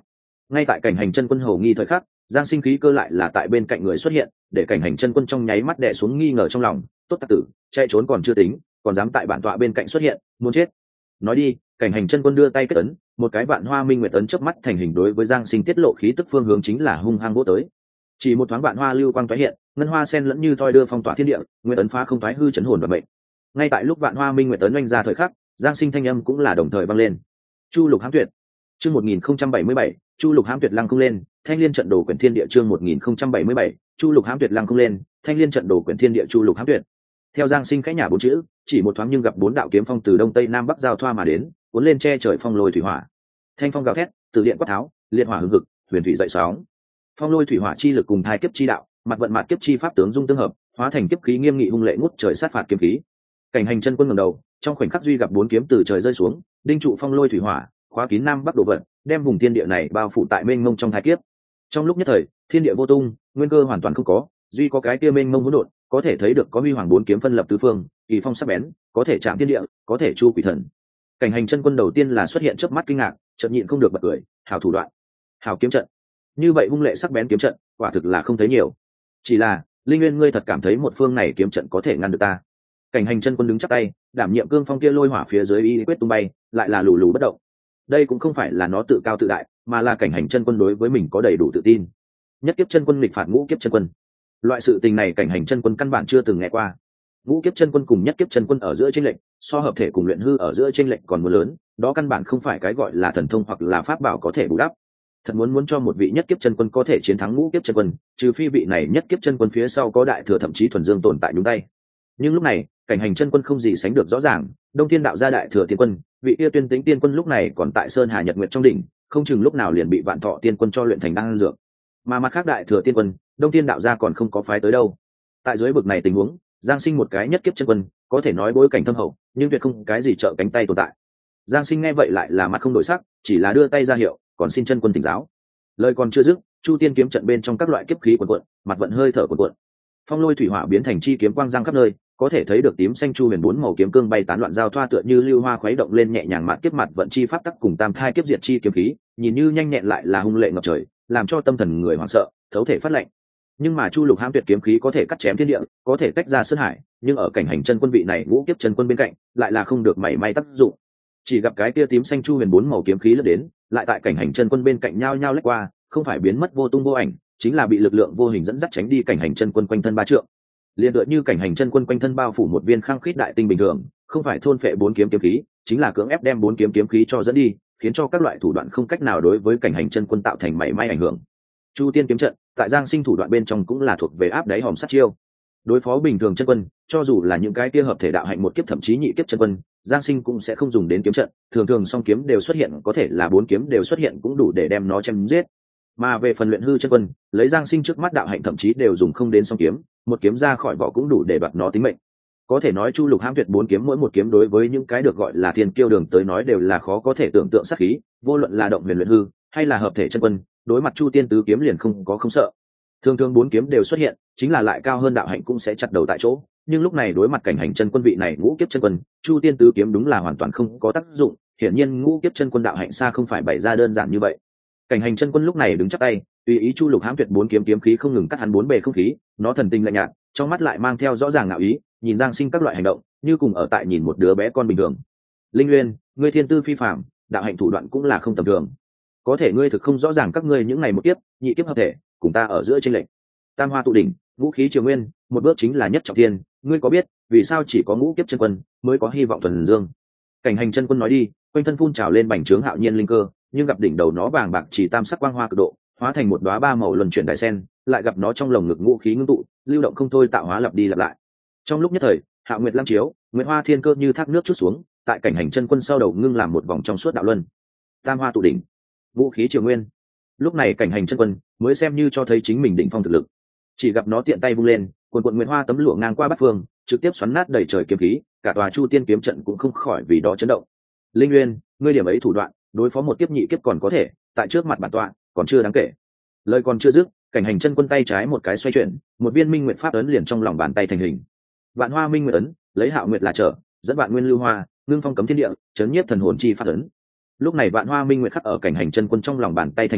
Ngay tại cảnh hành chân quân hầu nghi thời khắc, Giang Sinh khí cơ lại là tại bên cạnh người xuất hiện, để cảnh hành chân quân trong nháy mắt đè xuống nghi ngờ trong lòng. Tốt tặc tử, chạy trốn còn chưa tính, còn dám tại bản tọa bên cạnh xuất hiện, muốn chết. Nói đi, cảnh hành chân quân đưa tay kết ấn, một cái vạn hoa minh nguyệt ấn chớp mắt thành hình đối với Giang Sinh tiết lộ khí tức phương hướng chính là hung hăng vỗ tới. Chỉ một thoáng vạn hoa lưu quang tái hiện, ngân hoa sen lẫn như thoi đưa phong tỏa thiên địa, nguyệt ấn phá không thoái hư chấn hồn và mệnh. Ngay tại lúc vạn hoa minh nguyệt ấn oanh ra thời khắc, Giang Sinh thanh âm cũng là đồng thời vang lên. Chu Lục Hãm Tuyệt. Chương 1077, Chu Lục Hãm Tuyệt lăng không lên, Thanh Liên trận đồ quyển thiên địa chương 1077, Chu Lục Hãm Tuyệt lăng không lên, Thanh Liên trận đồ quyển thiên địa Chu Lục Hãm Tuyệt. Theo Giang Sinh khẽ nhả bốn chữ, chỉ một thoáng nhưng gặp bốn đạo kiếm phong từ đông tây nam bắc giao thoa mà đến, cuốn lên che trời phong lôi thủy hỏa. Thanh phong gào thét, từ điện quát tháo, liệt hỏa hừng hực, huyền thủy dậy sóng. Phong lôi thủy hỏa chi lực cùng thai kiếp chi đạo, mặt vận mạt kiếp chi pháp tướng dung tương hợp, hóa thành kiếp khí nghiêm nghị hung lệ ngút trời sát phạt kiếm khí. Cảnh hành chân quân ngẩng đầu, trong khoảnh khắc duy gặp bốn kiếm từ trời rơi xuống, đinh trụ phong lôi thủy hỏa, khóa kín nam bắc độ vận, đem vùng thiên địa này bao phủ tại mênh mông trong thai kiếp. Trong lúc nhất thời, thiên địa vô tung, nguyên cơ hoàn toàn không có, duy có cái kia mênh mông hỗn độn, có thể thấy được có huy hoàng bốn kiếm phân lập tứ phương, kỳ phong sắc bén, có thể chạm thiên địa, có thể chu quỷ thần. Cảnh hành chân quân đầu tiên là xuất hiện chớp mắt kinh ngạc, chợt nhịn không được bật cười, hảo thủ đoạn, hảo kiếm trận. Như vậy hung lệ sắc bén kiếm trận, quả thực là không thấy nhiều. Chỉ là, Linh Nguyên ngươi thật cảm thấy một phương này kiếm trận có thể ngăn được ta? Cảnh hành chân quân đứng chắp tay, đảm nhiệm cương phong kia lôi hỏa phía dưới y quyết tung bay, lại là lù lù bất động. Đây cũng không phải là nó tự cao tự đại, mà là cảnh hành chân quân đối với mình có đầy đủ tự tin. Nhất kiếp chân quân nghịch phạt ngũ kiếp chân quân, loại sự tình này cảnh hành chân quân căn bản chưa từng nghe qua. Ngũ kiếp chân quân cùng nhất kiếp chân quân ở giữa chênh lệch, so hợp thể cùng luyện hư ở giữa chênh lệch còn muốn lớn, đó căn bản không phải cái gọi là thần thông hoặc là pháp bảo có thể bù đắp. Thật muốn cho một vị nhất kiếp chân quân có thể chiến thắng ngũ kiếp chân quân, trừ phi vị này nhất kiếp chân quân phía sau có đại thừa thậm chí thuần dương tồn tại nhúng tay. Nhưng lúc này, cảnh hành chân quân không gì sánh được rõ ràng, Đông Thiên đạo gia đại thừa tiên quân, vị kia tuyên tính tiên quân lúc này còn tại Sơn Hà Nhật Nguyệt trong đỉnh, không chừng lúc nào liền bị Vạn Thọ tiên quân cho luyện thành đan dược. Mà mặt khác đại thừa tiên quân, Đông Thiên đạo gia còn không có phái tới đâu. Tại dưới bực này tình huống, Giang Sinh một cái nhất kiếp chân quân, có thể nói bối cảnh thâm hậu, nhưng tuyệt không cái gì trợ cánh tay tồn tại. Giang Sinh nghe vậy lại là mặt không đổi sắc, chỉ là đưa tay ra hiệu, còn xin chân quân thỉnh giáo. Lời còn chưa dứt, Chu Tiên kiếm trận bên trong các loại kiếp khí cuồn cuộn, mặt vận hơi thở cuồn cuộn. Phong lôi thủy hỏa biến thành chi kiếm quang giang khắp nơi, có thể thấy được tím xanh chu huyền bốn màu kiếm cương bay tán loạn giao thoa tựa như lưu hoa khuấy động lên nhẹ nhàng mạt kiếp mặt vận chi pháp tắc cùng tam thai kiếp diệt chi kiếm khí, nhìn như nhanh nhẹn lại là hung lệ ngập trời, làm cho tâm thần người hoảng sợ, thấu thể phát lạnh. Nhưng mà Chu Lục Hãm Tuyệt kiếm khí có thể cắt chém thiên địa, có thể tách ra sơn hải, nhưng ở cảnh hành chân quân vị này ngũ kiếp chân quân bên cạnh, lại là không được mảy may tác dụng. Chỉ gặp cái kia tím xanh chu huyền bốn màu kiếm khí lướt đến, lại tại cảnh hành chân quân bên cạnh nhao nhao lách qua, không phải biến mất vô tung vô ảnh, chính là bị lực lượng vô hình dẫn dắt tránh đi cảnh hành chân quân quanh thân ba trượng. Liên tựa như cảnh hành chân quân quanh thân bao phủ một viên khăng khít đại tinh bình thường, không phải thôn phệ bốn kiếm kiếm khí, chính là cưỡng ép đem bốn kiếm kiếm khí cho dẫn đi, khiến cho các loại thủ đoạn không cách nào đối với cảnh hành chân quân tạo thành mảy may ảnh hưởng. Chu Tiên kiếm trận, tại Giang Sinh thủ đoạn bên trong cũng là thuộc về áp đáy hòm sát chiêu. Đối phó bình thường chân quân, cho dù là những cái kia hợp thể đạo hạnh một kiếp thậm chí nhị kiếp chân quân, Giang Sinh cũng sẽ không dùng đến kiếm trận, thường song kiếm đều xuất hiện, có thể là bốn kiếm đều xuất hiện cũng đủ để đem nó chém giết. Mà về phần luyện hư chân quân, lấy Giang Sinh trước mắt đạo hạnh thậm chí đều dùng không đến song kiếm, một kiếm ra khỏi vỏ cũng đủ để đoạt nó tính mệnh. Có thể nói Chu Lục Hãm Tuyệt bốn kiếm mỗi một kiếm đối với những cái được gọi là thiên kiêu đường tới nói đều là khó có thể tưởng tượng sát khí, vô luận là động huyền luyện hư hay là hợp thể chân quân, đối mặt Chu Tiên tứ kiếm liền không sợ. Thường bốn kiếm đều xuất hiện, chính là lại cao hơn đạo hạnh cũng sẽ chặt đầu tại chỗ, nhưng lúc này đối mặt cảnh hành chân quân vị này ngũ kiếp chân quân, Chu Tiên tứ kiếm đúng là hoàn toàn không có tác dụng, hiển nhiên ngũ kiếp chân quân đạo hạnh xa không phải bày ra đơn giản như vậy. Cảnh hành chân quân lúc này đứng chắp tay, tùy ý Chu Lục Hãm Tuyệt bốn kiếm kiếm khí không ngừng cắt hắn bốn bề không khí, nó thần tình lạnh nhạt, trong mắt lại mang theo rõ ràng ngạo ý, nhìn Giang Sinh các loại hành động, như cùng ở tại nhìn một đứa bé con bình thường. Linh Nguyên, ngươi thiên tư phi phàm, đạo hạnh thủ đoạn cũng là không tầm thường. Có thể ngươi thực không rõ ràng các ngươi những ngày một kiếp, nhị kiếp hợp thể, cùng ta ở giữa chênh lệch. Tam hoa tụ đỉnh, ngũ khí triều nguyên, một bước chính là nhất trọng thiên, ngươi có biết vì sao chỉ có ngũ kiếp chân quân mới có hy vọng thuần dương? Cảnh hành chân quân nói đi, quanh thân phun trào lên bành trướng hạo nhiên linh cơ, nhưng gặp đỉnh đầu nó vàng bạc chỉ tam sắc quang hoa cực độ, hóa thành một đóa ba màu luân chuyển đại sen, lại gặp nó trong lồng ngực ngũ khí ngưng tụ, lưu động không thôi tạo hóa lặp đi lặp lại. Trong lúc nhất thời, Hạo Nguyệt lam chiếu, Nguyệt Hoa thiên cơ như thác nước chút xuống, tại cảnh hành chân quân sau đầu ngưng làm một vòng trong suốt đạo luân. Tam hoa tụ đỉnh, vũ khí triều nguyên. Lúc này cảnh hành chân quân mới xem như cho thấy chính mình đỉnh phong thực lực. Chỉ gặp nó tiện tay vung lên, cuồn cuộn Nguyệt Hoa tấm lụa ngang qua bát phương, trực tiếp xoắn nát đầy trời kiếm khí, cả tòa Chu Tiên kiếm trận cũng không khỏi vì đó chấn động. Linh Nguyên, ngươi điểm ấy thủ đoạn, đối phó một kiếp nhị kiếp còn có thể, tại trước mặt bản tọa còn chưa đáng kể. Lời còn chưa dứt, cảnh hành chân quân tay trái một cái xoay chuyển, một viên minh nguyệt pháp ấn liền trong lòng bàn tay thành hình. Vạn Hoa Minh Nguyệt ấn, lấy Hạo Nguyệt là trở, dẫn vạn nguyên lưu hoa, ngưng phong cấm thiên địa, chấn nhiếp thần hồn chi pháp ấn. Lúc này Vạn Hoa Minh Nguyệt khắc ở cảnh hành chân quân trong lòng bàn tay thành hình,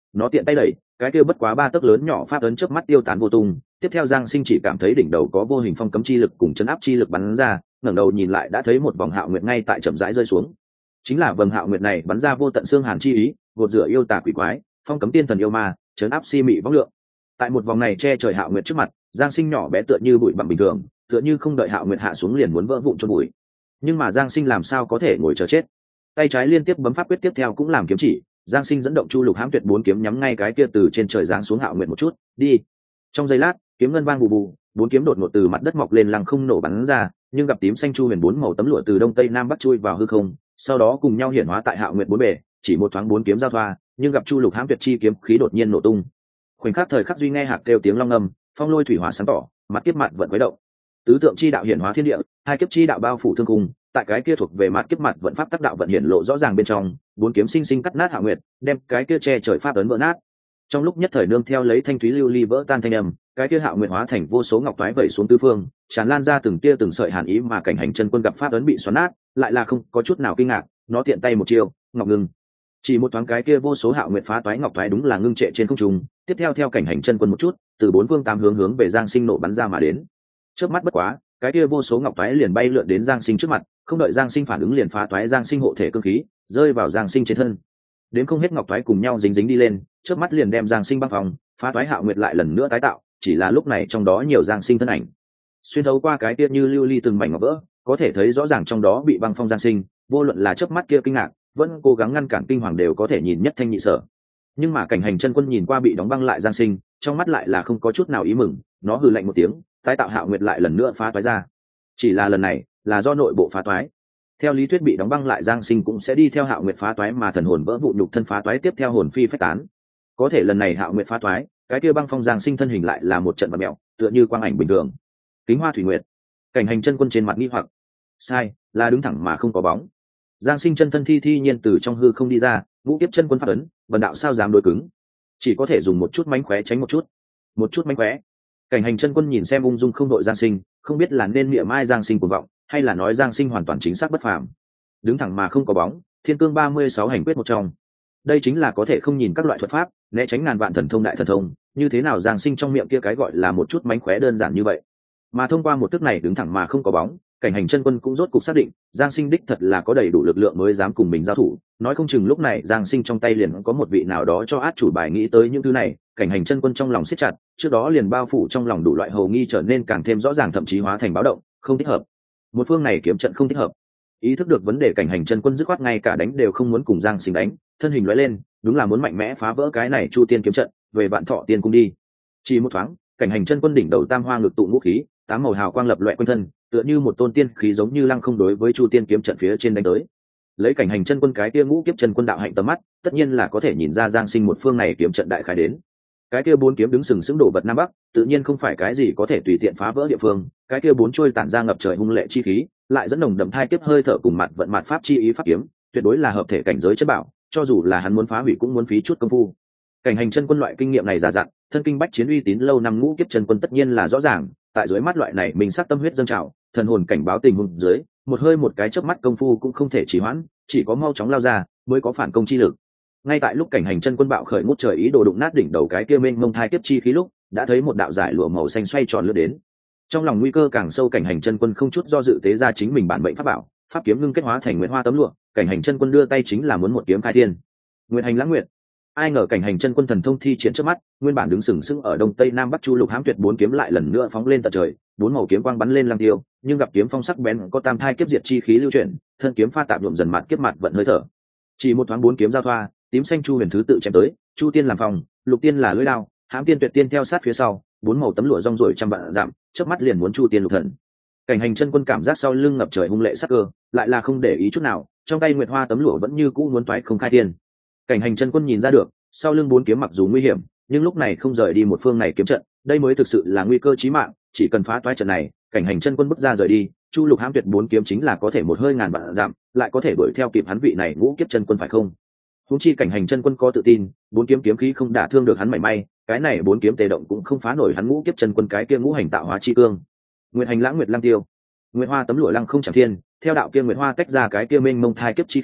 nó tiện tay đẩy, cái kia bất quá 3 tấc lớn nhỏ pháp ấn chớp mắt tiêu tán vô tung. Tiếp theo Giang Sinh chỉ cảm thấy đỉnh đầu có vô hình phong cấm chi lực cùng chấn áp chi lực bắn ra, ngẩng đầu nhìn lại đã thấy một vòng hạo nguyệt ngay tại chậm rãi rơi xuống. Chính là vầng hạo nguyệt này bắn ra vô tận xương hàn chi ý, gột rửa yêu tà quỷ quái, phong cấm tiên thần yêu ma, chấn áp si mị vong lượng. Tại một vòng này che trời hạo nguyệt trước mặt, Giang Sinh nhỏ bé tựa như bụi bặm bình thường, tựa như không đợi hạo nguyệt hạ xuống liền muốn vỡ vụn chôn bụi. Nhưng mà Giang Sinh làm sao có thể ngồi chờ chết? Tay trái liên tiếp bấm pháp quyết, tiếp theo cũng làm kiếm chỉ, Giang Sinh dẫn động Chu Lục Hãm Tuyệt 4 kiếm nhắm ngay cái kia từ trên trời giáng xuống hạo nguyệt một chút, đi. Trong giây lát, kiếm ngân vang bù bù, 4 kiếm đột ngột từ mặt đất mọc lên lăng không nổ bắn ra, nhưng gặp tím xanh chu huyền 4 màu tấm lụa từ đông tây nam bắc chui vào hư không, sau đó cùng nhau hiển hóa tại hạo nguyệt 4 bề, chỉ một thoáng 4 kiếm giao thoa, nhưng gặp Chu Lục Hãm Tuyệt chi kiếm khí đột nhiên nổ tung. Khoảnh khắc thời khắc duy nghe hạt kêu tiếng long ngâm, phong lôi thủy hỏa sáng tỏ, mặt kiếp mặt vận quấy động. Tứ tượng chi đạo hiển hóa thiên địa, hai kiếp chi đạo bao phủ thương cung, tại cái kia thuộc về mặt kiếp mặt vận pháp tác đạo vận hiển lộ rõ ràng bên trong, 4 kiếm sinh sinh cắt nát hạo nguyệt, đem cái kia che trời pháp ấn vỡ nát. Trong lúc nhất thời nương theo lấy thanh thúy lưu ly vỡ tan thanh âm, cái kia hạo nguyệt hóa thành vô số ngọc toái vẩy xuống tứ phương, tràn lan ra từng tia từng sợi hàn ý, mà cảnh hành chân quân gặp pháp ấn bị xoắn nát, lại là không có chút nào kinh ngạc, nó tiện tay một chiêu, ngọc ngưng. Chỉ một thoáng cái kia vô số hạo nguyệt phá toái ngọc toái đúng là ngưng trệ trên không trung, tiếp theo theo cảnh hành chân quân một chút, từ 4 phương 8 hướng về Giang Sinh nổ bắn ra mà đến. Chớp mắt bất quá, cái kia vô số ngọc toái liền bay lượn đến Giang Sinh trước mặt, không đợi Giang Sinh phản ứng liền phá toái Giang Sinh hộ thể cương khí, rơi vào Giang Sinh trên thân. Đến không hết ngọc toái cùng nhau dính đi lên, chớp mắt liền đem Giang Sinh băng phòng, phá toái hạo nguyệt lại lần nữa tái tạo, chỉ là lúc này trong đó nhiều Giang Sinh thân ảnh. Xuyên thấu qua cái kia như lưu ly từng mảnh ngọc vỡ, có thể thấy rõ ràng trong đó bị băng phong Giang Sinh, vô luận là chớp mắt kia kinh ngạc, vẫn cố gắng ngăn cản kinh hoàng đều có thể nhìn nhất thanh nhị sở. Nhưng mà cảnh hành chân quân nhìn qua bị đóng băng lại Giang Sinh, trong mắt lại là không có chút nào ý mừng, nó hừ lạnh một tiếng, tái tạo hạo nguyệt lại lần nữa phá toái ra. Chỉ là lần này là do nội bộ phá toái. Theo lý thuyết bị đóng băng lại Giang Sinh cũng sẽ đi theo hạo nguyệt phá toái mà thần hồn vỡ vụn nhục thân phá toái, tiếp theo hồn phi phách tán. Có thể lần này hạo nguyệt phá toái, cái kia băng phong Giang Sinh thân hình lại là một trận bạt mèo, tựa như quang ảnh bình thường. Kính Hoa Thủy Nguyệt. Cảnh hành chân quân trên mặt nghi hoặc. Sai, là đứng thẳng mà không có bóng. Giang Sinh chân thân thi nhiên từ trong hư không đi ra, ngũ kiếp chân quân phát ấn, vần đạo sao dám đối cứng, chỉ có thể dùng một chút mánh khóe tránh một chút mánh khóe. Cảnh hành chân quân nhìn xem ung dung không đội Giang Sinh, không biết là nên mỉa mai Giang Sinh cuồng vọng, hay là nói Giang Sinh hoàn toàn chính xác bất phàm. Đứng thẳng mà không có bóng, Thiên Cương 36 hành quyết một trong. Đây chính là có thể không nhìn các loại thuật pháp, né tránh ngàn vạn thần thông đại thần thông, như thế nào Giang Sinh trong miệng kia cái gọi là một chút mánh khóe đơn giản như vậy. Mà thông qua một tức này đứng thẳng mà không có bóng, cảnh hành chân quân cũng rốt cục xác định Giang Sinh đích thật là có đầy đủ lực lượng mới dám cùng mình giao thủ, nói không chừng lúc này Giang Sinh trong tay liền có một vị nào đó cho át chủ bài. Nghĩ tới những thứ này, cảnh hành chân quân trong lòng siết chặt, trước đó liền bao phủ trong lòng đủ loại hầu nghi trở nên càng thêm rõ ràng, thậm chí hóa thành báo động, không thích hợp. Một phương này kiếm trận không thích hợp. Ý thức được vấn đề, cảnh hành chân quân dứt khoát ngay cả đánh đều không muốn cùng Giang Sinh đánh, thân hình lóe lên, đúng là muốn mạnh mẽ phá vỡ cái này Chu Tiên kiếm trận, về Vạn Thọ Tiên cung đi. Chỉ một thoáng, cảnh hành chân quân đỉnh đầu tam hoa ngực tụ ngũ khí, 8 màu hào quang lập loè quanh thân, tựa như một tôn tiên khí giống như lăng không đối với Chu Tiên kiếm trận phía trên đánh tới. Lấy cảnh hành chân quân cái kia ngũ kiếp chân quân đạo hạnh tầm mắt, tất nhiên là có thể nhìn ra Giang Sinh một phương này kiếm trận đại khái đến. Cái kia 4 kiếm đứng sừng sững đổ vật nam bắc, tự nhiên không phải cái gì có thể tùy tiện phá vỡ địa phương. Cái kia 4 chuôi tản ra ngập trời hung lệ chi khí, lại dẫn nồng đậm thai kiếp hơi thở cùng mặt vận mạt pháp chi ý pháp kiếm, tuyệt đối là hợp thể cảnh giới chất bảo, cho dù là hắn muốn phá hủy cũng muốn phí chút công phu. Cảnh hành chân quân loại kinh nghiệm này giả dặn, thân kinh bách chiến uy tín lâu năm ngũ kiếp chân quân tất nhiên là rõ ràng, tại dưới mắt loại này mình sắc tâm huyết dâng trào, thần hồn cảnh báo tình huống dưới, một hơi một cái chớp mắt công phu cũng không thể trì hoãn, chỉ có mau chóng lao ra mới có phản công chi lực. Ngay tại lúc cảnh hành chân quân bạo khởi ngút trời ý đồ đụng nát đỉnh đầu cái kia mênh mông thai kiếp chi khí lúc, đã thấy một đạo giải lụa màu xanh xoay tròn lướt đến. Trong lòng nguy cơ càng sâu, cảnh hành chân quân không chút do dự tế ra chính mình bản mệnh pháp bảo, pháp kiếm ngưng kết hóa thành nguyệt hoa tấm lụa, cảnh hành chân quân đưa tay chính là muốn một kiếm khai thiên. Nguyệt hành lãng nguyệt. Ai ngờ cảnh hành chân quân thần thông thi triển trước mắt, nguyên bản đứng sừng sững ở đông tây nam bắc Chu Lục Hãm Tuyệt 4 kiếm lại lần nữa phóng lên tận trời, 4 màu kiếm quang bắn lên lăng tiêu, nhưng gặp kiếm phong sắc bén có tam thai kiếp diệt chi khí lưu chuyển, thân kiếm pha tạp nhuộm dần mặt kiếp mặt vận hơi thở. Chỉ một thoáng 4 kiếm giao thoa, tím xanh chu huyền thứ tự chém tới, Chu Tiên làm phòng, Lục Tiên là lưỡi đao, Hãm Tiên Tuyệt Tiên theo sát phía sau, 4 màu tấm lụa rong ruổi trăm vạn dặm, chớp mắt liền muốn Chu Tiên lục thần. Cảnh hành chân quân cảm giác sau lưng ngập trời hung lệ sắc cơ, lại là không để ý chút nào, trong tay nguyệt hoa tấm lụa vẫn như cũ muốn toái không khai thiên. Cảnh hành chân quân nhìn ra được, sau lưng 4 kiếm mặc dù nguy hiểm, nhưng lúc này không rời đi một phương này kiếm trận, đây mới thực sự là nguy cơ chí mạng, chỉ cần phá toái trận này, cảnh hành chân quân bước ra rời đi, Chu Lục Hãm Tuyệt 4 kiếm chính là có thể một hơi ngàn vạn dặm, lại có thể đuổi theo kịp hắn vị này ngũ kiếp chân quân phải không? Huống chi cảnh hành chân quân có tự tin, 4 kiếm kiếm khí không đả thương được hắn mảy may, cái này 4 kiếm tề động cũng không phá nổi hắn ngũ kiếp chân quân cái kia ngũ hành tạo hóa chi cương. Nguyệt hành lãng nguyệt lang tiêu, nguyệt hoa tấm lụa lăng không chẳng thiên, theo đạo kia nguyệt hoa tách ra cái kia mênh mông thai kiếp chi khí,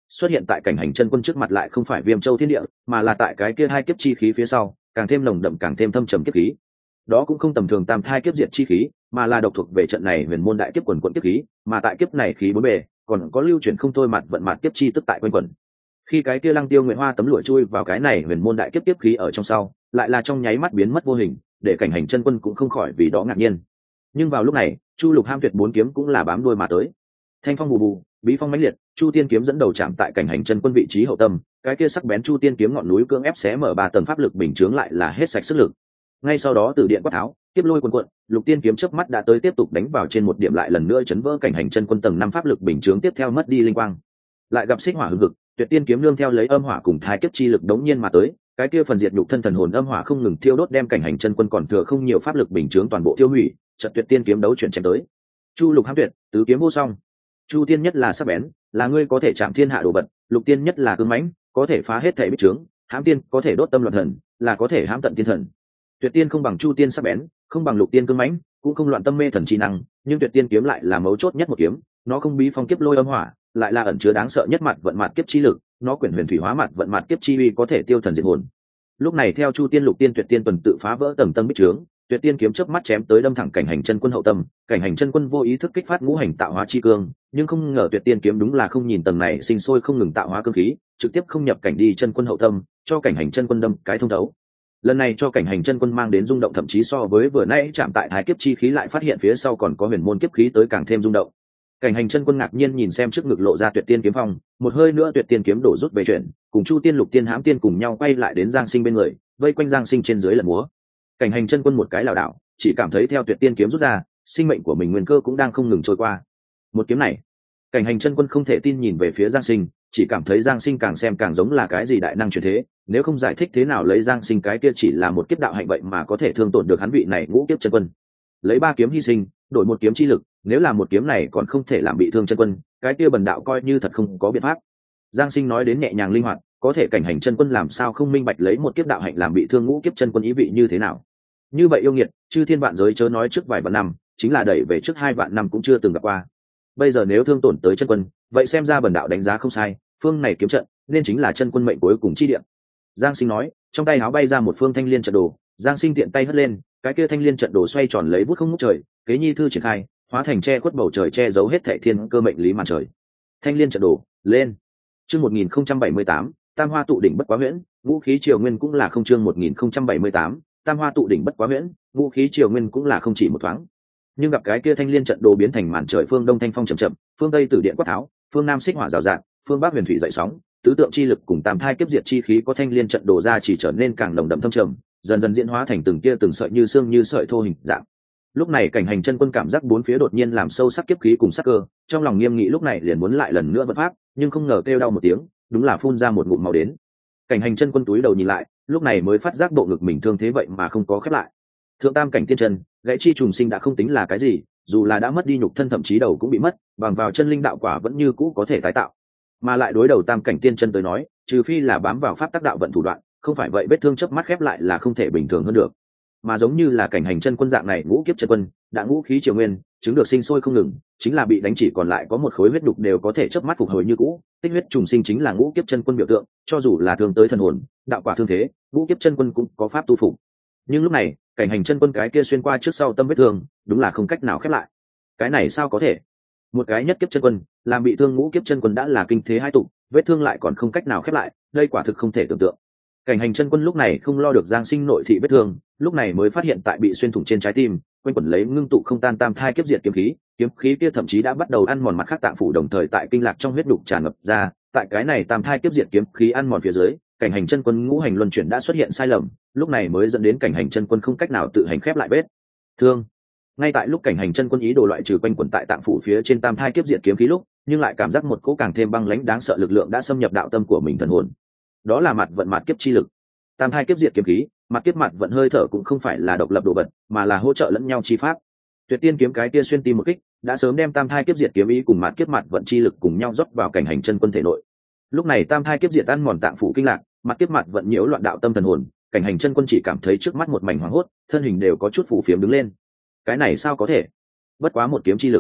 xuất hiện tại cảnh hành chân quân trước mặt lại không phải Viêm Châu Thiên Địa, mà là tại cái kia hai kiếp chi khí phía sau, càng thêm nồng đậm càng thêm thâm trầm kiếp khí. Đó cũng không tầm thường tam thai kiếp diệt chi khí, mà là độc thuộc về trận này huyền môn đại kiếp quần quận kiếp khí, mà tại kiếp này khí bốn bề, còn có lưu chuyển không thôi mặt vận mặt kiếp chi tức tại quanh quẩn. Khi cái kia Lăng Tiêu Nguyệt Hoa tấm lụa chui vào cái này huyền môn đại kiếp kiếp khí ở trong sau, lại là trong nháy mắt biến mất vô hình, để cảnh hành chân quân cũng không khỏi vì đó ngạc nhiên. Nhưng vào lúc này, Chu Lục Ham tuyệt bốn kiếm cũng là bám đuôi mà tới. Thanh phong bù bù, bí phong mãnh liệt, Chu Tiên kiếm dẫn đầu chạm tại cảnh hành chân quân vị trí hậu tâm, cái kia sắc bén Chu Tiên kiếm ngọn núi cưỡng ép xé mở 3 tầng pháp lực bình chướng lại là hết sạch sức lực. Ngay sau đó từ điện quát tháo, tiếp lôi quần quận, Lục Tiên kiếm chớp mắt đã tới tiếp tục đánh vào trên một điểm lại lần nữa chấn vỡ cảnh hành chân quân tầng 5 pháp lực bình chướng tiếp theo mất đi linh quang. Lại gặp xích hỏa hừng hực, Tuyệt Tiên kiếm nương theo lấy âm hỏa cùng thai kiếp chi lực đống nhiên mà tới, cái kia phần diệt nhục thân thần hồn âm hỏa không ngừng thiêu đốt đem cảnh hành chân quân còn thừa không nhiều pháp lực bình chướng toàn bộ tiêu hủy, trận Tuyệt Tiên kiếm đấu chuyển chém tới. Chu Lục Hám tuyệt, tứ kiếm vô song. Chu Tiên nhất là sắc bén, là ngươi có thể chạm thiên hạ đồ vật, Lục Tiên nhất là cứng mãnh, có thể phá hết thể bích trướng, Hám Tiên có thể đốt tâm loạn thần, là có thể hãm tận tiên thần. Tuyệt Tiên không bằng Chu Tiên sắc bén, không bằng Lục Tiên cứng mãnh, cũng không loạn tâm mê thần chi năng, nhưng Tuyệt Tiên kiếm lại là mấu chốt nhất một kiếm, nó không bí phong kiếp lôi âm hỏa, lại là ẩn chứa đáng sợ nhất mặt vận mặt kiếp chi lực, nó quyển huyền thủy hóa mặt vận mặt kiếp chi uy có thể tiêu thần diệt hồn. Lúc này theo Chu Tiên Lục Tiên Tuyệt Tiên tuần tự phá vỡ tầng tầng bích trướng, Tuyệt Tiên kiếm chớp mắt chém tới đâm thẳng cảnh hành chân quân hậu tâm, cảnh hành chân quân vô ý thức kích phát ngũ hành tạo hóa chi cương, nhưng không ngờ Tuyệt Tiên kiếm đúng là không nhìn tầng này sinh sôi không ngừng tạo hóa cương khí, trực tiếp không nhập cảnh đi chân quân hậu tâm, cho cảnh hành chân quân đâm cái thông thấu. Lần này cho cảnh hành chân quân mang đến rung động thậm chí so với vừa nãy chạm tại hai kiếp chi khí lại phát hiện phía sau còn có huyền môn kiếp khí tới càng thêm rung động. Cảnh hành chân quân ngạc nhiên nhìn xem trước ngực lộ ra Tuyệt Tiên kiếm phong, một hơi nữa Tuyệt Tiên kiếm đổ rút về chuyển, cùng Chu Tiên Lục Tiên Hãm Tiên cùng nhau quay lại đến Giang Sinh bên người, vây quanh Giang Sinh trên dưới lần múa. Cảnh hành chân quân một cái lảo đảo, chỉ cảm thấy theo Tuyệt Tiên kiếm rút ra, sinh mệnh của mình nguyên cơ cũng đang không ngừng trôi qua. Một kiếm này, cảnh hành chân quân không thể tin nhìn về phía Giang Sinh, chỉ cảm thấy Giang Sinh càng xem càng giống là cái gì đại năng truyền thế, nếu không giải thích thế nào lấy Giang Sinh cái kia chỉ là một kiếp đạo hạnh vậy mà có thể thương tổn được hắn vị này ngũ kiếp chân quân. Lấy 3 kiếm hy sinh, đổi một kiếm chi lực, nếu là một kiếm này còn không thể làm bị thương chân quân, cái kia bần đạo coi như thật không có biện pháp. Giang Sinh nói đến nhẹ nhàng linh hoạt, có thể cảnh hành chân quân làm sao không minh bạch lấy một kiếp đạo hạnh làm bị thương ngũ kiếp chân quân ý vị như thế nào. Như vậy yêu nghiệt, chư thiên vạn giới chớ nói trước vài vạn năm, chính là đẩy về trước 2 vạn năm cũng chưa từng gặp qua. Bây giờ nếu thương tổn tới chân quân, vậy xem ra bần đạo đánh giá không sai, phương này kiếm trận nên chính là chân quân mệnh cuối cùng chi địa. Giang Sinh nói, trong tay áo bay ra một phương thanh liên trận đồ, Giang Sinh tiện tay hất lên, cái kia thanh liên trận đồ xoay tròn lấy vút không ngút trời, kế nhi thư triển khai, hóa thành che khuất bầu trời che giấu hết thảy thiên cơ mệnh lý màn trời. Thanh liên trận đồ, lên. Chương 1078, Tam Hoa tụ đỉnh bất quá huyễn, vũ khí triều nguyên cũng là không. Chương 1078, Tam Hoa tụ đỉnh bất quá huyễn, vũ khí triều nguyên cũng là không chỉ một thoáng. Nhưng gặp cái kia thanh liên trận đồ biến thành màn trời, phương đông thanh phong chậm chậm, phương tây tử điện quát tháo, phương nam xích hỏa rào rạt, phương bắc huyền thủy dậy sóng, tứ tượng chi lực cùng tam thai kiếp diệt chi khí có thanh liên trận đồ ra chỉ trở nên càng nồng đậm thâm trầm, dần dần diễn hóa thành từng tia từng sợi như xương như sợi thô hình dạng. Lúc này cảnh hành chân quân cảm giác bốn phía đột nhiên làm sâu sắc kiếp khí cùng sắc cơ, trong lòng nghiêm nghị lúc này liền muốn lại lần nữa vận pháp, nhưng không ngờ kêu đau một tiếng, đúng là phun ra một ngụm máu đến. Cảnh hành chân quân túi đầu nhìn lại, lúc này mới phát giác bộ ngực mình thương thế vậy mà không có khép lại. Thượng tam cảnh tiên chân, gãy chi trùng sinh đã không tính là cái gì, dù là đã mất đi nhục thân thậm chí đầu cũng bị mất, bằng vào chân linh đạo quả vẫn như cũ có thể tái tạo. Mà lại đối đầu tam cảnh tiên chân tới nói, trừ phi là bám vào pháp tác đạo vận thủ đoạn, không phải vậy vết thương chớp mắt khép lại là không thể bình thường hơn được. Mà giống như là cảnh hành chân quân dạng này ngũ kiếp chân quân, đã ngũ khí triều nguyên, chứng được sinh sôi không ngừng, chính là bị đánh chỉ còn lại có một khối huyết đục đều có thể chớp mắt phục hồi như cũ, tích huyết trùng sinh chính là ngũ kiếp chân quân biểu tượng, cho dù là thương tới thần hồn, đạo quả thương thế, ngũ kiếp chân quân cũng có pháp tu phục. Nhưng lúc này, cảnh hành chân quân cái kia xuyên qua trước sau tâm vết thương, đúng là không cách nào khép lại. Cái này sao có thể? Một cái nhất kiếp chân quân, làm bị thương ngũ kiếp chân quân đã là kinh thế hai tụ, vết thương lại còn không cách nào khép lại, đây quả thực không thể tưởng tượng. Cảnh hành chân quân lúc này không lo được Giang Sinh nội thị vết thương, lúc này mới phát hiện tại bị xuyên thủng trên trái tim, quanh quẩn lấy ngưng tụ không tan tam thai kiếp diệt kiếm khí kia thậm chí đã bắt đầu ăn mòn mặt khác tạng phủ, đồng thời tại kinh lạc trong huyết đục tràn ngập ra, tại cái này tam thai kiếp diệt kiếm khí ăn mòn phía dưới, cảnh hành chân quân ngũ hành luân chuyển đã xuất hiện sai lầm, lúc này mới dẫn đến cảnh hành chân quân không cách nào tự hành khép lại vết thương. Ngay tại lúc cảnh hành chân quân ý đồ loại trừ quanh quẩn tại tạng phủ phía trên tam thai kiếp diệt kiếm khí lúc, nhưng lại cảm giác một cỗ càng thêm băng lãnh đáng sợ lực lượng đã xâm nhập đạo tâm của mình thần hồn. Đó là mặt vận mặt kiếp chi lực. Tam thai kiếp diệt kiếm khí, mặt kiếp mặt vận hơi thở cũng không phải là độc lập đồ vật, mà là hỗ trợ lẫn nhau chi pháp. Tuyệt Tiên kiếm cái kia xuyên tim một kích, đã sớm đem tam thai kiếp diệt kiếm ý cùng mặt kiếp mặt vận chi lực cùng nhau rót vào cảnh hành chân quân thể nội. Lúc này tam thai kiếp diệt ăn mòn tạng phủ kinh lạc, mặt kiếp mặt vận nhiễu loạn đạo tâm thần hồn, cảnh hành chân quân chỉ cảm thấy trước mắt một mảnh hoảng hốt, thân hình đều có chút phù phiếm đứng lên. Cái này sao có thể? Bất quá một kiếm chi lực.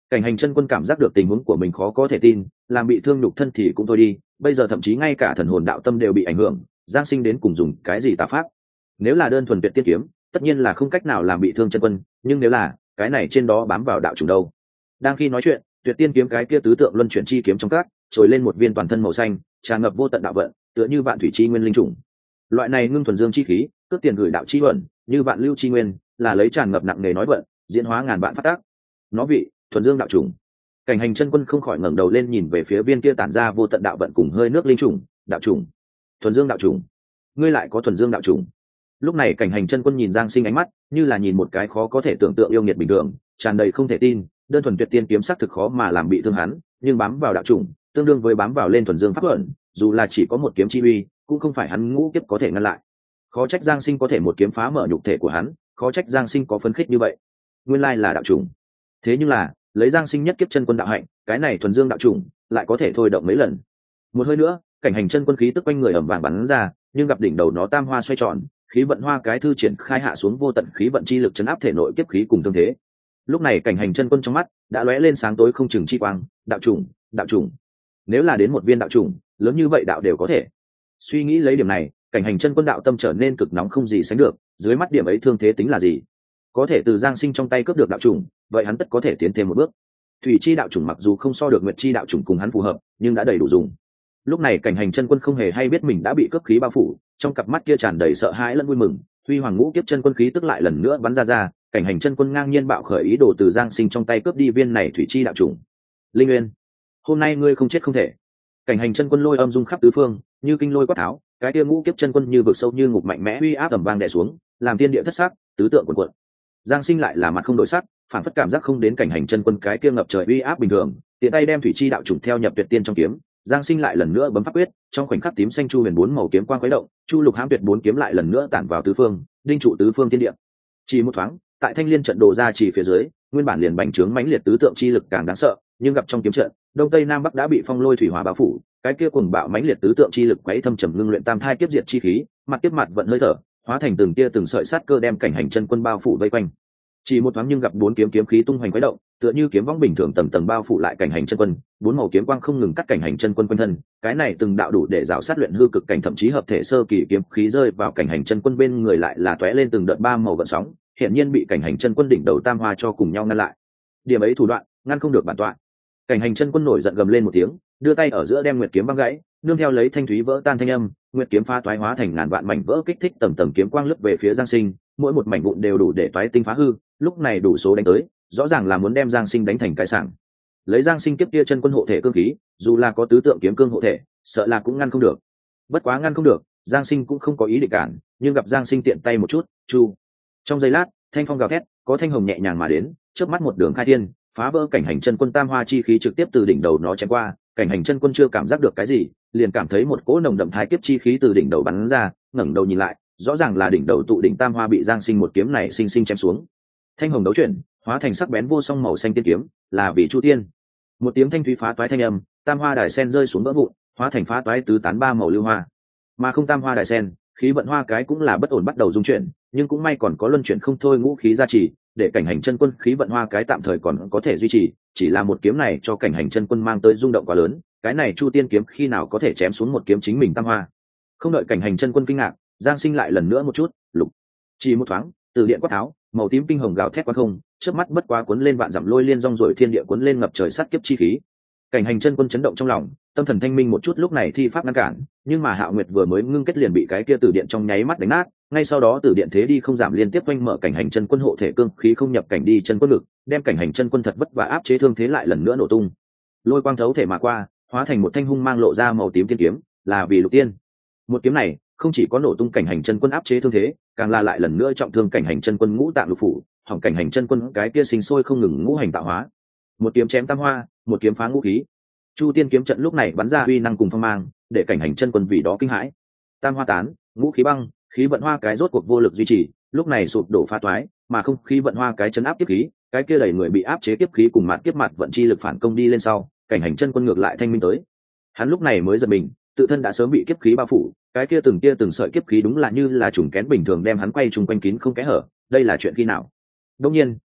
Cảnh Hành chân quân cảm giác được tình huống của mình khó có thể tin, làm bị thương nhục thân thì cũng thôi đi, bây giờ thậm chí ngay cả thần hồn đạo tâm đều bị ảnh hưởng, Giang Sinh đến cùng dùng cái gì tà pháp? Nếu là đơn thuần tuyệt tiên kiếm, tất nhiên là không cách nào làm bị thương chân quân, nhưng nếu là cái này trên đó bám vào đạo chủng đâu? Đang khi nói chuyện, tuyệt tiên kiếm cái kia tứ tượng luân chuyển chi kiếm trong các trồi lên một viên toàn thân màu xanh, tràn ngập vô tận đạo vận, tựa như vạn thủy chi nguyên linh chủng. Loại này ngưng thuần dương chi khí, cướp tiền gửi đạo chi vận, như vạn lưu chi nguyên, là lấy tràn ngập nặng nề nói vận, diễn hóa ngàn vạn phát tác. Nó vị thuần dương đạo chủng. Cảnh Hành chân quân không khỏi ngẩng đầu lên nhìn về phía viên kia tản ra vô tận đạo vận cùng hơi nước linh chủng, đạo chủng, thuần dương đạo chủng. Ngươi lại có thuần dương đạo chủng? Lúc này Cảnh Hành chân quân nhìn Giang Sinh ánh mắt như là nhìn một cái khó có thể tưởng tượng yêu nghiệt bình thường, tràn đầy không thể tin. Đơn thuần tuyệt tiên kiếm sắc thực khó mà làm bị thương hắn, nhưng bám vào đạo chủng tương đương với bám vào lên thuần dương pháp ẩn, dù là chỉ có một kiếm chi uy cũng không phải hắn ngũ kiếp có thể ngăn lại. Khó trách Giang Sinh có thể một kiếm phá mở nhục thể của hắn, khó trách Giang Sinh có phấn khích như vậy. Nguyên lai là đạo chủng. Thế nhưng là lấy Giang Sinh nhất kiếp chân quân đạo hạnh, cái này thuần dương đạo chủng lại có thể thôi động mấy lần. Một hơi nữa, Cảnh Hành chân quân khí tức quanh người ầm vàng bắn ra, nhưng gặp đỉnh đầu nó tam hoa xoay tròn, khí vận hoa cái thư triển khai hạ xuống vô tận khí vận chi lực chấn áp thể nội kiếp khí cùng tương thế. Lúc này Cảnh Hành chân quân trong mắt đã lóe lên sáng tối không chừng chi quang. Đạo chủng, đạo chủng. Nếu là đến một viên đạo chủng lớn như vậy đạo đều có thể. Suy nghĩ lấy điểm này, Cảnh Hành chân quân đạo tâm trở nên cực nóng không gì sánh được. Dưới mắt điểm ấy thương thế tính là gì? Có thể từ Giang Sinh trong tay cướp được đạo chủng, vậy hắn tất có thể tiến thêm một bước. Thủy chi đạo chủng mặc dù không so được nguyệt chi đạo chủng cùng hắn phù hợp, nhưng đã đầy đủ dùng. Lúc này Cảnh Hành chân quân không hề hay biết mình đã bị cướp khí bao phủ, trong cặp mắt kia tràn đầy sợ hãi lẫn vui mừng. Huy hoàng ngũ kiếp chân quân khí tức lại lần nữa bắn ra, Cảnh Hành chân quân ngang nhiên bạo khởi ý đồ từ Giang Sinh trong tay cướp đi viên này thủy chi đạo chủng. Linh Nguyên, hôm nay ngươi không chết không thể. Cảnh Hành chân quân lôi âm dung khắp tứ phương, như kinh lôi quát tháo, cái kia ngũ kiếp chân quân như vực sâu như ngục mạnh mẽ uy áp tầm vang đè xuống, làm thiên địa thất sắc, tứ tượng cuộn cuộn. Giang Sinh lại là mặt không đổi sắc, phản phất cảm giác không đến Cảnh Hành chân quân cái kia ngập trời uy áp bình thường, tiện tay đem thủy chi đạo chủng theo nhập tuyệt tiên trong kiếm. Giang Sinh lại lần nữa bấm pháp quyết, trong khoảnh khắc tím xanh chu huyền bốn màu kiếm quang khuấy động, chu lục hãm tuyệt bốn kiếm lại lần nữa tản vào tứ phương, đinh trụ tứ phương thiên địa. Chỉ một thoáng, tại thanh liên trận đồ ra chỉ phía dưới, nguyên bản liền bành trướng mãnh liệt tứ tượng chi lực càng đáng sợ, nhưng gặp trong kiếm trận, đông tây nam bắc đã bị phong lôi thủy hỏa bao phủ, cái kia cuồng bạo mãnh liệt tứ tượng chi lực quấy thâm trầm ngưng luyện tam thai kiếp diệt chi khí, mặt tiếp mặt vận hơi thở, hóa thành từng tia từng sợi sát cơ đem Cảnh Hành chân quân bao phủ vây quanh. Chỉ một thoáng nhưng gặp bốn kiếm kiếm khí tung hoành quấy động, tựa như kiếm võng bình thường tầng tầng bao phủ lại Cảnh Hành chân quân, bốn màu kiếm quang không ngừng cắt Cảnh Hành chân quân quanh thân, cái này từng đạo đủ để rào sát luyện hư cực cảnh thậm chí hợp thể sơ kỳ kiếm khí rơi vào Cảnh Hành chân quân bên người lại là tóe lên từng đợt ba màu vận sóng, hiện nhiên bị Cảnh Hành chân quân đỉnh đầu tam hoa cho cùng nhau ngăn lại. Điểm ấy thủ đoạn, ngăn không được bản tọa. Cảnh Hành chân quân nổi giận gầm lên một tiếng, đưa tay ở giữa đem nguyệt kiếm băng gãy, nương theo lấy thanh thúy vỡ tan thanh âm, nguyệt kiếm pha toái hóa thành ngàn vạn mảnh vỡ kích thích tầng tầng kiếm quang lướt về phía Giang Sinh, mỗi một mảnh vụn đều đủ để toái tinh phá hư, lúc này đủ số đánh tới, rõ ràng là muốn đem Giang Sinh đánh thành cái sảng. Lấy Giang Sinh kiếp kia chân quân hộ thể cương khí, dù là có tứ tượng kiếm cương hộ thể, sợ là cũng ngăn không được. Bất quá ngăn không được, Giang Sinh cũng không có ý định cản, nhưng gặp Giang Sinh tiện tay một chút, chu. Trong giây lát, thanh phong gào thét, có thanh hồng nhẹ nhàng mà đến, chớp mắt một đường khai thiên, phá vỡ Cảnh Hành chân quân tam hoa chi khí trực tiếp từ đỉnh đầu nó chém qua. Cảnh Hành chân quân chưa cảm giác được cái gì, liền cảm thấy một cỗ nồng đậm thái kiếp chi khí từ đỉnh đầu bắn ra, ngẩng đầu nhìn lại, rõ ràng là đỉnh đầu tụ đỉnh tam hoa bị Giang Sinh một kiếm này sinh sinh chém xuống. Thanh hồng đấu chuyển, hóa thành sắc bén vô song màu xanh tiên kiếm, là vì Chu Tiên. Một tiếng thanh thúy phá toái thanh âm, tam hoa đài sen rơi xuống vỡ vụn, hóa thành phá toái tứ tán ba màu lưu hoa. Mà không tam hoa đài sen, khí vận hoa cái cũng là bất ổn bắt đầu dung chuyển, nhưng cũng may còn có luân chuyển không thôi ngũ khí gia trì, để Cảnh Hành chân quân khí vận hoa cái tạm thời còn có thể duy trì, chỉ là một kiếm này cho Cảnh Hành chân quân mang tới rung động quá lớn, cái này Chu Tiên kiếm khi nào có thể chém xuống một kiếm chính mình tam hoa. Không đợi Cảnh Hành chân quân kinh ngạc, Giang Sinh lại lần nữa một chút, lục. Chỉ một thoáng, từ điện quát tháo, màu tím kinh hồng gào thét qua không, chớp mắt bất quá cuốn lên vạn dặm lôi liên rong rồi thiên địa cuốn lên ngập trời sát kiếp chi khí. Cảnh Hành chân quân chấn động trong lòng, tâm thần thanh minh một chút lúc này thi pháp ngăn cản, nhưng mà Hạo Nguyệt vừa mới ngưng kết liền bị cái kia từ điện trong nháy mắt đánh nát, ngay sau đó từ điện thế đi không giảm liên tiếp quanh mở Cảnh Hành chân quân hộ thể cương khí không nhập cảnh đi chân quân lực, đem Cảnh Hành chân quân thật vất vả áp chế thương thế lại lần nữa nổ tung. Lôi quang thấu thể mà qua, hóa thành một thanh hung mang lộ ra màu tím tiên kiếm, là vì Lục Tiên. Một kiếm này không chỉ có nổ tung Cảnh Hành chân quân áp chế thương thế, càng là lại lần nữa trọng thương Cảnh Hành chân quân ngũ tạng lục phủ, hỏng Cảnh Hành chân quân cái kia sinh sôi không ngừng ngũ hành tạo hóa. Một kiếm chém tam hoa, một kiếm phá ngũ khí. Chu Tiên kiếm trận lúc này bắn ra uy năng cùng phong mang, để Cảnh Hành chân quân vì đó kinh hãi. Tam hoa tán, ngũ khí băng, khí vận hoa cái rốt cuộc vô lực duy trì, lúc này sụp đổ phá toái, mà không khí vận hoa cái chấn áp tiếp khí, cái kia đẩy người bị áp chế tiếp khí cùng mặt kiếp mặt vận chi lực phản công đi lên sau, Cảnh Hành chân quân ngược lại thanh minh tới. Hắn lúc này mới giật mình, tự thân đã sớm bị kiếp khí bao phủ, cái kia từng sợi kiếp khí đúng là như là trùng kén bình thường đem hắn quay trùng quanh kín không kẽ hở, đây là chuyện khi nào? Đương nhiên,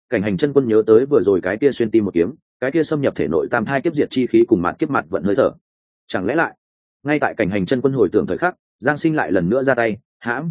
cảnh hành chân quân nhớ tới vừa rồi cái kia xuyên tim một kiếm, cái kia xâm nhập thể nội tam thai kiếp diệt chi khí cùng mạt kiếp mặt vận hơi thở. Chẳng lẽ lại ngay tại cảnh hành chân quân hồi tưởng thời khắc, Giang Sinh lại lần nữa ra tay, hãm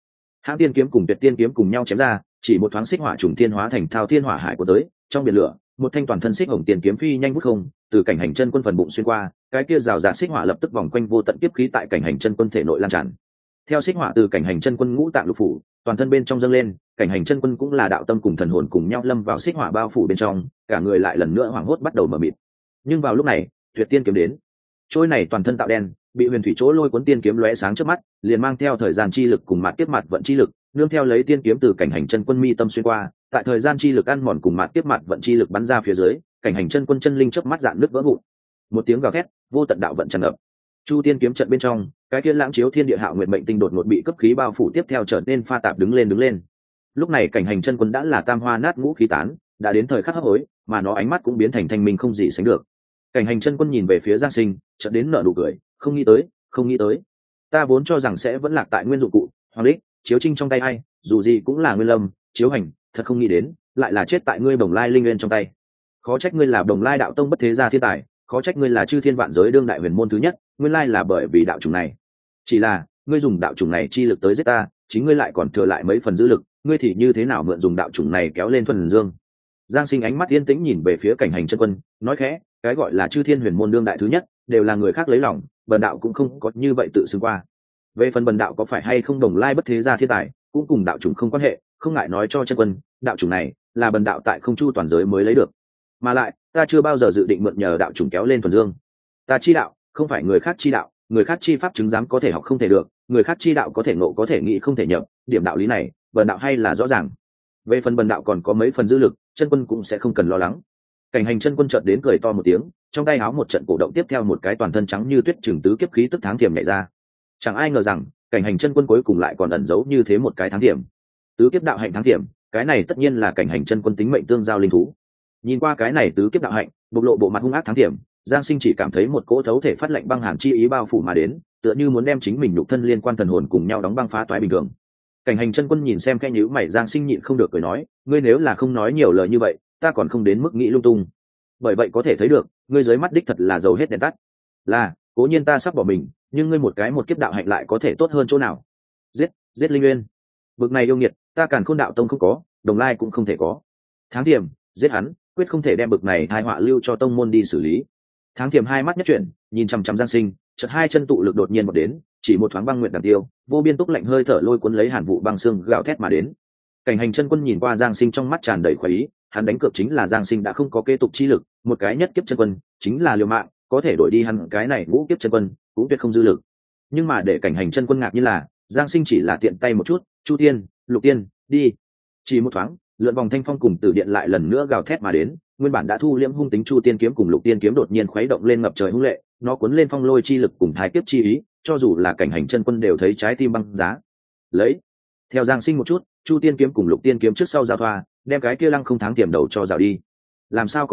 tiên kiếm cùng tuyệt tiên kiếm cùng nhau chém ra, chỉ một thoáng xích hỏa trùng thiên hóa thành thao thiên hỏa hải của tới, trong biển lửa, một thanh toàn thân xích hồng tiền kiếm phi nhanh vút không, từ cảnh hành chân quân phần bụng xuyên qua, cái kia rào rạt xích hỏa lập tức vòng quanh vô tận kiếp khí tại cảnh hành chân quân thể nội lan tràn. Theo xích hỏa từ cảnh hành chân quân ngũ tạng lục phủ, toàn thân bên trong dâng lên, cảnh hành chân quân cũng là đạo tâm cùng thần hồn cùng nhau lâm vào xích hỏa bao phủ bên trong, cả người lại lần nữa hoảng hốt bắt đầu mờ mịt. Nhưng vào lúc này, tuyệt tiên kiếm đến. Trôi này toàn thân tạo đen, bị huyền thủy chỗ lôi cuốn tiên kiếm lóe sáng trước mắt, liền mang theo thời gian chi lực cùng mạt kiếp mặt vận chi lực, nương theo lấy tiên kiếm từ cảnh hành chân quân mi tâm xuyên qua, tại thời gian chi lực ăn mòn cùng mạt kiếp mặt vận chi lực bắn ra phía dưới, cảnh hành chân quân chân linh chớp mắt dạn nứt vỡ vụn. Một tiếng gào thét, vô tận đạo vận tràn ngập. Chu tiên kiếm trận bên trong, cái kia lãng chiếu thiên địa hạo nguyệt mệnh tinh đột ngột bị cấp khí bao phủ tiếp theo trở nên pha tạp đứng lên. Lúc này cảnh hành chân quân đã là tam hoa nát ngũ khí tán, đã đến thời khắc hấp hối, mà nó ánh mắt cũng biến thành thanh minh không gì sánh được. Cảnh hành chân quân nhìn về phía Giang Sinh, chợt đến nở nụ cười, không nghĩ tới, ta vốn cho rằng sẽ vẫn lạc tại nguyên dụng cụ, hoàng đích, chiếu trinh trong tay ai, dù gì cũng là nguyên lâm, chiếu hành, thật không nghĩ đến, lại là chết tại ngươi Bồng Lai linh nguyên trong tay. Khó trách ngươi là Bồng Lai đạo tông bất thế gia thiên tài, khó trách ngươi là chư thiên vạn giới đương đại huyền môn thứ nhất, nguyên lai là bởi vì đạo chủng này. Chỉ là, ngươi dùng đạo chủng này chi lực tới giết ta, chính ngươi lại còn thừa lại mấy phần dư lực, ngươi thì như thế nào mượn dùng đạo chủng này kéo lên thuần dương? Giang Sinh ánh mắt yên tĩnh nhìn về phía cảnh hành chân quân, nói khẽ, cái gọi là chư thiên huyền môn đương đại thứ nhất, đều là người khác lấy lòng, bần đạo cũng không có như vậy tự xưng qua. Về phần bần đạo có phải hay không Bồng Lai bất thế gia thiên tài, cũng cùng đạo chủng không quan hệ, không ngại nói cho chân quân, đạo chủng này là bần đạo tại không chu toàn giới mới lấy được, mà lại ta chưa bao giờ dự định mượn nhờ đạo chủng kéo lên thuần dương. Ta chi đạo không phải người khác chi đạo, người khác chi pháp chứng giám có thể học không thể được, người khác chi đạo có thể ngộ có thể nghĩ không thể nhập, điểm đạo lý này bần đạo hay là rõ ràng. Về phần bần đạo còn có mấy phần dư lực, chân quân cũng sẽ không cần lo lắng. Cảnh hành chân quân chợt đến cười to một tiếng, trong tay áo một trận cổ động tiếp theo một cái toàn thân trắng như tuyết trường tứ kiếp khí tức tháng thiểm nhảy ra. Chẳng ai ngờ rằng cảnh hành chân quân cuối cùng lại còn ẩn giấu như thế một cái tháng thiểm. Tứ kiếp đạo hạnh tháng thiểm, cái này tất nhiên là cảnh hành chân quân tính mệnh tương giao linh thú. Nhìn qua cái này tứ kiếp đạo hạnh, bộc lộ bộ mặt hung ác tháng thiểm, Giang Sinh chỉ cảm thấy một cỗ thấu thể phát lạnh băng hàn chi ý bao phủ mà đến, tựa như muốn đem chính mình nhục thân liên quan thần hồn cùng nhau đóng băng phá toái bình thường. Cảnh hành chân quân nhìn xem khe nhíu mày Giang Sinh nhịn không được cười nói, ngươi nếu là không nói nhiều lời như vậy, ta còn không đến mức nghĩ lung tung. Bởi vậy có thể thấy được, ngươi dưới mắt đích thật là dầu hết đèn tắt. Là, cố nhiên ta sắp bỏ mình, nhưng ngươi một kiếp đạo hạnh lại có thể tốt hơn chỗ nào? Giết linh nguyên. Bực này yêu nghiệt, ta Càn Khôn đạo tông không có, Đồng Lai cũng không thể có. Tháng Tiềm, giết hắn, quyết không thể đem bực này tai họa lưu cho tông môn đi xử lý. Tháng Tiềm hai mắt nhất chuyển, nhìn chằm chằm Giang Sinh, chợt hai chân tụ lực đột nhiên một đến, chỉ một thoáng băng nguyện đằng tiêu, vô biên túc lạnh hơi thở lôi cuốn lấy hàn vụ băng xương gào thét mà đến. Cảnh hành chân quân nhìn qua Giang Sinh trong mắt tràn đầy khoái ý, hắn đánh cược chính là Giang Sinh đã không có kế tục chi lực, một cái nhất kiếp chân quân chính là liều mạng, có thể đổi đi hắn cái này ngũ kiếp chân quân cũng tuyệt không dư lực. Nhưng mà để cảnh hành chân quân ngạc như là Giang Sinh chỉ là tiện tay một chút, Chu Tiên, Lục Tiên, đi. Chỉ một thoáng, lượn vòng thanh phong cùng tử điện lại lần nữa gào thét mà đến, nguyên bản đã thu liễm hung tính Chu Tiên kiếm cùng Lục Tiên kiếm đột nhiên khuấy động lên ngập trời hung lệ, nó cuốn lên phong lôi chi lực cùng thái kiếp chi ý, cho dù là cảnh hành chân quân đều thấy trái tim băng giá. Lấy, theo Giang Sinh một chút, Chu Tiên kiếm cùng Lục Tiên kiếm trước sau giao thoa, đem cái kia lăng không tháng tiềm đầu cho rào đi. Làm sao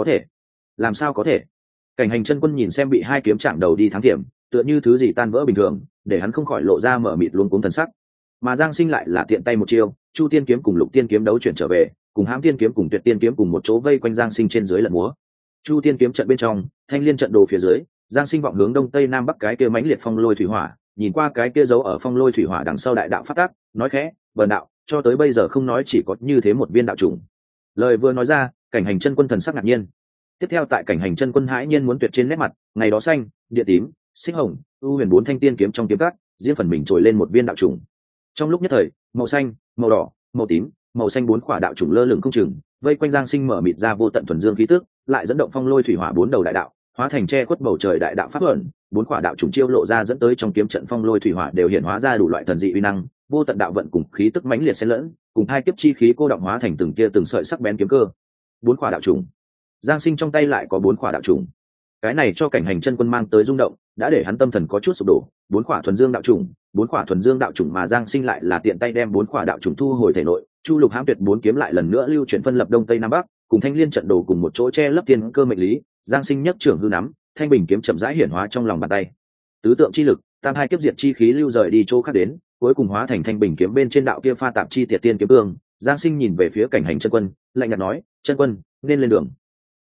có thể? Cảnh hành chân quân nhìn xem bị hai kiếm chạm đầu đi tháng tiềm, tựa như thứ gì tan vỡ bình thường, để hắn không khỏi lộ ra mở mịt luống cuống thần sắc. Mà Giang Sinh lại là tiện tay một chiêu, Chu Tiên kiếm cùng Lục Tiên kiếm đấu chuyển trở về, cùng Hãm Tiên kiếm cùng Tuyệt Tiên kiếm cùng một chỗ vây quanh Giang Sinh trên dưới lật múa. Chu Tiên kiếm trận bên trong, Thanh Liên trận đồ phía dưới, Giang Sinh vọng hướng đông tây nam bắc cái kia mãnh liệt phong lôi thủy hỏa, nhìn qua cái kia giấu ở phong lôi thủy hỏa đằng sau đại đạo phát tác, nói khẽ, bần đạo cho tới bây giờ không nói chỉ có như thế một viên đạo trùng. Lời vừa nói ra, cảnh hành chân quân thần sắc ngạc nhiên. Tiếp theo tại cảnh hành chân quân hãi nhiên muốn tuyệt trên nét mặt, ngày đó xanh, địa tím, xích hồng, u huyền bốn thanh tiên kiếm trong kiếm cắt, riêng phần mình trồi lên một viên đạo trùng. Trong lúc nhất thời, màu xanh, màu đỏ, màu tím, màu xanh bốn quả đạo trùng lơ lửng không chừng, vây quanh Giang Sinh mở mịt ra vô tận thuần dương khí tức, lại dẫn động phong lôi thủy hỏa bốn đầu đại đạo, hóa thành che khuất bầu trời đại đạo pháp ẩn, bốn quả đạo trùng chiêu lộ ra dẫn tới trong kiếm trận phong lôi thủy hỏa đều hiện hóa ra đủ loại thần dị uy năng, vô tận đạo vận cùng khí tức mãnh liệt xen lẫn, cùng hai kiếp chi khí cô động hóa thành từng tia từng sợi sắc bén kiếm cơ. Bốn quả đạo trùng. Giang Sinh trong tay lại có bốn quả đạo trùng. Cái này cho cảnh hành chân quân mang tới rung động, đã để hắn tâm thần có chút sụp đổ. Bốn quả thuần dương đạo trùng, bốn quả thuần dương đạo trùng mà Giang Sinh lại là tiện tay đem bốn quả đạo trùng thu hồi thể nội. Chu Lục Hãm Tuyệt bốn kiếm lại lần nữa lưu chuyển phân lập đông tây nam bắc, cùng Thanh Liên trận đồ cùng một chỗ che lấp tiên cơ mệnh lý. Giang Sinh nhất trưởng hư nắm, thanh bình kiếm chậm rãi hiển hóa trong lòng bàn tay. Tứ tượng chi lực, tam hai kiếp diệt chi khí lưu rời đi chỗ khác đến, cuối cùng hóa thành thanh bình kiếm bên trên đạo kia pha tạp chi tiệt tiên kiếm cương. Giang Sinh nhìn về phía cảnh hành chân quân, lạnh nhạt nói, chân quân nên lên đường.